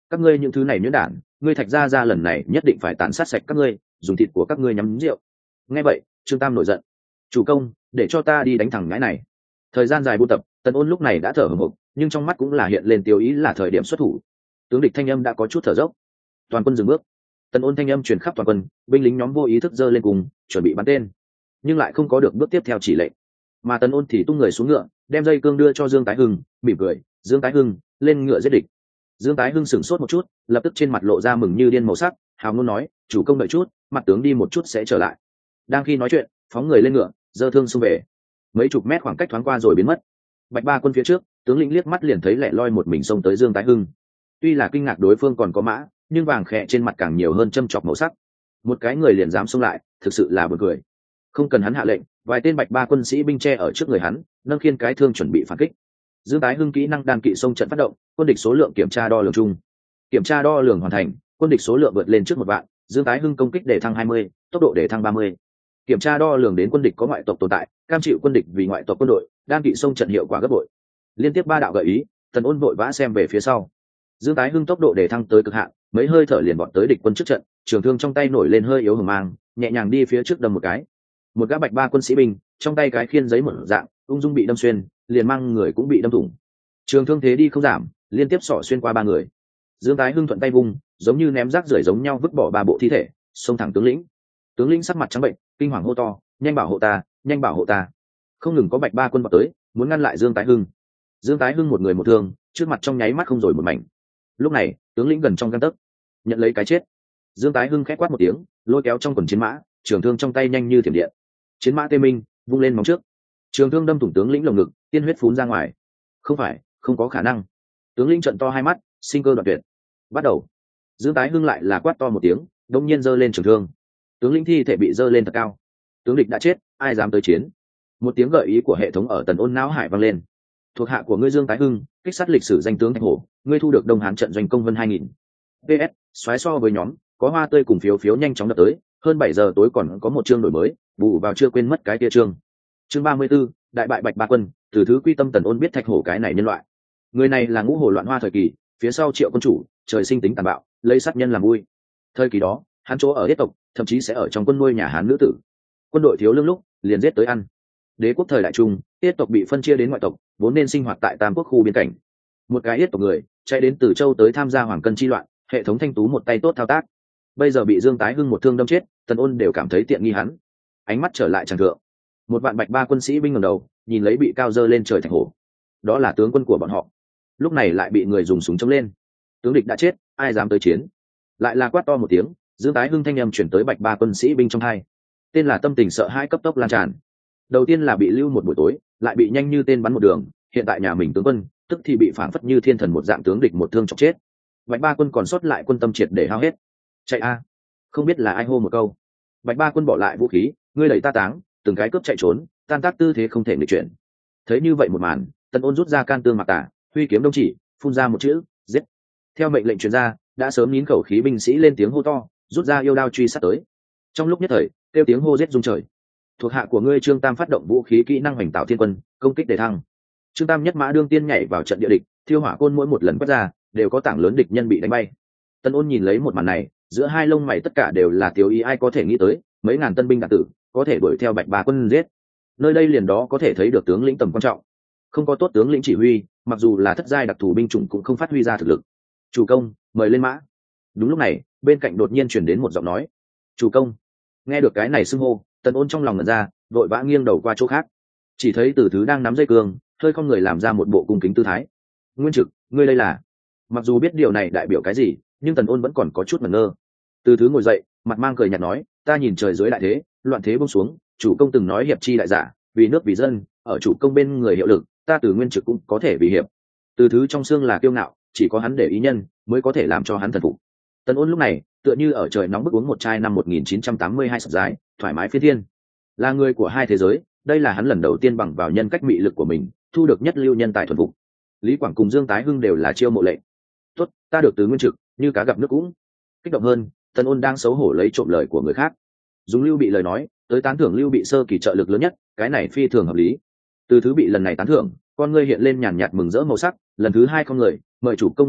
các ngươi những thứ này nhuyễn đản, ngươi Thạch gia gia lần này nhất định phải tàn sát sạch các ngươi, dùng thịt của các ngươi nhắm rượu. Nghe vậy Trương Tam nổi giận. Chủ công, để cho ta đi đánh thẳng ngãi này. Thời gian dài buôn tập, Tần Ôn lúc này đã thở hổn hộc, nhưng trong mắt cũng là hiện lên tiêu ý là thời điểm xuất thủ. Tướng địch thanh âm đã có chút thở dốc. Toàn quân dừng bước. Tần Ôn thanh âm truyền khắp toàn quân, binh lính nhóm vô ý thức giơ lên cùng, chuẩn bị bắn tên, nhưng lại không có được bước tiếp theo chỉ lệnh. Mà Tần Ôn thì tung người xuống ngựa, đem dây cương đưa cho Dương Tái Hưng, mỉm cười, "Dương Tái Hưng, lên ngựa giết địch." Dương Tái Hưng sửng sốt một chút, lập tức trên mặt lộ ra mừng như điên màu sắc, hào ngôn nói, "Chủ công đợi chút, mặt tướng đi một chút sẽ trở lại." Đang khi nói chuyện, phóng người lên ngựa, giơ thương xung về. Mấy chục mét khoảng cách thoáng qua rồi biến mất. Bạch Ba quân phía trước, tướng lĩnh liếc mắt liền thấy lẻ loi một mình xông tới Dương Tái Hưng. Tuy là kinh ngạc đối phương còn có mã, nhưng vàng khẽ trên mặt càng nhiều hơn châm chọc màu sắc. Một cái người liền dám xông lại, thực sự là buồn cười. Không cần hắn hạ lệnh, vài tên Bạch Ba quân sĩ binh che ở trước người hắn, nâng khiên cái thương chuẩn bị phản kích. Dương Tái Hưng kỹ năng đan kỵ xông trận phát động, quân địch số lượng kiểm tra đo lường chung. Kiểm tra đo lường hoàn thành, quân địch số lượng vượt lên trước 1 vạn, Dương Tái Hưng công kích để thăng 20, tốc độ để thăng 30. Kiểm tra đo lường đến quân địch có ngoại tộc tồn tại, cam chịu quân địch vì ngoại tộc quân đội, đan kỵ xông trận hiệu quả gấp bội. Liên tiếp 3 đạo gợi ý, Tần Ôn vội vã xem về phía sau. Dương Tái Hưng tốc độ để thăng tới cực hạn, mấy hơi thở liền vọt tới địch quân trước trận, trường thương trong tay nổi lên hơi yếu hừng mang, nhẹ nhàng đi phía trước đâm một cái. Một gã Bạch Ba quân sĩ binh, trong tay cái khiên giấy mở dạng, ung dung bị đâm xuyên, liền mang người cũng bị đâm thủng. Trường thương thế đi không giảm, liên tiếp xỏ xuyên qua 3 người. Dương Tái Hưng thuận tay vung, giống như ném rác rưởi giống nhau vứt bỏ 3 bộ thi thể, xông thẳng tướng lĩnh. Tướng lĩnh sắc mặt trắng bệnh, kinh hoàng hô to, "Nhanh bảo hộ ta, nhanh bảo hộ ta!" Không ngừng có Bạch Ba quân vọt tới, muốn ngăn lại Dương Tái Hưng. Dương Tái Hưng một người một thương, trước mặt trong nháy mắt không rồi một mảnh. Lúc này, tướng lĩnh gần trong gang tấc, nhận lấy cái chết. Dương Tái Hưng khét quát một tiếng, lôi kéo trong quần chiến mã, trường thương trong tay nhanh như thiểm điện. Chiến mã tê minh, vung lên móng trước, trường thương đâm thủng tướng lĩnh lồng ngực, tiên huyết phún ra ngoài. Không phải, không có khả năng. Tướng lĩnh trợn to hai mắt, sinh cơ đoạn tuyệt. Bắt đầu. Dương Tái Hưng lại là quát to một tiếng, đột nhiên giơ lên trường thương. Tướng lĩnh thi thể bị giơ lên thật cao. Tướng địch đã chết, ai dám tới chiến? Một tiếng gợi ý của hệ thống ở Tần Ôn não hải vang lên. Thuộc hạ của ngươi Dương Tái Hưng, kích sát lịch sử danh tướng Thạch Hổ, ngươi thu được Đông Hán trận doanh công vân 2000. PS, xoáy so với nhóm, có hoa tươi cùng phiếu nhanh chóng đập tới, hơn 7 giờ tối còn có một chương đổi mới, bù vào chưa quên mất cái kia chương. Chương 34, đại bại Bạch Ba quân, từ thứ quy tâm Tần Ôn biết Thạch Hổ cái này nhân loại. Người này là ngũ hồ loạn hoa thời kỳ, phía sau Triệu quân chủ, trời sinh tính tàn bạo, lấy sát nhân làm vui. Thời kỳ đó, hắn chỗ ở Yết tộc, thậm chí sẽ ở trong quân nuôi nhà Hán nữ tử. Quân đội thiếu lương lúc, liền giết tới ăn. Đế quốc thời đại trung, Yết tộc bị phân chia đến ngoại tộc, vốn nên sinh hoạt tại Tam Quốc khu biên cảnh. Một cái Yết tộc người chạy đến Từ Châu tới tham gia Hoàng Cân chi loạn, hệ thống thanh tú một tay tốt thao tác. Bây giờ bị Dương Tái Hưng một thương đâm chết, Tần Ôn đều cảm thấy tiện nghi hắn. Ánh mắt trở lại tràng thượng. Một vạn Bạch Ba quân sĩ binh ngẩng đầu, nhìn lấy bị cao dơ lên trời Thạch Hổ. Đó là tướng quân của bọn họ. Lúc này lại bị người dùng súng chống lên. Tướng địch đã chết, ai dám tới chiến? Lại là quát to một tiếng, Dương Tái Hưng thanh âm chuyển tới Bạch Ba quân sĩ binh trong hai. Tên là tâm tình sợ hãi cấp tốc lan tràn. Đầu tiên là bị lưu một buổi tối, lại bị nhanh như tên bắn một đường, hiện tại nhà mình tướng quân, tức thì bị phản phất như thiên thần một dạng tướng địch một thương chọc chết. Bạch Ba quân còn sót lại quân tâm triệt để hao hết. Chạy a! Không biết là ai hô một câu. Bạch Ba quân bỏ lại vũ khí, ngươi đẩy ta táng, từng cái cướp chạy trốn, tan tác tư thế không thể nghịch chuyển. Thấy như vậy một màn, Tần Ôn rút ra can tương mặc tả, huy kiếm đông chỉ, phun ra một chữ, giết. Theo mệnh lệnh truyền ra, đã sớm nín khẩu khí binh sĩ lên tiếng hô to, rút ra yêu đao truy sát tới. Trong lúc nhất thời, kêu tiếng hô giết rung trời. Thuộc hạ của ngươi Trương Tam phát động vũ khí kỹ năng hoành tạo thiên quân, công kích đề thăng. Trương Tam nhất mã đương tiên nhảy vào trận địa địch, thiêu hỏa côn mỗi một lần quét ra, đều có tảng lớn địch nhân bị đánh bay. Tần Ôn nhìn lấy một màn này, giữa hai lông mày tất cả đều là tiêu ý, ai có thể nghĩ tới, mấy ngàn tân binh đạn tử, có thể đuổi theo Bạch Ba quân giết. Nơi đây liền đó có thể thấy được tướng lĩnh tầm quan trọng. Không có tốt tướng lĩnh chỉ huy, mặc dù là thất giai đặc thù binh chủng cũng không phát huy ra thực lực. Chủ công, mời lên mã. Đúng lúc này, bên cạnh đột nhiên truyền đến một giọng nói. Chủ công. Nghe được cái này xưng hô, Tần Ôn trong lòng ngẩn ra, vội vã nghiêng đầu qua chỗ khác. Chỉ thấy Từ Thứ đang nắm dây cương, hơi không người làm ra một bộ cung kính tư thái. Nguyên Trực, ngươi đây là? Mặc dù biết điều này đại biểu cái gì, nhưng Tần Ôn vẫn còn có chút ngẩn ngơ. Từ Thứ ngồi dậy, mặt mang cười nhạt nói, ta nhìn trời dưới đại thế, loạn thế buông xuống, chủ công từng nói hiệp chi đại giả, vì nước vì dân, ở chủ công bên người hiệu lực, ta Từ Nguyên Trực cũng có thể vì hiệp. Từ Thứ trong xương là kiêu ngạo, chỉ có hắn để ý nhân mới có thể làm cho hắn thần phục. Tần Ôn lúc này tựa như ở trời nóng bức uống một chai năm 1982 sập dài, thoải mái phi thiên. Là người của hai thế giới, đây là hắn lần đầu tiên bằng vào nhân cách mị lực của mình, thu được nhất lưu nhân tài thuần phục. Lý Quảng cùng Dương Tái Hưng đều là chiêu mộ lệnh. Tốt, ta được Từ Nguyên Trực, như cá gặp nước cũng. Kích động hơn, Tần Ôn đang xấu hổ lấy trộm lời của người khác. Dùng Lưu Bị lời nói, tới tán thưởng Lưu Bị sơ kỳ trợ lực lớn nhất, cái này phi thường hợp lý. Từ Thứ bị lần này tán thưởng, con ngươi hiện lên nhàn nhạt mừng rỡ màu sắc, lần thứ hai con người mời chủ công lên ngựa,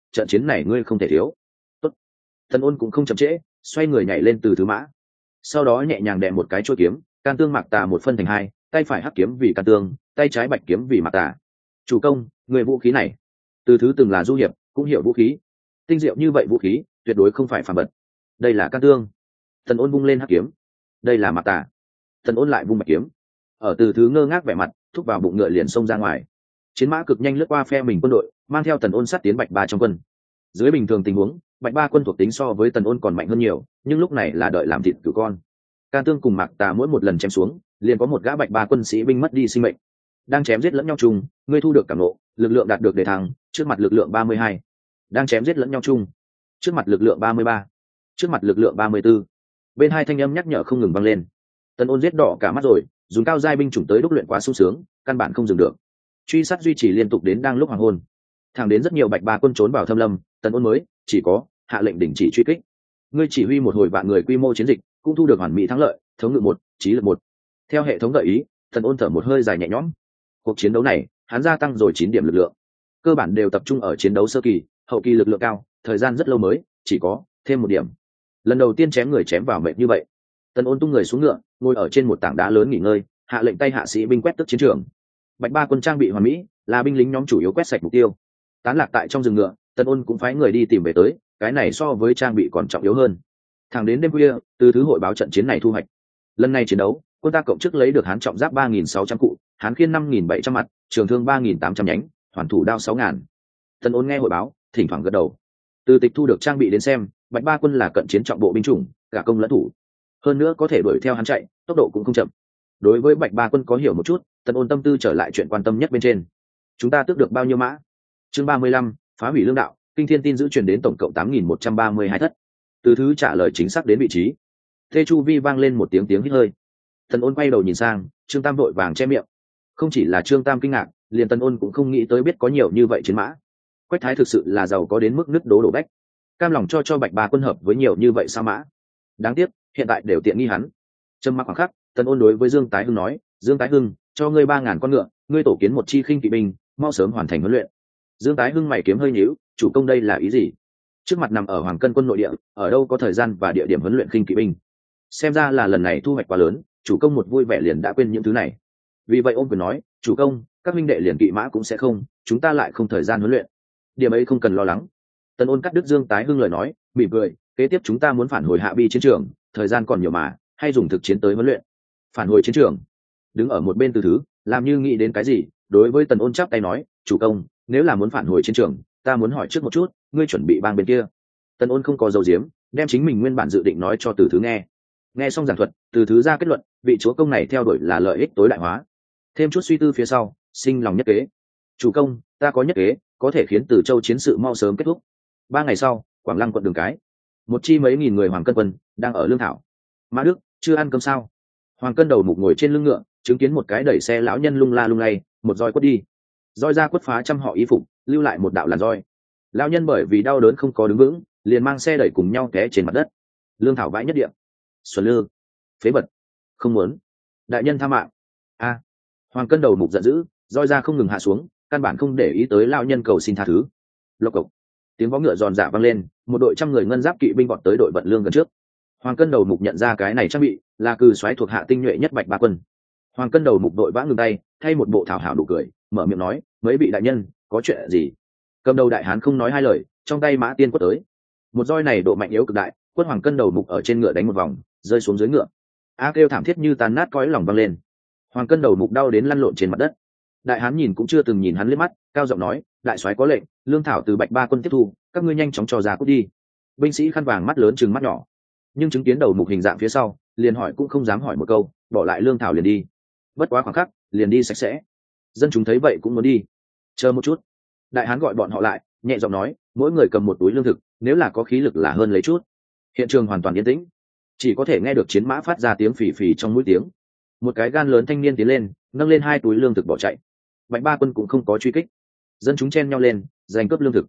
trận chiến này ngươi không thể thiếu. Tốt. Tần Ôn cũng không chậm trễ, xoay người nhảy lên từ thứ mã, sau đó nhẹ nhàng đè một cái chuôi kiếm, can tương mạc tà một phân thành hai, tay phải hắc kiếm vì can tương, tay trái bạch kiếm vì mạc tà. Chủ công, người vũ khí này, từ thứ từng là du hiệp, cũng hiểu vũ khí, tinh diệu như vậy vũ khí tuyệt đối không phải phàm vật. Đây là can tương. Tần Ôn vung lên hắc kiếm. Đây là mạc tà. Tần Ôn lại vung bạch kiếm. Ở từ thứ ngơ ngác vẻ mặt, thúc vào bụng ngựa liền xông ra ngoài. Chiến mã cực nhanh lướt qua phe mình quân đội, mang theo Tần Ôn sát tiến bạch ba trong quân. Dưới bình thường tình huống, bạch ba quân thuộc tính so với Tần Ôn còn mạnh hơn nhiều, nhưng lúc này là đợi làm thịt cửu con. Can tương cùng mạc tà mỗi một lần chém xuống, liền có một gã bạch ba quân sĩ binh mất đi sinh mệnh. Đang chém giết lẫn nhau chung, ngươi thu được cảm nộ, lực lượng đạt được đề thăng, trước mặt lực lượng 32. Đang chém giết lẫn nhau chung, trước mặt lực lượng 33, trước mặt lực lượng 34. Bên hai thanh âm nhắc nhở không ngừng vang lên. Tần Ôn giết đỏ cả mắt rồi, dùng cao giai binh chủng tới đúc luyện quá sung sướng, căn bản không dừng được. Truy sát duy trì liên tục đến đang lúc hoàng hôn. Thẳng đến rất nhiều bạch ba quân trốn vào thâm lâm, Tần Ôn mới chỉ có hạ lệnh đình chỉ truy kích. Ngươi chỉ huy một hồi vạn người quy mô chiến dịch, cũng thu được hoàn mỹ thắng lợi, thống ngự 1, trí lực 1. Theo hệ thống gợi ý, Tần Ôn thở một hơi dài nhẹ nhõm. Cuộc chiến đấu này, hắn gia tăng rồi 9 điểm lực lượng. Cơ bản đều tập trung ở chiến đấu sơ kỳ, hậu kỳ lực lượng cao, thời gian rất lâu mới chỉ có thêm 1 điểm. Lần đầu tiên chém người chém vào mệt như vậy. Tần Ôn tung người xuống ngựa, ngồi ở trên một tảng đá lớn nghỉ ngơi, hạ lệnh tay hạ sĩ binh quét tước chiến trường. Bạch ba quân trang bị hoàn mỹ, là binh lính nhóm chủ yếu quét sạch mục tiêu. Tán lạc tại trong rừng ngựa, Tần Ôn cũng phái người đi tìm về tới, cái này so với trang bị còn trọng yếu hơn. Thẳng đến đêm khuya, từ thứ hội báo trận chiến này thu hoạch. Lần này chiến đấu, quân ta cộng chức lấy được hán trọng giáp 3.600 cụ, hán khiên 5.700 mặt, trường thương 3.800 nhánh, hoàn thủ đao 6.000. Tần Ôn nghe hội báo, thỉnh thoảng gật đầu. Từ tịch thu được trang bị đến xem, bạch ba quân là cận chiến trọng bộ binh chủng, cả công lẫn thủ, hơn nữa có thể đuổi theo hắn chạy, tốc độ cũng không chậm. Đối với bạch ba quân có hiểu một chút, Tần Ôn tâm tư trở lại chuyện quan tâm nhất bên trên. Chúng ta tước được bao nhiêu mã? Chương 35, phá hủy lương đạo, kinh thiên tin giữ truyền đến tổng cộng 8.132 thất. Từ thứ trả lời chính xác đến vị trí. Thê chu vi vang lên một tiếng hít hơi. Tần Ôn quay đầu nhìn sang, Trương Tam vội vàng che miệng. Không chỉ là Trương Tam kinh ngạc, liền Tần Ôn cũng không nghĩ tới biết có nhiều như vậy chiến mã. Quách Thái thực sự là giàu có đến mức nứt đổ bách, cam lòng cho bạch ba quân hợp với nhiều như vậy sao mã. Đáng tiếc, hiện tại đều tiện nghi hắn. Trầm mặc khoảng khắc, Tần Ôn đối với Dương Tái Hưng nói, Dương Tái Hưng, cho ngươi 3.000 con ngựa, ngươi tổ kiến một chi khinh kỵ binh, mau sớm hoàn thành huấn luyện. Dương Tái Hưng mày kiếm hơi nhíu, chủ công đây là ý gì? Trước mặt nằm ở Hoàng Cân quân nội địa, ở đâu có thời gian và địa điểm huấn luyện khinh kỵ binh? Xem ra là lần này thu hoạch quá lớn, chủ công một vui vẻ liền đã quên những thứ này. Vì vậy ôm quyền nói, chủ công, các huynh đệ liền kỵ mã cũng sẽ không, chúng ta lại không thời gian huấn luyện. Điểm ấy không cần lo lắng. Tần Ôn cắt đứt Dương Tái Hưng lời nói, mỉm cười, kế tiếp chúng ta muốn phản hồi Hạ Bi chiến trường, thời gian còn nhiều mà, hay dùng thực chiến tới huấn luyện. Phản hồi chiến trường. Đứng ở một bên Từ thứ, làm như nghĩ đến cái gì, đối với Tần Ôn chắp tay nói, chủ công, nếu là muốn phản hồi chiến trường, ta muốn hỏi trước một chút, ngươi chuẩn bị bang bên kia. Tần Ôn không có dầu diếm, đem chính mình nguyên bản dự định nói cho Từ thứ nghe. Nghe xong giảng thuật, Từ thứ ra kết luận, vị chúa công này theo đuổi là lợi ích tối đại hóa. Thêm chút suy tư phía sau, sinh lòng nhất kế. Chủ công, ta có nhất kế, có thể khiến Từ Châu chiến sự mau sớm kết thúc. 3 ngày sau, Quảng Lăng quận Đường Cái, một chi mấy nghìn người Hoàng Cân quân đang ở lương thảo. Mã Đức, chưa ăn cơm sao? Hoàng Cân đầu mục ngồi trên lưng ngựa, chứng kiến một cái đẩy xe lão nhân lung la lung lay, một roi quất đi. Roi ra quất phá trăm họ y phục, lưu lại một đạo làn roi. Lão nhân bởi vì đau đớn không có đứng vững, liền mang xe đẩy cùng nhau té trên mặt đất. Lương thảo vãi nhất địa. Xuân lư, phế vật, không muốn. Đại nhân tha mạng. A. Hoàng Cân đầu mục giận dữ, roi ra không ngừng hạ xuống, căn bản không để ý tới lão nhân cầu xin tha thứ. Lộc cộc. Tiếng vó ngựa giòn giả vang lên, một đội trăm người ngân giáp kỵ binh vọt tới đội vận lương gần trước. Hoàng Cân đầu mục nhận ra cái này trang bị là cừ xoáy thuộc hạ tinh nhuệ nhất bạch ba quân. Hoàng Cân đầu mục đội vã ngừng tay, thay một bộ thảo hảo đủ cười, mở miệng nói, mấy vị đại nhân, có chuyện gì? Cầm đầu đại hán không nói hai lời, trong tay mã tiên quất tới. Một roi này độ mạnh yếu cực đại, quất Hoàng Cân đầu mục ở trên ngựa đánh một vòng, rơi xuống dưới ngựa. A kêu thảm thiết như tan nát cõi lòng vang lên. Hoàng Cân đầu mục đau đến lăn lộn trên mặt đất. Đại hán nhìn cũng chưa từng nhìn hắn liếc mắt, cao giọng nói, đại soái có lệnh, lương thảo từ bạch ba quân tiếp thu, các ngươi nhanh chóng cho ra cút đi. Binh sĩ khăn vàng mắt lớn trừng mắt nhỏ, nhưng chứng kiến đầu mục hình dạng phía sau, liền hỏi cũng không dám hỏi một câu, bỏ lại lương thảo liền đi. Bất quá khoảng khắc, liền đi sạch sẽ. Dân chúng thấy vậy cũng muốn đi. Chờ một chút. Đại hán gọi bọn họ lại, nhẹ giọng nói, mỗi người cầm một túi lương thực, nếu là có khí lực là hơn lấy chút. Hiện trường hoàn toàn yên tĩnh, chỉ có thể nghe được chiến mã phát ra tiếng phì phì trong mũi tiếng. Một cái gan lớn thanh niên tiến lên, nâng lên 2 túi lương thực bỏ chạy. Bạch ba quân cũng không có truy kích, dân chúng chen nhau lên giành cướp lương thực.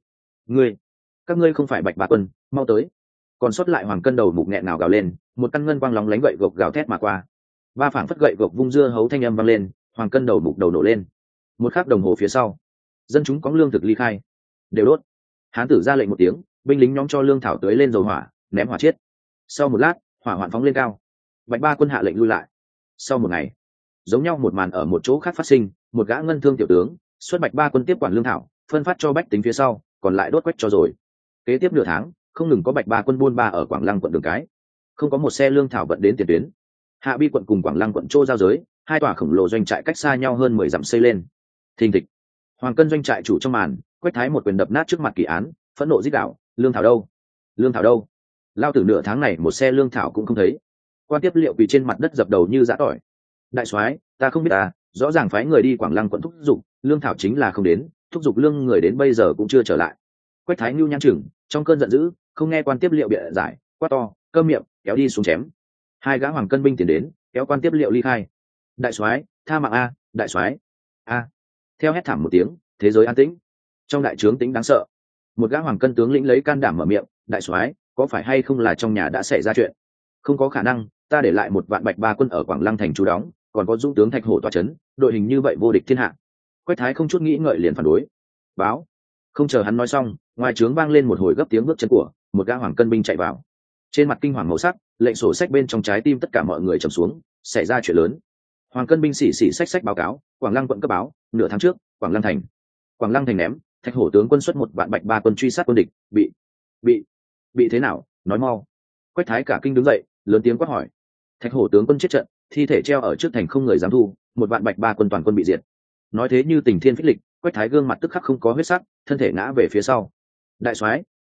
Các ngươi không phải bạch ba quân, mau tới. Còn sót lại Hoàng Cân đầu mục nghẹn nào gào lên, một căn ngân quang lóng lánh gậy gộc gào thét mà qua. Ba phảng phất gậy gộc vung dưa hấu thanh âm vang lên, Hoàng Cân đầu mục đầu nổ lên. Một khắc đồng hồ phía sau, dân chúng có lương thực ly khai, đều đốt. hán tử ra lệnh một tiếng, binh lính nhóm cho lương thảo tưới lên dầu hỏa, ném hỏa chiết. Sau một lát, hỏa hoạn phóng lên cao. Bạch ba quân hạ lệnh lui lại. Sau một ngày, giống nhau một màn ở một chỗ khác phát sinh, một gã ngân thương tiểu tướng xuất Bạch ba quân tiếp quản lương thảo, phân phát cho bách tính phía sau, còn lại đốt quách cho rồi. Kế tiếp nửa tháng, không ngừng có Bạch ba quân buôn ba ở Quảng Lăng quận đường cái, không có một xe lương thảo vận đến tiền tuyến. Hạ Bi quận cùng Quảng Lăng quận Trô giao giới, hai tòa khổng lồ doanh trại cách xa nhau hơn 10 dặm xây lên. Thình thịch, Hoàng Cân doanh trại chủ trong màn, Quách Thái một quyền đập nát trước mặt kỳ án, phẫn nộ rít gào, lương thảo đâu, lương thảo đâu? Lao tử nửa tháng này một xe lương thảo cũng không thấy. Quan tiếp liệu quỳ trên mặt đất dập đầu như giã tỏi. Đại soái, ta không biết à, rõ ràng phái người đi Quảng Lăng quận thúc giục, lương thảo chính là không đến, thúc giục lương người đến bây giờ cũng chưa trở lại. Quách Thái nhu nhăn chừng, trong cơn giận dữ, không nghe quan tiếp liệu bịa giải, quát to, câm miệng, kéo đi xuống chém. Hai gã Hoàng Cân binh tiến đến, kéo quan tiếp liệu ly khai. Đại soái, tha mạng a, đại soái. A. Theo hét thảm một tiếng, thế giới an tĩnh. Trong đại trướng tĩnh đáng sợ. Một gã Hoàng Cân tướng lĩnh lấy can đảm mở miệng, đại soái, có phải hay không là trong nhà đã xảy ra chuyện? Không có khả năng, ta để lại một vạn Bạch ba quân ở Quảng Lăng thành trú đóng, còn có dũng tướng Thạch Hổ tọa trấn, đội hình như vậy vô địch thiên hạ. Quách Thái không chút nghĩ ngợi liền phản đối. Báo. Không chờ hắn nói xong, ngoài trướng vang lên một hồi gấp tiếng bước chân của một gã Hoàng Cân binh chạy vào. Trên mặt kinh hoàng màu sắc, lệnh sổ sách bên trong trái tim tất cả mọi người trầm xuống, xảy ra chuyện lớn. Hoàng Cân binh xỉ xỉ sách báo cáo, Quảng Lăng quận cấp báo, nửa tháng trước, Quảng Lăng thành ném, Thạch Hổ tướng quân xuất một vạn Bạch ba quân truy sát quân địch, bị thế nào, nói mau. Quách Thái cả kinh đứng dậy, lớn tiếng quát hỏi. Thạch Hổ tướng quân chết trận, thi thể treo ở trước thành không người dám thu, một vạn Bạch ba quân toàn quân bị diệt. Nói thế như tình thiên phích lịch, Quách Thái gương mặt tức khắc không có huyết sắc, thân thể ngã về phía sau. Đại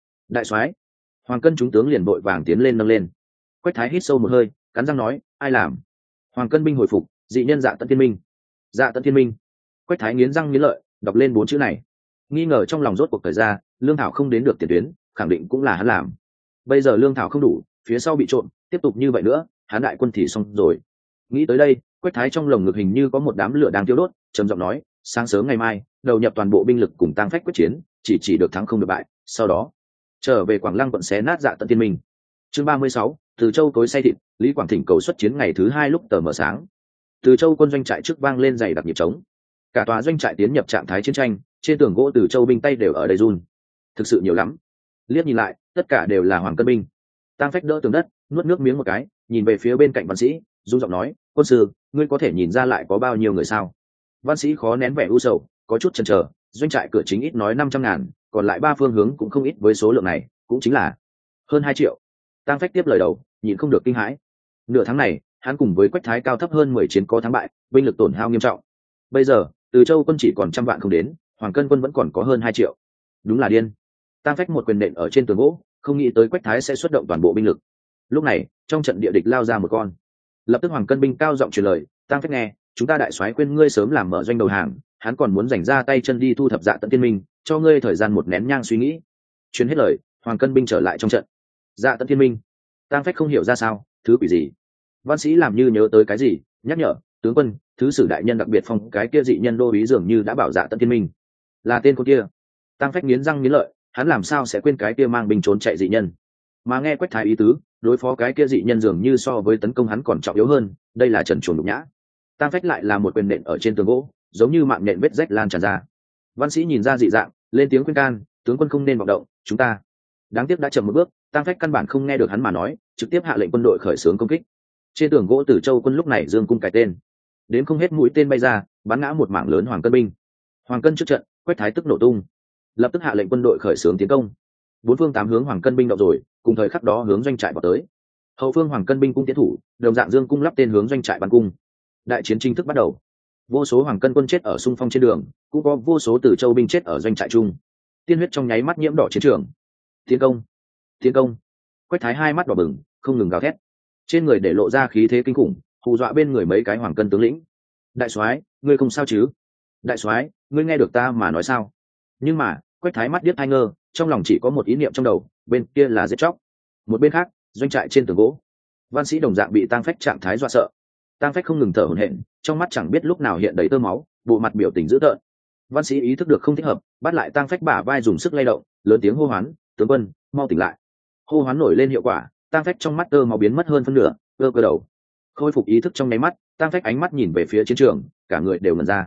soái. Hoàng Cân chúng tướng liền vội vàng tiến lên nâng lên. Quách Thái hít sâu một hơi, cắn răng nói, ai làm? Hoàng Cân binh hồi phục, dị nhân Dạ Tận Thiên Minh. Dạ Tận Thiên Minh. Quách Thái nghiến răng nghiến lợi, đọc lên 4 chữ này. Nghi ngờ trong lòng rốt cuộc thời ra, lương thảo không đến được tiền tuyến, khẳng định cũng là hắn làm. Bây giờ lương thảo không đủ, phía sau bị trộn, tiếp tục như vậy nữa, hắn đại quân thì xong rồi. Nghĩ tới đây, Quách Thái trong lồng ngực hình như có một đám lửa đang thiêu đốt, trầm giọng nói, sáng sớm ngày mai, đầu nhập toàn bộ binh lực cùng tăng phách quyết chiến, chỉ được thắng không được bại, sau đó trở về Quảng Lăng quận xé nát Dạ Tận Thiên Minh. Chương 36, Từ Châu tối say thịt, Lý Quảng thỉnh cầu xuất chiến ngày thứ 2 lúc tờ mờ sáng. Từ Châu quân doanh trại trước vang lên dày đặc nhịp trống. Cả tòa doanh trại tiến nhập trạng thái chiến tranh, trên tường gỗ Từ Châu binh tay đều ở đây run. Thực sự nhiều lắm. Liếc nhìn lại, tất cả đều là Hoàng Cân binh. Tăng phách đỡ tường đất, nuốt nước miếng một cái, nhìn về phía bên cạnh văn sĩ, run giọng nói, quân sư, ngươi có thể nhìn ra lại có bao nhiêu người sao? Văn sĩ khó nén vẻ u sầu, có chút chần chờ, doanh trại cửa chính ít nói 500.000, còn lại 3 phương hướng cũng không ít với số lượng này, cũng chính là hơn 2 triệu. Tăng phách tiếp lời đầu, nhịn không được kinh hãi. Nửa tháng này, hắn cùng với Quách Thái cao thấp hơn 10 chiến có thắng bại, binh lực tổn hao nghiêm trọng. Bây giờ, Từ Châu quân chỉ còn 100 vạn không đến, Hoàng Cân quân vẫn còn có hơn 2 triệu. Đúng là điên. Tăng phách một quyền nện ở trên tường gỗ, không nghĩ tới Quách Thái sẽ xuất động toàn bộ binh lực. Lúc này, trong trận địa địch lao ra một con. Lập tức Hoàng Cân binh cao giọng truyền lời, Tăng phách nghe, chúng ta đại soái khuyên ngươi sớm làm mở doanh đầu hàng, hắn còn muốn dành ra tay chân đi thu thập Dạ Tận Thiên Minh, cho ngươi thời gian một nén nhang suy nghĩ. Truyền hết lời, Hoàng Cân binh trở lại trong trận. Dạ Tận Thiên Minh. Tăng phách không hiểu ra sao, thứ quỷ gì? Văn sĩ làm như nhớ tới cái gì, nhắc nhở, tướng quân, thứ sử đại nhân đặc biệt phong cái kia dị nhân đô úy dường như đã bảo Dạ Tận Thiên Minh là tên con kia. Tăng phách nghiến răng nghiến lợi, hắn làm sao sẽ quên cái kia mang binh trốn chạy dị nhân? Mà nghe Quách Thái ý tứ, đối phó cái kia dị nhân dường như so với tấn công hắn còn trọng yếu hơn, đây là trần truồng nhục nhã. Tăng phách lại là một quyền nện ở trên tường gỗ, giống như mạng nện vết rách lan tràn ra. Văn sĩ nhìn ra dị dạng, lên tiếng khuyên can, tướng quân không nên vọng động, chúng ta. Đáng tiếc đã chậm một bước, Tăng phách căn bản không nghe được hắn mà nói, trực tiếp hạ lệnh quân đội khởi xướng công kích. Trên tường gỗ Từ Châu quân lúc này dương cung cài tên, đến không hết mũi tên bay ra, bắn ngã một mảng lớn Hoàng Cân binh. Hoàng Cân trước trận, Quách Thái tức nổ tung, lập tức hạ lệnh quân đội khởi xướng tiến công. 4 phương 8 hướng Hoàng Cân binh động rồi, cùng thời khắc đó hướng doanh trại vào tới. Hậu phương Hoàng Cân binh cung tiến thủ, đồng dạng dương cung lắp tên hướng doanh trại bắn cung. Đại chiến chính thức bắt đầu. Vô số Hoàng Cân quân chết ở xung phong trên đường, cũng có vô số Từ Châu binh chết ở doanh trại chung. Tiên huyết trong nháy mắt nhiễm đỏ chiến trường. Tiến công. Quách Thái hai mắt đỏ bừng, không ngừng gào thét, trên người để lộ ra khí thế kinh khủng, hù dọa bên người mấy cái Hoàng Cân tướng lĩnh. Đại soái, ngươi không sao chứ? Đại soái, ngươi nghe được ta mà nói sao? Nhưng mà Quách Thái mắt điếc tai ngơ, trong lòng chỉ có một ý niệm trong đầu, bên kia là giết chóc. Một bên khác, doanh trại trên tường gỗ, văn sĩ đồng dạng bị Tăng phách trạng thái dọa sợ. Tăng phách không ngừng thở hổn hển, trong mắt chẳng biết lúc nào hiện đầy tơ máu, bộ mặt biểu tình dữ tợn. Văn sĩ ý thức được không thích hợp, bắt lại Tăng phách bả vai dùng sức lay động, lớn tiếng hô hoán, tướng quân, mau tỉnh lại. Hô hoán nổi lên hiệu quả, Tăng phách trong mắt tơ máu biến mất hơn phân nửa, cơ đầu khôi phục ý thức trong nháy mắt. Tăng phách ánh mắt nhìn về phía chiến trường, cả người đều ngẩn ra.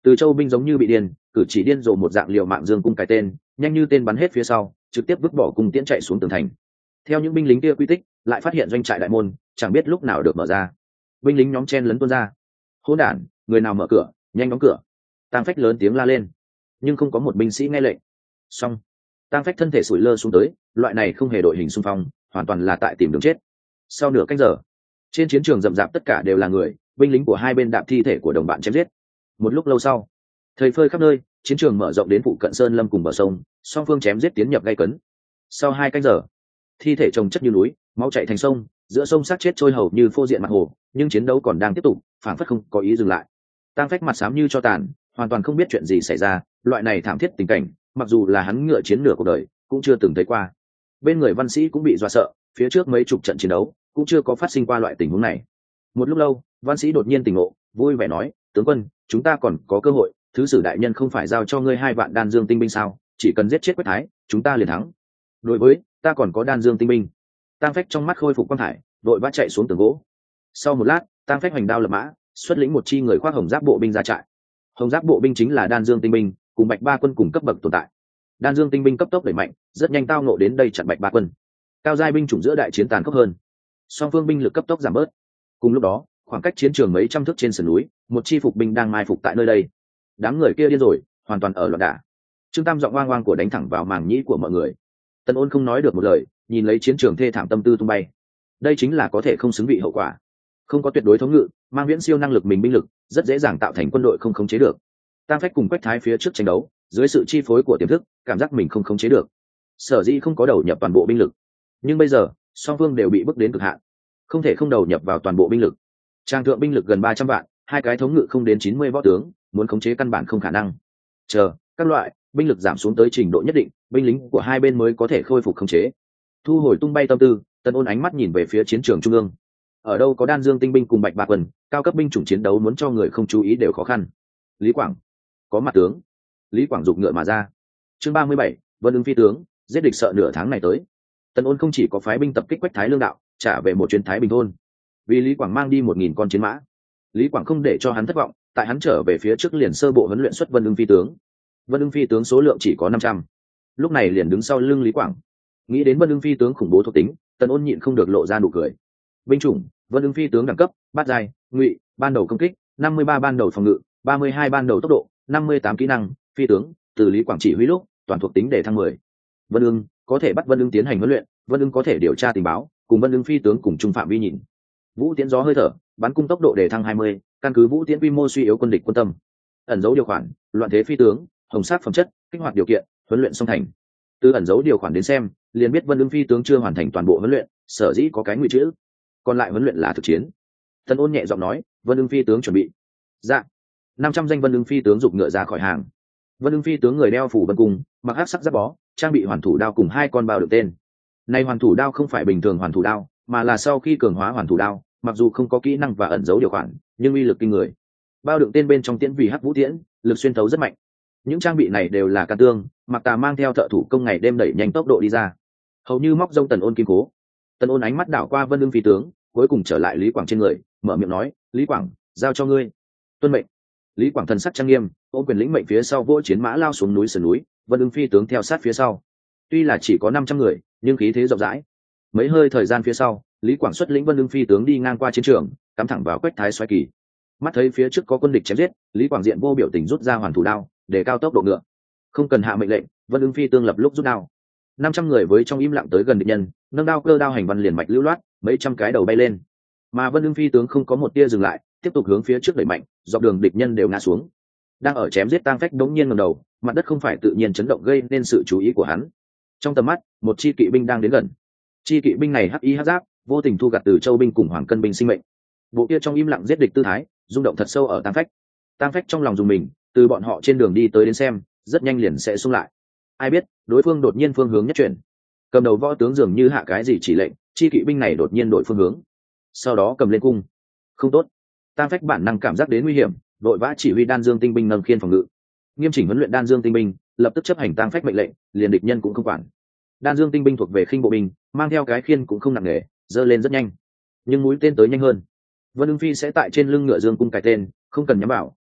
Từ Châu binh giống như bị điên, cử chỉ điên rồ một dạng liều mạng dương cung cái tên, nhanh như tên bắn hết phía sau, trực tiếp vứt bỏ cung tiễn chạy xuống tường thành. Theo những binh lính kia quy tích, lại phát hiện doanh trại đại môn chẳng biết lúc nào được mở ra. Binh lính nhóm chen lấn tuôn ra. Hỗn đản, người nào mở cửa, nhanh đóng cửa. Tang Phách lớn tiếng la lên, nhưng không có một binh sĩ nghe lệnh. Xong, Tang Phách thân thể sủi lơ xuống tới, loại này không hề đội hình xung phong, hoàn toàn là tại tìm đường chết. Sau nửa canh giờ, trên chiến trường rậm rạp tất cả đều là người, binh lính của hai bên đạp thi thể của đồng bạn chém giết. Một lúc lâu sau, thời phơi khắp nơi, chiến trường mở rộng đến phụ cận sơn lâm cùng bờ sông, song phương chém giết tiến nhập gay cấn. Sau 2 canh giờ, thi thể chồng chất như núi, máu chảy thành sông, giữa sông xác chết trôi hầu như phô diện mặt hồ, nhưng chiến đấu còn đang tiếp tục, phản phất không có ý dừng lại. Tang Phách mặt xám như cho tàn, hoàn toàn không biết chuyện gì xảy ra, loại này thảm thiết tình cảnh, mặc dù là hắn ngựa chiến nửa cuộc đời, cũng chưa từng thấy qua. Bên người văn sĩ cũng bị dọa sợ, phía trước mấy chục trận chiến đấu, cũng chưa có phát sinh qua loại tình huống này. Một lúc lâu, văn sĩ đột nhiên tỉnh ngộ, vui vẻ nói, tướng quân, chúng ta còn có cơ hội, thứ sử đại nhân không phải giao cho ngươi 2 vạn đan dương tinh binh sao, chỉ cần giết chết Quách Thái, chúng ta liền thắng. Đối với, ta còn có đan dương tinh binh. Tang Phách trong mắt khôi phục quang thải, đội vã chạy xuống tường gỗ. Sau một lát, Tang Phách hoành đao lập mã, xuất lĩnh một chi người khoác hồng giáp bộ binh ra trại. Hồng giáp bộ binh chính là đan dương tinh binh, cùng Bạch Ba quân cùng cấp bậc tồn tại. Đan dương tinh binh cấp tốc đẩy mạnh, rất nhanh tao ngộ đến đây chặn Bạch Ba quân. Cao giai binh chủng giữa đại chiến tàn khốc hơn, song phương binh lực cấp tốc giảm bớt. Cùng lúc đó, khoảng cách chiến trường mấy trăm thước trên sườn núi, một chi phục binh đang mai phục tại nơi đây. Đám người kia điên rồi, hoàn toàn ở loạn đả. Trương Tam giọng oang oang của đánh thẳng vào màng nhĩ của mọi người. Tần Ôn không nói được một lời, nhìn lấy chiến trường thê thảm tâm tư tung bay. Đây chính là có thể không xứng vị hậu quả. Không có tuyệt đối thống ngự, mang viễn siêu năng lực mình binh lực, rất dễ dàng tạo thành quân đội không khống chế được. Tang Phách cùng Quách Thái phía trước tranh đấu, dưới sự chi phối của tiềm thức, cảm giác mình không khống chế được. Sở dĩ không có đầu nhập toàn bộ binh lực. Nhưng bây giờ, song phương đều bị bức đến cực hạn, không thể không đầu nhập vào toàn bộ binh lực. Trang thượng binh lực gần 300 vạn, 2 cái thống ngự không đến 90 võ tướng, muốn khống chế căn bản không khả năng. Chờ, các loại binh lực giảm xuống tới trình độ nhất định, binh lính của hai bên mới có thể khôi phục khống chế. Thu hồi tung bay tâm tư, Tần Ôn ánh mắt nhìn về phía chiến trường trung ương. Ở đâu có đan dương tinh binh cùng Bạch Ba quân, cao cấp binh chủng chiến đấu muốn cho người không chú ý đều khó khăn. Lý Quảng, có mặt tướng. Lý Quảng giục ngựa mà ra. Chương 37, Vân Ưng phi tướng, giết địch sợ nửa tháng này tới. Tần Ôn không chỉ có phái binh tập kích Quách Thái Lương đạo, trả về một chuyến Thái Bình thôn. Vì Lý Quảng mang đi 1000 con chiến mã. Lý Quảng không để cho hắn thất vọng, tại hắn trở về phía trước liền sơ bộ huấn luyện xuất Vân Ưng phi tướng. Vân Ưng phi tướng số lượng chỉ có 500, lúc này liền đứng sau lưng Lý Quảng. Nghĩ đến Vân Ưng phi tướng khủng bố thuộc tính, Tần Ôn nhịn không được lộ ra nụ cười. Binh chủng: Vân Ưng phi tướng đẳng cấp: bát giai, ngụy, ban đầu công kích 53, ban đầu phòng ngự 32, ban đầu tốc độ 58, kỹ năng phi tướng, từ Lý Quảng chỉ huy lúc, toàn thuộc tính để thăng 10. Vân Ưng có thể bắt Vân Ưng tiến hành huấn luyện, Vân Ưng có thể điều tra tình báo, cùng Vân Ưng phi tướng cùng chung phạm vi nhìn. Vũ tiễn gió hơi thở, bắn cung tốc độ để thăng 20, căn cứ vũ tiễn quy mô suy yếu quân địch quân tâm. Ẩn dấu điều khoản: loạn thế phi tướng, hồng sát phẩm chất, kích hoạt điều kiện, huấn luyện song thành. Từ ẩn dấu điều khoản đến xem, liền biết Vân Ưng phi tướng chưa hoàn thành toàn bộ huấn luyện, sở dĩ có cái ngụy chữ, còn lại huấn luyện là thực chiến. Tần Ôn nhẹ giọng nói, Vân Ưng phi tướng chuẩn bị. Dạ. 500 danh Vân Ưng phi tướng giục ngựa ra khỏi hàng. Vân Ưng phi tướng người đeo phủ vân cung, mặc hắc sắc giáp bó, trang bị hoàn thủ đao cùng 2 con bao được tên. Này hoàn thủ đao không phải bình thường hoàn thủ đao, mà là sau khi cường hóa hoàn thủ đao, mặc dù không có kỹ năng và ẩn dấu điều khoản, nhưng uy lực kinh người. Bao đựng tên bên trong tiễn vì hắc vũ tiễn, lực xuyên thấu rất mạnh. Những trang bị này đều là can tương, Mặc Tà mang theo thợ thủ công ngày đêm đẩy nhanh tốc độ đi ra, hầu như móc rông Tần Ôn kim cố. Tần Ôn ánh mắt đảo qua Vân Ưng phi tướng, cuối cùng trở lại Lý Quảng trên người, mở miệng nói, Lý Quảng, giao cho ngươi. Tuân mệnh. Lý Quảng thần sắc trang nghiêm, ôm quyền lĩnh mệnh phía sau vỗ chiến mã lao xuống núi sườn núi, Vân Ưng phi tướng theo sát phía sau. Tuy là chỉ có 500 người, nhưng khí thế rộng rãi. Mấy hơi thời gian phía sau, Lý Quảng xuất lĩnh Vân Ưng phi tướng đi ngang qua chiến trường, cắm thẳng vào Quách Thái xoáy kỳ. Mắt thấy phía trước có quân địch chém giết, Lý Quảng diện vô biểu tình rút ra hoàn thủ đao, để cao tốc độ ngựa. Không cần hạ mệnh lệnh, Vân Ưng phi tướng lập lúc rút đao. 500 người với trong im lặng tới gần địch nhân, nâng đao cơ đao hành văn liền mạch lưu loát, mấy trăm cái đầu bay lên. Mà Vân Ưng phi tướng không có một tia dừng lại, tiếp tục hướng phía trước đẩy mạnh, dọc đường địch nhân đều ngã xuống. Đang ở chém giết Tang Phách đống nhiên ngẩng đầu, mặt đất không phải tự nhiên chấn động gây nên sự chú ý của hắn. Trong tầm mắt, một chi kỵ binh đang đến gần. Chi kỵ binh này hắc y hắc giáp, vô tình thu gặt từ châu binh cùng hoàng cân binh sinh mệnh. Bộ kia trong im lặng giết địch tư thái, rung động thật sâu ở Tang Phách. Tang Phách trong lòng dùng mình, từ bọn họ trên đường đi tới đến xem, rất nhanh liền sẽ xung lại. Ai biết, đối phương đột nhiên phương hướng nhất chuyển. Cầm đầu võ tướng dường như hạ cái gì chỉ lệnh, chi kỵ binh này đột nhiên đổi phương hướng. Sau đó cầm lên cung. Không tốt. Tang Phách bản năng cảm giác đến nguy hiểm, vội vã chỉ huy đan dương tinh binh nâng khiên phòng ngự. Nghiêm chỉnh huấn luyện đan dương tinh binh, lập tức chấp hành Tang Phách mệnh lệnh, liền địch nhân cũng không quản. Đan dương tinh binh thuộc về khinh bộ binh, mang theo cái khiên cũng không nặng nề, dơ lên rất nhanh. Nhưng mũi tên tới nhanh hơn. Vân Ưng phi sẽ tại trên lưng ngựa dương cung cài tên, không cần nhắm vào,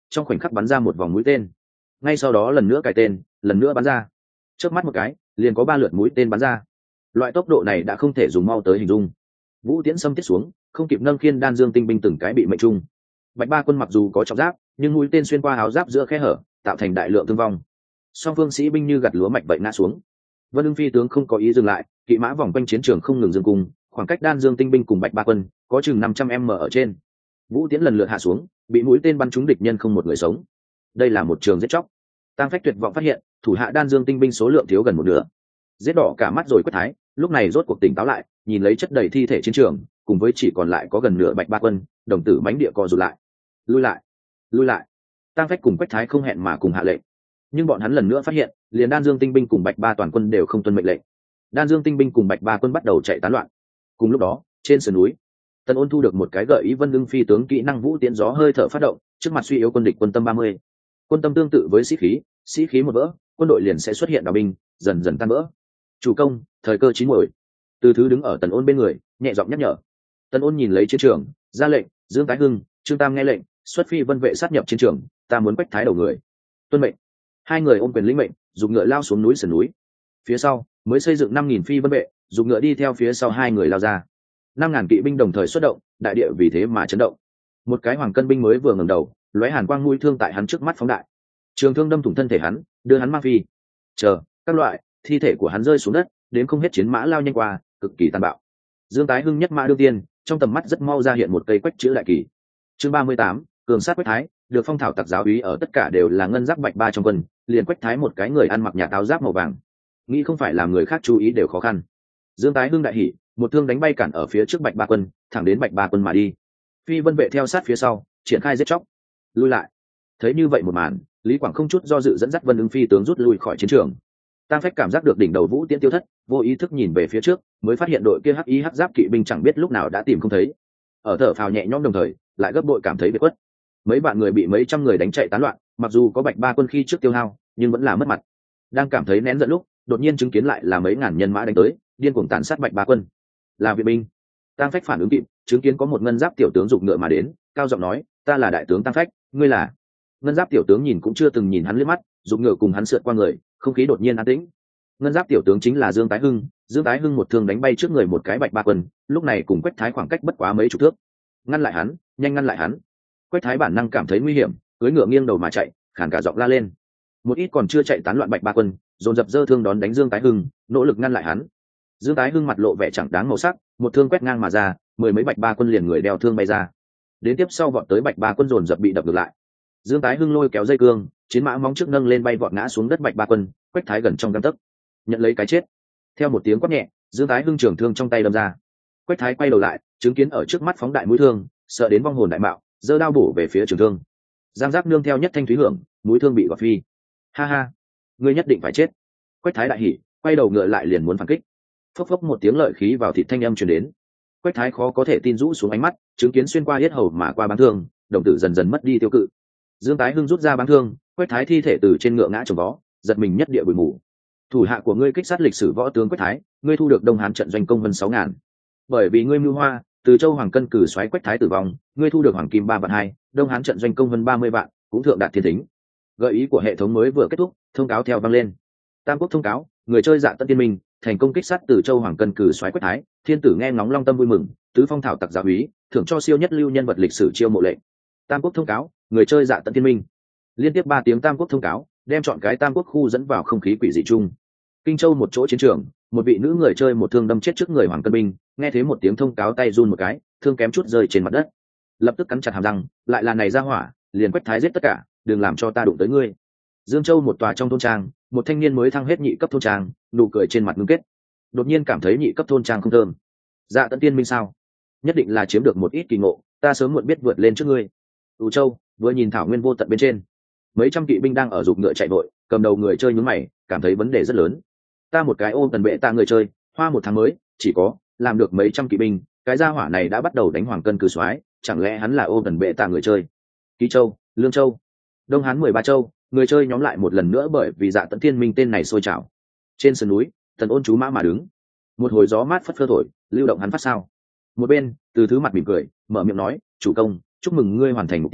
trong khoảnh khắc bắn ra một vòng mũi tên, ngay sau đó lần nữa cài tên, lần nữa bắn ra, chớp mắt một cái liền có 3 lượt mũi tên bắn ra. Loại tốc độ này đã không thể dùng mau tới hình dung. Vũ tiễn xâm tiết xuống, không kịp nâng khiên đan dương tinh binh từng cái bị mệnh trung. Bạch Ba quân mặc dù có trọng giáp, nhưng mũi tên xuyên qua áo giáp giữa khe hở, tạo thành đại lượng thương vong. Song phương sĩ binh như gặt lúa mạch vậy ngã xuống. Vân Ưng phi tướng không có ý dừng lại, kỵ mã vòng quanh chiến trường không ngừng dừng cùng, khoảng cách đan dương tinh binh cùng Bạch Ba quân có chừng 500m ở trên. Vũ tiễn lần lượt hạ xuống, bị mũi tên bắn trúng địch nhân không một người sống. Đây là một trường giết chóc. Tang Phách tuyệt vọng phát hiện, thủ hạ đan dương tinh binh số lượng thiếu gần một nửa. Giết đỏ cả mắt rồi Quách Thái, lúc này rốt cuộc tỉnh táo lại, nhìn lấy chất đầy thi thể chiến trường, cùng với chỉ còn lại có gần nửa Bạch Ba quân, đồng tử mãnh địa co rụt lại. Lui lại, lui lại. Tang Phách cùng Quách Thái không hẹn mà cùng hạ lệnh. Nhưng bọn hắn lần nữa phát hiện, liền đan dương tinh binh cùng Bạch Ba toàn quân đều không tuân mệnh lệnh. Đan dương tinh binh cùng Bạch Ba quân bắt đầu chạy tán loạn. Cùng lúc đó, trên sườn núi, Tần Ôn thu được một cái gợi ý Vân Ưng phi tướng kỹ năng vũ tiễn gió hơi thở phát động, trước mặt suy yếu quân địch quân tâm 30. Quân tâm tương tự với sĩ khí một vỡ, quân đội liền sẽ xuất hiện đào binh, dần dần tan vỡ. Chủ công, thời cơ chín muồi. Từ Thứ đứng ở Tần Ôn bên người, nhẹ giọng nhắc nhở. Tần Ôn nhìn lấy chiến trường, ra lệnh, Dương Tái Hưng, Trương Tam nghe lệnh, xuất phi vân vệ sát nhập chiến trường, ta muốn Quách Thái đầu người. Tuân mệnh. Hai người ôm quyền lĩnh mệnh, dùng ngựa lao xuống núi sườn núi. Phía sau, mới xây dựng 5000 phi vân vệ, dùng ngựa đi theo phía sau hai người lao ra. 5000 kỵ binh đồng thời xuất động, đại địa vì thế mà chấn động. Một cái hoàng cân binh mới vừa ngẩng đầu, lóe hàn quang mũi thương tại hắn trước mắt phóng đại. Trường thương đâm thủng thân thể hắn, đưa hắn mang phi. Chờ, các loại, thi thể của hắn rơi xuống đất, đến không hết chiến mã lao nhanh qua, cực kỳ tàn bạo. Dương Tái Hưng nhất mã đương tiên, trong tầm mắt rất mau ra hiện một cây quách chữ đại kỳ. Chương 38, cường sát Quách Thái, được phong thảo tặc giáo úy ở tất cả đều là ngân giáp Bạch Ba trong quân, liền Quách Thái một cái người ăn mặc nhà áo giáp màu vàng, nghĩ không phải làm người khác chú ý đều khó khăn. Dương Tái Hưng đại hỉ, một thương đánh bay cản ở phía trước Bạch Ba quân, thẳng đến Bạch Ba quân mà đi. Phi vân vệ theo sát phía sau, triển khai giết chóc. Lui lại. Thấy như vậy một màn, Lý Quảng không chút do dự dẫn dắt Vân Ưng phi tướng rút lui khỏi chiến trường. Tang Phách cảm giác được đỉnh đầu vũ tiễn tiêu thất, vô ý thức nhìn về phía trước, mới phát hiện đội kia hắc y hắc giáp kỵ binh chẳng biết lúc nào đã tìm không thấy. Ở thở phào nhẹ nhõm đồng thời, lại gấp bội cảm thấy biệt khuất. Mấy bạn người bị mấy trăm người đánh chạy tán loạn, mặc dù có Bạch Ba quân khi trước tiêu hao, nhưng vẫn là mất mặt. Đang cảm thấy nén giận lúc, đột nhiên chứng kiến lại là mấy ngàn nhân mã đánh tới, điên cuồng tàn sát Bạch Ba quân. Là viện binh. Tang Phách phản ứng kịp, chứng kiến có một ngân giáp tiểu tướng giục ngựa mà đến, cao giọng nói, ta là đại tướng Tang Phách, ngươi là? Ngân giáp tiểu tướng nhìn cũng chưa từng nhìn hắn liếc mắt, giục ngựa cùng hắn sượt qua người, không khí đột nhiên an tĩnh. Ngân giáp tiểu tướng chính là Dương Tái Hưng. Dương Tái Hưng một thương đánh bay trước người một cái Bạch Ba quân, lúc này cùng Quách Thái khoảng cách bất quá mấy chục thước. Ngăn lại hắn, nhanh ngăn lại hắn. Quách Thái bản năng cảm thấy nguy hiểm, cưỡi ngựa nghiêng đầu mà chạy, khàn cả giọng la lên. Một ít còn chưa chạy tán loạn Bạch Ba quân, dồn dập giơ thương đón đánh Dương Tái Hưng, nỗ lực ngăn lại hắn. Dương Tái Hưng mặt lộ vẻ chẳng đáng màu sắc, một thương quét ngang mà ra, mười mấy Bạch Ba quân liền người đeo thương bay ra. Đến tiếp sau vọt tới Bạch Ba quân dồn dập bị đập ngược lại. Dương Tái Hưng lôi kéo dây cương, chiến mã móng trước nâng lên bay vọt ngã xuống đất Bạch Ba quân, Quách Thái gần trong gang tấc, nhận lấy cái chết. Theo một tiếng quát nhẹ, Dương Tái Hưng trường thương trong tay đâm ra. Quách Thái quay đầu lại, chứng kiến ở trước mắt phóng đại mũi thương, sợ đến vong hồn đại mạo, giơ đao bổ về phía trường thương. Giang giác nương theo nhất thanh thúy hưởng, mũi thương bị gọt phi. Ha ha, ngươi nhất định phải chết. Quách Thái đại hỉ, quay đầu ngựa lại liền muốn phản kích. Phốc phốc một tiếng lợi khí vào thịt thanh âm truyền đến. Quách Thái khó có thể tin rũ xuống ánh mắt, chứng kiến xuyên qua yết hầu mà qua bán thương, đồng tử dần dần mất đi tiêu cự. Dương Tái Hưng rút ra bán thương, Quách Thái thi thể từ trên ngựa ngã trồng vó, giật mình nhất địa bụi mù. Thủ hạ của ngươi kích sát lịch sử võ tướng Quách Thái, ngươi thu được Đông Hán trận doanh công vân 6000. Bởi vì ngươi mưu hoa, từ Châu Hoàng cân cử xoáy Quách Thái tử vong, ngươi thu được hoàng kim 3 vạn 2, Đông Hán trận doanh công vân 30 vạn, cũng thượng đạt thiên tính. Gợi ý của hệ thống mới vừa kết thúc, thông cáo theo vang lên. Tam quốc thông cáo, người chơi Dạ Tân Tiên Minh, thành công kích sát từ Châu Hoàng cân cử xoáy Quách Thái, thiên tử nghe ngóng long tâm vui mừng, tứ phong thảo tặc giáo úy, thưởng cho siêu nhất lưu nhân vật lịch sử chiêu mộ lệnh. Tam quốc thông cáo, người chơi Dạ Tân Tiên Minh. Liên tiếp 3 tiếng Tam quốc thông cáo, đem chọn cái Tam quốc khu dẫn vào không khí quỷ dị chung. Kinh Châu một chỗ chiến trường, một vị nữ người chơi một thương đâm chết trước người Hoàng Cân binh, nghe thấy một tiếng thông cáo tay run một cái, thương kém chút rơi trên mặt đất. Lập tức cắn chặt hàm răng, lại là này ra hỏa, liền Quách Thái giết tất cả, đừng làm cho ta đụng tới ngươi. Dương Châu một tòa trong thôn trang, một thanh niên mới thăng hết nhị cấp thôn trang, nụ cười trên mặt ngưng kết. Đột nhiên cảm thấy nhị cấp thôn trang không thơm. Dạ Tận Tiên Minh sao? Nhất định là chiếm được một ít kỳ ngộ, ta sớm muộn biết vượt lên trước ngươi. U Châu vừa nhìn thảo nguyên vô tận bên trên, mấy trăm kỵ binh đang ở giục ngựa chạy vội, cầm đầu người chơi nhướng mày, cảm thấy vấn đề rất lớn. Ta một cái ôm tần bệ ta người chơi, hoa một tháng mới chỉ có làm được mấy trăm kỵ binh, cái gia hỏa này đã bắt đầu đánh Hoàng cân cử soái, chẳng lẽ hắn là ôm tần bệ ta người chơi? Ký Châu, Lương Châu, Đông Hán 13 châu, người chơi nhóm lại một lần nữa bởi vì Dạ Tận Thiên Minh tên này sôi trào. Trên sườn núi, Tần Ôn chú mã mà đứng, một hồi gió mát phất phơ thổi, lưu động hắn phát sao. Một bên, Từ Thứ mặt mỉm cười, mở miệng nói, chủ công, chúc mừng ngươi hoàn thành mục tiêu,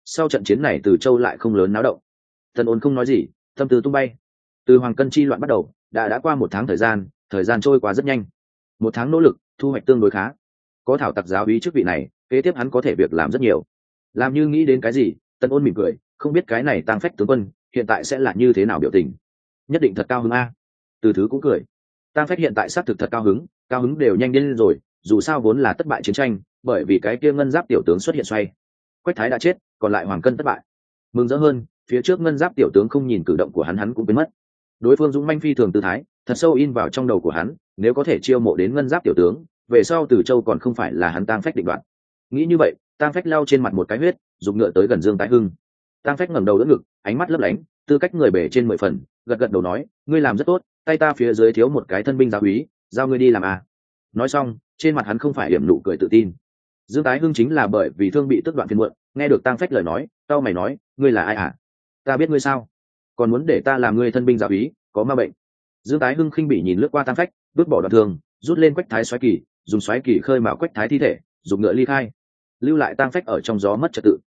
sau trận chiến này Từ Châu lại không lớn náo động. Tần Ôn không nói gì, tâm tư tung bay. Từ Hoàng Cân chi loạn bắt đầu, đã qua một tháng thời gian trôi qua rất nhanh. Một tháng nỗ lực, thu hoạch tương đối khá. Có thảo tặc giáo úy chức vị này, kế tiếp hắn có thể việc làm rất nhiều. Làm như nghĩ đến cái gì, Tần Ôn mỉm cười, không biết cái này Tang Phách tướng quân hiện tại sẽ là như thế nào biểu tình. Nhất định thật cao hứng a. Từ Thứ cũng cười. Tang Phách hiện tại xác thực thật cao hứng đều nhanh điên rồi, dù sao vốn là thất bại chiến tranh, bởi vì cái kia ngân giáp tiểu tướng xuất hiện xoay. Quách Thái đã chết, còn lại Hoàng Cân thất bại. Mừng rỡ hơn, phía trước ngân giáp tiểu tướng không nhìn cử động của hắn cũng biến mất. Đối phương dũng manh phi thường tư thái, thật sâu in vào trong đầu của hắn, nếu có thể chiêu mộ đến ngân giáp tiểu tướng, về sau Từ Châu còn không phải là hắn Tang Phách định đoạt. Nghĩ như vậy, Tang Phách lau trên mặt một cái huyết, dùng ngựa tới gần Dương Tái Hưng. Tang Phách ngẩng đầu đỡ ngực, ánh mắt lấp lánh, tư cách người bể trên 10 phần, gật đầu nói, ngươi làm rất tốt, tay ta phía dưới thiếu một cái thân binh giáo úy, giao ngươi đi làm à. Nói xong, trên mặt hắn không phải hiểm nụ cười tự tin. Dương Tái Hưng chính là bởi vì thương bị tức đoạn phiền muộn, nghe được Tang Phách lời nói, cau mày nói, ngươi là ai à? Ta biết ngươi sao? Còn muốn để ta làm ngươi thân binh giáo úy, có ma bệnh. Dương Tái Hưng khinh bỉ nhìn lướt qua Tang Phách, vứt bỏ đoạn thương, rút lên Quách Thái xoáy kỳ, dùng xoáy kỳ khơi mào Quách Thái thi thể, dùng ngựa ly khai, lưu lại Tang Phách ở trong gió mất trật tự,